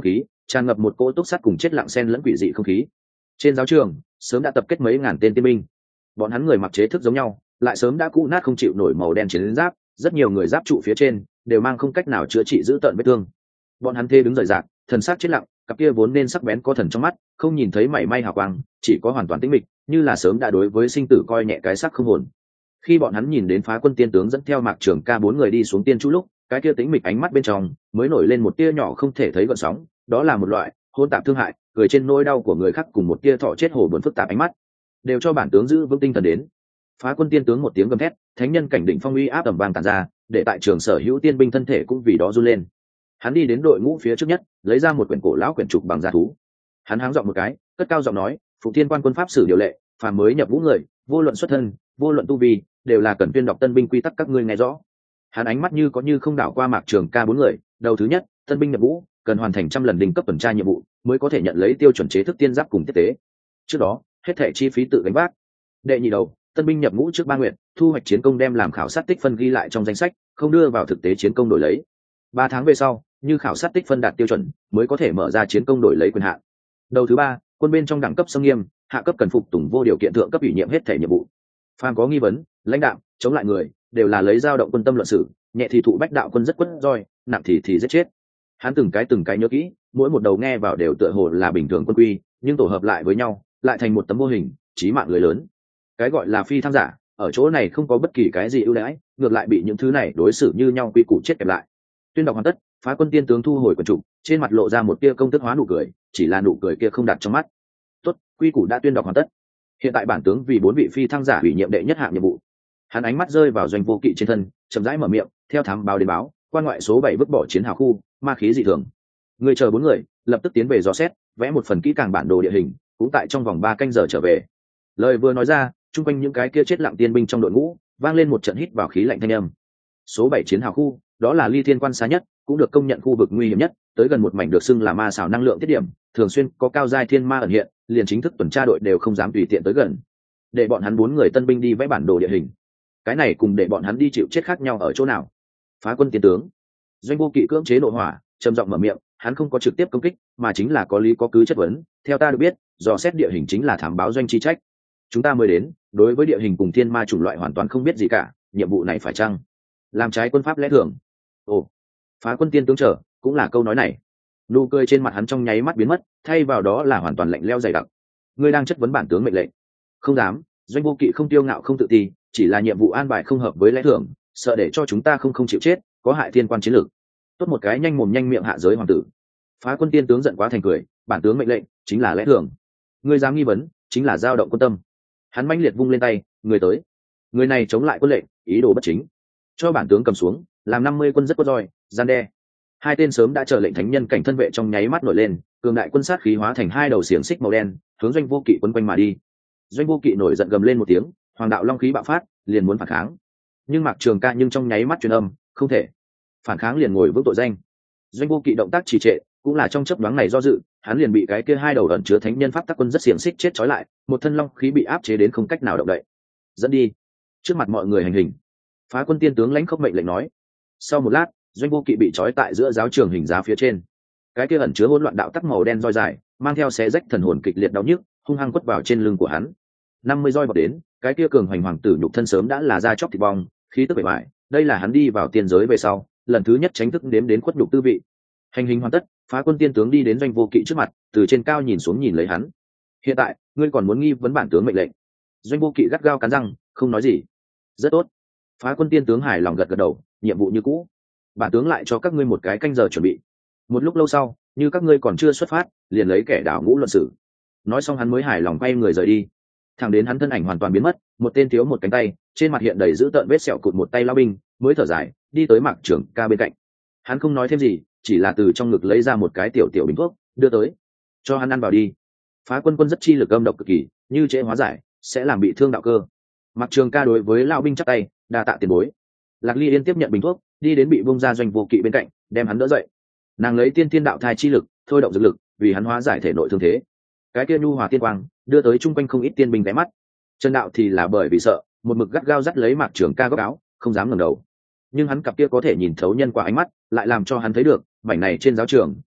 Speaker 1: tràn ngập một cỗ túc sắt cùng chết lặng sen lẫn quỷ dị không khí. Trên giáo trường sớm đã tập kết mấy ngàn tên tiên binh, bọn hắn người mặc chế thức giống nhau, lại sớm đã cũ nát không chịu nổi màu đen chiến giáp, rất nhiều người giáp trụ phía trên đều mang không cách nào chữa trị giữ tợn vết thương. Bọn hắn thê đứng rời rạc, thần sắc chết lặng, cặp kia vốn nên sắc bén có thần trong mắt không nhìn thấy mảy may hào quang, chỉ có hoàn toàn tĩnh mịch, như là sớm đã đối với sinh tử coi nhẹ cái xác không hồn. Khi bọn hắn nhìn đến Phá Quân tiên tướng dẫn theo Mạc Trường Ca bốn người đi xuống tiên chu lúc, cái kia tĩnh mịch ánh mắt bên trong mới nổi lên một tia nhỏ không thể thấy gợn sóng, đó là một loại hôn tạp thương hại, cười trên nỗi đau của người khác cùng một tia thọ chết hồ buồn phức tạp ánh mắt, đều cho bản tướng giữ vững tinh thần đến. Phá Quân tiên tướng một tiếng gầm thét, thánh nhân cảnh đỉnh phong uy áp tầm vang tàn ra, để tại trường sở hữu tiên binh thân thể cũng vì đó run lên. Hắn đi đến đội ngũ phía trước nhất, lấy ra một quyển cổ lão quyển trục bằng da thú. Hắn háng giọng một cái, cất cao giọng nói, phụ thiên quan quân pháp sử điều lệ, phàm mới nhập ngũ người, vô luận xuất thân, vô luận tu vi, đều là cần tuyên đọc tân binh quy tắc, các ngươi nghe rõ. Hắn ánh mắt như có như không đảo qua Mạc Trường Ca bốn người. Đầu thứ nhất, tân binh nhập ngũ cần hoàn thành trăm lần đỉnh cấp tuần tra nhiệm vụ mới có thể nhận lấy tiêu chuẩn chế thức tiên giáp cùng tiếp tế, trước đó hết thảy chi phí tự gánh vác. Đệ nhị đầu, tân binh nhập ngũ trước ba nguyện thu hoạch chiến công đem làm khảo sát tích phân ghi lại trong danh sách, không đưa vào thực tế chiến công đổi lấy. Ba tháng về sau, như khảo sát tích phân đạt tiêu chuẩn mới có thể mở ra chiến công đổi lấy quyền hạn. Đầu thứ ba, quân bên trong đẳng cấp xâm nghiêm, hạ cấp cần phục tùng vô điều kiện thượng cấp ủy nhiệm hết thể nhiệm vụ. Phàm có nghi vấn, lãnh đạo chống lại người đều là lấy dao động quân tâm luận xử, nhẹ thì thụ bách đạo quân rất quất roi, nặng thì thì giết chết. Hắn từng cái từng cái nhớ kỹ, mỗi một đầu nghe vào đều tựa hồ là bình thường quân quy, nhưng tổ hợp lại với nhau lại thành một tấm mô hình chí mạng người lớn. Cái gọi là phi thăng giả ở chỗ này không có bất kỳ cái gì ưu đãi, ngược lại bị những thứ này đối xử như nhau quy củ chết kẹp lại. Tuyên đọc hoàn tất, Phá Quân tiên tướng thu hồi quần trục, trên mặt lộ ra một tia công tức hóa nụ cười, chỉ là nụ cười kia không đặt trong mắt. Tốt, quy củ đã tuyên đọc hoàn tất. Hiện tại bản tướng vì bốn vị phi thăng giả ủy nhiệm đệ nhất hạng nhiệm vụ. Hắn ánh mắt rơi vào Doanh Vô Kỵ trên thân, chậm rãi mở miệng, theo thám báo đến báo, quan ngoại số bảy vứt bỏ chiến hào khu, ma khí dị thường. Người chờ bốn người, lập tức tiến về dò xét, vẽ một phần kỹ càng bản đồ địa hình, cũng tại trong vòng ba canh giờ trở về. Lời vừa nói ra, chung quanh những cái kia chết lặng tiên binh trong đội ngũ, vang lên một trận hít vào khí lạnh thanh âm. Số bảy chiến hào khu, đó là ly thiên quan xa nhất, cũng được công nhận khu vực nguy hiểm nhất, tới gần một mảnh được xưng là ma xảo năng lượng tiết điểm, thường xuyên có cao giai thiên ma ẩn hiện, liền chính thức tuần tra đội đều không dám tùy tiện tới gần. Để bọn hắn bốn người tân binh đi vẽ bản đồ địa hình, cái này cùng để bọn hắn đi chịu chết khác nhau ở chỗ nào? Phá Quân tiên tướng, Doanh Vô Kỵ cưỡng chế nội hỏa, trầm giọng mở miệng, hắn không có trực tiếp công kích, mà chính là có lý có cứ chất vấn. Theo ta được biết, dò xét địa hình chính là thám báo doanh chi trách. Chúng ta mới đến, đối với địa hình cùng thiên ma chủng loại hoàn toàn không biết gì cả, nhiệm vụ này phải chăng làm trái quân pháp lẽ thường? Ồ, Phá Quân tiên tướng trở, cũng là câu nói này. Nụ cười trên mặt hắn trong nháy mắt biến mất, thay vào đó là hoàn toàn lạnh lẽo dày đặc. Ngươi đang chất vấn bản tướng mệnh lệnh? Không dám. Doanh Vô Kỵ không tiêu ngạo không tự ti, chỉ là nhiệm vụ an bài không hợp với lẽ thường, sợ để cho chúng ta không không chịu chết, có hại thiên quan chiến lược. Tốt một cái nhanh mồm nhanh miệng hạ giới hoàng tử. Phá Quân tiên tướng giận quá thành cười, bản tướng mệnh lệnh chính là lẽ thường, ngươi dám nghi vấn chính là dao động quân tâm. Hắn mãnh liệt vung lên tay, người tới. Người này chống lại quân lệnh, ý đồ bất chính, cho bản tướng cầm xuống, làm năm mươi quân rất có roi, gian đe. Hai tên sớm đã chờ lệnh thánh nhân cảnh thân vệ trong nháy mắt nổi lên, cường đại quân sát khí hóa thành hai đầu xiềng xích màu đen, hướng Doanh Vô Kỵ quấn quanh mà đi. Doanh Vô Kỵ nổi giận gầm lên một tiếng, hoàng đạo long khí bạo phát, liền muốn phản kháng. Nhưng Mạc Trường Ca nhưng trong nháy mắt truyền âm, không thể. Phản kháng liền ngồi vững tội danh. Doanh Vô Kỵ động tác trì trệ, cũng là trong chớp nhoáng này do dự, hắn liền bị cái kia hai đầu ẩn chứa thánh nhân pháp tắc quân rất xiềng xích chết trói lại, một thân long khí bị áp chế đến không cách nào động đậy. Dẫn đi. Trước mặt mọi người hành hình. Phá Quân tiên tướng lãnh khốc mệnh lệnh nói. Sau một lát, Doanh Vô Kỵ bị trói tại giữa giáo trường hình giá phía trên. Cái kia ẩn chứa hỗn loạn đạo tắc màu đen roi dài, mang theo xé rách thần hồn kịch liệt đau nhức, hung hăng quất vào trên lưng của hắn. năm mươi roi bọc đến, cái kia cường hoành hoàng tử nhục thân sớm đã là da chóc thịt bong, khí tức bề bại, đây là hắn đi vào tiên giới về sau, lần thứ nhất tránh thức đếm đến khuất nhục tư vị. Hành hình hoàn tất, Phá Quân tiên tướng đi đến Doanh Vô Kỵ trước mặt, từ trên cao nhìn xuống nhìn lấy hắn. Hiện tại, ngươi còn muốn nghi vấn bản tướng mệnh lệnh? Doanh Vô Kỵ gắt gao cắn răng, không nói gì. Rất tốt. Phá Quân tiên tướng hài lòng gật gật đầu, nhiệm vụ như cũ. Bản tướng lại cho các ngươi một cái canh giờ chuẩn bị. Một lúc lâu sau, như các ngươi còn chưa xuất phát, liền lấy kẻ đảo ngũ luận xử. Nói xong hắn mới hài lòng quay người rời đi. Thẳng đến hắn thân ảnh hoàn toàn biến mất, một tên thiếu một cánh tay, trên mặt hiện đầy dữ tợn vết sẹo cụt một tay lao binh, mới thở dài, đi tới Mạc Trường Ca bên cạnh. Hắn không nói thêm gì, chỉ là từ trong ngực lấy ra một cái tiểu tiểu bình thuốc, đưa tới, cho hắn ăn vào đi. Phá Quân quân rất chi lực âm độc cực kỳ, như trễ hóa giải, sẽ làm bị thương đạo cơ. Mạc Trường Ca đối với lao binh chắp tay, đa tạ tiền bối. Lạc Ly Yên tiếp nhận bình thuốc, đi đến bị bung ra Doanh Vô Kỵ bên cạnh, đem hắn đỡ dậy. Nàng lấy tiên thiên đạo thai chi lực, thôi động dược lực, vì hắn hóa giải thể nội thương thế. Cái kia nhu hòa tiên quang, đưa tới chung quanh không ít tiên binh ghé mắt. Trần Đạo thì là bởi vì sợ, một mực gắt gao dắt lấy Mạc Trường Ca góc áo, không dám ngẩng đầu. Nhưng hắn cặp kia có thể nhìn thấu nhân quả ánh mắt, lại làm cho hắn thấy được, mảnh này trên giáo trường,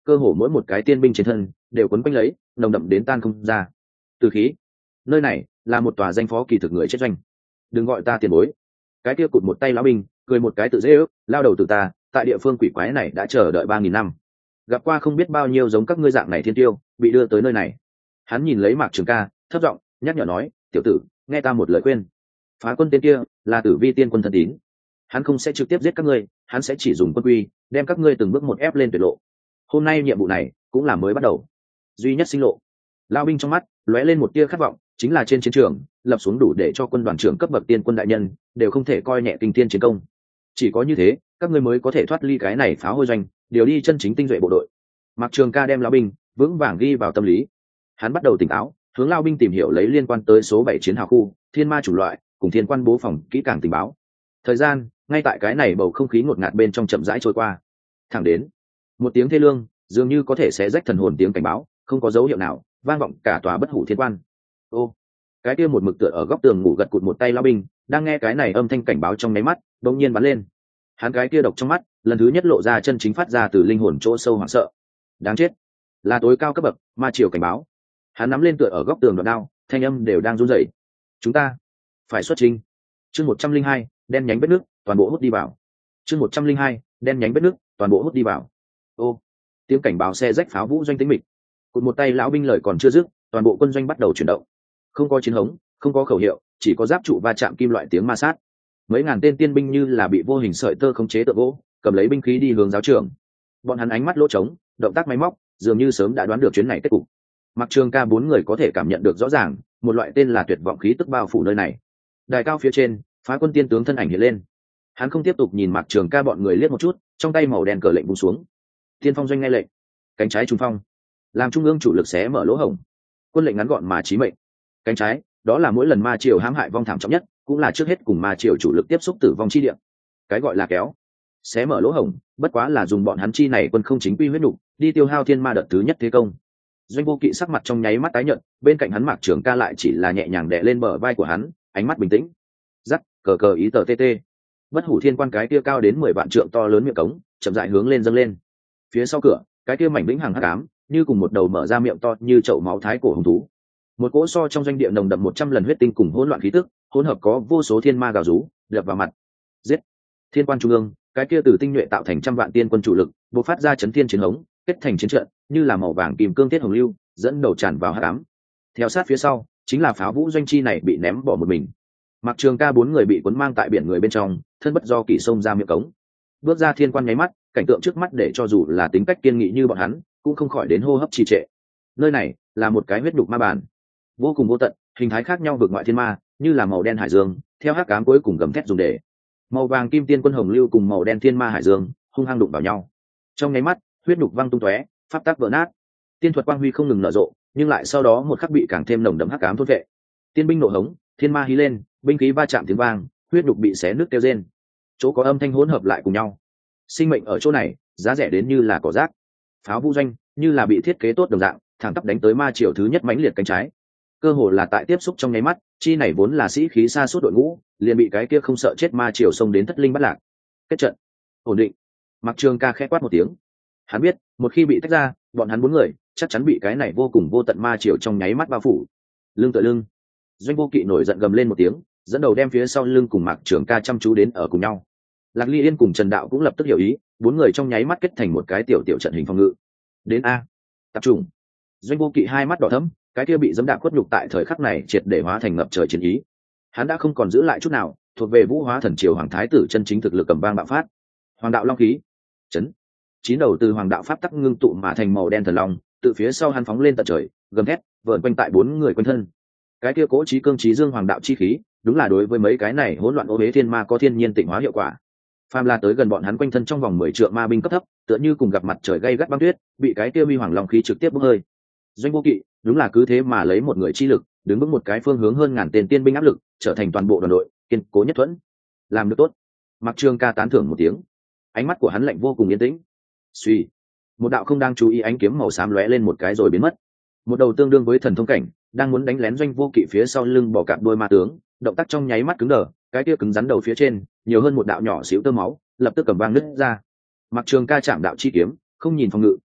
Speaker 1: cơ hồ mỗi một cái tiên binh trên thân đều quấn quanh lấy nồng đậm đến tan không ra từ khí. Nơi này là một tòa danh phó kỳ thực người chết doanh. Đừng gọi ta tiền bối. Cái kia cụt một tay lão binh cười một cái tự dễ ước, lao đầu từ ta tại địa phương quỷ quái này đã chờ đợi ba nghìn năm, gặp qua không biết bao nhiêu giống các ngươi dạng này thiên tiêu bị đưa tới nơi này. Hắn nhìn lấy Mạc Trường Ca thấp giọng nhắc nhở nói, tiểu tử, nghe ta một lời khuyên, phá quân tên kia là Tử Vi tiên quân thân tín, hắn không sẽ trực tiếp giết các ngươi, hắn sẽ chỉ dùng quân quy đem các ngươi từng bước một ép lên tuyệt lộ. Hôm nay nhiệm vụ này cũng là mới bắt đầu, duy nhất sinh lộ. Lao binh trong mắt lóe lên một tia khát vọng, chính là trên chiến trường lập xuống đủ để cho quân đoàn trưởng cấp bậc tiên quân đại nhân đều không thể coi nhẹ kinh thiên chiến công. Chỉ có như thế các ngươi mới có thể thoát ly cái này phá hôi doanh, điều đi chân chính tinh duệ bộ đội. Mạc Trường Ca đem Lao binh vững vàng ghi vào tâm lý. Hắn bắt đầu tỉnh táo hướng Lao binh tìm hiểu lấy liên quan tới số bảy chiến hào khu, thiên ma chủng loại cùng thiên quan bố phòng kỹ càng tình báo. Thời gian ngay tại cái này bầu không khí ngột ngạt bên trong chậm rãi trôi qua, thẳng đến một tiếng thê lương dường như có thể xé rách thần hồn tiếng cảnh báo không có dấu hiệu nào vang vọng cả tòa bất hủ thiên quan. Ô, cái kia một mực tựa ở góc tường ngủ gật cụt một tay Lao binh đang nghe cái này âm thanh cảnh báo trong nháy mắt bỗng nhiên bắn lên. Hắn cái kia độc trong mắt lần thứ nhất lộ ra chân chính phát ra từ linh hồn chỗ sâu hoảng sợ. Đáng chết, là tối cao cấp bậc ma triều cảnh báo. Hắn nắm lên tựa ở góc tường đoạn đao, thanh âm đều đang run rẩy. Chúng ta phải xuất trình. Chương một trăm linh hai, đen nhánh vết nước toàn bộ hút đi vào. Chương một trăm linh hai, đen nhánh vết nước toàn bộ hút đi vào. Ô, tiếng cảnh báo xe rách pháo vũ doanh tĩnh mịch. Cụt một tay lão binh lời còn chưa dứt, toàn bộ quân doanh bắt đầu chuyển động. Không có chiến hống, không có khẩu hiệu, chỉ có giáp trụ va chạm kim loại tiếng ma sát. Mấy ngàn tên tiên binh như là bị vô hình sợi tơ khống chế tự gỗ, cầm lấy binh khí đi hướng giáo trường. Bọn hắn ánh mắt lỗ trống, động tác máy móc, dường như sớm đã đoán được chuyến này kết cục. Mặc Trường Ca bốn người có thể cảm nhận được rõ ràng, một loại tên là tuyệt vọng khí tức bao phủ nơi này. Đài cao phía trên, phá quân tiên tướng thân ảnh hiện lên. Hắn không tiếp tục nhìn Mạc Trường Ca bọn người liếc một chút, trong tay màu đen cờ lệnh buông xuống. Tiên phong doanh nghe lệnh, cánh trái trùng phong, làm trung ương chủ lực xé mở lỗ hổng. Quân lệnh ngắn gọn mà chí mệnh. Cánh trái, đó là mỗi lần ma triều hãm hại vong thảm trọng nhất, cũng là trước hết cùng ma triều chủ lực tiếp xúc tử vong chi địa. Cái gọi là kéo, xé mở lỗ hổng, bất quá là dùng bọn hắn chi này quân không chính quy huyết nục, đi tiêu hao thiên ma đợt thứ nhất thế công. Doanh Vô Kỵ sắc mặt trong nháy mắt tái nhợt, bên cạnh hắn Mạc Trường Ca lại chỉ là nhẹ nhàng đè lên bờ vai của hắn, ánh mắt bình tĩnh. Dắt, cờ cờ ý tờ tê tê. Bất hủ thiên quan cái kia cao đến mười vạn trượng to lớn miệng cống, chậm rãi hướng lên dâng lên. Phía sau cửa, cái kia mảnh vĩnh hằng hắc ám, như cùng một đầu mở ra miệng to như chậu máu thái cổ hung thú. Một cỗ so trong doanh địa nồng đậm một trăm lần huyết tinh cùng hỗn loạn khí tức, hỗn hợp có vô số thiên ma gào rú, đập vào mặt. Giết! Thiên quan trung ương, cái kia từ tinh nhuệ tạo thành trăm vạn tiên quân chủ lực, bộc phát ra chấn thiên chiến hống, kết thành chiến trận, như là màu vàng kim cương thiết hồng lưu, dẫn đầu tràn vào hắc ám. Theo sát phía sau, chính là pháo vũ doanh chi này bị ném bỏ một mình. Mạc Trường Ca bốn người bị cuốn mang tại biển người bên trong, thân bất do kỷ xông ra miệng cống. Bước ra thiên quan nháy mắt, cảnh tượng trước mắt để cho dù là tính cách kiên nghị như bọn hắn, cũng không khỏi đến hô hấp trì trệ. Nơi này là một cái huyết đục ma bản, vô cùng vô tận, hình thái khác nhau vượt ngoại thiên ma, như là màu đen hải dương, theo hắc ám cuối cùng gầm thét dùng để. Màu vàng kim tiên quân hồng lưu cùng màu đen thiên ma hải dương hung hăng đụng vào nhau. Trong nháy mắt, huyết đục văng tung tóe, pháp tắc vỡ nát. Tiên thuật quang huy không ngừng nở rộ, nhưng lại sau đó một khắc bị càng thêm nồng đậm hắc ám thôn vệ. Tiên binh nổ hống, thiên ma hí lên, binh khí va chạm tiếng vang, huyết đục bị xé nứt kêu rên. Chỗ có âm thanh hỗn hợp lại cùng nhau. Sinh mệnh ở chỗ này, giá rẻ đến như là cỏ rác. Pháo vũ doanh, như là bị thiết kế tốt đồng dạng, thẳng tắp đánh tới ma triều thứ nhất mãnh liệt cánh trái. Cơ hồ là tại tiếp xúc trong nháy mắt, chi này vốn là sĩ khí xa suốt đội ngũ, liền bị cái kia không sợ chết ma triều xông đến thất linh bắt lạc. Kết trận, ổn định. Mạc Trường Ca khẽ quát một tiếng. Hắn biết, một khi bị tách ra, bọn hắn bốn người chắc chắn bị cái này vô cùng vô tận ma triều trong nháy mắt bao phủ. Lưng tựa lưng, Doanh Vô Kỵ nổi giận gầm lên một tiếng, dẫn đầu đem phía sau lưng cùng Mạc Trường Ca chăm chú đến ở cùng nhau. Lạc Ly Yên cùng Trần Đạo cũng lập tức hiểu ý, bốn người trong nháy mắt kết thành một cái tiểu tiểu trận hình phòng ngự. Đến a, tập trung. Doanh Vô Kỵ hai mắt đỏ thẫm, cái kia bị dẫm đạp khuất nhục tại thời khắc này triệt để hóa thành ngập trời chiến ý. Hắn đã không còn giữ lại chút nào, thuộc về Vũ Hóa Thần Triều Hoàng Thái Tử chân chính thực lực cầm vang bạo phát. Hoàng đạo long khí, chấn. Chín đầu từ hoàng đạo pháp tắc ngưng tụ mà thành màu đen thần long, từ phía sau hắn phóng lên tận trời, gầm thét, vờn quanh tại bốn người quanh thân. Cái kia cố chí cương trí dương hoàng đạo chi khí, đúng là đối với mấy cái này hỗn loạn ô hế thiên ma có thiên nhiên tịnh hóa hiệu quả. Phàm là tới gần bọn hắn quanh thân trong vòng mười trượng ma binh cấp thấp, tựa như cùng gặp mặt trời gay gắt băng tuyết, bị cái kia huy hoàng long khí trực tiếp bốc hơi. Doanh Vô Kỵ, đúng là cứ thế mà lấy một người chi lực, đứng vững một cái phương hướng hơn ngàn tên tiên binh áp lực, trở thành toàn bộ đoàn đội, kiên cố nhất thuẫn. Làm được tốt. Mạc Trường Ca tán thưởng một tiếng. Ánh mắt của hắn lạnh vô cùng yên tĩnh. Suy, một đạo không đang chú ý ánh kiếm màu xám lóe lên một cái rồi biến mất. Một đầu tương đương với thần thông cảnh, đang muốn đánh lén Doanh Vô Kỵ phía sau lưng bỏ cạp đôi ma tướng, động tác trong nháy mắt cứng đờ, cái kia cứng rắn đầu phía trên, nhiều hơn một đạo nhỏ xíu tơ máu, lập tức cầm vang nứt ra. Mạc Trường Ca chạm đạo chi kiếm, không nhìn phòng ngự,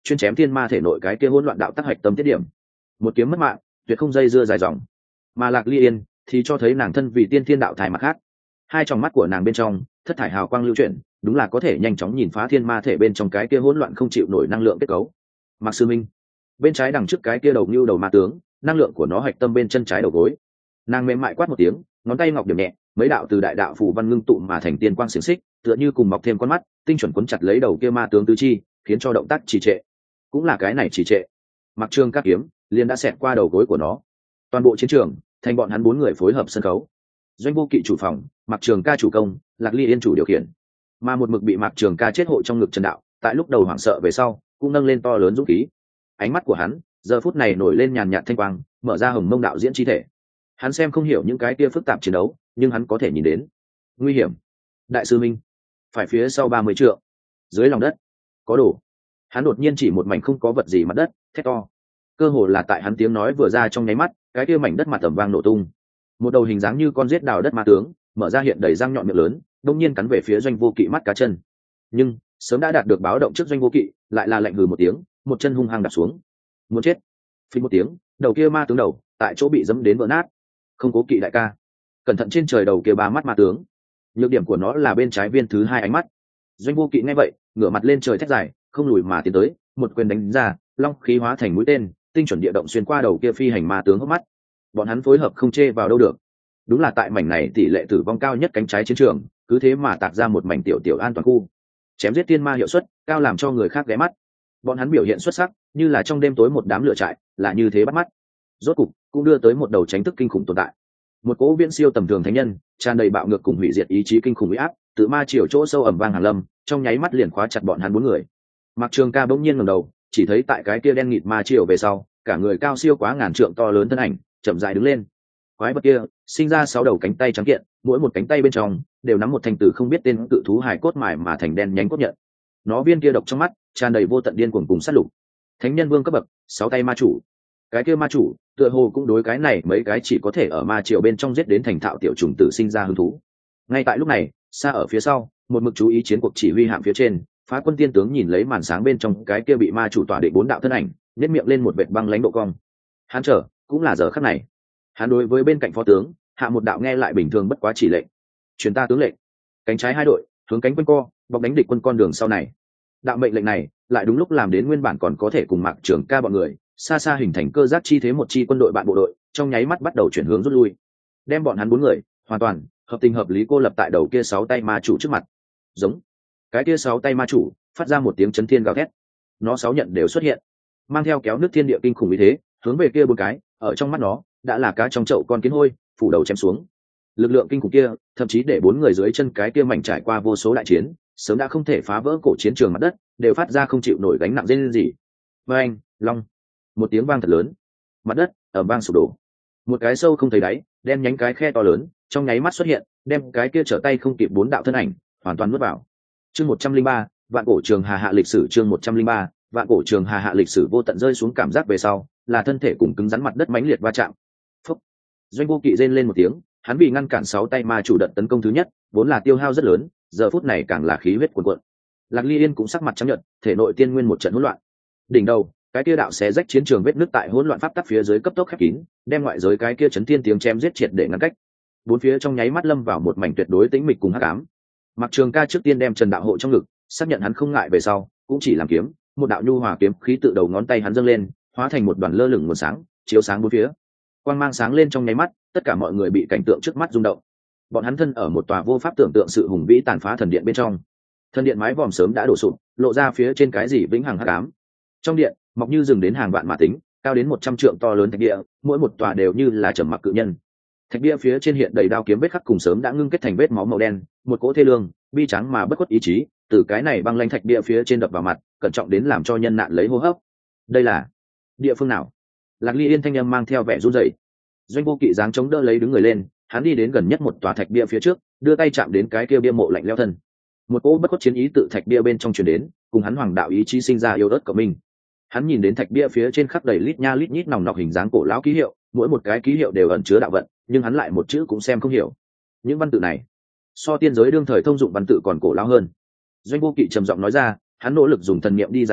Speaker 1: chuyên chém thiên ma thể nội cái kia hỗn loạn đạo tắc hạch tâm tiết điểm. Một kiếm mất mạng, tuyệt không dây dưa dài dòng. Mà Lạc Ly Yên thì cho thấy nàng thân vì tiên thiên đạo thai mặt khác, hai tròng mắt của nàng bên trong thất thải hào quang lưu chuyển, đúng là có thể nhanh chóng nhìn phá thiên ma thể bên trong cái kia hỗn loạn không chịu nổi năng lượng kết cấu. Mạc Sư Minh, bên trái đằng trước cái kia đầu như đầu ma tướng, năng lượng của nó hạch tâm bên chân trái đầu gối. Nàng mềm mại quát một tiếng, ngón tay ngọc điểm nhẹ, mấy đạo từ đại đạo phù văn ngưng tụ mà thành tiên quang xiềng xích, tựa như cùng mọc thêm con mắt, tinh chuẩn cuốn chặt lấy đầu kia ma tướng tứ chi, khiến cho động tác trì trệ. Cũng là cái này trì trệ, Mặc Trường Ca kiếm liền đã xẹt qua đầu gối của nó. Toàn bộ chiến trường thành bọn hắn bốn người phối hợp sân khấu. Doanh Vô Kỵ chủ phòng, Mặc Trường Ca chủ công, Lạc Ly Yên chủ điều khiển. Mà một mực bị Mặc Trường Ca chết hộ trong ngực Trần Đạo, tại lúc đầu hoảng sợ về sau, cũng nâng lên to lớn dũng khí. Ánh mắt của hắn giờ phút này nổi lên nhàn nhạt thanh quang, mở ra hồng mông đạo diễn chi thể. Hắn xem không hiểu những cái kia phức tạp chiến đấu, nhưng hắn có thể nhìn đến nguy hiểm. Đại sư Minh, phải phía sau ba mươi trượng, dưới lòng đất có đồ. Hắn đột nhiên chỉ một mảnh không có vật gì mặt đất, thét to. Cơ hồ là tại hắn tiếng nói vừa ra trong nháy mắt, cái kia mảnh đất mặt tầm vang nổ tung. Một đầu hình dáng như con rết đào đất ma tướng, mở ra hiện đầy răng nhọn miệng lớn, đông nhiên cắn về phía Doanh Vô Kỵ mắt cá chân. Nhưng sớm đã đạt được báo động trước Doanh Vô Kỵ, lại là lạnh hừ một tiếng, một chân hung hăng đạp xuống. Muốn chết. Phình một tiếng, đầu kia ma tướng đầu tại chỗ bị dẫm đến vỡ nát. Không Cố Kỵ đại ca, cẩn thận trên trời đầu kia ba mắt ma tướng. Nhược điểm của nó là bên trái viên thứ hai ánh mắt. Doanh Vô Kỵ nghe vậy, ngửa mặt lên trời thét dài, không lùi mà tiến tới, một quyền đánh ra, long khí hóa thành mũi tên, tinh chuẩn địa động xuyên qua đầu kia phi hành ma tướng hốc mắt. Bọn hắn phối hợp không chê vào đâu được. Đúng là tại mảnh này tỷ lệ tử vong cao nhất cánh trái chiến trường, cứ thế mà tạc ra một mảnh tiểu tiểu an toàn khu. Chém giết tiên ma hiệu suất cao làm cho người khác ghé mắt. Bọn hắn biểu hiện xuất sắc, như là trong đêm tối một đám lửa trại, là như thế bắt mắt. Rốt cục cũng đưa tới một đầu tránh thức kinh khủng tồn tại. Một cỗ viễn siêu tầm thường thánh nhân, tràn đầy bạo ngược cùng hủy diệt ý chí kinh khủng uy áp, tự ma chiều chỗ sâu ẩm vang hàng lâm, trong nháy mắt liền khóa chặt bọn hắn bốn người. Mặc Trường Ca bỗng nhiên ngẩng đầu, chỉ thấy tại cái kia đen nghịt ma chiều về sau, cả người cao siêu quá ngàn trượng to lớn thân ảnh, chậm rãi đứng lên. Quái vật kia sinh ra sáu đầu cánh tay trắng kiện, mỗi một cánh tay bên trong đều nắm một thanh tử không biết tên cự thú hài cốt mài mà thành đen nhánh cốt nhận. Nó viên kia độc trong mắt, tràn đầy vô tận điên cuồng cùng sát lục. Thánh nhân vương cấp bậc, sáu tay ma chủ. Cái kia ma chủ, tựa hồ cũng đối cái này mấy cái chỉ có thể ở ma triều bên trong giết đến thành thạo tiểu trùng tử sinh ra hứng thú. Ngay tại lúc này, xa ở phía sau, một mực chú ý chiến cuộc chỉ huy hạm phía trên, Phá Quân tiên tướng nhìn lấy màn sáng bên trong cái kia bị ma chủ tỏa định bốn đạo thân ảnh, nhếch miệng lên một vệt băng lãnh độ cong. Hắn chờ, cũng là giờ khắc này. Hắn đối với bên cạnh phó tướng, hạ một đạo nghe lại bình thường bất quá chỉ lệnh. Truyền ta tướng lệnh. Cánh trái hai đội, hướng cánh quân co, bọc đánh địch quân con đường sau này. Đạo mệnh lệnh này, lại đúng lúc làm đến nguyên bản còn có thể cùng Mạc Trường Ca bọn người, xa xa hình thành cơ giác chi thế một chi quân đội bạn bộ đội, trong nháy mắt bắt đầu chuyển hướng rút lui. Đem bọn hắn bốn người, hoàn toàn hợp tình hợp lý cô lập tại đầu kia sáu tay ma chủ trước mặt. Giống. Cái kia sáu tay ma chủ phát ra một tiếng chấn thiên gào thét. Nó sáu nhận đều xuất hiện, mang theo kéo nước thiên địa kinh khủng như thế, hướng về kia bốn cái, ở trong mắt nó đã là cá trong chậu con kiến hôi, phủ đầu chém xuống. Lực lượng kinh khủng kia, thậm chí để bốn người dưới chân cái kia mảnh trải qua vô số đại chiến, sớm đã không thể phá vỡ cổ chiến trường mặt đất, đều phát ra không chịu nổi gánh nặng rên rỉ. Oeng, long, một tiếng vang thật lớn, mặt đất ở vang sụp đổ. Một cái sâu không thấy đáy, đen nhánh cái khe to lớn, trong nháy mắt xuất hiện, đem cái kia trở tay không kịp bốn đạo thân ảnh, hoàn toàn nuốt vào. Chương một trăm linh ba, vạn cổ trường hà hạ lịch sử chương một trăm linh ba, vạn cổ trường hà hạ lịch sử vô tận rơi xuống cảm giác về sau, là thân thể cùng cứng rắn mặt đất mãnh liệt va chạm. Phúc. Doanh Vô Kỵ rên lên một tiếng, hắn bị ngăn cản sáu tay ma chủ đợt tấn công thứ nhất, vốn là tiêu hao rất lớn, giờ phút này càng là khí huyết cuồn cuộn. Lạc Ly Yên cũng sắc mặt trắng nhợt, thể nội tiên nguyên một trận hỗn loạn. Đỉnh đầu, cái kia đạo xé rách chiến trường vết nứt tại hỗn loạn pháp tắc phía dưới cấp tốc khép kín, đem ngoại giới cái kia chấn thiên tiếng chém giết triệt để ngăn cách. Bốn phía trong nháy mắt lâm vào một mảnh tuyệt đối tĩnh mịch cùng hắc ám. Mặc Trường Ca trước tiên đem Trần Đạo hộ trong ngực, xác nhận hắn không ngại về sau, cũng chỉ làm kiếm, một đạo nhu hòa kiếm khí tự đầu ngón tay hắn dâng lên, hóa thành một đoàn lơ lửng nguồn sáng, chiếu sáng bốn phía. Quang mang sáng lên trong nháy mắt, tất cả mọi người bị cảnh tượng trước mắt rung động. Bọn hắn thân ở một tòa vô pháp tưởng tượng sự hùng vĩ tàn phá thần điện bên trong. Thần điện mái vòm sớm đã đổ sụp, lộ ra phía trên cái gì vĩnh hằng hắc ám. Trong điện, mọc như rừng đến hàng vạn mã tính, cao đến một trăm trượng to lớn thạch địa, mỗi một tòa đều như là trầm mặc cự nhân. Thạch bia phía trên hiện đầy đao kiếm vết khắc cùng sớm đã ngưng kết thành vết máu màu đen, một cỗ thê lương, bi trắng mà bất khuất ý chí, từ cái này băng lanh thạch bia phía trên đập vào mặt, cẩn trọng đến làm cho nhân nạn lấy hô hấp. Đây là địa phương nào? Lạc Ly Yên thanh âm mang theo vẻ run rẩy. Doanh Vô Kỵ dáng chống đỡ lấy đứng người lên, hắn đi đến gần nhất một tòa thạch bia phía trước, đưa tay chạm đến cái kia bia mộ lạnh lẽo thân. Một cỗ bất khuất chiến ý tự thạch bia bên trong truyền đến, cùng hắn hoàng đạo ý chí sinh ra yêu ớt của mình. Hắn nhìn đến thạch bia phía trên khắc đầy lít nha lít nhít nòng nọc hình dáng cổ lão ký hiệu, mỗi một cái ký hiệu đều ẩn chứa đạo vận, nhưng hắn lại một chữ cũng xem không hiểu. Những văn tự này, so tiên giới đương thời thông dụng văn tự còn cổ lão hơn. Doanh Vô Kỵ trầm giọng nói ra, hắn nỗ lực dùng thần niệm đi giải đọc,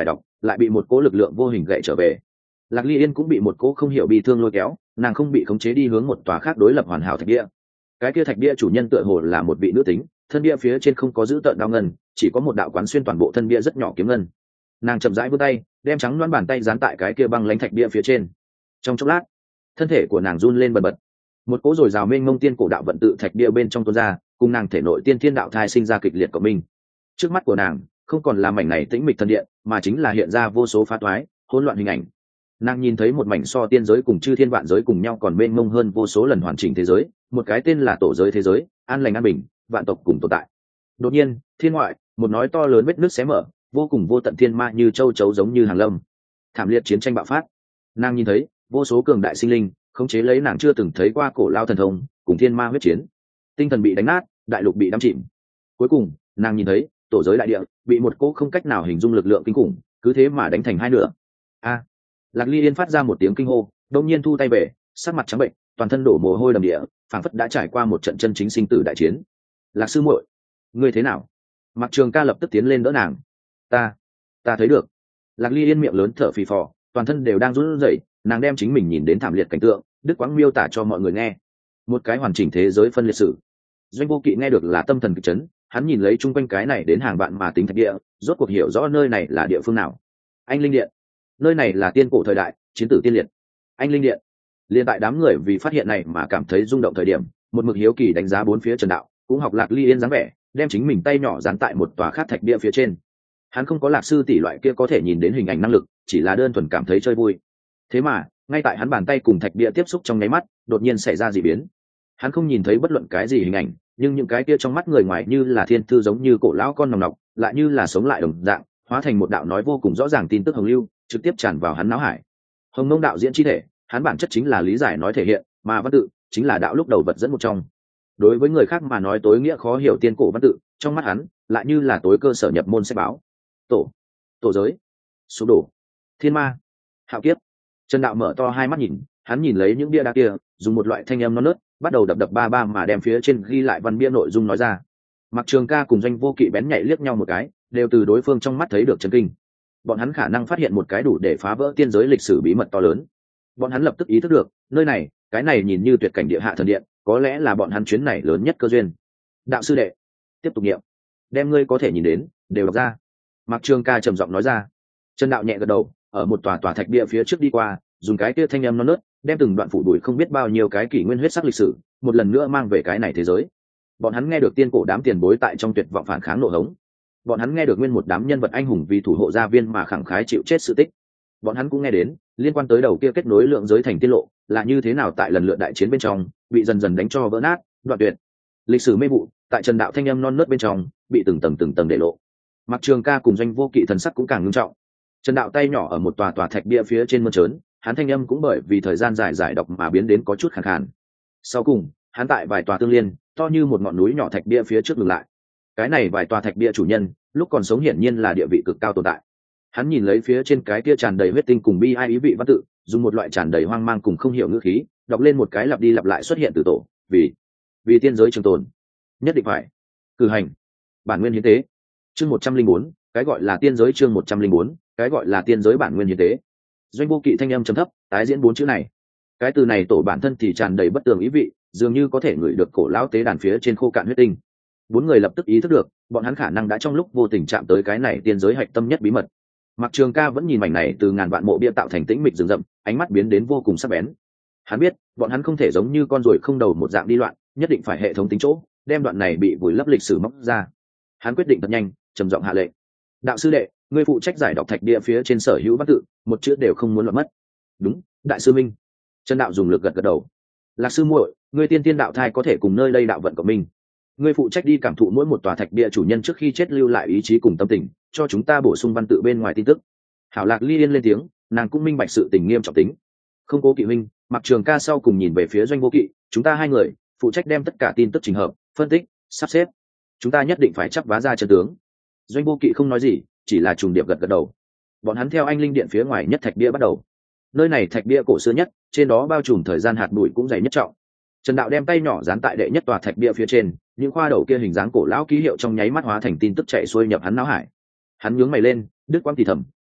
Speaker 1: lại bị một cỗ lực lượng vô hình gậy trở về. Lạc Ly Yên cũng bị một cỗ không hiểu bị thương lôi kéo, nàng không bị khống chế đi hướng một tòa khác đối lập hoàn hảo thạch bia. Cái kia thạch bia chủ nhân tựa hồ là một vị nữ tính, thân bia phía trên không có giữ tợn đao ngân, chỉ có một đạo quán xuyên toàn bộ thân bia rất nhỏ kiếm ngân. Nàng chậm rãi vươn tay, đem trắng loáng bàn tay dán tại cái kia băng lãnh thạch bia phía trên. Trong chốc lát, thân thể của nàng run lên bần bật, một cỗ rồi rào mênh mông tiên cổ đạo vận tự thạch bia bên trong tuôn ra, cùng nàng thể nội tiên thiên đạo thai sinh ra kịch liệt của mình. Trước mắt của nàng không còn là mảnh này tĩnh mịch thần điện, mà chính là hiện ra vô số phá toái hỗn loạn hình ảnh. Nàng nhìn thấy một mảnh so tiên giới cùng chư thiên vạn giới cùng nhau còn mênh mông hơn vô số lần hoàn chỉnh thế giới, một cái tên là tổ giới thế giới, an lành an bình, vạn tộc cùng tồn tại. Đột nhiên, thiên ngoại, một nói to lớn vết nước xé mở, vô cùng vô tận thiên ma như châu chấu giống như hàng lâm. Thảm liệt chiến tranh bạo phát. Nàng nhìn thấy vô số cường đại sinh linh khống chế lấy nàng chưa từng thấy qua cổ lao thần thông, cùng thiên ma huyết chiến. Tinh thần bị đánh nát, đại lục bị đắm chìm. Cuối cùng, nàng nhìn thấy tổ giới đại địa bị một cỗ không cách nào hình dung lực lượng kinh khủng cứ thế mà đánh thành hai nửa. A! Lạc Ly Yên phát ra một tiếng kinh hô, đột nhiên thu tay về, sắc mặt trắng bệnh, toàn thân đổ mồ hôi đầm địa, phảng phất đã trải qua một trận chân chính sinh tử đại chiến. Lạc sư muội, ngươi thế nào? Mạc Trường Ca lập tức tiến lên đỡ nàng. Ta, ta thấy được. Lạc Ly Yên miệng lớn thở phì phò, toàn thân đều đang run rẩy, nàng đem chính mình nhìn đến thảm liệt cảnh tượng, Đức Quãng miêu tả cho mọi người nghe. Một cái hoàn chỉnh thế giới phân liệt sử. Doanh Vô Kỵ nghe được là tâm thần kịch chấn, hắn nhìn lấy chung quanh cái này đến hàng vạn mà tính thạch địa, rốt cuộc hiểu rõ nơi này là địa phương nào. Anh Linh Điện, nơi này là tiên cổ thời đại, chiến tử tiên liệt. Anh Linh Điện. Liên tại đám người vì phát hiện này mà cảm thấy rung động thời điểm, một mực hiếu kỳ đánh giá bốn phía Trần Đạo, cũng học Lạc Ly Yên dáng vẻ, đem chính mình tay nhỏ dán tại một tòa khác thạch bia phía trên. Hắn không có Lạc sư tỷ loại kia có thể nhìn đến hình ảnh năng lực, chỉ là đơn thuần cảm thấy chơi vui. Thế mà, ngay tại hắn bàn tay cùng thạch bia tiếp xúc trong nháy mắt, đột nhiên xảy ra dị biến. Hắn không nhìn thấy bất luận cái gì hình ảnh, nhưng những cái kia trong mắt người ngoài như là thiên thư giống như cổ lão con nòng nọc, lại như là sống lại đồng dạng, hóa thành một đạo nói vô cùng rõ ràng tin tức hồng lưu, trực tiếp tràn vào hắn não hải. Hồng Nông đạo diễn chi thể, hắn bản chất chính là lý giải nói thể hiện, mà văn tự chính là đạo lúc đầu vật dẫn một trong. Đối với người khác mà nói tối nghĩa khó hiểu tiên cổ văn tự, trong mắt hắn lại như là tối cơ sở nhập môn sách báo. Tổ, tổ giới, sụp đổ, thiên ma, hạo kiếp. Trần Đạo mở to hai mắt nhìn, hắn nhìn lấy những bia đá kia, dùng một loại thanh âm non nớt, bắt đầu đập đập ba ba mà đem phía trên ghi lại văn bia nội dung nói ra. Mặc Trường Ca cùng Doanh Vô Kỵ bén nhạy liếc nhau một cái, đều từ đối phương trong mắt thấy được chấn kinh. Bọn hắn khả năng phát hiện một cái đủ để phá vỡ tiên giới lịch sử bí mật to lớn. Bọn hắn lập tức ý thức được, nơi này, cái này nhìn như tuyệt cảnh địa hạ thần điện, có lẽ là bọn hắn chuyến này lớn nhất cơ duyên. Đạo sư đệ, tiếp tục nghiệm, đem ngươi có thể nhìn đến, đều đọc ra. Mặc Trường Ca trầm giọng nói ra. Trần Đạo nhẹ gật đầu, ở một tòa tòa thạch bia phía trước đi qua, dùng cái kia thanh âm non nớt, đem từng đoạn phủ đuổi không biết bao nhiêu cái kỷ nguyên huyết sắc lịch sử, một lần nữa mang về cái này thế giới. Bọn hắn nghe được tiên cổ đám tiền bối tại trong tuyệt vọng phản kháng nộ hống. Bọn hắn nghe được nguyên một đám nhân vật anh hùng vì thủ hộ gia viên mà khẳng khái chịu chết sự tích. Bọn hắn cũng nghe đến liên quan tới đầu kia kết nối lượng giới thành tiết lộ, là như thế nào tại lần lượt đại chiến bên trong bị dần dần đánh cho vỡ nát, đoạn tuyệt. Lịch sử mê vụ tại Trần Đạo thanh âm non nớt bên trong bị từng tầng từng tầng để lộ. Mặc Trường Ca cùng Doanh Vô Kỵ thần sắc cũng càng nghiêm trọng. Trần Đạo tay nhỏ ở một tòa tòa thạch bia phía trên mơn trớn, hắn thanh âm cũng bởi vì thời gian dài giải đọc mà biến đến có chút khàn khàn. Sau cùng, hắn tại vài tòa tương liên, to như một ngọn núi nhỏ thạch bia phía trước dừng lại. Cái này vài tòa thạch bia chủ nhân, lúc còn sống hiển nhiên là địa vị cực cao tồn tại. Hắn nhìn lấy phía trên cái kia tràn đầy huyết tinh cùng bi ai ý vị văn tự, dùng một loại tràn đầy hoang mang cùng không hiểu ngữ khí, đọc lên một cái lặp đi lặp lại xuất hiện từ tổ, vì vì tiên giới trường tồn, nhất định phải cử hành bản nguyên hiến tế. Chương một trăm linh bốn, cái gọi là tiên giới chương một trăm linh bốn, cái gọi là tiên giới bản nguyên hiến tế. Doanh Vô Kỵ thanh âm trầm thấp, tái diễn bốn chữ này. Cái từ này tổ bản thân thì tràn đầy bất tường ý vị, dường như có thể ngửi được cổ lão tế đàn phía trên khô cạn huyết tinh. Bốn người lập tức ý thức được, bọn hắn khả năng đã trong lúc vô tình chạm tới cái này tiên giới hạch tâm nhất bí mật. Mặc Trường Ca vẫn nhìn mảnh này từ ngàn vạn mộ bia tạo thành tĩnh mịch rừng rậm, ánh mắt biến đến vô cùng sắc bén. Hắn biết, bọn hắn không thể giống như con ruồi không đầu một dạng đi loạn, nhất định phải hệ thống tính chỗ, đem đoạn này bị vùi lấp lịch sử móc ra. Hắn quyết định thật nhanh, trầm giọng hạ lệnh. Đạo sư đệ, ngươi phụ trách giải đọc thạch bia phía trên sở hữu văn tự, một chữ đều không muốn lọt mất. Đúng, đại sư minh. Trần Đạo dùng lực gật gật đầu. Lạc sư muội, ngươi tiên tiên đạo thai có thể cùng nơi đây đạo vận của mình. Ngươi phụ trách đi cảm thụ mỗi một tòa thạch bia chủ nhân trước khi chết lưu lại ý chí cùng tâm tình, cho chúng ta bổ sung văn tự bên ngoài tin tức. Hảo. Lạc Ly Yên lên tiếng, nàng cũng minh bạch sự tình nghiêm trọng tính. Không Cố Kỵ huynh, Mặc Trường Ca sau cùng nhìn về phía Doanh Vô Kỵ, chúng ta hai người phụ trách đem tất cả tin tức trình hợp, phân tích, sắp xếp. Chúng ta nhất định phải chắp vá ra chân tướng. Doanh Vô Kỵ không nói gì, chỉ là trùng điệp gật gật đầu. Bọn hắn theo Anh Linh Điện phía ngoài nhất thạch bia bắt đầu. Nơi này thạch bia cổ xưa nhất, trên đó bao trùm thời gian hạt bụi cũng dày nhất trọng. Trần Đạo đem tay nhỏ dán tại đệ nhất tòa thạch bia phía trên, những khoa đầu kia hình dáng cổ lão ký hiệu trong nháy mắt hóa thành tin tức chạy xuôi nhập hắn não hải. Hắn nhướng mày lên, đứt quãng thì thầm,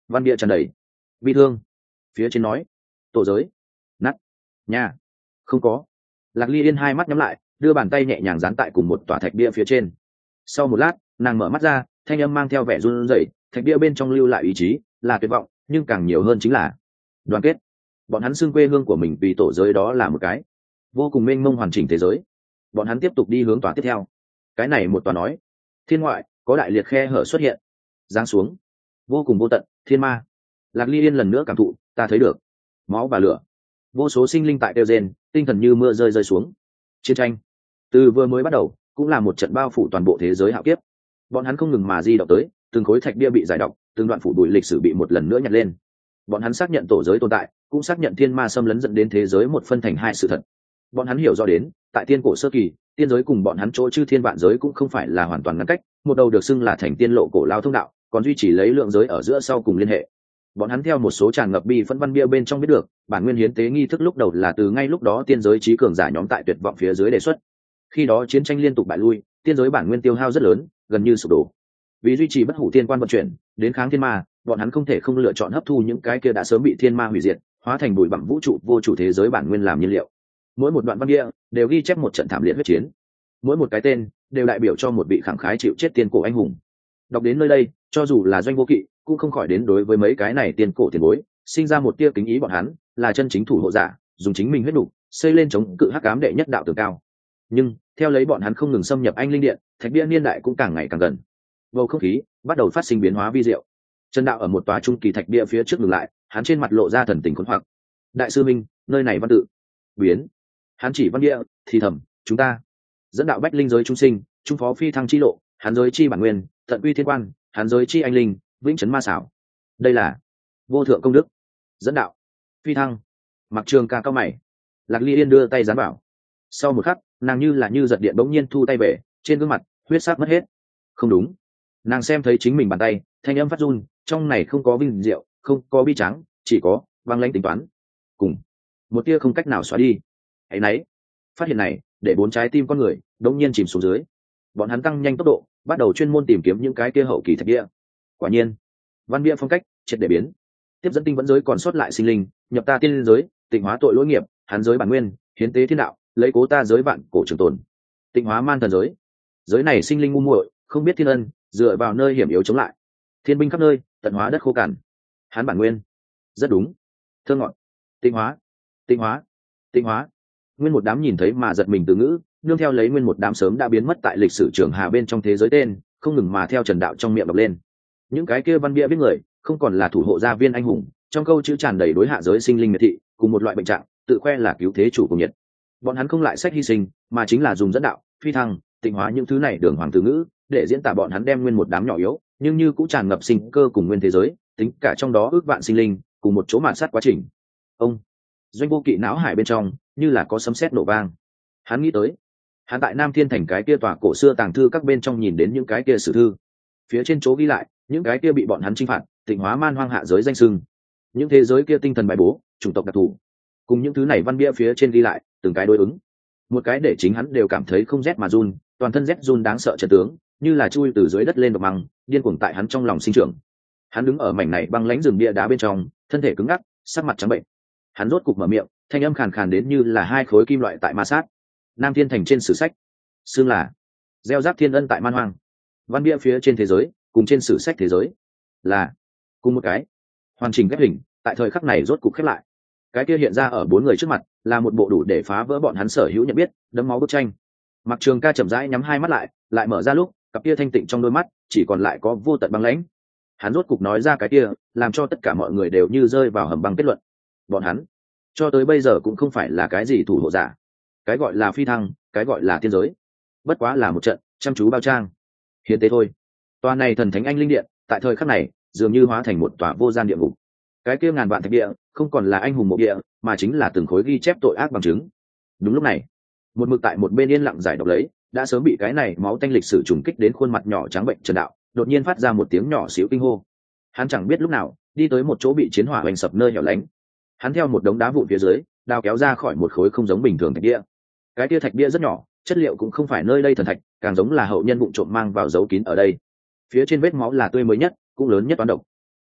Speaker 1: văn bia tràn đầy bi thương. Phía trên nói tổ giới nát nhà không có. Lạc Ly Yên hai mắt nhắm lại, đưa bàn tay nhẹ nhàng dán tại cùng một tòa thạch bia phía trên. Sau một lát nàng mở mắt ra, thanh âm mang theo vẻ run rẩy, thạch bia bên trong lưu lại ý chí là tuyệt vọng, nhưng càng nhiều hơn chính là đoàn kết. Bọn hắn xưng quê hương của mình vì tổ giới đó là một cái vô cùng mênh mông hoàn chỉnh thế giới. Bọn hắn tiếp tục đi hướng tòa tiếp theo. Cái này một tòa nói thiên ngoại có đại liệt khe hở xuất hiện, giáng xuống vô cùng vô tận thiên ma. Lạc Ly Yên lần nữa cảm thụ, ta thấy được máu và lửa, vô số sinh linh tại tiêu gen, tinh thần như mưa rơi rơi xuống. Chiến tranh từ vừa mới bắt đầu cũng là một trận bao phủ toàn bộ thế giới hạo kiếp. Bọn hắn không ngừng mà di động tới, từng khối thạch bia bị giải độc, từng đoạn phủ bụi lịch sử bị một lần nữa nhặt lên. Bọn hắn xác nhận tổ giới tồn tại, cũng xác nhận thiên ma xâm lấn dẫn đến thế giới một phân thành hai sự thật. Bọn hắn hiểu rõ đến, tại tiên cổ sơ kỳ, tiên giới cùng bọn hắn chỗ chư thiên vạn giới cũng không phải là hoàn toàn ngăn cách, một đầu được xưng là thành tiên lộ cổ lao thông đạo, còn duy trì lấy lượng giới ở giữa sau cùng liên hệ. Bọn hắn theo một số tràn ngập bi phân văn bia bên trong biết được, bản nguyên hiến tế nghi thức lúc đầu là từ ngay lúc đó tiên giới trí cường giả nhóm tại tuyệt vọng phía dưới đề xuất. Khi đó chiến tranh liên tục bại lui, tiên giới bản nguyên tiêu hao rất lớn, gần như sụp đổ. Vì duy trì bất hủ tiên quan vận chuyển, đến kháng thiên ma, bọn hắn không thể không lựa chọn hấp thu những cái kia đã sớm bị thiên ma hủy diệt, hóa thành bụi bặm vũ trụ vô chủ thế giới bản nguyên làm nhiên liệu. Mỗi một đoạn văn bia đều ghi chép một trận thảm liệt huyết chiến, mỗi một cái tên đều đại biểu cho một vị khẳng khái chịu chết tiên cổ anh hùng. Đọc đến nơi đây, cho dù là Doanh Vô Kỵ cũng không khỏi đến đối với mấy cái này tiên cổ tiền bối sinh ra một tia kính ý. Bọn hắn là chân chính thủ hộ giả, dùng chính mình huyết đủ xây lên chống cự hắc ám đệ nhất đạo tường cao. Nhưng theo lấy bọn hắn không ngừng xâm nhập anh linh điện, thạch bia niên đại cũng càng ngày càng gần. Bầu không khí bắt đầu phát sinh biến hóa vi diệu. Trần Đạo ở một tòa trung kỳ thạch bia phía trước ngừng lại, hắn trên mặt lộ ra thần tình khốn hoặc. Đại sư minh, nơi này văn tự biến. Hắn chỉ văn bia thì thầm, chúng ta dẫn đạo bách linh giới trung sinh, trung phó phi thăng chi lộ, hắn giới chi bản nguyên, tận uy thiên quan, hắn giới chi anh linh, vĩnh trấn ma xảo. Đây là vô thượng công đức. Dẫn đạo phi thăng. Mặc Trường ca cao mày. Lạc Ly Yên đưa tay gián bảo. Sau một khắc, nàng như là như giật điện bỗng nhiên thu tay về, trên gương mặt huyết sắc mất hết. Không đúng. Nàng xem thấy chính mình bàn tay, thanh âm phát run, trong này không có vinh diệu, không có bi trắng, chỉ có băng lãnh tính toán, cùng một tia không cách nào xóa đi. Hãy nấy, phát hiện này để bốn trái tim con người đống nhiên chìm xuống dưới. Bọn hắn tăng nhanh tốc độ, bắt đầu chuyên môn tìm kiếm những cái kia hậu kỳ thạch bia. Quả nhiên, văn bia phong cách triệt để biến. Tiếp dẫn tinh vẫn giới còn sót lại sinh linh, nhập ta tiên giới, tịnh hóa tội lỗi nghiệp, hắn giới bản nguyên, hiến tế thiên đạo, lấy cố ta giới vạn cổ trường tồn, tịnh hóa man thần giới. Giới này sinh linh ngu muội, không biết thiên ân, dựa vào nơi hiểm yếu chống lại, thiên binh khắp nơi, tận hóa đất khô cằn. Hắn bản nguyên rất đúng, thơ ngọt, tịnh hóa, tịnh hóa, tịnh hóa. Nguyên một đám nhìn thấy mà giật mình từ ngữ, nương theo lấy nguyên một đám sớm đã biến mất tại lịch sử trường hà bên trong thế giới tên, không ngừng mà theo Trần Đạo trong miệng đọc lên. Những cái kia văn bia biết người, không còn là thủ hộ gia viên anh hùng, trong câu chữ tràn đầy đối hạ giới sinh linh miệt thị, cùng một loại bệnh trạng, tự khoe là cứu thế chủ của nhiệt. Bọn hắn không lại sách hy sinh, mà chính là dùng dẫn đạo, phi thăng, tịnh hóa những thứ này đường hoàng từ ngữ, để diễn tả bọn hắn đem nguyên một đám nhỏ yếu, nhưng như cũng tràn ngập sinh cơ cùng nguyên thế giới, tính cả trong đó ước vạn sinh linh, cùng một chỗ mạn sát quá trình. Ông Doanh Vô Kỵ não hải bên trong như là có sấm sét nổ vang. Hắn nghĩ tới, hắn tại Nam Thiên Thành cái kia tòa cổ xưa tàng thư các bên trong nhìn đến những cái kia sử thư, phía trên chỗ ghi lại những cái kia bị bọn hắn chinh phạt, tịnh hóa man hoang hạ giới danh sưng, những thế giới kia tinh thần bài bố, chủng tộc đặc thù, cùng những thứ này văn bia phía trên ghi lại từng cái đối ứng, một cái để chính hắn đều cảm thấy không rét mà run, toàn thân rét run đáng sợ trận tướng, như là chui từ dưới đất lên độc măng, điên cuồng tại hắn trong lòng sinh trưởng. Hắn đứng ở mảnh này băng lãnh rừng bia đá bên trong, thân thể cứng ngắc, sắc mặt trắng bệnh. Hắn rốt cục mở miệng, thanh âm khàn khàn đến như là hai khối kim loại tại ma sát. Nam Thiên Thành trên sử sách xương là gieo giáp thiên ân tại man hoang, văn bia phía trên thế giới cùng trên sử sách thế giới là cùng một cái hoàn chỉnh ghép hình. Tại thời khắc này rốt cục khép lại, cái kia hiện ra ở bốn người trước mặt là một bộ đủ để phá vỡ bọn hắn sở hữu nhận biết đẫm máu bức tranh. Mặc Trường ca chậm rãi nhắm hai mắt lại, lại mở ra lúc cặp kia thanh tịnh trong đôi mắt chỉ còn lại có vô tận băng lãnh. Hắn rốt cục nói ra cái kia làm cho tất cả mọi người đều như rơi vào hầm băng kết luận: bọn hắn cho tới bây giờ cũng không phải là cái gì thủ hộ giả. Cái gọi là phi thăng, cái gọi là tiên giới, bất quá là một trận chăm chú bao trang hiến tế thôi. Tòa này thần thánh anh linh điện tại thời khắc này dường như hóa thành một tòa vô gian địa ngục. Cái kia ngàn vạn thạch địa không còn là anh hùng mộ địa, mà chính là từng khối ghi chép tội ác bằng chứng. Đúng lúc này, một mực tại một bên yên lặng giải độc lấy, đã sớm bị cái này máu tanh lịch sử trùng kích đến khuôn mặt nhỏ trắng bệnh Trần Đạo đột nhiên phát ra một tiếng nhỏ xíu kinh hô. Hắn chẳng biết lúc nào đi tới một chỗ bị chiến hỏa hoành sập nơi hẻo lánh. Hắn theo một đống đá vụn phía dưới đào kéo ra khỏi một khối không giống bình thường thạch bia. Cái kia thạch bia rất nhỏ, chất liệu cũng không phải nơi đây thần thạch, càng giống là hậu nhân vụng trộm mang vào giấu kín ở đây. Phía trên vết máu là tươi mới nhất, cũng lớn nhất toán độc.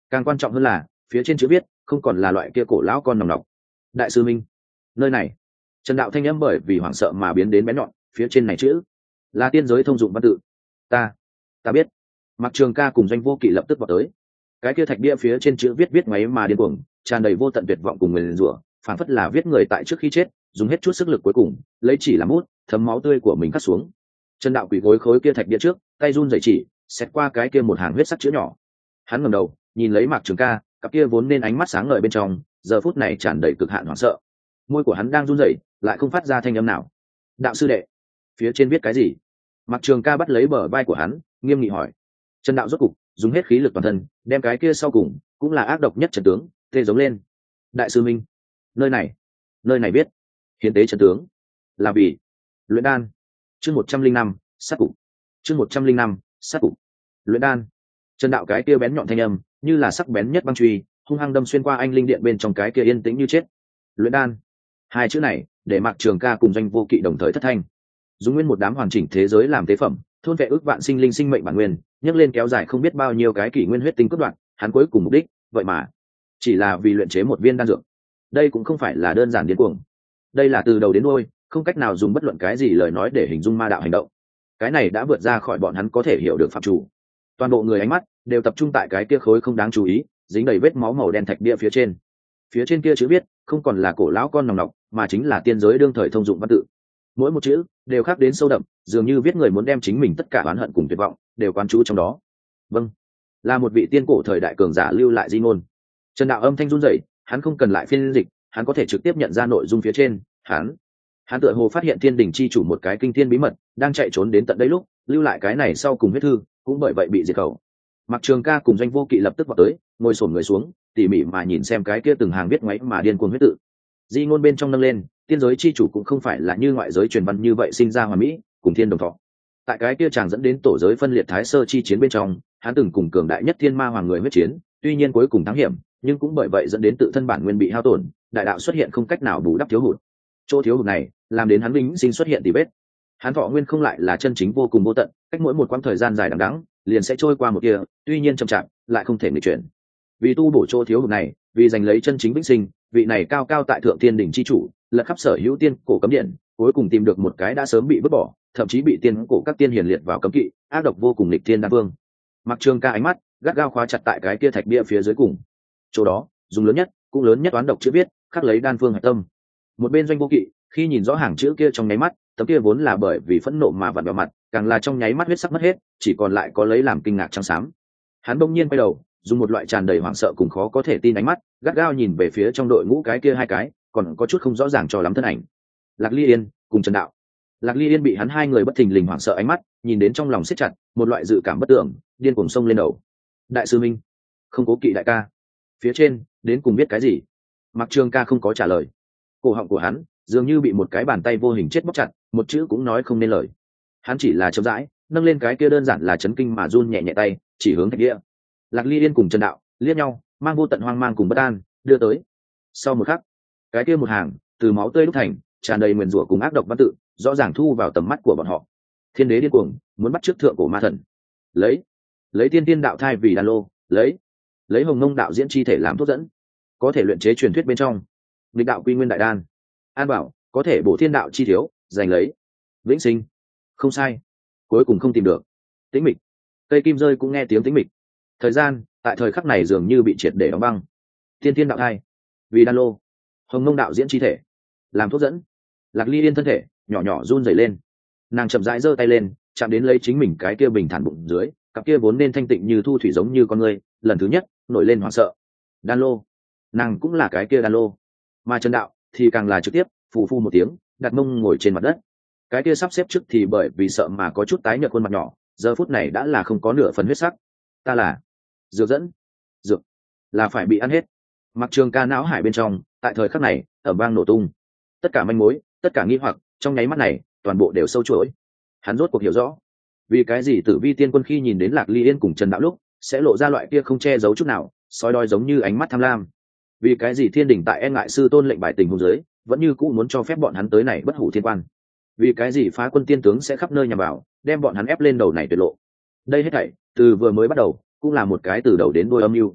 Speaker 1: càng quan trọng hơn là phía trên chữ viết không còn là loại kia cổ lão con nòng nọc. Đại sư minh, nơi này. Trần đạo thanh âm bởi vì hoảng sợ mà biến đến bén nhọn, phía trên này chữ là tiên giới thông dụng văn tự. Ta, ta biết. Mặc Trường Ca cùng Doanh Vô Kỵ lập tức vào tới. Cái kia thạch bia phía trên chữ viết viết ngoáy mà điên cuồng, tràn đầy vô tận tuyệt vọng cùng nguyền rủa, phản phất là viết người tại trước khi chết dùng hết chút sức lực cuối cùng lấy chỉ làm bút thấm máu tươi của mình cắt xuống. Trần đạo quỳ gối khối kia thạch bia trước, tay run rẩy chỉ xét qua cái kia một hàng huyết sắc chữ nhỏ. Hắn ngẩng đầu nhìn lấy Mạc Trường Ca, cặp kia vốn nên ánh mắt sáng ngời bên trong giờ phút này tràn đầy cực hạn hoảng sợ. Môi của hắn đang run rẩy lại không phát ra thanh âm nào. Đạo sư đệ, phía trên viết cái gì? Mạc Trường Ca bắt lấy bờ vai của hắn nghiêm nghị hỏi. Trần đạo rốt cục dùng hết khí lực toàn thân đem cái kia sau cùng cũng là ác độc nhất trận tướng tê giống lên. Đại sư minh, nơi này nơi này biết hiến tế trận tướng là vì luyện đan. Chương một trăm linh năm sát cục. Chương một trăm linh năm sát cục. Luyện đan. Trần đạo cái kia bén nhọn thanh âm như là sắc bén nhất băng truy hung hăng đâm xuyên qua anh linh điện bên trong cái kia yên tĩnh như chết. Luyện đan, hai chữ này để Mạc Trường Ca cùng Doanh Vô Kỵ đồng thời thất thanh. Dùng nguyên một đám hoàn chỉnh thế giới làm tế phẩm, thôn vệ ước vạn sinh linh sinh mệnh bản nguyên, nhấc lên kéo dài không biết bao nhiêu cái kỷ nguyên huyết tinh cướp đoạn, hắn cuối cùng mục đích vậy mà chỉ là vì luyện chế một viên đan dược. Đây cũng không phải là đơn giản điên cuồng, đây là từ đầu đến đuôi không cách nào dùng bất luận cái gì lời nói để hình dung ma đạo hành động. Cái này đã vượt ra khỏi bọn hắn có thể hiểu được phạm chủ. Toàn bộ người ánh mắt đều tập trung tại cái kia khối không đáng chú ý dính đầy vết máu màu đen thạch bia phía trên. Phía trên kia chữ viết không còn là cổ lão con nòng nọc mà chính là tiên giới đương thời thông dụng văn tự. Mỗi một chữ đều khắc đến sâu đậm, dường như viết người muốn đem chính mình tất cả oán hận cùng tuyệt vọng đều quán trú trong đó. Vâng, là một vị tiên cổ thời đại cường giả lưu lại di ngôn. Trần đạo âm thanh run rẩy, hắn không cần lại phiên dịch, hắn có thể trực tiếp nhận ra nội dung phía trên. Hắn, hắn tựa hồ phát hiện thiên đình chi chủ một cái kinh thiên bí mật, đang chạy trốn đến tận đây lúc lưu lại cái này sau cùng huyết thư, cũng bởi vậy bị diệt khẩu. Mạc Trường Ca cùng Doanh Vô Kỵ lập tức vào tới, ngồi xổm người xuống, tỉ mỉ mà nhìn xem cái kia từng hàng viết ngoáy mà điên cuồng huyết tự. Di ngôn bên trong nâng lên, tiên giới chi chủ cũng không phải là như ngoại giới truyền văn như vậy sinh ra hoàn mỹ, cùng thiên đồng thọ. Tại cái kia chàng dẫn đến tổ giới phân liệt thái sơ chi chiến bên trong, hắn từng cùng cường đại nhất thiên ma hoàng người huyết chiến, tuy nhiên cuối cùng thắng hiểm, nhưng cũng bởi vậy dẫn đến tự thân bản nguyên bị hao tổn, đại đạo xuất hiện không cách nào bù đắp thiếu hụt. Chỗ thiếu hụt này, làm đến hắn vĩnh sinh xuất hiện tỉ vết. Hắn thọ nguyên không lại là chân chính vô cùng vô tận, cách mỗi một quãng thời gian dài đằng đẵng, liền sẽ trôi qua một kia, tuy nhiên chậm chạp, lại không thể nghịch chuyển. Vì tu bổ chỗ thiếu hụt này, vì giành lấy chân chính vĩnh sinh, vị này cao cao tại thượng thiên đỉnh chi chủ, lật khắp sở hữu tiên cổ cấm điện, cuối cùng tìm được một cái đã sớm bị vứt bỏ, thậm chí bị tiên cổ các tiên hiển liệt vào cấm kỵ, ác độc vô cùng nghịch thiên đan vương. Mặc Trường Ca ánh mắt gắt gao khóa chặt tại cái kia thạch bia phía dưới cùng. Chỗ đó, dùng lớn nhất, cũng lớn nhất toán độc chữ viết, khắc lấy đan phương hạch tâm. Một bên Doanh Vô Kỵ, khi nhìn rõ hàng chữ kia trong nháy mắt, tấm kia vốn là bởi vì phẫn nộ mà vặn vào mặt, càng là trong nháy mắt huyết sắc mất hết, chỉ còn lại có lấy làm kinh ngạc trắng xám. Hắn bỗng nhiên quay đầu, dùng một loại tràn đầy hoảng sợ cùng khó có thể tin ánh mắt gắt gao nhìn về phía trong đội ngũ cái kia hai cái còn có chút không rõ ràng cho lắm thân ảnh, Lạc Ly Yên cùng Trần Đạo. Lạc Ly Yên bị hắn hai người bất thình lình hoảng sợ ánh mắt nhìn đến trong lòng siết chặt, một loại dự cảm bất tưởng điên cuồng sông lên đầu. Đại sư minh, không cố kỵ đại ca, phía trên đến cùng biết cái gì? Mặc Trường Ca không có trả lời, cổ họng của hắn dường như bị một cái bàn tay vô hình chết bóp chặt, một chữ cũng nói không nên lời. Hắn chỉ là chậm rãi nâng lên cái kia đơn giản là chấn kinh mà run nhẹ nhẹ tay chỉ hướng thạch địa. Lạc Ly Yên cùng Trần Đạo liếc nhau, mang vô tận hoang mang cùng bất an đưa tới. Sau một khắc, cái kia một hàng từ máu tươi đúc thành, tràn đầy nguyền rủa cùng ác độc văn tự rõ ràng thu vào tầm mắt của bọn họ. Thiên đế điên cuồng muốn bắt chước thượng cổ ma thần, lấy lấy tiên tiên đạo thai vì đan lô, lấy lấy hồng nông đạo diễn chi thể làm thuốc dẫn, có thể luyện chế truyền thuyết bên trong nghịch đạo quy nguyên đại đan, an bảo có thể bổ thiên đạo chi thiếu, giành lấy vĩnh sinh. Không sai, cuối cùng không tìm được. Tĩnh mịch, cây kim rơi cũng nghe tiếng tĩnh mịch. Thời gian tại thời khắc này dường như bị triệt để đóng băng. Tiên tiên đạo thai vì đan lô, hồng nông đạo diễn chi thể làm thuốc dẫn. Lạc Ly Yên thân thể nhỏ nhỏ run rẩy lên, nàng chậm rãi giơ tay lên chạm đến lấy chính mình cái kia bình thản bụng dưới, cặp kia vốn nên thanh tịnh như thu thủy giống như con người lần thứ nhất nổi lên hoảng sợ. Đan lô, nàng cũng là cái kia đan lô. Mà Trần Đạo thì càng là trực tiếp phù phu một tiếng đặt mông ngồi trên mặt đất. Cái kia sắp xếp trước thì bởi vì sợ mà có chút tái nhợt khuôn mặt nhỏ, giờ phút này đã là không có nửa phần huyết sắc. Ta là dược dẫn, dược là phải bị ăn hết. Mặc Trường Ca não hải bên trong tại thời khắc này ầm vang nổ tung, tất cả manh mối, tất cả nghi hoặc trong nháy mắt này toàn bộ đều sâu chuỗi. Hắn rốt cuộc hiểu rõ vì cái gì Tử Vi Tiên Quân khi nhìn đến Lạc Ly Yên cùng Trần Đạo lúc sẽ lộ ra loại kia không che giấu chút nào soi đói giống như ánh mắt tham lam, vì cái gì thiên đình tại e ngại sư tôn lệnh bài tình huống dưới vẫn như cũ muốn cho phép bọn hắn tới này bất hủ thiên quan, vì cái gì phá quân tiên tướng sẽ khắp nơi nhằm vào đem bọn hắn ép lên đầu này tuyệt lộ. Đây hết thảy từ vừa mới bắt đầu cũng là một cái từ đầu đến đuôi âm mưu.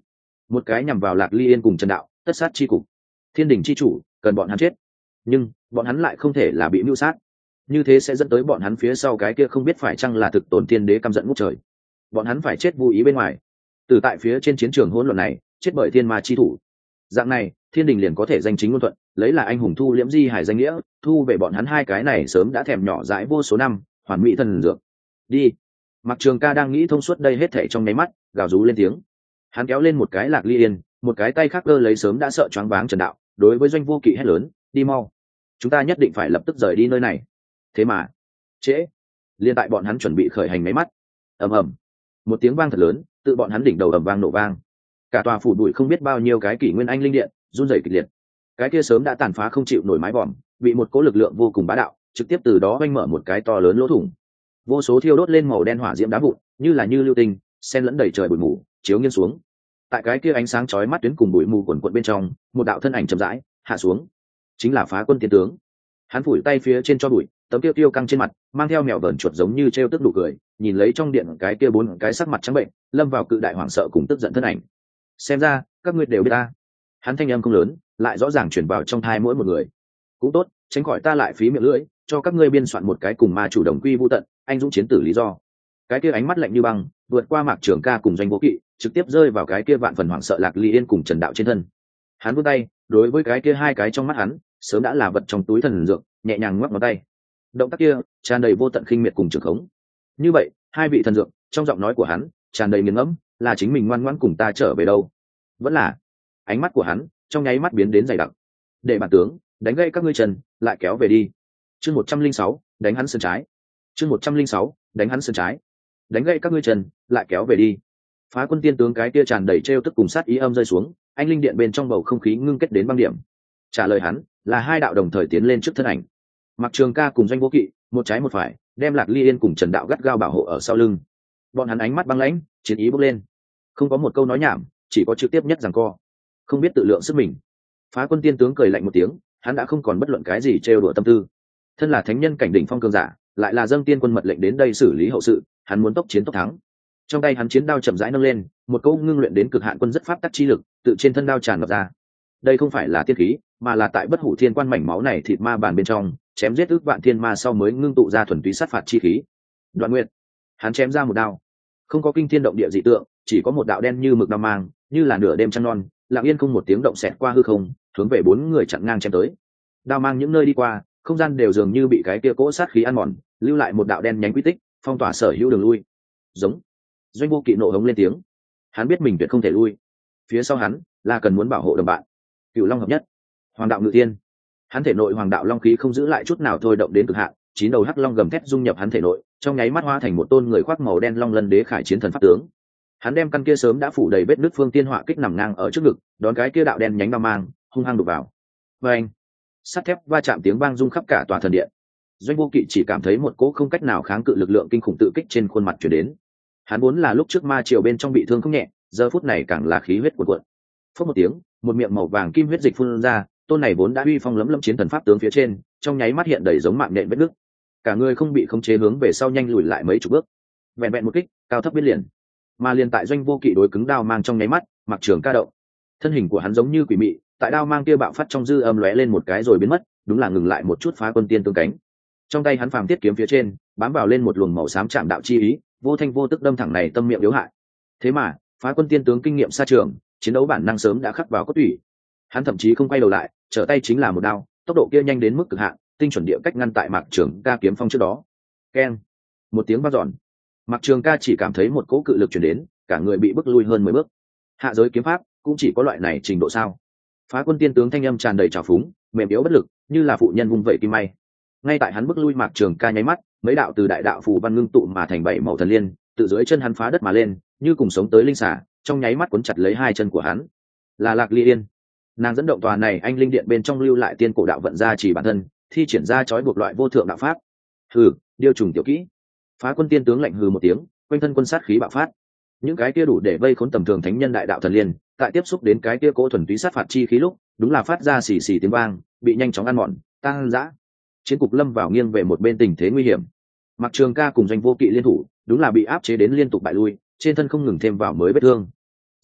Speaker 1: một cái nhằm vào Lạc Ly Yên cùng Trần Đạo, tất sát chi cục. Thiên đình chi chủ cần bọn hắn chết, nhưng bọn hắn lại không thể là bị mưu sát, như thế sẽ dẫn tới bọn hắn phía sau cái kia không biết phải chăng là thực tổn tiên đế căm giận ngút trời. Bọn hắn phải chết vô ý bên ngoài, từ tại phía trên chiến trường hỗn loạn này chết bởi thiên ma chi thủ. Dạng này thiên đình liền có thể danh chính ngôn thuận lấy là anh hùng thu liễm di hải danh nghĩa, thu về bọn hắn hai cái này sớm đã thèm nhỏ dãi vô số năm hoàn mỹ thần dược. Đi. Mặc Trường Ca đang nghĩ thông suốt đây hết thảy trong nháy mắt, gào rú lên tiếng. Hắn kéo lên một cái Lạc Ly Yên, một cái tay khác cơ lấy sớm đã sợ choáng váng Trần Đạo, đối với Doanh Vô Kỵ hét lớn, đi mau, chúng ta nhất định phải lập tức rời đi nơi này. Thế mà trễ. Liên tại bọn hắn chuẩn bị khởi hành máy mắt, ầm ầm, một tiếng vang thật lớn tự bọn hắn đỉnh đầu ầm vang nổ vang, cả tòa phủ bụi không biết bao nhiêu cái kỷ nguyên anh linh điện run rẩy kịch liệt. Cái kia sớm đã tàn phá không chịu nổi mái vòm bị một cỗ lực lượng vô cùng bá đạo trực tiếp từ đó oanh mở một cái to lớn lỗ thủng, vô số thiêu đốt lên màu đen hỏa diễm đá vụn như là như lưu tinh xen lẫn đầy trời bụi mù chiếu nghiêng xuống. Tại cái kia ánh sáng chói mắt tuyến cùng bụi mù quần quận bên trong, một đạo thân ảnh chậm rãi hạ xuống, chính là Phá Quân tiên tướng. Hắn phủi tay phía trên cho bụi, tấm tiêu tiêu căng trên mặt mang theo mèo vờn chuột giống như treo tức đủ cười, nhìn lấy trong điện cái kia bốn cái sắc mặt trắng bệnh lâm vào cự đại hoảng sợ cùng tức giận thân ảnh. Xem ra các ngươi đều biết ta. Hắn thanh âm không lớn lại rõ ràng chuyển vào trong thai mỗi một người. Cũng tốt, tránh khỏi ta lại phí miệng lưỡi cho các ngươi biên soạn một cái cùng ma chủ đồng quy vô tận anh dũng chiến tử lý do. Cái kia ánh mắt lạnh như băng vượt qua Mạc Trường Ca cùng Doanh Vô Kỵ trực tiếp rơi vào cái kia vạn phần hoảng sợ Lạc Ly Yên cùng Trần Đạo trên thân. Hắn vươn tay đối với cái kia hai cái trong mắt hắn sớm đã là vật trong túi thần dược, nhẹ nhàng ngoắc ngón tay. Động tác kia tràn đầy vô tận khinh miệt cùng trường khống. Như vậy hai vị thần dược trong giọng nói của hắn tràn đầy nghiền ngẫm, là chính mình ngoan ngoãn cùng ta trở về đâu, vẫn là ánh mắt của hắn trong nháy mắt biến đến dày đặc. Để bản tướng đánh gãy các ngươi chân lại kéo về đi. Chương một trăm linh sáu đánh hắn sườn trái. Chương một trăm linh sáu đánh hắn sườn trái. Đánh gãy các ngươi chân lại kéo về đi. Phá Quân tiên tướng cái kia tràn đầy trêu tức cùng sát ý âm rơi xuống, anh linh điện bên trong bầu không khí ngưng kết đến băng điểm. Trả lời hắn là hai đạo đồng thời tiến lên trước thân ảnh. Mặc Trường Ca cùng Doanh Vô Kỵ một trái một phải đem Lạc Ly Yên cùng Trần Đạo gắt gao bảo hộ ở sau lưng. Bọn hắn ánh mắt băng lãnh, chiến ý bốc lên, không có một câu nói nhảm, chỉ có trực tiếp nhất giằng co, không biết tự lượng sức mình. Phá Quân tiên tướng cười lạnh một tiếng, hắn đã không còn bất luận cái gì trêu đùa tâm tư. Thân là thánh nhân cảnh đỉnh phong cường giả, lại là dâng tiên quân mật lệnh đến đây xử lý hậu sự, hắn muốn tốc chiến tốc thắng. Trong tay hắn chiến đao chậm rãi nâng lên, một câu ngưng luyện đến cực hạn quân rất pháp tắc chi lực tự trên thân đao tràn ngập ra. Đây không phải là tiên khí, mà là tại bất hủ thiên quan mảnh máu này thịt ma bàn bên trong chém giết ước vạn thiên ma sau mới ngưng tụ ra thuần túy sát phạt chi khí. Đoạn Nguyệt, hắn chém ra một đao, không có kinh thiên động địa dị tượng, chỉ có một đạo đen như mực đao mang, như là nửa đêm trăng non, lặng yên không một tiếng động xẹt qua hư không, hướng về bốn người chặn ngang chém tới. Đao mang những nơi đi qua, không gian đều dường như bị cái kia cỗ sát khí ăn mòn, lưu lại một đạo đen nhánh quy tích, phong tỏa sở hữu đường lui. Giống. Doanh Vô Kỵ nộ hống lên tiếng, hắn biết mình tuyệt không thể lui, phía sau hắn là cần muốn bảo hộ đồng bạn. Cửu Long hợp nhất, Hoàng đạo ngự tiên, hắn thể nội Hoàng đạo long khí không giữ lại chút nào thôi động đến cực hạn, chín đầu hắc long gầm thét dung nhập hắn thể nội, trong nháy mắt hóa thành một tôn người khoác màu đen long lân đế khải chiến thần pháp tướng. Hắn đem căn kia sớm đã phủ đầy vết nứt phương tiên họa kích nằm ngang ở trước ngực, đón cái kia đạo đen nhánh đao mang hung hăng đục vào. Và anh, sắt thép va chạm tiếng vang rung khắp cả tòa thần điện. Doanh Vô Kỵ chỉ cảm thấy một cỗ không cách nào kháng cự lực lượng kinh khủng tự kích trên khuôn mặt truyền đến. Hắn vốn là lúc trước ma triều bên trong bị thương không nhẹ, giờ phút này càng là khí huyết cuộn cuộn. Phất một tiếng, một miệng màu vàng kim huyết dịch phun ra, tôn này vốn đã uy phong lấm lấm chiến thần pháp tướng phía trên, trong nháy mắt hiện đầy giống mạng nhện vết nứt. Cả người không bị khống chế hướng về sau nhanh lùi lại mấy chục bước. Vẹn vẹn một kích, cao thấp biết liền. Mà liền tại Doanh Vô Kỵ đối cứng đao mang trong nháy mắt, Mặc Trường Ca động. Thân hình của hắn giống như quỷ mị, tại đao mang kia bạo phát trong dư âm lóe lên một cái rồi biến mất, đúng là ngừng lại một chút Phá Quân tiên tướng cánh. Trong tay hắn phàm thiết kiếm phía trên, bám vào lên một luồng màu xám chạm đạo chi ý, vô thanh vô tức đâm thẳng này tâm miệng yếu hại. Thế mà, Phá Quân tiên tướng kinh nghiệm xa trường, chiến đấu bản năng sớm đã khắc vào cốt tủy. Hắn thậm chí không quay đầu lại, trở tay chính là một đao, tốc độ kia nhanh đến mức cực hạn, tinh chuẩn địa cách ngăn tại Mạc Trường Ca kiếm phong trước đó. Keng, một tiếng vang dọn. Mạc Trường Ca chỉ cảm thấy một cỗ cự lực truyền đến, cả người bị bức lui hơn mười bước. Hạ giới kiếm pháp cũng chỉ có loại này trình độ sao? Phá Quân tiên tướng thanh âm tràn đầy trào phúng, mềm yếu bất lực, như là phụ nhân vung vẩy kim may. Ngay tại hắn bức lui Mạc Trường Ca nháy mắt, mấy đạo từ đại đạo phù văn ngưng tụ mà thành bảy màu thần liên, từ dưới chân hắn phá đất mà lên, như cùng sống tới linh xà, trong nháy mắt cuốn chặt lấy hai chân của hắn. Là Lạc Ly Yên. Nàng dẫn động tòa này anh linh điện bên trong lưu lại tiên cổ đạo vận ra chỉ bản thân, thi triển ra chói buộc loại vô thượng đạo pháp. Hừ, điêu trùng tiểu kỹ. Phá Quân tiên tướng lạnh hừ một tiếng, quanh thân quân sát khí bạo phát. Những cái kia đủ để vây khốn tầm thường thánh nhân đại đạo thần liên, tại tiếp xúc đến cái kia cỗ thuần túy sát phạt chi khí lúc, đúng là phát ra xì xì tiếng vang, bị nhanh chóng ăn mòn, tăng dã. Chiến cục lâm vào nghiêng về một bên tình thế nguy hiểm. Mặc Trường Ca cùng Doanh Vô Kỵ liên thủ, đúng là bị áp chế đến liên tục bại lui, trên thân không ngừng thêm vào mới vết thương.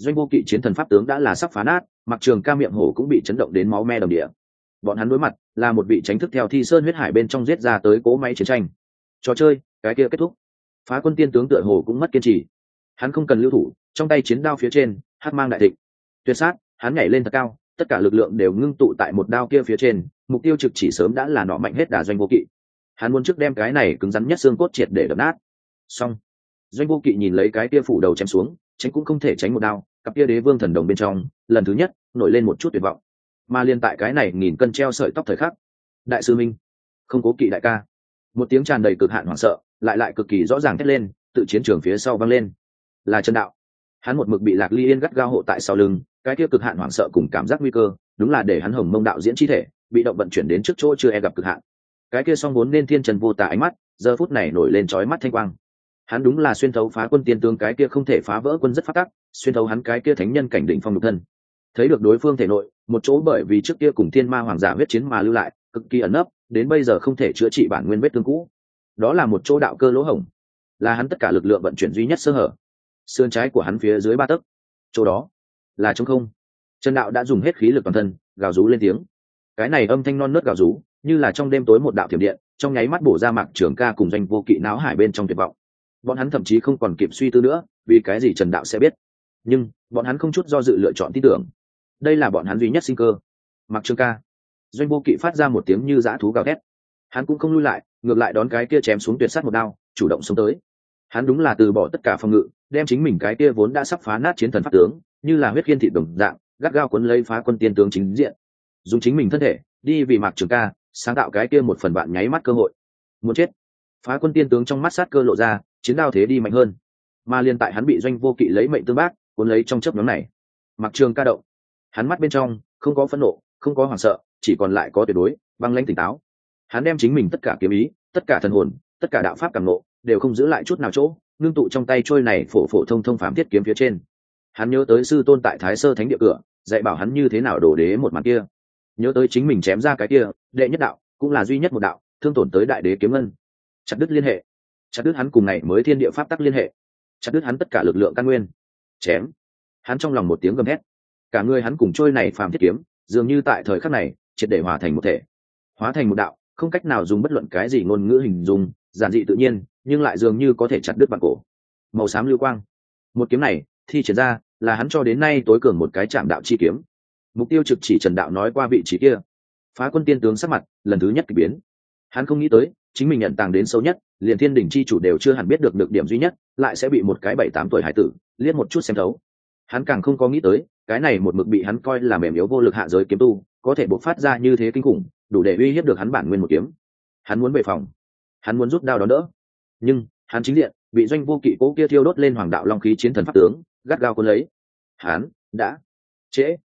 Speaker 1: Doanh Vô Kỵ chiến thần pháp tướng đã là sắp phá nát, Mặc Trường Ca miệng hổ cũng bị chấn động đến máu me đồng địa. Bọn hắn đối mặt là một vị tránh thức theo Thi Sơn huyết hải bên trong giết ra tới cỗ máy chiến tranh. Trò chơi cái kia kết thúc. Phá Quân Tiên tướng tựa hồ cũng mất kiên trì. Hắn không cần lưu thủ, trong tay chiến đao phía trên, hắc mang đại thịnh. Tuyệt sát, hắn nhảy lên thật cao, tất cả lực lượng đều ngưng tụ tại một đao kia phía trên, mục tiêu trực chỉ sớm đã là nọ mạnh hết đà Doanh Vô Kỵ. Hắn muốn trước đem cái này cứng rắn nhất xương cốt triệt để đập nát. Xong. Doanh Vô Kỵ nhìn lấy cái kia phủ đầu chém xuống, tránh cũng không thể tránh một đao, cặp kia đế vương thần đồng bên trong, lần thứ nhất nổi lên một chút tuyệt vọng. Mà liên tại cái này nghìn cân treo sợi tóc thời khắc, đại sư minh, không cố kỵ đại ca. Một tiếng tràn đầy cực hạn hoảng sợ, lại lại cực kỳ rõ ràng thét lên, tự chiến trường phía sau vang lên. Là Trần Đạo. Hắn một mực bị Lạc Ly Yên gắt gao hộ tại sau lưng, cái kia cực hạn hoảng sợ cùng cảm giác nguy cơ, đúng là để hắn Hồng Mông đạo diễn chi thể, bị động vận chuyển đến trước chỗ chưa e gặp cực hạn. Cái kia song vốn nên thiên trần vô tà ánh mắt, giờ phút này nổi lên chói mắt thanh quang. Hắn đúng là xuyên thấu Phá Quân Tiên tướng cái kia không thể phá vỡ quân rất phát tắc, xuyên thấu hắn cái kia thánh nhân cảnh đỉnh phong lục thân. Thấy được đối phương thể nội, một chỗ bởi vì trước kia cùng thiên ma hoàng giả huyết chiến mà lưu lại, cực kỳ ẩn nấp, đến bây giờ không thể chữa trị bản nguyên vết thương cũ. Đó là một chỗ đạo cơ lỗ hổng, là hắn tất cả lực lượng vận chuyển duy nhất sơ hở. Sườn trái của hắn phía dưới ba tấc, chỗ đó là trống không. Trần Đạo đã dùng hết khí lực toàn thân, gào rú lên tiếng. Cái này âm thanh non nớt gào rú, như là trong đêm tối một đạo thiểm điện, trong nháy mắt bổ ra Mạc Trường Ca cùng Doanh Vô Kỵ náo hải bên trong tuyệt vọng. Bọn hắn thậm chí không còn kịp suy tư nữa, vì cái gì Trần Đạo sẽ biết. Nhưng bọn hắn không chút do dự lựa chọn tin tưởng. Đây là bọn hắn duy nhất sinh cơ. Mạc Trường Ca. Doanh Vô Kỵ phát ra một tiếng như dã thú gào thét. Hắn cũng không lui lại, ngược lại đón cái kia chém xuống tuyệt sát một đao, chủ động xông tới. Hắn đúng là từ bỏ tất cả phòng ngự, đem chính mình cái kia vốn đã sắp phá nát chiến thần pháp tướng, như là huyết khiên thịt đồng dạng, gắt gao cuốn lấy Phá Quân Tiên tướng chính diện. Dùng chính mình thân thể, đi vì Mạc Trường Ca, sáng tạo cái kia một phần bạn nháy mắt cơ hội. Muốn chết. Phá Quân Tiên tướng trong mắt sát cơ lộ ra, chiến đao thế đi mạnh hơn. Mà liên tại hắn bị Doanh Vô Kỵ lấy mệnh tương bác, cuốn lấy trong chớp nhoáng này. Mạc Trường Ca động. Hắn mắt bên trong không có phẫn nộ, không có hoảng sợ, chỉ còn lại có tuyệt đối băng lãnh tỉnh táo. Hắn đem chính mình tất cả kiếm ý, tất cả thần hồn, tất cả đạo pháp cảm ngộ, đều không giữ lại chút nào chỗ, ngưng tụ trong tay trôi này phổ phổ thông thông phàm thiết kiếm phía trên. Hắn nhớ tới sư tôn tại Thái Sơ Thánh địa cửa, dạy bảo hắn như thế nào đổ đế một màn kia. Nhớ tới chính mình chém ra cái kia, đệ nhất đạo, cũng là duy nhất một đạo, thương tổn tới đại đế kiếm ngân. Chặt đứt liên hệ, chặt đứt hắn cùng này mới thiên địa pháp tắc liên hệ, chặt đứt hắn tất cả lực lượng căn nguyên. Chém. Hắn trong lòng một tiếng gầm hét. Cả người hắn cùng trôi này phàm thiết kiếm, dường như tại thời khắc này, triệt để hòa thành một thể. Hóa thành một đạo, không cách nào dùng bất luận cái gì ngôn ngữ hình dung, giản dị tự nhiên, nhưng lại dường như có thể chặt đứt bản cổ. Màu xám lưu quang. Một kiếm này, thi triển ra, là hắn cho đến nay tối cường một cái chạm đạo chi kiếm. Mục tiêu trực chỉ Trần Đạo nói qua vị trí kia. Phá Quân Tiên tướng sắc mặt lần thứ nhất kỳ biến. Hắn không nghĩ tới, chính mình nhận tàng đến sâu nhất, liền thiên đỉnh chi chủ đều chưa hẳn biết được được điểm duy nhất, lại sẽ bị một cái bảy tám tuổi hải tử liếc một chút xem thấu. Hắn càng không có nghĩ tới, cái này một mực bị hắn coi là mềm yếu vô lực hạ giới kiếm tu, có thể bộc phát ra như thế kinh khủng, đủ để uy hiếp được hắn bản nguyên một kiếm. Hắn muốn bề phòng, hắn muốn rút đao đón đỡ, nhưng hắn chính diện bị Doanh Vô Kỵ cố kia thiêu đốt lên hoàng đạo long khí chiến thần pháp tướng gắt gao cuốn lấy. Hắn đã trễ.